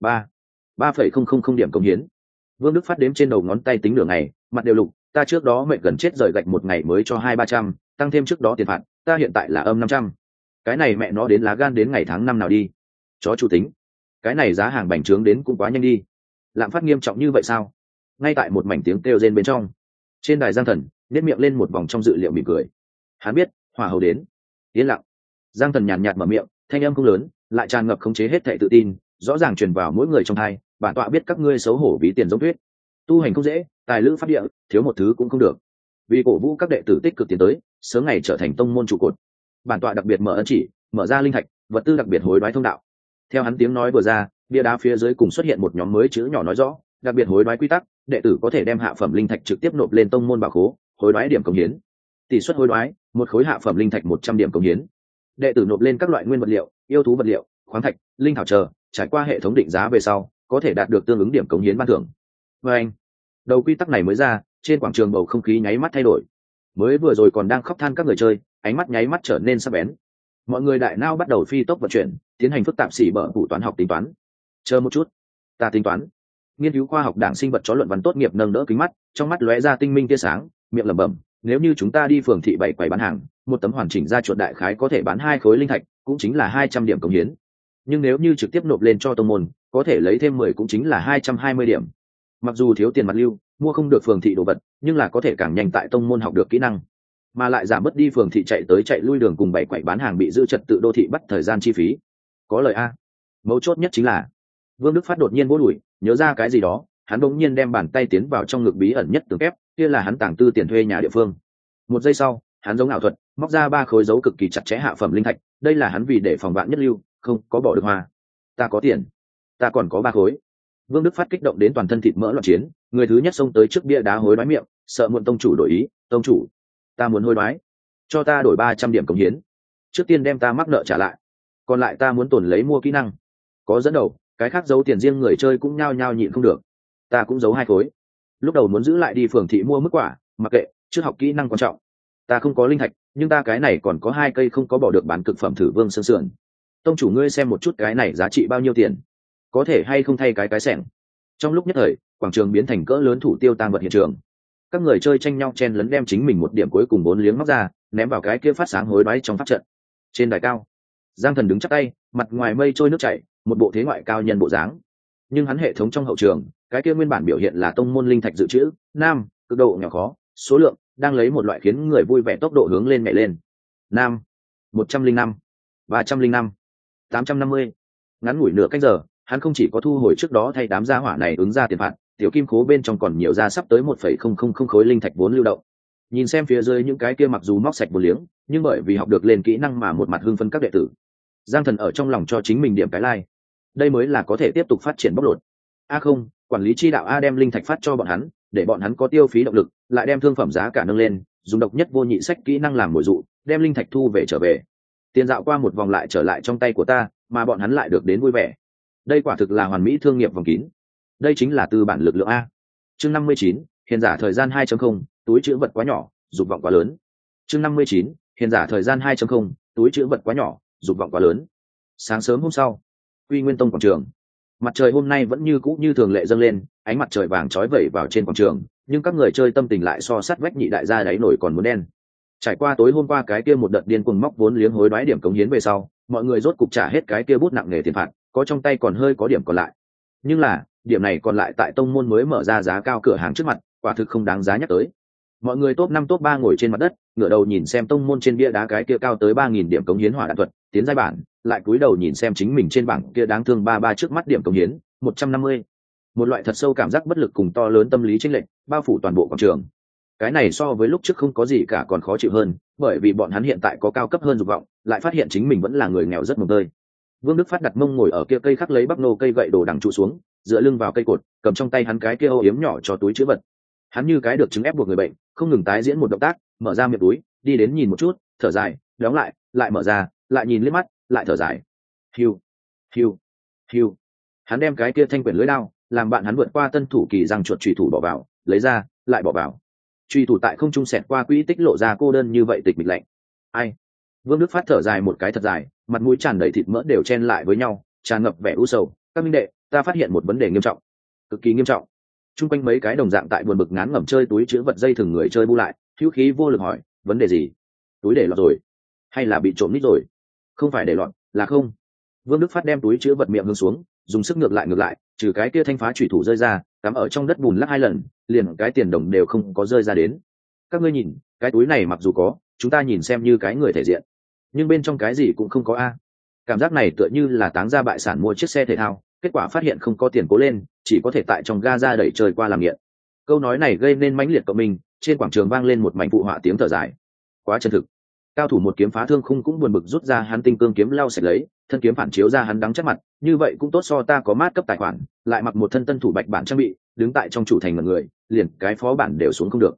3.000 điểm công hiến. Vương Đức Phát đếm trên đầu ngón tay tính nửa ngày, mặt đều lục. Ta trước đó mệt gần chết rời gạch một ngày mới cho 200-300, tăng thêm trước đó tiền phạt, ta hiện tại là âm 500. Cái này mẹ nó đến lá gan đến ngày tháng năm nào đi. Chó chủ tính. Cái này giá hàng bành trướng đến cũng quá nhanh đi. Lạm phát nghiêm trọng như vậy sao? Ngay tại một mảnh tiếng kêu rên bên trong, trên đài Giang Thần nét miệng lên một vòng trong dự liệu mỉm cười. Hắn biết hỏa hầu đến. Yên lặng. Giang Thần nhàn nhạt mở miệng, thanh âm không lớn, lại tràn ngập khống chế hết thảy tự tin, rõ ràng truyền vào mỗi người trong tai. Bản tọa biết các ngươi xấu hổ ví tiền giống tuyết, tu hành không dễ, tài lữ pháp địa, thiếu một thứ cũng không được. Vì cổ vũ các đệ tử tích cực tiến tới, sớm ngày trở thành tông môn trụ cột, bản tọa đặc biệt mở ân chỉ, mở ra linh thạch, vật tư đặc biệt hối đoái thông đạo. Theo hắn tiếng nói vừa ra, bia đá phía dưới cùng xuất hiện một nhóm mới chữ nhỏ nói rõ, đặc biệt hối đoái quy tắc, đệ tử có thể đem hạ phẩm linh thạch trực tiếp nộp lên tông môn bảo khố, hối đoái điểm cống hiến. Tỷ suất hối đoái: một khối hạ phẩm linh thạch 100 điểm cống hiến. Đệ tử nộp lên các loại nguyên vật liệu, yêu thú vật liệu, khoáng thạch, linh thảo chờ, trải qua hệ thống định giá về sau có thể đạt được tương ứng điểm cống hiến ban thưởng. Và anh, đầu quy tắc này mới ra, trên quảng trường bầu không khí nháy mắt thay đổi. Mới vừa rồi còn đang khóc than các người chơi, ánh mắt nháy mắt trở nên sắc bén. Mọi người đại nao bắt đầu phi tốc vận chuyển, tiến hành phức tạp xỉ bở phụ toán học tính toán. Chờ một chút, ta tính toán. Nghiên cứu khoa học đảng sinh vật chó luận văn tốt nghiệp nâng đỡ kính mắt, trong mắt lóe ra tinh minh tia sáng, miệng lẩm bẩm: nếu như chúng ta đi phường thị 7 quầy bán hàng, một tấm hoàn chỉnh ra chuột đại khái có thể bán 2 khối linh thạch, cũng chính là 200 điểm cống hiến. Nhưng nếu như trực tiếp nộp lên cho tông môn, có thể lấy thêm 10 cũng chính là 220 điểm. Mặc dù thiếu tiền mặt lưu, mua không được phường thị đồ vật, nhưng là có thể càng nhanh tại tông môn học được kỹ năng, mà lại giảm bớt đi phường thị chạy tới chạy lui đường cùng 7 quầy bán hàng bị giữ trật tự đô thị bắt thời gian chi phí. Có lời a. Mấu chốt nhất chính là Vương Đức Phát đột nhiên vỗ đùi, nhớ ra cái gì đó, hắn bỗng nhiên đem bàn tay tiến vào trong ngực bí ẩn nhất tường kép, kia là hắn tàng tư tiền thuê nhà địa phương. Một giây sau, hắn giống ảo thuật, móc ra 3 khối dấu cực kỳ chặt chẽ hạ phẩm linh thạch, đây là hắn vì để phòng vạn nhất lưu, không có bỏ được hoa. Ta có tiền, ta còn có 3 khối. Vương Đức Phát kích động đến toàn thân thịt mỡ loạn chiến, người thứ nhất xông tới trước bia đá hối đoái miệng, sợ muộn tông chủ đổi ý, "Tông chủ, ta muốn hối đoái, cho ta đổi 300 điểm cống hiến. Trước tiên đem ta mắc nợ trả lại, còn lại ta muốn tồn lấy mua kỹ năng." Có dẫn đầu, cái khác giấu tiền riêng người chơi cũng nhao nhao nhịn không được. Ta cũng giấu 2 khối. Lúc đầu muốn giữ lại đi phường thị mua mức quả, mặc kệ, trước học kỹ năng quan trọng. Ta không có linh thạch, nhưng ta cái này còn có 2 cây không có bỏ được bán cực phẩm thử vương sơn sườn. Tông chủ ngươi xem một chút cái này giá trị bao nhiêu tiền, có thể hay không thay cái xẻng. Trong lúc nhất thời, quảng trường biến thành cỡ lớn thủ tiêu tang vật hiện trường. Các người chơi tranh nhau chen lấn đem chính mình một điểm cuối cùng 4 liếng móc ra, ném vào cái kia phát sáng hối đoái trong pháp trận. Trên đài cao, Giang Thần đứng chắp tay, mặt ngoài mây trôi nước chảy, một bộ thế ngoại cao nhân bộ dáng. Nhưng hắn hệ thống trong hậu trường, cái kia nguyên bản biểu hiện là tông môn linh thạch dự trữ, nam, cực độ nhỏ khó, số lượng đang lấy một loại khiến người vui vẻ tốc độ hướng lên mẹ lên. Nam, 105, 305, 850. Ngắn ngủi nửa canh giờ, hắn không chỉ có thu hồi trước đó thay đám gia hỏa này ứng ra tiền phạt, tiểu kim khố bên trong còn nhiều ra sắp tới 1,000 khối linh thạch vốn lưu động. Nhìn xem phía dưới những cái kia mặc dù móc sạch một liếng, nhưng bởi vì học được lên kỹ năng mà một mặt hưng phấn các đệ tử, Giang Thần ở trong lòng cho chính mình điểm cái like. Đây mới là có thể tiếp tục phát triển bóc lột. Không, quản lý chi đạo đem linh thạch phát cho bọn hắn, để bọn hắn có tiêu phí động lực, lại đem thương phẩm giá cả nâng lên, dùng độc nhất vô nhị sách kỹ năng làm mồi dụ, đem linh thạch thu về trở về. Tiền dạo qua một vòng lại trở lại trong tay của ta, mà bọn hắn lại được đến vui vẻ. Đây quả thực là hoàn mỹ thương nghiệp vòng kín. Đây chính là tư bản lực lượng a. Chương 59, hiền giả thời gian 2.0, túi trữ vật quá nhỏ, dục vọng quá lớn. Chương 59, hiền giả thời gian 2.0, túi trữ vật quá nhỏ, dục vọng quá lớn. Sáng sớm hôm sau, Quy Nguyên Tông quảng trường, mặt trời hôm nay vẫn như cũ như thường lệ dâng lên, ánh mặt trời vàng chói vẩy vào trên quảng trường, nhưng các người chơi tâm tình lại so sát vách nhị đại gia đáy nổi còn muốn đen. Trải qua tối hôm qua cái kia một đợt điên cuồng móc vốn liếng hối đoái điểm cống hiến về sau, mọi người rốt cục trả hết cái kia bút nặng nề tiền phạt, có trong tay còn hơi có điểm còn lại. Nhưng là, điểm này còn lại tại tông môn mới mở ra giá cao cửa hàng trước mặt, quả thực không đáng giá nhắc tới. Mọi người top 5 top 3 ngồi trên mặt đất, ngửa đầu nhìn xem tông môn trên bia đá cái kia cao tới 3000 điểm cống hiến hỏa đạn thuật, tiến giai bản, lại cúi đầu nhìn xem chính mình trên bảng kia đáng thương 33 trước mắt điểm cống hiến, 150. Một loại thật sâu cảm giác bất lực cùng to lớn tâm lý chênh lệch, bao phủ toàn bộ quảng trường. Cái này so với lúc trước không có gì cả còn khó chịu hơn, bởi vì bọn hắn hiện tại có cao cấp hơn dục vọng, lại phát hiện chính mình vẫn là người nghèo rất mồng tơi. Vương Đức Phát đặt mông ngồi ở kia cây khắc lấy bắp nô cây gậy đồ đằng trụ xuống, dựa lưng vào cây cột, cầm trong tay hắn cái kia ô yếm nhỏ cho túi chứa vật. Hắn như cái được chứng ép buộc người bệnh, không ngừng tái diễn một động tác, mở ra miệng túi, đi đến nhìn một chút, thở dài, đóng lại, lại mở ra, lại nhìn liếc mắt, lại thở dài. Hiu, hiu, hiu. Hắn đem cái kia thanh quyển lưỡi đao, làm bạn hắn vượt qua tân thủ kỳ răng chuột chủy thủ bỏ vào, lấy ra, lại bỏ vào. Chủy thủ tại không trung xẹt qua quỹ tích lộ ra cô đơn như vậy tịch mịch lạnh. Ai? Vương Đức Phát thở dài một cái thật dài, mặt mũi tràn đầy thịt mỡ đều chen lại với nhau, tràn ngập vẻ u sầu. Các minh đệ, ta phát hiện một vấn đề nghiêm trọng, cực kỳ nghiêm trọng. Trung quanh mấy cái đồng dạng tại buồn bực ngán ngẩm chơi túi chứa vật dây thừng người chơi bu lại, hữu khí vô lực hỏi, vấn đề gì? Túi để lọt rồi, hay là bị trộm nít rồi? Không phải để lọt, là không. Vương Đức Phát đem túi chứa vật miệng hướng xuống, dùng sức ngược lại, trừ cái kia thanh phá chủy thủ rơi ra, cắm ở trong đất bùn lắc 2 lần, liền cái tiền đồng đều không có rơi ra đến. Các ngươi nhìn, cái túi này mặc dù có, chúng ta nhìn xem như cái người thể diện, nhưng bên trong cái gì cũng không có a. Cảm giác này tựa như là táng ra bại sản mua chiếc xe thể thao, kết quả phát hiện không có tiền cố lên, chỉ có thể tại trong ga đẩy trời qua làm nghiện. Câu nói này gây nên mãnh liệt cộng minh, trên quảng trường vang lên một mảnh phụ họa tiếng thở dài. Quá chân thực. Cao thủ một kiếm phá thương khung cũng buồn bực rút ra hắn tinh cương kiếm lau sạch lấy, thân kiếm phản chiếu ra hắn đắng chắc mặt, như vậy cũng tốt so ta có mát cấp tài khoản, lại mặc một thân tân thủ bạch bản trang bị, đứng tại trong chủ thành mọi người, liền cái phó bản đều xuống không được.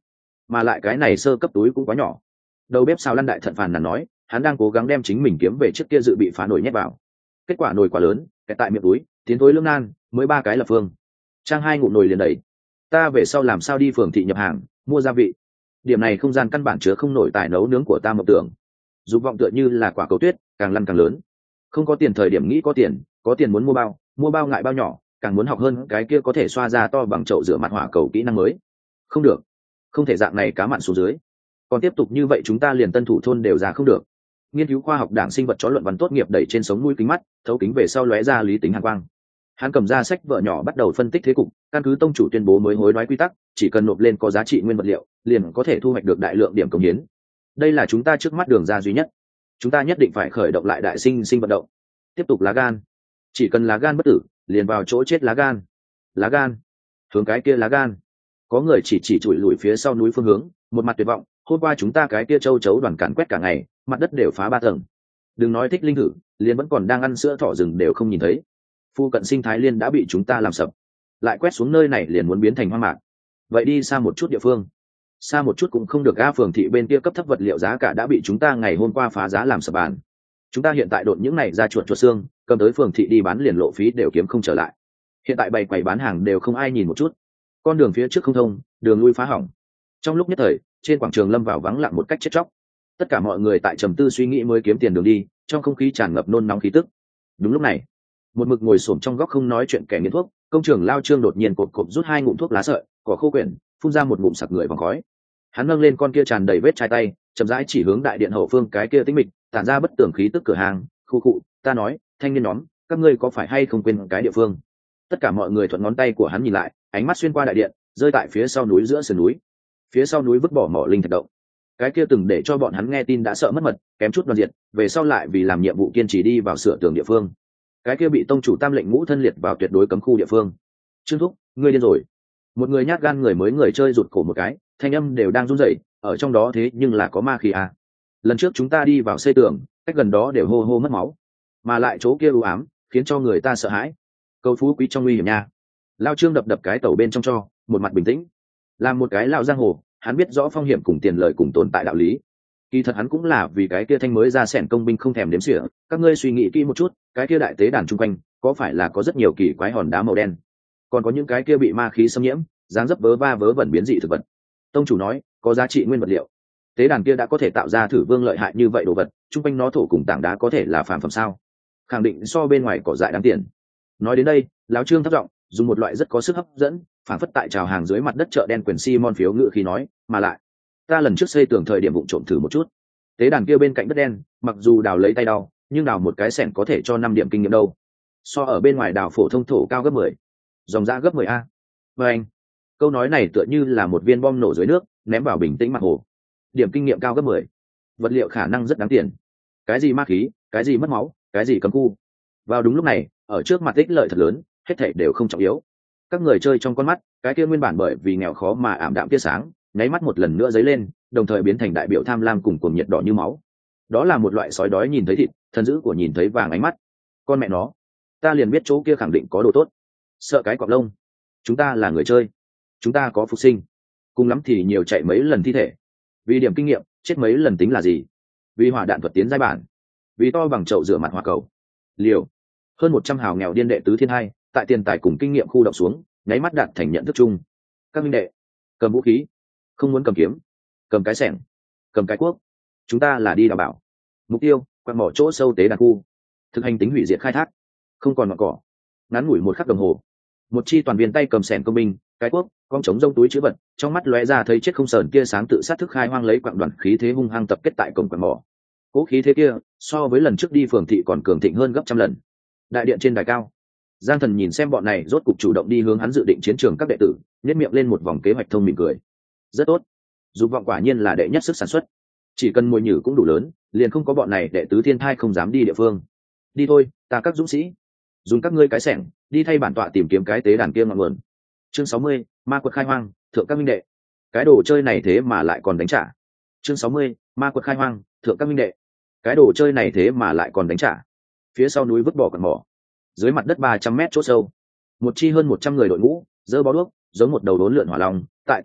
mà lại cái này sơ cấp túi cũng quá nhỏ. Đầu bếp xào lăn đại thận phàn nàn nói, hắn đang cố gắng đem chính mình kiếm về trước kia dự bị phá nồi nhét vào. Kết quả nồi quá lớn, kẹt tại miệng túi, tiến thối lưỡng nan, mới 3 cái lập phương. Trang 2 ngụm nồi liền đầy. Ta về sau làm sao đi phường thị nhập hàng, mua gia vị. Điểm này không gian căn bản chứa không nổi tài nấu nướng của ta mộng tưởng. Dục vọng tựa như là quả cầu tuyết, càng lăn càng lớn. Không có tiền thời điểm nghĩ có tiền muốn mua bao ngại bao nhỏ, càng muốn học hơn cái kia có thể xoa ra to bằng chậu rửa mặt hỏa cầu kỹ năng mới. Không được, không thể dạng này cá mặn xuống dưới. Còn tiếp tục như vậy chúng ta liền tân thủ thôn đều ra không được. Nghiên cứu khoa học đảng sinh vật chó luận văn tốt nghiệp đẩy trên sống mũi kính mắt, thấu kính về sau lóe ra lý tính hàn quang. Hắn cầm ra sách vợ nhỏ bắt đầu phân tích thế cục, căn cứ tông chủ tuyên bố mới hối đoái quy tắc, chỉ cần nộp lên có giá trị nguyên vật liệu, liền có thể thu hoạch được đại lượng điểm cống hiến. Đây là chúng ta trước mắt đường ra duy nhất. Chúng ta nhất định phải khởi động lại đại sinh sinh vận động. Tiếp tục lá gan. Chỉ cần lá gan bất tử, liền vào chỗ chết lá gan. Lá gan. Hướng cái kia lá gan. Có người chỉ chùi lùi phía sau núi phương hướng, một mặt tuyệt vọng. Hôm qua chúng ta cái kia châu chấu đoàn càn quét cả ngày, mặt đất đều phá 3 tầng. Đừng nói thích linh thử, liền vẫn còn đang ăn sữa thỏ rừng đều không nhìn thấy. Phu cận sinh thái liên đã bị chúng ta làm sập, lại quét xuống nơi này liền muốn biến thành hoang mạc. Vậy đi xa một chút địa phương. Xa một chút cũng không được, a phường thị bên kia cấp thấp vật liệu giá cả đã bị chúng ta ngày hôm qua phá giá làm sập bàn. Chúng ta hiện tại đột những này ra chuột xương, cầm tới phường thị đi bán liền lộ phí đều kiếm không trở lại. Hiện tại bày quầy bán hàng đều không ai nhìn một chút, con đường phía trước không thông, đường lui phá hỏng. Trong lúc nhất thời, trên quảng trường lâm vào vắng lặng một cách chết chóc. Tất cả mọi người tại trầm tư suy nghĩ mới kiếm tiền đường đi, trong không khí tràn ngập nôn nóng khí tức. Đúng lúc này, một mực ngồi xổm trong góc không nói chuyện kẻ nghiện thuốc, công trường lao trương đột nhiên cộp cộp rút 2 ngụm thuốc lá sợi, cỏ khô quyển, phun ra một ngụm sặc người vòng khói. Hắn nâng lên con kia tràn đầy vết chai tay, chậm rãi chỉ hướng đại điện hậu phương cái kia tĩnh mịch, tản ra bất tường khí tức cửa hàng. Khu cụ, ta nói, thanh niên nhóm, các ngươi có phải hay không quên cái địa phương? Tất cả mọi người thuận ngón tay của hắn nhìn lại, ánh mắt xuyên qua đại điện, rơi tại phía sau núi giữa sườn núi. Phía sau núi vứt bỏ mỏ linh thạch động. Cái kia từng để cho bọn hắn nghe tin đã sợ mất mật, kém chút đoàn diệt, về sau lại vì làm nhiệm vụ kiên trì đi vào sửa tường địa phương. Cái kia bị tông chủ Tam lệnh ngũ thân liệt vào tuyệt đối cấm khu địa phương. Trương Thúc, ngươi điên rồi. Một người nhát gan người mới người chơi rụt cổ một cái, thanh âm đều đang run rẩy, ở trong đó thế nhưng là có ma khí à. Lần trước chúng ta đi vào xây tường, cách gần đó đều hô hô mất máu, mà lại chỗ kia u ám, khiến cho người ta sợ hãi. Cầu phú quý trong nguy hiểm nha. Lao Trương đập đập cái tẩu bên trong cho, một mặt bình tĩnh. Làm một cái lão giang hồ, hắn biết rõ phong hiểm cùng tiền lợi cùng tồn tại đạo lý. Kỳ thật hắn cũng là vì cái kia thanh mới ra sẻn công binh không thèm đếm xỉa. Các ngươi suy nghĩ kỹ một chút, cái kia đại tế đàn chung quanh, có phải là có rất nhiều kỳ quái hòn đá màu đen? Còn có những cái kia bị ma khí xâm nhiễm, dáng dấp vớ va vớ vẩn biến dị thực vật. Tông chủ nói, có giá trị nguyên vật liệu. Tế đàn kia đã có thể tạo ra thử vương lợi hại như vậy đồ vật, chung quanh nó thổ cùng tảng đá có thể là phàm phẩm sao? Khẳng định so bên ngoài cỏ dại đáng tiền. Nói đến đây, lão Trương thấp giọng, dùng một loại rất có sức hấp dẫn, phản phất tại trào hàng dưới mặt đất chợ đen quyền Simon phiếu ngự khi nói, mà lại, ta lần trước xây tường thời điểm vụng trộm thử một chút. Tế đàn kia bên cạnh đất đen, mặc dù đào lấy tay đau, nhưng đào một cái xẻng có thể cho 5 điểm kinh nghiệm đâu. So ở bên ngoài đào phổ thông thổ cao gấp 10, dòng ra gấp 10 a. Và anh, câu nói này tựa như là một viên bom nổ dưới nước, ném vào bình tĩnh mặt hồ. Điểm kinh nghiệm cao gấp 10, vật liệu khả năng rất đáng tiền. Cái gì ma khí, cái gì mất máu, cái gì cấm khu. Vào đúng lúc này, ở trước mặt ích lợi thật lớn, hết thảy đều không trọng yếu. Các người chơi trong con mắt, cái kia nguyên bản bởi vì nghèo khó mà ảm đạm tia sáng, nháy mắt một lần nữa dấy lên, đồng thời biến thành đại biểu tham lam cùng cuồng nhiệt đỏ như máu. Đó là một loại sói đói nhìn thấy thịt, thần dữ của nhìn thấy vàng ánh mắt. Con mẹ nó, ta liền biết chỗ kia khẳng định có đồ tốt. Sợ cái cọp lông. Chúng ta là người chơi, chúng ta có phục sinh, cùng lắm thì nhiều chạy mấy lần thi thể. Vì điểm kinh nghiệm, chết mấy lần tính là gì? Vì hỏa đạn thuật tiến giai bản, vì to bằng chậu rửa mặt hỏa cầu. Liều. Hơn 100 hào nghèo điên đệ tứ thiên hai, tại tiền tài cùng kinh nghiệm khu động xuống, nháy mắt đạt thành nhận thức chung. Các minh đệ, cầm vũ khí, không muốn cầm kiếm, cầm cái xẻng, cầm cái cuốc. Chúng ta là đi đào bảo. Mục tiêu, quạt mỏ chỗ sâu tế đàn khu. Thực hành tính hủy diệt khai thác, không còn ngọn cỏ. Ngắn ngủi một khắc đồng hồ, một chi toàn viên tay cầm xẻng công binh, cái cuốc, con trống rông túi chữ vật, trong mắt lóe ra thấy chết không sờn kia sáng tự sát thức khai hoang lấy quặng đoàn khí thế hung hăng tập kết tại cổng quạt mỏ. Cố khí thế kia, so với lần trước đi phường thị còn cường thịnh hơn gấp trăm lần. Đại điện trên đài cao, Giang Thần nhìn xem bọn này rốt cục chủ động đi hướng hắn dự định chiến trường các đệ tử, nhếch miệng lên một vòng kế hoạch thông mỉm cười. Rất tốt, dục vọng quả nhiên là đệ nhất sức sản xuất. Chỉ cần mồi nhử cũng đủ lớn, liền không có bọn này đệ tứ thiên thai không dám đi địa phương. Đi thôi, ta các dũng sĩ, dùng các ngươi cái xẻng, đi thay bản tọa tìm kiếm cái tế đàn kia ngọn nguồn. Chương 60, ma quật khai hoang, thượng các minh đệ. Cái đồ chơi này thế mà lại còn đánh trả. Chương 60, ma quật khai hoang, thượng các minh đệ. Cái đồ chơi này thế mà lại còn đánh trả. Phía sau núi vứt bỏ quặng mỏ, dưới mặt đất 300 mét chỗ sâu, một chi hơn 100 người đội ngũ giơ bó đuốc, giống một đầu đốn lượn hỏa long, tại tinh mịch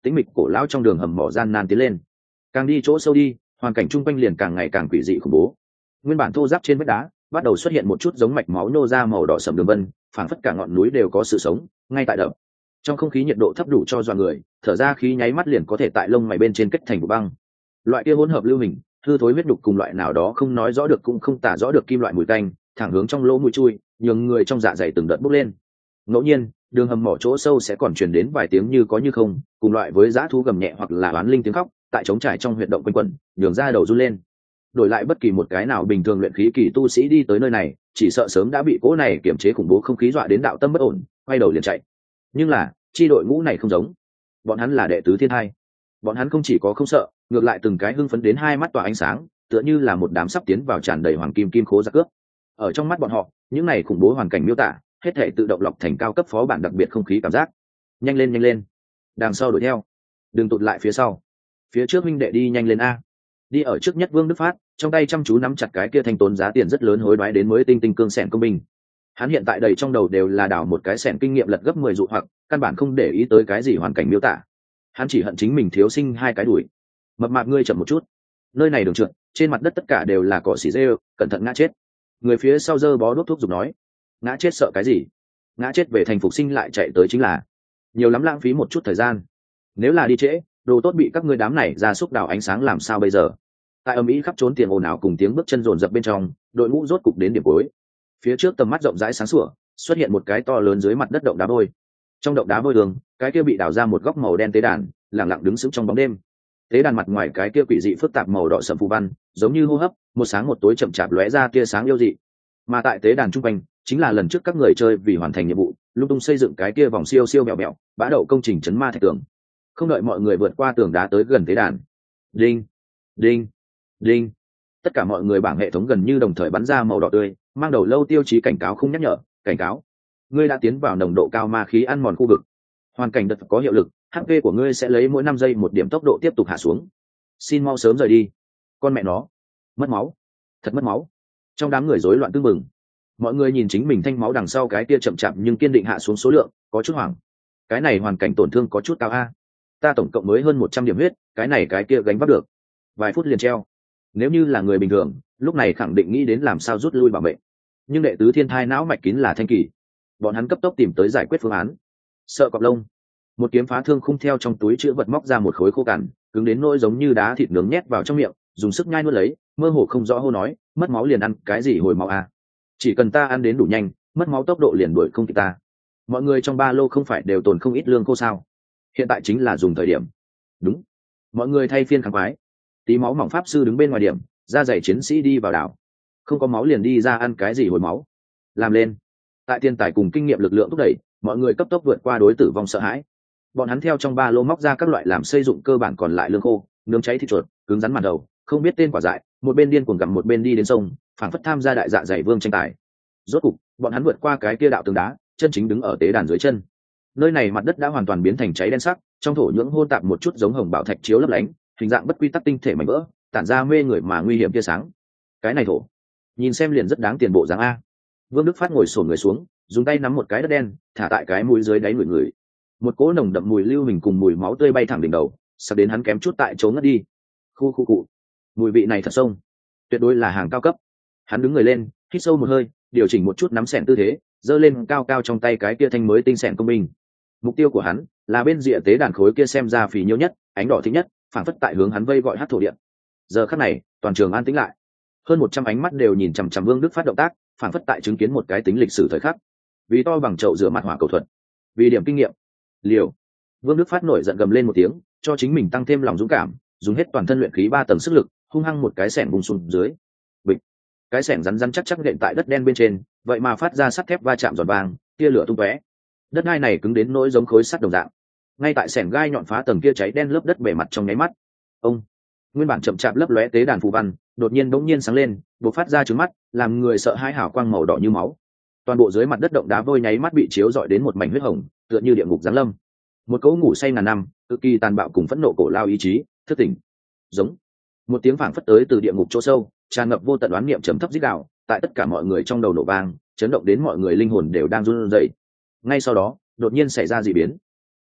tĩnh mịch cổ lão trong đường hầm mỏ gian nan tiến lên. Càng đi chỗ sâu đi, hoàn cảnh chung quanh liền càng ngày càng quỷ dị khủng bố. Nguyên bản thô ráp trên vách đá bắt đầu xuất hiện một chút giống mạch máu nô ra màu đỏ sẫm đường vân, phảng phất cả ngọn núi đều có sự sống ngay tại đập. Trong không khí nhiệt độ thấp đủ cho dọa người, thở ra khí nháy mắt liền có thể tại lông mày bên trên kết thành vụ băng. Loại kia hỗn hợp lưu hình, hư thối huyết đục cùng loại nào đó không nói rõ được cũng không tả rõ được kim loại mùi tanh, thẳng hướng trong lỗ mũi chui, nhường người trong dạ dày từng đợt bốc lên. Ngẫu nhiên, đường hầm mỏ chỗ sâu sẽ còn truyền đến vài tiếng như có như không, cùng loại với dã thú gầm nhẹ hoặc là oán linh tiếng khóc, tại trống trải trong huyệt động quanh quẩn, nhường ra đầu run lên. Đổi lại bất kỳ một cái nào bình thường luyện khí kỳ tu sĩ đi tới nơi này, chỉ sợ sớm đã bị cỗ này kiểm chế khủng bố không khí dọa đến đạo tâm bất ổn, quay đầu liền chạy. Nhưng là, chi đội ngũ này không giống. Bọn hắn là đệ tứ thiên hai. Bọn hắn không chỉ có không sợ, ngược lại từng cái hưng phấn đến hai mắt tỏa ánh sáng, tựa như là một đám sắp tiến vào tràn đầy hoàng kim kim khố giặc cướp. Ở trong mắt bọn họ, những này khủng bố hoàn cảnh miêu tả, hết thể tự động lọc thành cao cấp phó bản đặc biệt không khí cảm giác. Nhanh lên nhanh lên, đằng sau đuổi theo, đừng tụt lại phía sau. Phía trước huynh đệ đi nhanh lên a. Đi ở trước nhất Vương Đức Phát, trong tay chăm chú nắm chặt cái kia thanh tốn giá tiền rất lớn hối đoái đến mới tinh tinh cương sẹn công binh. Hắn hiện tại đầy trong đầu đều là đảo một cái sẹn kinh nghiệm lật gấp 10 dụ hoặc, căn bản không để ý tới cái gì hoàn cảnh miêu tả. Hắn chỉ hận chính mình thiếu sinh hai cái đuổi. Mập mạp ngươi chậm một chút. Nơi này đường trượt, trên mặt đất tất cả đều là cỏ xỉ rêu, cẩn thận ngã chết. Người phía sau giơ bó đốt thuốc giục nói. Ngã chết sợ cái gì? Ngã chết về thành phục sinh lại chạy tới chính là. Nhiều lắm lãng phí một chút thời gian. Nếu là đi trễ, đồ tốt bị các ngươi đám này ra xúc đào ánh sáng làm sao bây giờ? Tại âm ý khắp trốn tiền ồn ào cùng tiếng bước chân rồn rập bên trong, đội ngũ rốt cục đến điểm cuối. Phía trước tầm mắt rộng rãi sáng sủa, xuất hiện một cái to lớn dưới mặt đất động đá vôi. Trong động đá vôi đường, cái kia bị đào ra một góc màu đen tế đàn, lặng lặng đứng sững trong bóng đêm. Tế đàn mặt ngoài cái kia quỷ dị phức tạp màu đỏ sẫm phù văn, giống như hô hấp, một sáng một tối chậm chạp lóe ra tia sáng yêu dị. Mà tại tế đàn trung quanh, chính là lần trước các người chơi vì hoàn thành nhiệm vụ, lung tung xây dựng cái kia vòng siêu siêu mèo mèo, bã đậu công trình chấn ma thạch tường. Không đợi mọi người vượt qua tường đá tới gần tế đàn. Đinh, đinh, đinh. Tất cả mọi người bảng hệ thống gần như đồng thời bắn ra màu đỏ tươi, mang đầu lâu tiêu chí cảnh cáo không nhắc nhở, cảnh cáo. Ngươi đã tiến vào nồng độ cao ma khí ăn mòn khu vực. Hoàn cảnh đợt có hiệu lực, HP của ngươi sẽ lấy mỗi 5 giây một điểm tốc độ tiếp tục hạ xuống. Xin mau sớm rời đi. Con mẹ nó, mất máu, thật mất máu. Trong đám người rối loạn tương mừng. Mọi người nhìn chính mình thanh máu đằng sau cái kia chậm chạp nhưng kiên định hạ xuống số lượng, có chút hoảng. Cái này hoàn cảnh tổn thương có chút cao a. Ta tổng cộng mới hơn 100 điểm huyết, cái này cái kia gánh vác được. Vài phút liền treo. Nếu như là người bình thường, lúc này khẳng định nghĩ đến làm sao rút lui bảo mệnh. Nhưng đệ tứ thiên thai não mạch kín là thanh kỳ. Bọn hắn cấp tốc tìm tới giải quyết phương án. Sợ cọp lông. Một kiếm phá thương khung theo trong túi chữ vật móc ra một khối khô cằn, cứng đến nỗi giống như đá thịt nướng nhét vào trong miệng, dùng sức nhai nuốt lấy, mơ hồ không rõ hô nói, mất máu liền ăn cái gì hồi máu à? Chỉ cần ta ăn đến đủ nhanh, mất máu tốc độ liền đuổi không kịp ta. Mọi người trong ba lô không phải đều tồn không ít lương khô sao? Hiện tại chính là dùng thời điểm. Đúng. Mọi người thay phiên kháng quái. Tí máu mỏng pháp sư đứng bên ngoài điểm, da dày chiến sĩ đi vào đảo. Không có máu liền đi ra ăn cái gì hồi máu. Làm lên. Tại tiền tài cùng kinh nghiệm lực lượng thúc đẩy, mọi người cấp tốc vượt qua đối tử vong sợ hãi. Bọn hắn theo trong ba lô móc ra các loại làm xây dựng cơ bản còn lại lương khô, nướng cháy thịt chuột, cứng rắn màn đầu, không biết tên quả dại, một bên điên cuồng gặm một bên đi đến sông, phảng phất tham gia đại dạ dày vương tranh tài. Rốt cục, bọn hắn vượt qua cái kia đạo tường đá, chân chính đứng ở tế đàn dưới chân. Nơi này mặt đất đã hoàn toàn biến thành cháy đen sắc, trong thổ nhưỡng hôn tạp một chút giống hồng bảo thạch chiếu lấp lánh, hình dạng bất quy tắc tinh thể mảnh vỡ, tản ra mê người mà nguy hiểm tia sáng. Cái này thổ, nhìn xem liền rất đáng tiền bộ dáng a. Vương Đức Phát ngồi xổm người xuống, dùng tay nắm một cái đất đen, thả tại cái mũi dưới đáy người. Một cỗ nồng đậm mùi lưu hình cùng mùi máu tươi bay thẳng đỉnh đầu, sắp đến hắn kém chút tại chỗ ngất đi. Khu khu cụ, mùi vị này thật sông, tuyệt đối là hàng cao cấp. Hắn đứng người lên, hít sâu một hơi, điều chỉnh một chút nắm xẻng tư thế, giơ lên cao cao trong tay cái kia thanh mới tinh xẻng công binh. Mục tiêu của hắn là bên rìa tế đàn khối kia xem ra phì nhiêu nhất, ánh đỏ thích nhất, phảng phất tại hướng hắn vây gọi hát thổ điện. Giờ khắc này, toàn trường an tĩnh lại. Hơn 100 ánh mắt đều nhìn chằm chằm Vương Đức Phát động tác, phảng phất tại chứng kiến một cái tính lịch sử thời khắc. Vì to bằng chậu rửa mặt hỏa cầu thuật, vì điểm kinh nghiệm. Liều. Vương Đức Phát nổi giận gầm lên một tiếng, cho chính mình tăng thêm lòng dũng cảm, dùng hết toàn thân luyện khí 3 tầng sức lực, hung hăng một cái xẻng bùng xuống dưới. Bịch. Cái xẻng rắn rắn chắc chắc nện tại đất đen bên trên, vậy mà phát ra sắt thép va chạm giòn vàng, tia lửa tung tóe. Đất đai này cứng đến nỗi giống khối sắt đồng dạng. Ngay tại xẻng gai nhọn phá tầng kia cháy đen lớp đất bề mặt trong nháy mắt. Ông. Nguyên bản chậm chạp lấp lóe tế đàn phù văn, đột nhiên bỗng nhiên sáng lên, bộc phát ra trứng mắt, làm người sợ hãi hào quang màu đỏ như máu. Toàn bộ dưới mặt đất động đá vôi nháy mắt bị chiếu rọi đến một mảnh huyết hồng, tựa như địa ngục giáng lâm. Một cỗ ngủ say ngàn năm, cực kỳ tàn bạo cùng phẫn nộ cổ lao ý chí, thức tỉnh. Giống. Một tiếng phảng phất tới từ địa ngục chỗ sâu, tràn ngập vô tận đoán niệm trầm thấp rít gào, tại tất cả mọi người trong đầu nổ vang, chấn động đến mọi người linh hồn đều đang run rẩy. Ngay sau đó, đột nhiên xảy ra dị biến.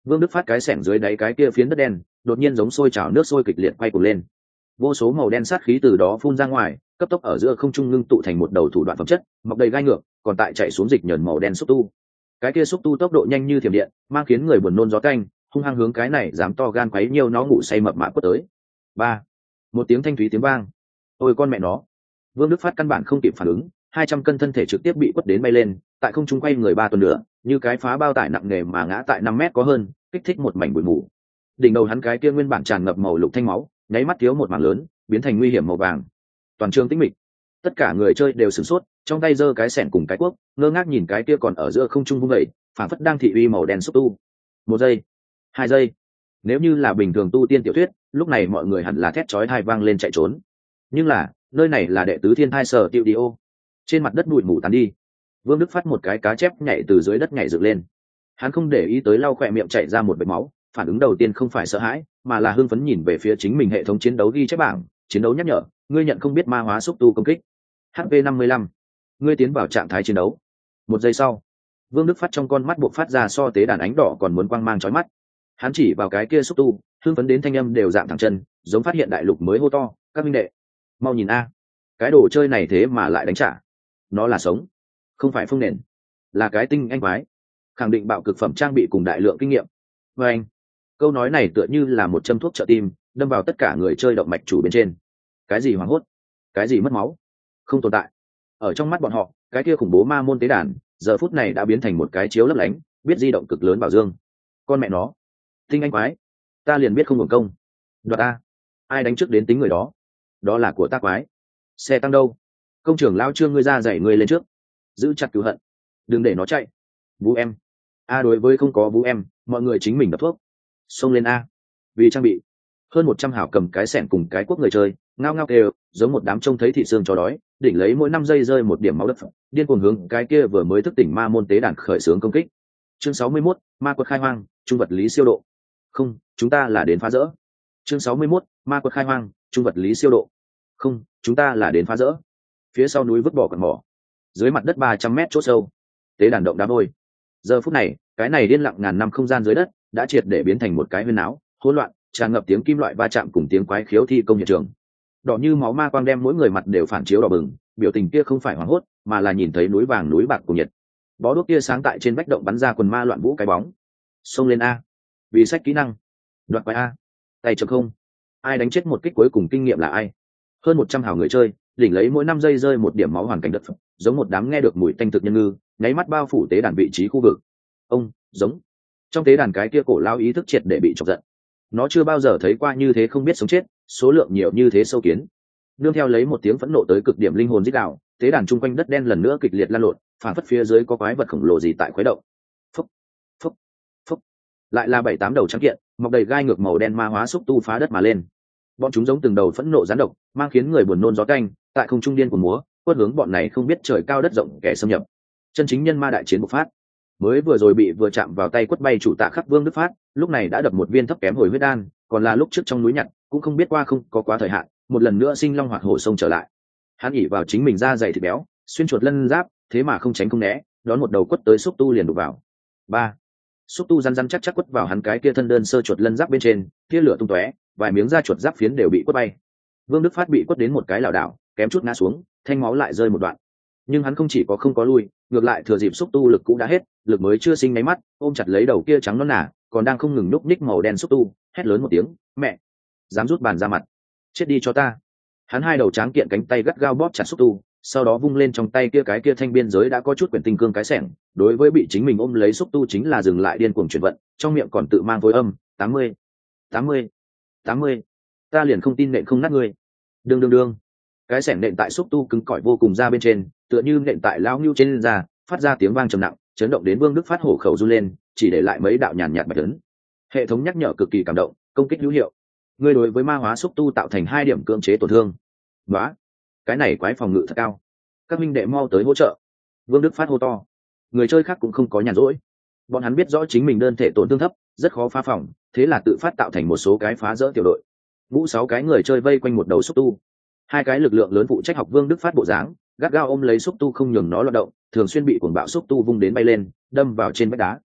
Vương Đức Phát cái xẻng dưới đáy cái kia phiến đất đen đột nhiên giống sôi trào nước sôi kịch liệt quay cuồng lên, vô số màu đen sát khí từ đó phun ra ngoài, cấp tốc ở giữa không trung ngưng tụ thành một đầu thủ đoạn phẩm chất mọc đầy gai ngược, còn tại chạy xuống dịch nhờn màu đen xúc tu. Cái kia xúc tu tốc độ nhanh như thiểm điện, mang khiến người buồn nôn gió canh, hung hăng hướng cái này dám to gan quấy nhiều nó ngủ say mập mạp quất tới. Ba, một tiếng thanh thúy tiếng vang. Ôi con mẹ nó! Vương Đức Phát căn bản không kịp phản ứng, 200 cân thân thể trực tiếp bị quất đến bay lên, tại không trung quay người 3 tuần nữa, như cái phá bao tải nặng nề mà ngã tại 5 mét có hơn, kích thích một mảnh bụi mù. Đỉnh đầu hắn cái kia nguyên bản tràn ngập màu lục thanh máu, nháy mắt thiếu một mảng lớn, biến thành nguy hiểm màu vàng. Toàn trường tĩnh mịch, tất cả người chơi đều sửng sốt, trong tay giơ cái xẻng cùng cái cuốc, ngơ ngác nhìn cái kia còn ở giữa không trung vung dậy, phảng phất đang thị uy màu đen xúc tu. 1 giây, 2 giây. Nếu như là bình thường tu tiên tiểu thuyết, lúc này mọi người hẳn là thét chói tai vang lên chạy trốn. Nhưng là, nơi này là đệ tứ thiên thai sở tiệu đi ô. Trên mặt đất bụi mù tàn đi. Vương Đức Phát một cái cá chép nhảy từ dưới đất nhảy dựng lên. Hắn không để ý tới lau khỏe miệng chảy ra một vệt máu, phản ứng đầu tiên không phải sợ hãi, mà là hưng phấn nhìn về phía chính mình hệ thống chiến đấu ghi chép bảng, chiến đấu nhắc nhở, ngươi nhận không biết ma hóa xúc tu công kích. HP 55. Ngươi tiến vào trạng thái chiến đấu. 1 giây sau, Vương Đức Phát trong con mắt buộc phát ra so tế đàn ánh đỏ còn muốn quang mang chói mắt. Hắn chỉ vào cái kia xúc tu, hưng phấn đến thanh âm đều dạng thẳng chân, giống phát hiện đại lục mới hô to, các minh đệ, mau nhìn a, cái đồ chơi này thế mà lại đánh trả. Nó là sống, không phải phương nền, là cái tinh anh quái, khẳng định bạo cực phẩm trang bị cùng đại lượng kinh nghiệm. Và anh, câu nói này tựa như là một châm thuốc trợ tim, đâm vào tất cả người chơi động mạch chủ bên trên. Cái gì hoảng hốt, cái gì mất máu, không tồn tại. Ở trong mắt bọn họ, cái kia khủng bố ma môn tế đàn giờ phút này đã biến thành một cái chiếu lấp lánh, biết di động cực lớn bảo dương. Con mẹ nó, tinh anh quái, ta liền biết không hưởng công. Đoạt ta, ai đánh trước đến tính người đó, đó là của ta quái. Xe tăng đâu, công trưởng lao trương ngươi ra dạy ngươi lên trước, giữ chặt cứu hận, đừng để nó chạy. Vũ em a, đối với không có vũ em, mọi người chính mình đập thuốc. Xông lên a, vì trang bị. Hơn 100 hảo cầm cái xẻng cùng cái cuốc người chơi ngao ngao kêu, giống một đám trông thấy thị xương cho đói, đỉnh lấy mỗi 5 giây rơi một điểm máu đất, điên cuồng hướng cái kia vừa mới thức tỉnh ma môn tế đàn khởi xướng công kích. Chương 61, ma quật khai hoang, trung vật lý siêu độ. Không, chúng ta là đến phá rỡ. Chương 61, ma quật khai hoang, trung vật lý siêu độ. Không, chúng ta là đến phá rỡ. Phía sau núi vứt bỏ cặn mỏ, dưới mặt đất 300 mét chỗ sâu, tế đàn động đá vôi. Giờ phút này, cái này điên lặng ngàn năm không gian dưới đất đã triệt để biến thành một cái huyên náo hỗn loạn, tràn ngập tiếng kim loại va chạm cùng tiếng quái khiếu thi công hiện trường. Đỏ như máu ma quang đem mỗi người mặt đều phản chiếu đỏ bừng, biểu tình kia không phải hoảng hốt, mà là nhìn thấy núi vàng núi bạc cùng nhiệt. Bó đuốc kia sáng tại trên vách động bắn ra quần ma loạn vũ cái bóng. Xông lên a, vì sách kỹ năng. Đoạt quái a, tay chậm không. Ai đánh chết một kích cuối cùng kinh nghiệm là ai? Hơn 100 hảo người chơi, đỉnh lấy mỗi 5 giây rơi một điểm máu hoàn cảnh đất phẩm, giống một đám nghe được mùi tanh thực nhân ngư, nháy mắt bao phủ tế đàn vị trí khu vực. Ông, giống. Trong tế đàn cái kia cổ lao ý thức triệt để bị chọc giận. Nó chưa bao giờ thấy qua như thế không biết sống chết, số lượng nhiều như thế sâu kiến. Nương theo lấy một tiếng phẫn nộ tới cực điểm linh hồn rít gào, tế đàn chung quanh đất đen lần nữa kịch liệt lan lộn, phản phất phía dưới có quái vật khổng lồ gì tại khuấy động. Phúc, phúc, phúc. Lại là 7-8 đầu trắng kiện, mọc đầy gai ngược màu đen ma hóa xúc tu phá đất mà lên. Bọn chúng giống từng đầu phẫn nộ gián độc, mang khiến người buồn nôn gió canh, tại không trung điên cuồng múa, quất hướng bọn này không biết trời cao đất rộng kẻ xâm nhập. Chân chính nhân ma đại chiến bộc phát. Mới vừa rồi bị vừa chạm vào tay quất bay chủ tạ khắc Vương Đức Phát, lúc này đã đập một viên thấp kém hồi huyết đan, còn là lúc trước trong núi nhặt, cũng không biết qua không có quá thời hạn, một lần nữa sinh long hoạt hổ sông trở lại. Hắn ỉ vào chính mình da dày thịt béo, xuyên chuột lân giáp, thế mà không tránh không né, đón một đầu quất tới xúc tu liền đục vào. Ba, xúc tu răn răn chắc chắc quất vào hắn cái kia thân đơn sơ chuột lân giáp bên trên, tia lửa tung tóe, vài miếng da chuột giáp phiến đều bị quất bay. Vương Đức Phát bị quất đến một cái lảo đảo, kém chút ngã xuống, thanh máu lại rơi một đoạn. Nhưng hắn không chỉ có không có lui, ngược lại thừa dịp xúc tu lực cũ đã hết, lực mới chưa sinh máy mắt, ôm chặt lấy đầu kia trắng nõn nà, còn đang không ngừng núp ních màu đen xúc tu, hét lớn một tiếng, mẹ, dám rút bàn ra mặt, chết đi cho ta. Hắn hai đầu tráng kiện cánh tay gắt gao bóp chặt xúc tu, sau đó vung lên trong tay kia cái kia thanh biên giới đã có chút quyển tinh cương cái xẻng, đối với bị chính mình ôm lấy xúc tu chính là dừng lại điên cuồng chuyển vận, trong miệng còn tự mang phối âm, 80, 80, 80, ta liền không tin nện không nát ngươi. Đương đương đương, cái xẻng nện tại xúc tu cứng cỏi vô cùng ra bên trên, tựa như nện tại lao ngưu trên da, phát ra tiếng vang trầm nặng, chấn động đến Vương Đức Phát hổ khẩu run lên, chỉ để lại mấy đạo nhàn nhạt bạch ấn. Hệ thống nhắc nhở cực kỳ cảm động, công kích hữu hiệu. Ngươi đối với ma hóa xúc tu tạo thành 2 điểm cưỡng chế tổn thương. Đó, cái này quái phòng ngự thật cao. Các minh đệ mau tới hỗ trợ. Vương Đức Phát hô to. Người chơi khác cũng không có nhàn rỗi. Bọn hắn biết rõ chính mình đơn thể tổn thương thấp, rất khó phá phòng, thế là tự phát tạo thành một số cái phá rỡ tiểu đội. 5-6 cái người chơi vây quanh một đầu xúc tu. 2 cái lực lượng lớn phụ trách học Vương Đức Phát bộ dáng, gắt gao ôm lấy xúc tu không nhường nó loạn động, thường xuyên bị cuồng bạo xúc tu vung đến bay lên, đâm vào trên vách đá.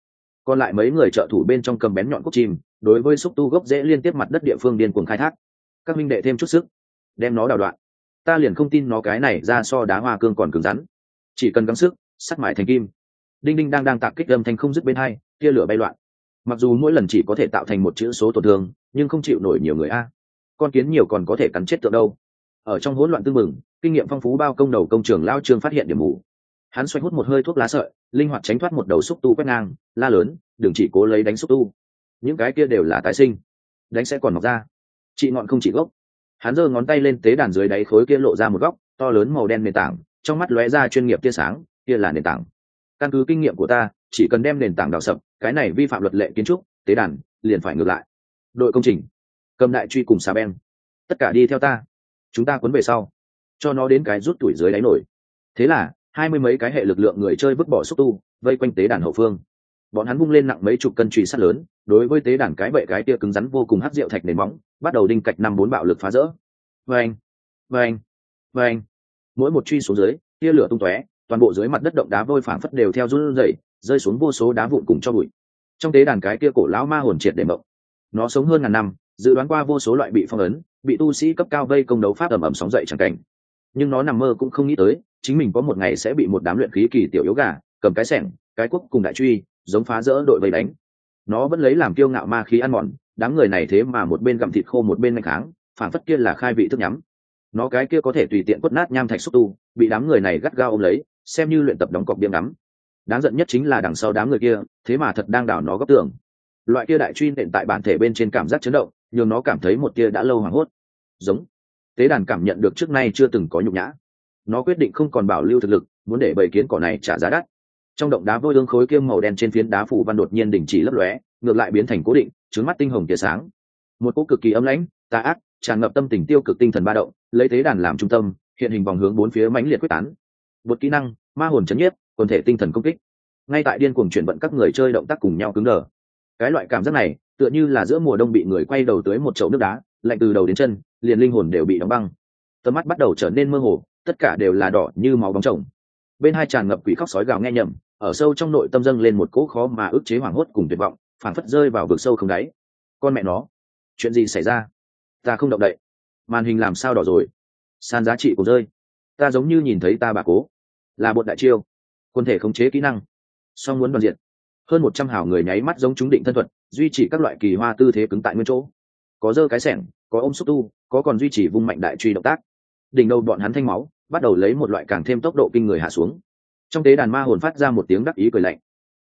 Còn lại mấy người trợ thủ bên trong cầm bén nhọn cúc chim, đối với xúc tu gốc rễ liên tiếp mặt đất địa phương điên cuồng khai thác. Các minh đệ thêm chút sức, đem nó đào đoạn. Ta liền không tin nó cái này ra so đá hoa cương còn cứng rắn. Chỉ cần gắng sức, sắt mài thành kim. Đinh đinh đang tạc kích âm thanh không dứt bên hai, tia lửa bay loạn. Mặc dù mỗi lần chỉ có thể tạo thành một chữ số tổn thương, nhưng không chịu nổi nhiều người a. Con kiến nhiều còn có thể cắn chết tượng đâu. Ở trong hỗn loạn tương mừng, kinh nghiệm phong phú bao công đầu công trường lao trương phát hiện điểm mù. Hắn xoay hút một hơi thuốc lá sợi, linh hoạt tránh thoát một đầu xúc tu quét ngang, la lớn, đừng chỉ cố lấy đánh xúc tu. Những cái kia đều là tái sinh, đánh sẽ còn mọc ra. Trị ngọn không trị gốc. Hắn giơ ngón tay lên tế đàn dưới đáy khối kia lộ ra một góc to lớn màu đen nền tảng, trong mắt lóe ra chuyên nghiệp tia sáng, kia là nền tảng. Căn cứ kinh nghiệm của ta, chỉ cần đem nền tảng đào sập, cái này vi phạm luật lệ kiến trúc, tế đàn liền phải ngược lại. Đội công trình, cầm đại truy cùng xà beng, tất cả đi theo ta. Chúng ta cuốn về sau, cho nó đến cái rút tuổi dưới đáy nổi. Thế là 20 mấy cái hệ lực lượng người chơi vứt bỏ xúc tu, vây quanh tế đàn hậu phương. Bọn hắn vung lên nặng mấy chục cân chùy sắt lớn, đối với tế đàn cái bệ cái kia cứng rắn vô cùng hắc rượu thạch nền móng, bắt đầu đinh cạch 5-4 bạo lực phá rỡ. Vâng, vâng, vâng. Mỗi một truy xuống dưới, tia lửa tung tóe, toàn bộ dưới mặt đất động đá vôi phảng phất đều theo run rẩy, rơi xuống vô số đá vụn cùng cho bụi. Trong tế đàn cái kia cổ lão ma hồn triệt để mộng. Nó sống hơn ngàn năm, dự đoán qua vô số loại bị phong ấn, bị tu sĩ cấp cao vây công đấu pháp ầm ầm sóng dậy chẳng cảnh. Nhưng nó nằm mơ cũng không nghĩ tới, chính mình có một ngày sẽ bị một đám luyện khí kỳ tiểu yếu gà, cầm cái xẻng, cái cuốc cùng đại truy, giống phá rỡ đội vây đánh. Nó vẫn lấy làm kiêu ngạo ma khí ăn mòn, đám người này thế mà một bên gặm thịt khô một bên đánh kháng, phảng phất kia là khai vị thức nhắm. Nó cái kia có thể tùy tiện quất nát nham thạch xúc tu, bị đám người này gắt gao ôm lấy, xem như luyện tập đóng cọc biếm đắm. Đáng giận nhất chính là đằng sau đám người kia, thế mà thật đang đảo nó góc tường. Loại kia đại truy nện tại bản thể bên trên cảm giác chấn động, nhưng nó cảm thấy một kia đã lâu hoảng hốt. Giống tế đàn cảm nhận được trước nay chưa từng có nhục nhã. Nó quyết định không còn bảo lưu thực lực, muốn để bầy kiến cỏ này trả giá đắt. Trong động đá vôi ương khối kiêm màu đen trên phiến đá phủ văn đột nhiên đình chỉ lấp lóe, ngược lại biến thành cố định, trứng mắt tinh hồng tia sáng. Một cỗ cực kỳ âm lãnh, tà ác, tràn ngập tâm tình tiêu cực tinh thần ba động, lấy tế đàn làm trung tâm, hiện hình vòng hướng bốn phía mãnh liệt quyết tán. Một kỹ năng, ma hồn chấn nhiếp, quần thể tinh thần công kích. Ngay tại điên cuồng chuyển vận các người chơi động tác cùng nhau cứng đờ. Cái loại cảm giác này, tựa như là giữa mùa đông bị người quay đầu tới một chậu nước đá, lạnh từ đầu đến chân, liền linh hồn đều bị đóng băng. Tầm mắt bắt đầu trở nên mơ hồ, tất cả đều là đỏ như máu bóng chồng. Bên hai tràn ngập quỷ khóc sói gào nghe nhầm, ở sâu trong nội tâm dâng lên một cỗ khó mà ức chế hoảng hốt cùng tuyệt vọng, phảng phất rơi vào vực sâu không đáy. Con mẹ nó, chuyện gì xảy ra? Ta không động đậy. Màn hình làm sao đỏ rồi? San giá trị của rơi. Ta giống như nhìn thấy ta bà cố. Là bột đại chiêu. Quân thể khống chế kỹ năng. Song muốn đoàn diện. Hơn 100 hảo người nháy mắt giống chúng định thân thuật, duy trì các loại kỳ hoa tư thế cứng tại nguyên chỗ. Có giơ cái xẻng, có ôm xúc tu, có còn duy trì vung mạnh đại truy động tác. Đỉnh đầu bọn hắn thanh máu, bắt đầu lấy một loại càng thêm tốc độ kinh người hạ xuống. Trong tế đàn ma hồn phát ra một tiếng đắc ý cười lạnh.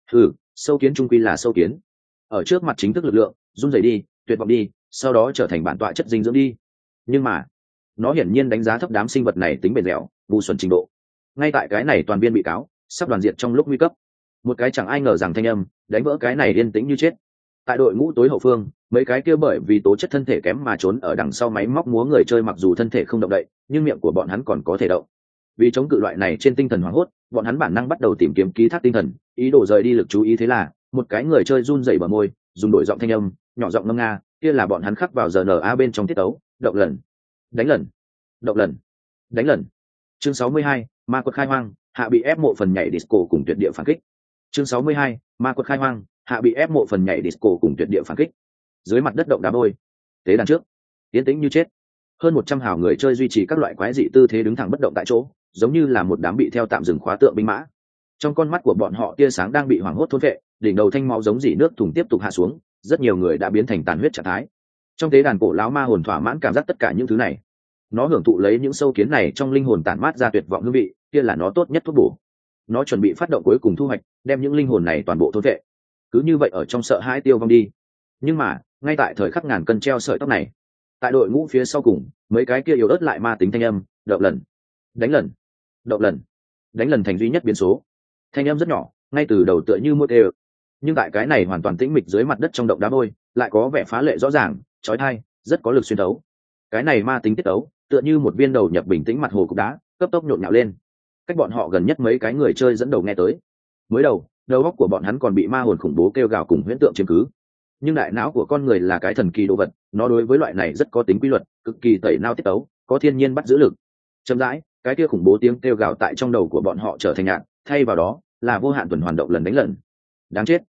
Sâu kiến trung quy là sâu kiến. Ở trước mặt chính thức lực lượng, run rẩy đi, tuyệt vọng đi, sau đó trở thành bản tọa chất dinh dưỡng đi. Nhưng mà, nó hiển nhiên đánh giá thấp đám sinh vật này tính bền dẻo, ngu xuẩn trình độ. Ngay tại cái này toàn biên bị cáo, sắp đoàn diệt trong lúc nguy cấp. Một cái chẳng ai ngờ rằng thanh âm, đánh vỡ cái này yên tĩnh như chết. Tại đội ngũ tối hậu phương, mấy cái kia bởi vì tố chất thân thể kém mà trốn ở đằng sau máy móc múa người chơi mặc dù thân thể không động đậy, nhưng miệng của bọn hắn còn có thể động. Vì chống cự loại này trên tinh thần hoảng hốt, bọn hắn bản năng bắt đầu tìm kiếm ký thác tinh thần, ý đồ rời đi lực chú ý. Thế là một cái người chơi run rẩy bờ môi, dùng đổi giọng thanh âm, nhỏ giọng ngâm nga, kia là bọn hắn khắc vào RNA bên trong tiết tấu, động lần, đánh lần, động lần, đánh lần. Chương 62, ma quật khai hoang, hạ bị ép mộ phần nhảy disco cùng tuyệt địa phản kích. Chương 62, ma quật khai hoang, hạ bị ép mộ phần nhảy disco cùng tuyệt địa phản kích. Dưới mặt đất động đá vôi, tế đàn trước, tiến tĩnh như chết. Hơn 100 hào người chơi duy trì các loại quái dị tư thế đứng thẳng bất động tại chỗ, giống như là một đám bị theo tạm dừng khóa tượng binh mã. Trong con mắt của bọn họ tia sáng đang bị hoảng hốt thôn vệ, đỉnh đầu thanh máu giống dỉ nước thùng tiếp tục hạ xuống, rất nhiều người đã biến thành tàn huyết trạng thái. Trong tế đàn cổ lão ma hồn thỏa mãn cảm giác tất cả những thứ này. Nó hưởng thụ lấy những sâu kiến này trong linh hồn tản mát ra tuyệt vọng hương vị, kia là nó tốt nhất thuốc bổ. Nó chuẩn bị phát động cuối cùng thu hoạch, đem những linh hồn này toàn bộ thôn vệ. Cứ như vậy ở trong sợ hãi tiêu vong đi. Nhưng mà, ngay tại thời khắc ngàn cân treo sợi tóc này, tại đội ngũ phía sau cùng, mấy cái kia yếu ớt lại ma tính thanh âm, động lần, đánh lần, động lần, đánh lần thành duy nhất biến số. Thanh âm rất nhỏ, ngay từ đầu tựa như mốt đều. Nhưng tại cái này hoàn toàn tĩnh mịch dưới mặt đất trong động đá vôi, lại có vẻ phá lệ rõ ràng, chói tai, rất có lực xuyên thấu. Cái này ma tính tiết tấu, tựa như một viên đầu nhập bình tĩnh mặt hồ cục đá, cấp tốc nhộn nhạo lên. Cách bọn họ gần nhất mấy cái người chơi dẫn đầu nghe tới. Mới đầu óc của bọn hắn còn bị ma hồn khủng bố kêu gào cùng huyễn tượng chiếm cứ. Nhưng đại não của con người là cái thần kỳ đồ vật, nó đối với loại này rất có tính quy luật, cực kỳ tẩy não tiết tấu, có thiên nhiên bắt giữ lực. Chậm rãi, cái kia khủng bố tiếng kêu gào tại trong đầu của bọn họ trở thành nhạt, thay vào đó là vô hạn tuần hoàn động lần đánh lần. Đáng chết,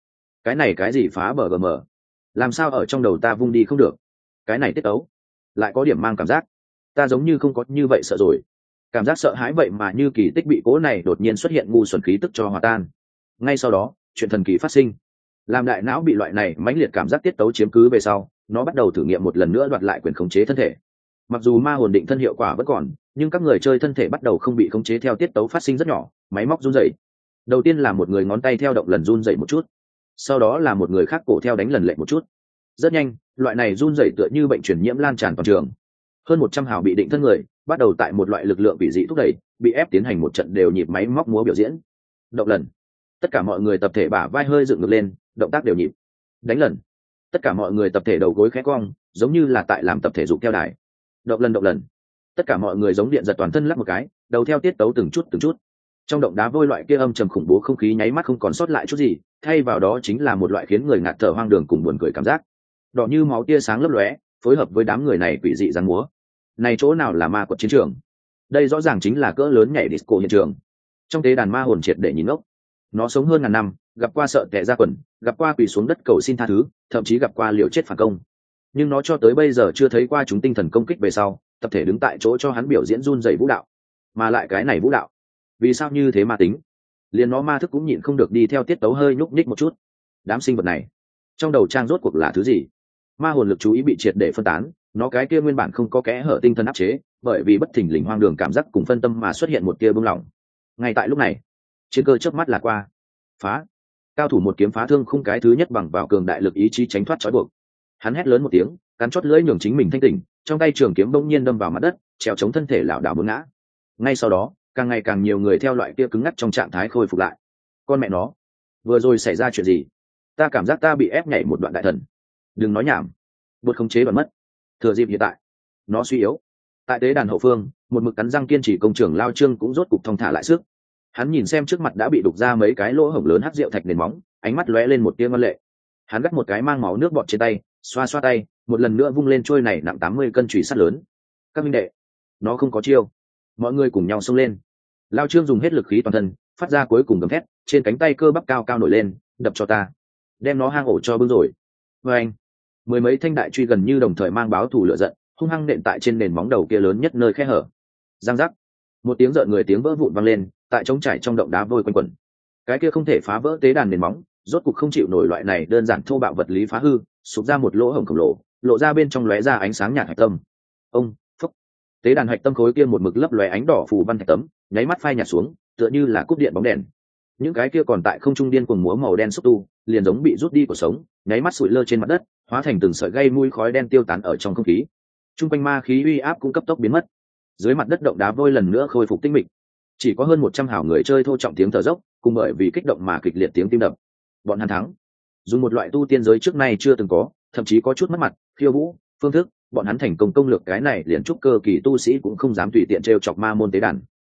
cái này cái gì phá bờ gm, làm sao ở trong đầu ta vung đi không được, cái này tiết tấu lại có điểm mang cảm giác, ta giống như không có như vậy sợ rồi. Cảm giác sợ hãi vậy mà như kỳ tích bị cố này đột nhiên xuất hiện ngu xuẩn khí tức cho hòa tan. Ngay sau đó chuyện thần kỳ phát sinh, làm đại não bị loại này mãnh liệt cảm giác tiết tấu chiếm cứ về sau, nó bắt đầu thử nghiệm một lần nữa đoạt lại quyền khống chế thân thể. Mặc dù ma hồn định thân hiệu quả vẫn còn, nhưng các người chơi thân thể bắt đầu không bị khống chế theo tiết tấu phát sinh rất nhỏ, máy móc run rẩy. Đầu tiên là một người ngón tay theo động lần run rẩy một chút, sau đó là một người khác cổ theo đánh lần lệ một chút. Rất nhanh, loại này run rẩy tựa như bệnh truyền nhiễm lan tràn toàn trường. Hơn 100 hào bị định thân người bắt đầu tại một loại lực lượng bị dị thúc đẩy, bị ép tiến hành một trận đều nhịp máy móc múa biểu diễn. Động lần, tất cả mọi người tập thể bả vai hơi dựng ngược lên, động tác đều nhịp. Đánh lần, tất cả mọi người tập thể đầu gối khẽ cong, giống như là tại làm tập thể dục theo đài. Động lần, tất cả mọi người giống điện giật toàn thân lắc một cái, đầu theo tiết tấu từng chút từng chút. Trong động đá vôi loại kia âm trầm khủng bố không khí nháy mắt không còn sót lại chút gì, thay vào đó chính là một loại khiến người ngạt thở hoang đường cùng buồn cười cảm giác. Đỏ như máu tia sáng lấp lóe, phối hợp với đám người này quỷ dị giáng múa. Này chỗ nào là ma quật chiến trường? Đây rõ ràng chính là cỡ lớn nhảy disco hiện trường. Trong tế đàn ma hồn triệt để nhìn ngốc. Nó sống hơn ngàn năm, gặp qua sợ tè ra quần, gặp qua quỳ xuống đất cầu xin tha thứ, thậm chí gặp qua liều chết phản công. Nhưng nó cho tới bây giờ chưa thấy qua chúng tinh thần công kích về sau, tập thể đứng tại chỗ cho hắn biểu diễn run rẩy vũ đạo. Mà lại cái này vũ đạo, vì sao như thế ma tính? Liền nó ma thức cũng nhịn không được đi theo tiết tấu hơi nhúc nhích một chút. Đám sinh vật này, trong đầu trang rốt cuộc là thứ gì? Ma hồn lực chú ý bị triệt để phân tán, nó cái kia nguyên bản không có kẽ hở tinh thần áp chế, bởi vì bất thình lình hoang đường cảm giác cùng phân tâm mà xuất hiện một tia bưng lỏng. Ngay tại lúc này, chiến cơ chớp mắt là qua. Phá! Cao thủ một kiếm phá thương khung cái thứ nhất bằng vào cường đại lực ý chí tránh thoát trói buộc. Hắn hét lớn một tiếng, cắn chót lưỡi nhường chính mình thanh tỉnh, trong tay trường kiếm bỗng nhiên đâm vào mặt đất, trèo chống thân thể lảo đảo muốn ngã. Ngay sau đó, càng ngày càng nhiều người theo loại kia cứng ngắc trong trạng thái khôi phục lại. Con mẹ nó, vừa rồi xảy ra chuyện gì? Ta cảm giác ta bị ép nhảy một đoạn đại thần. Đừng nói nhảm, buột khống chế đoạn mất. Thừa dịp hiện tại, nó suy yếu. Tại tế đàn hậu phương, một mực cắn răng kiên trì công trưởng Lao Trương cũng rốt cục thong thả lại sức. Hắn nhìn xem trước mặt đã bị đục ra mấy cái lỗ hổng lớn hắc rượu thạch nền móng, ánh mắt lóe lên một tia ngân lệ. Hắn gắt một cái mang máu nước bọt trên tay, xoa xoa tay, một lần nữa vung lên trôi này nặng 80 cân chùy sắt lớn. Các minh đệ, nó không có chiêu. Mọi người cùng nhau xông lên. Lao Trương dùng hết lực khí toàn thân, phát ra cuối cùng gầm thét, trên cánh tay cơ bắp cao cao nổi lên, đập cho ta, đem nó hang ổ cho bưng rồi. Với anh, mười mấy thanh đại truy gần như đồng thời mang báo thù lửa giận, hung hăng nện tại trên nền móng đầu kia lớn nhất nơi khe hở. Giang giác, một tiếng rợn người tiếng vỡ vụn vang lên, tại trống trải trong động đá vôi quanh quẩn. Cái kia không thể phá vỡ tế đàn nền móng, rốt cục không chịu nổi loại này đơn giản thô bạo vật lý phá hư, sụp ra một lỗ hổng khổng lồ, lộ ra bên trong lóe ra ánh sáng nhạt hạch tâm. Ông, phốc, tế đàn hạch tâm khối kia một mực lấp lóe ánh đỏ phù văn thạch tấm, nháy mắt phai nhạt xuống, tựa như là cúp điện bóng đèn. Những cái kia còn tại không trung điên cuồng múa màu đen xúc tu, liền giống bị rút đi của sống, nháy mắt sụi lơ trên mặt đất, hóa thành từng sợi gây mùi khói đen tiêu tán ở trong không khí. Trung quanh ma khí uy áp cũng cấp tốc biến mất. Dưới mặt đất động đá vôi lần nữa khôi phục tinh mịch. Chỉ có hơn 100 hảo người chơi thô trọng tiếng thở dốc, cùng bởi vì kích động mà kịch liệt tiếng tim đập. Bọn hắn thắng. Dùng một loại tu tiên giới trước nay chưa từng có, thậm chí có chút mất mặt, khiêu vũ, phương thức, bọn hắn thành công công lược cái này liền trúc cơ kỳ tu sĩ cũng không dám tùy tiện trêu chọc ma môn tế đàn.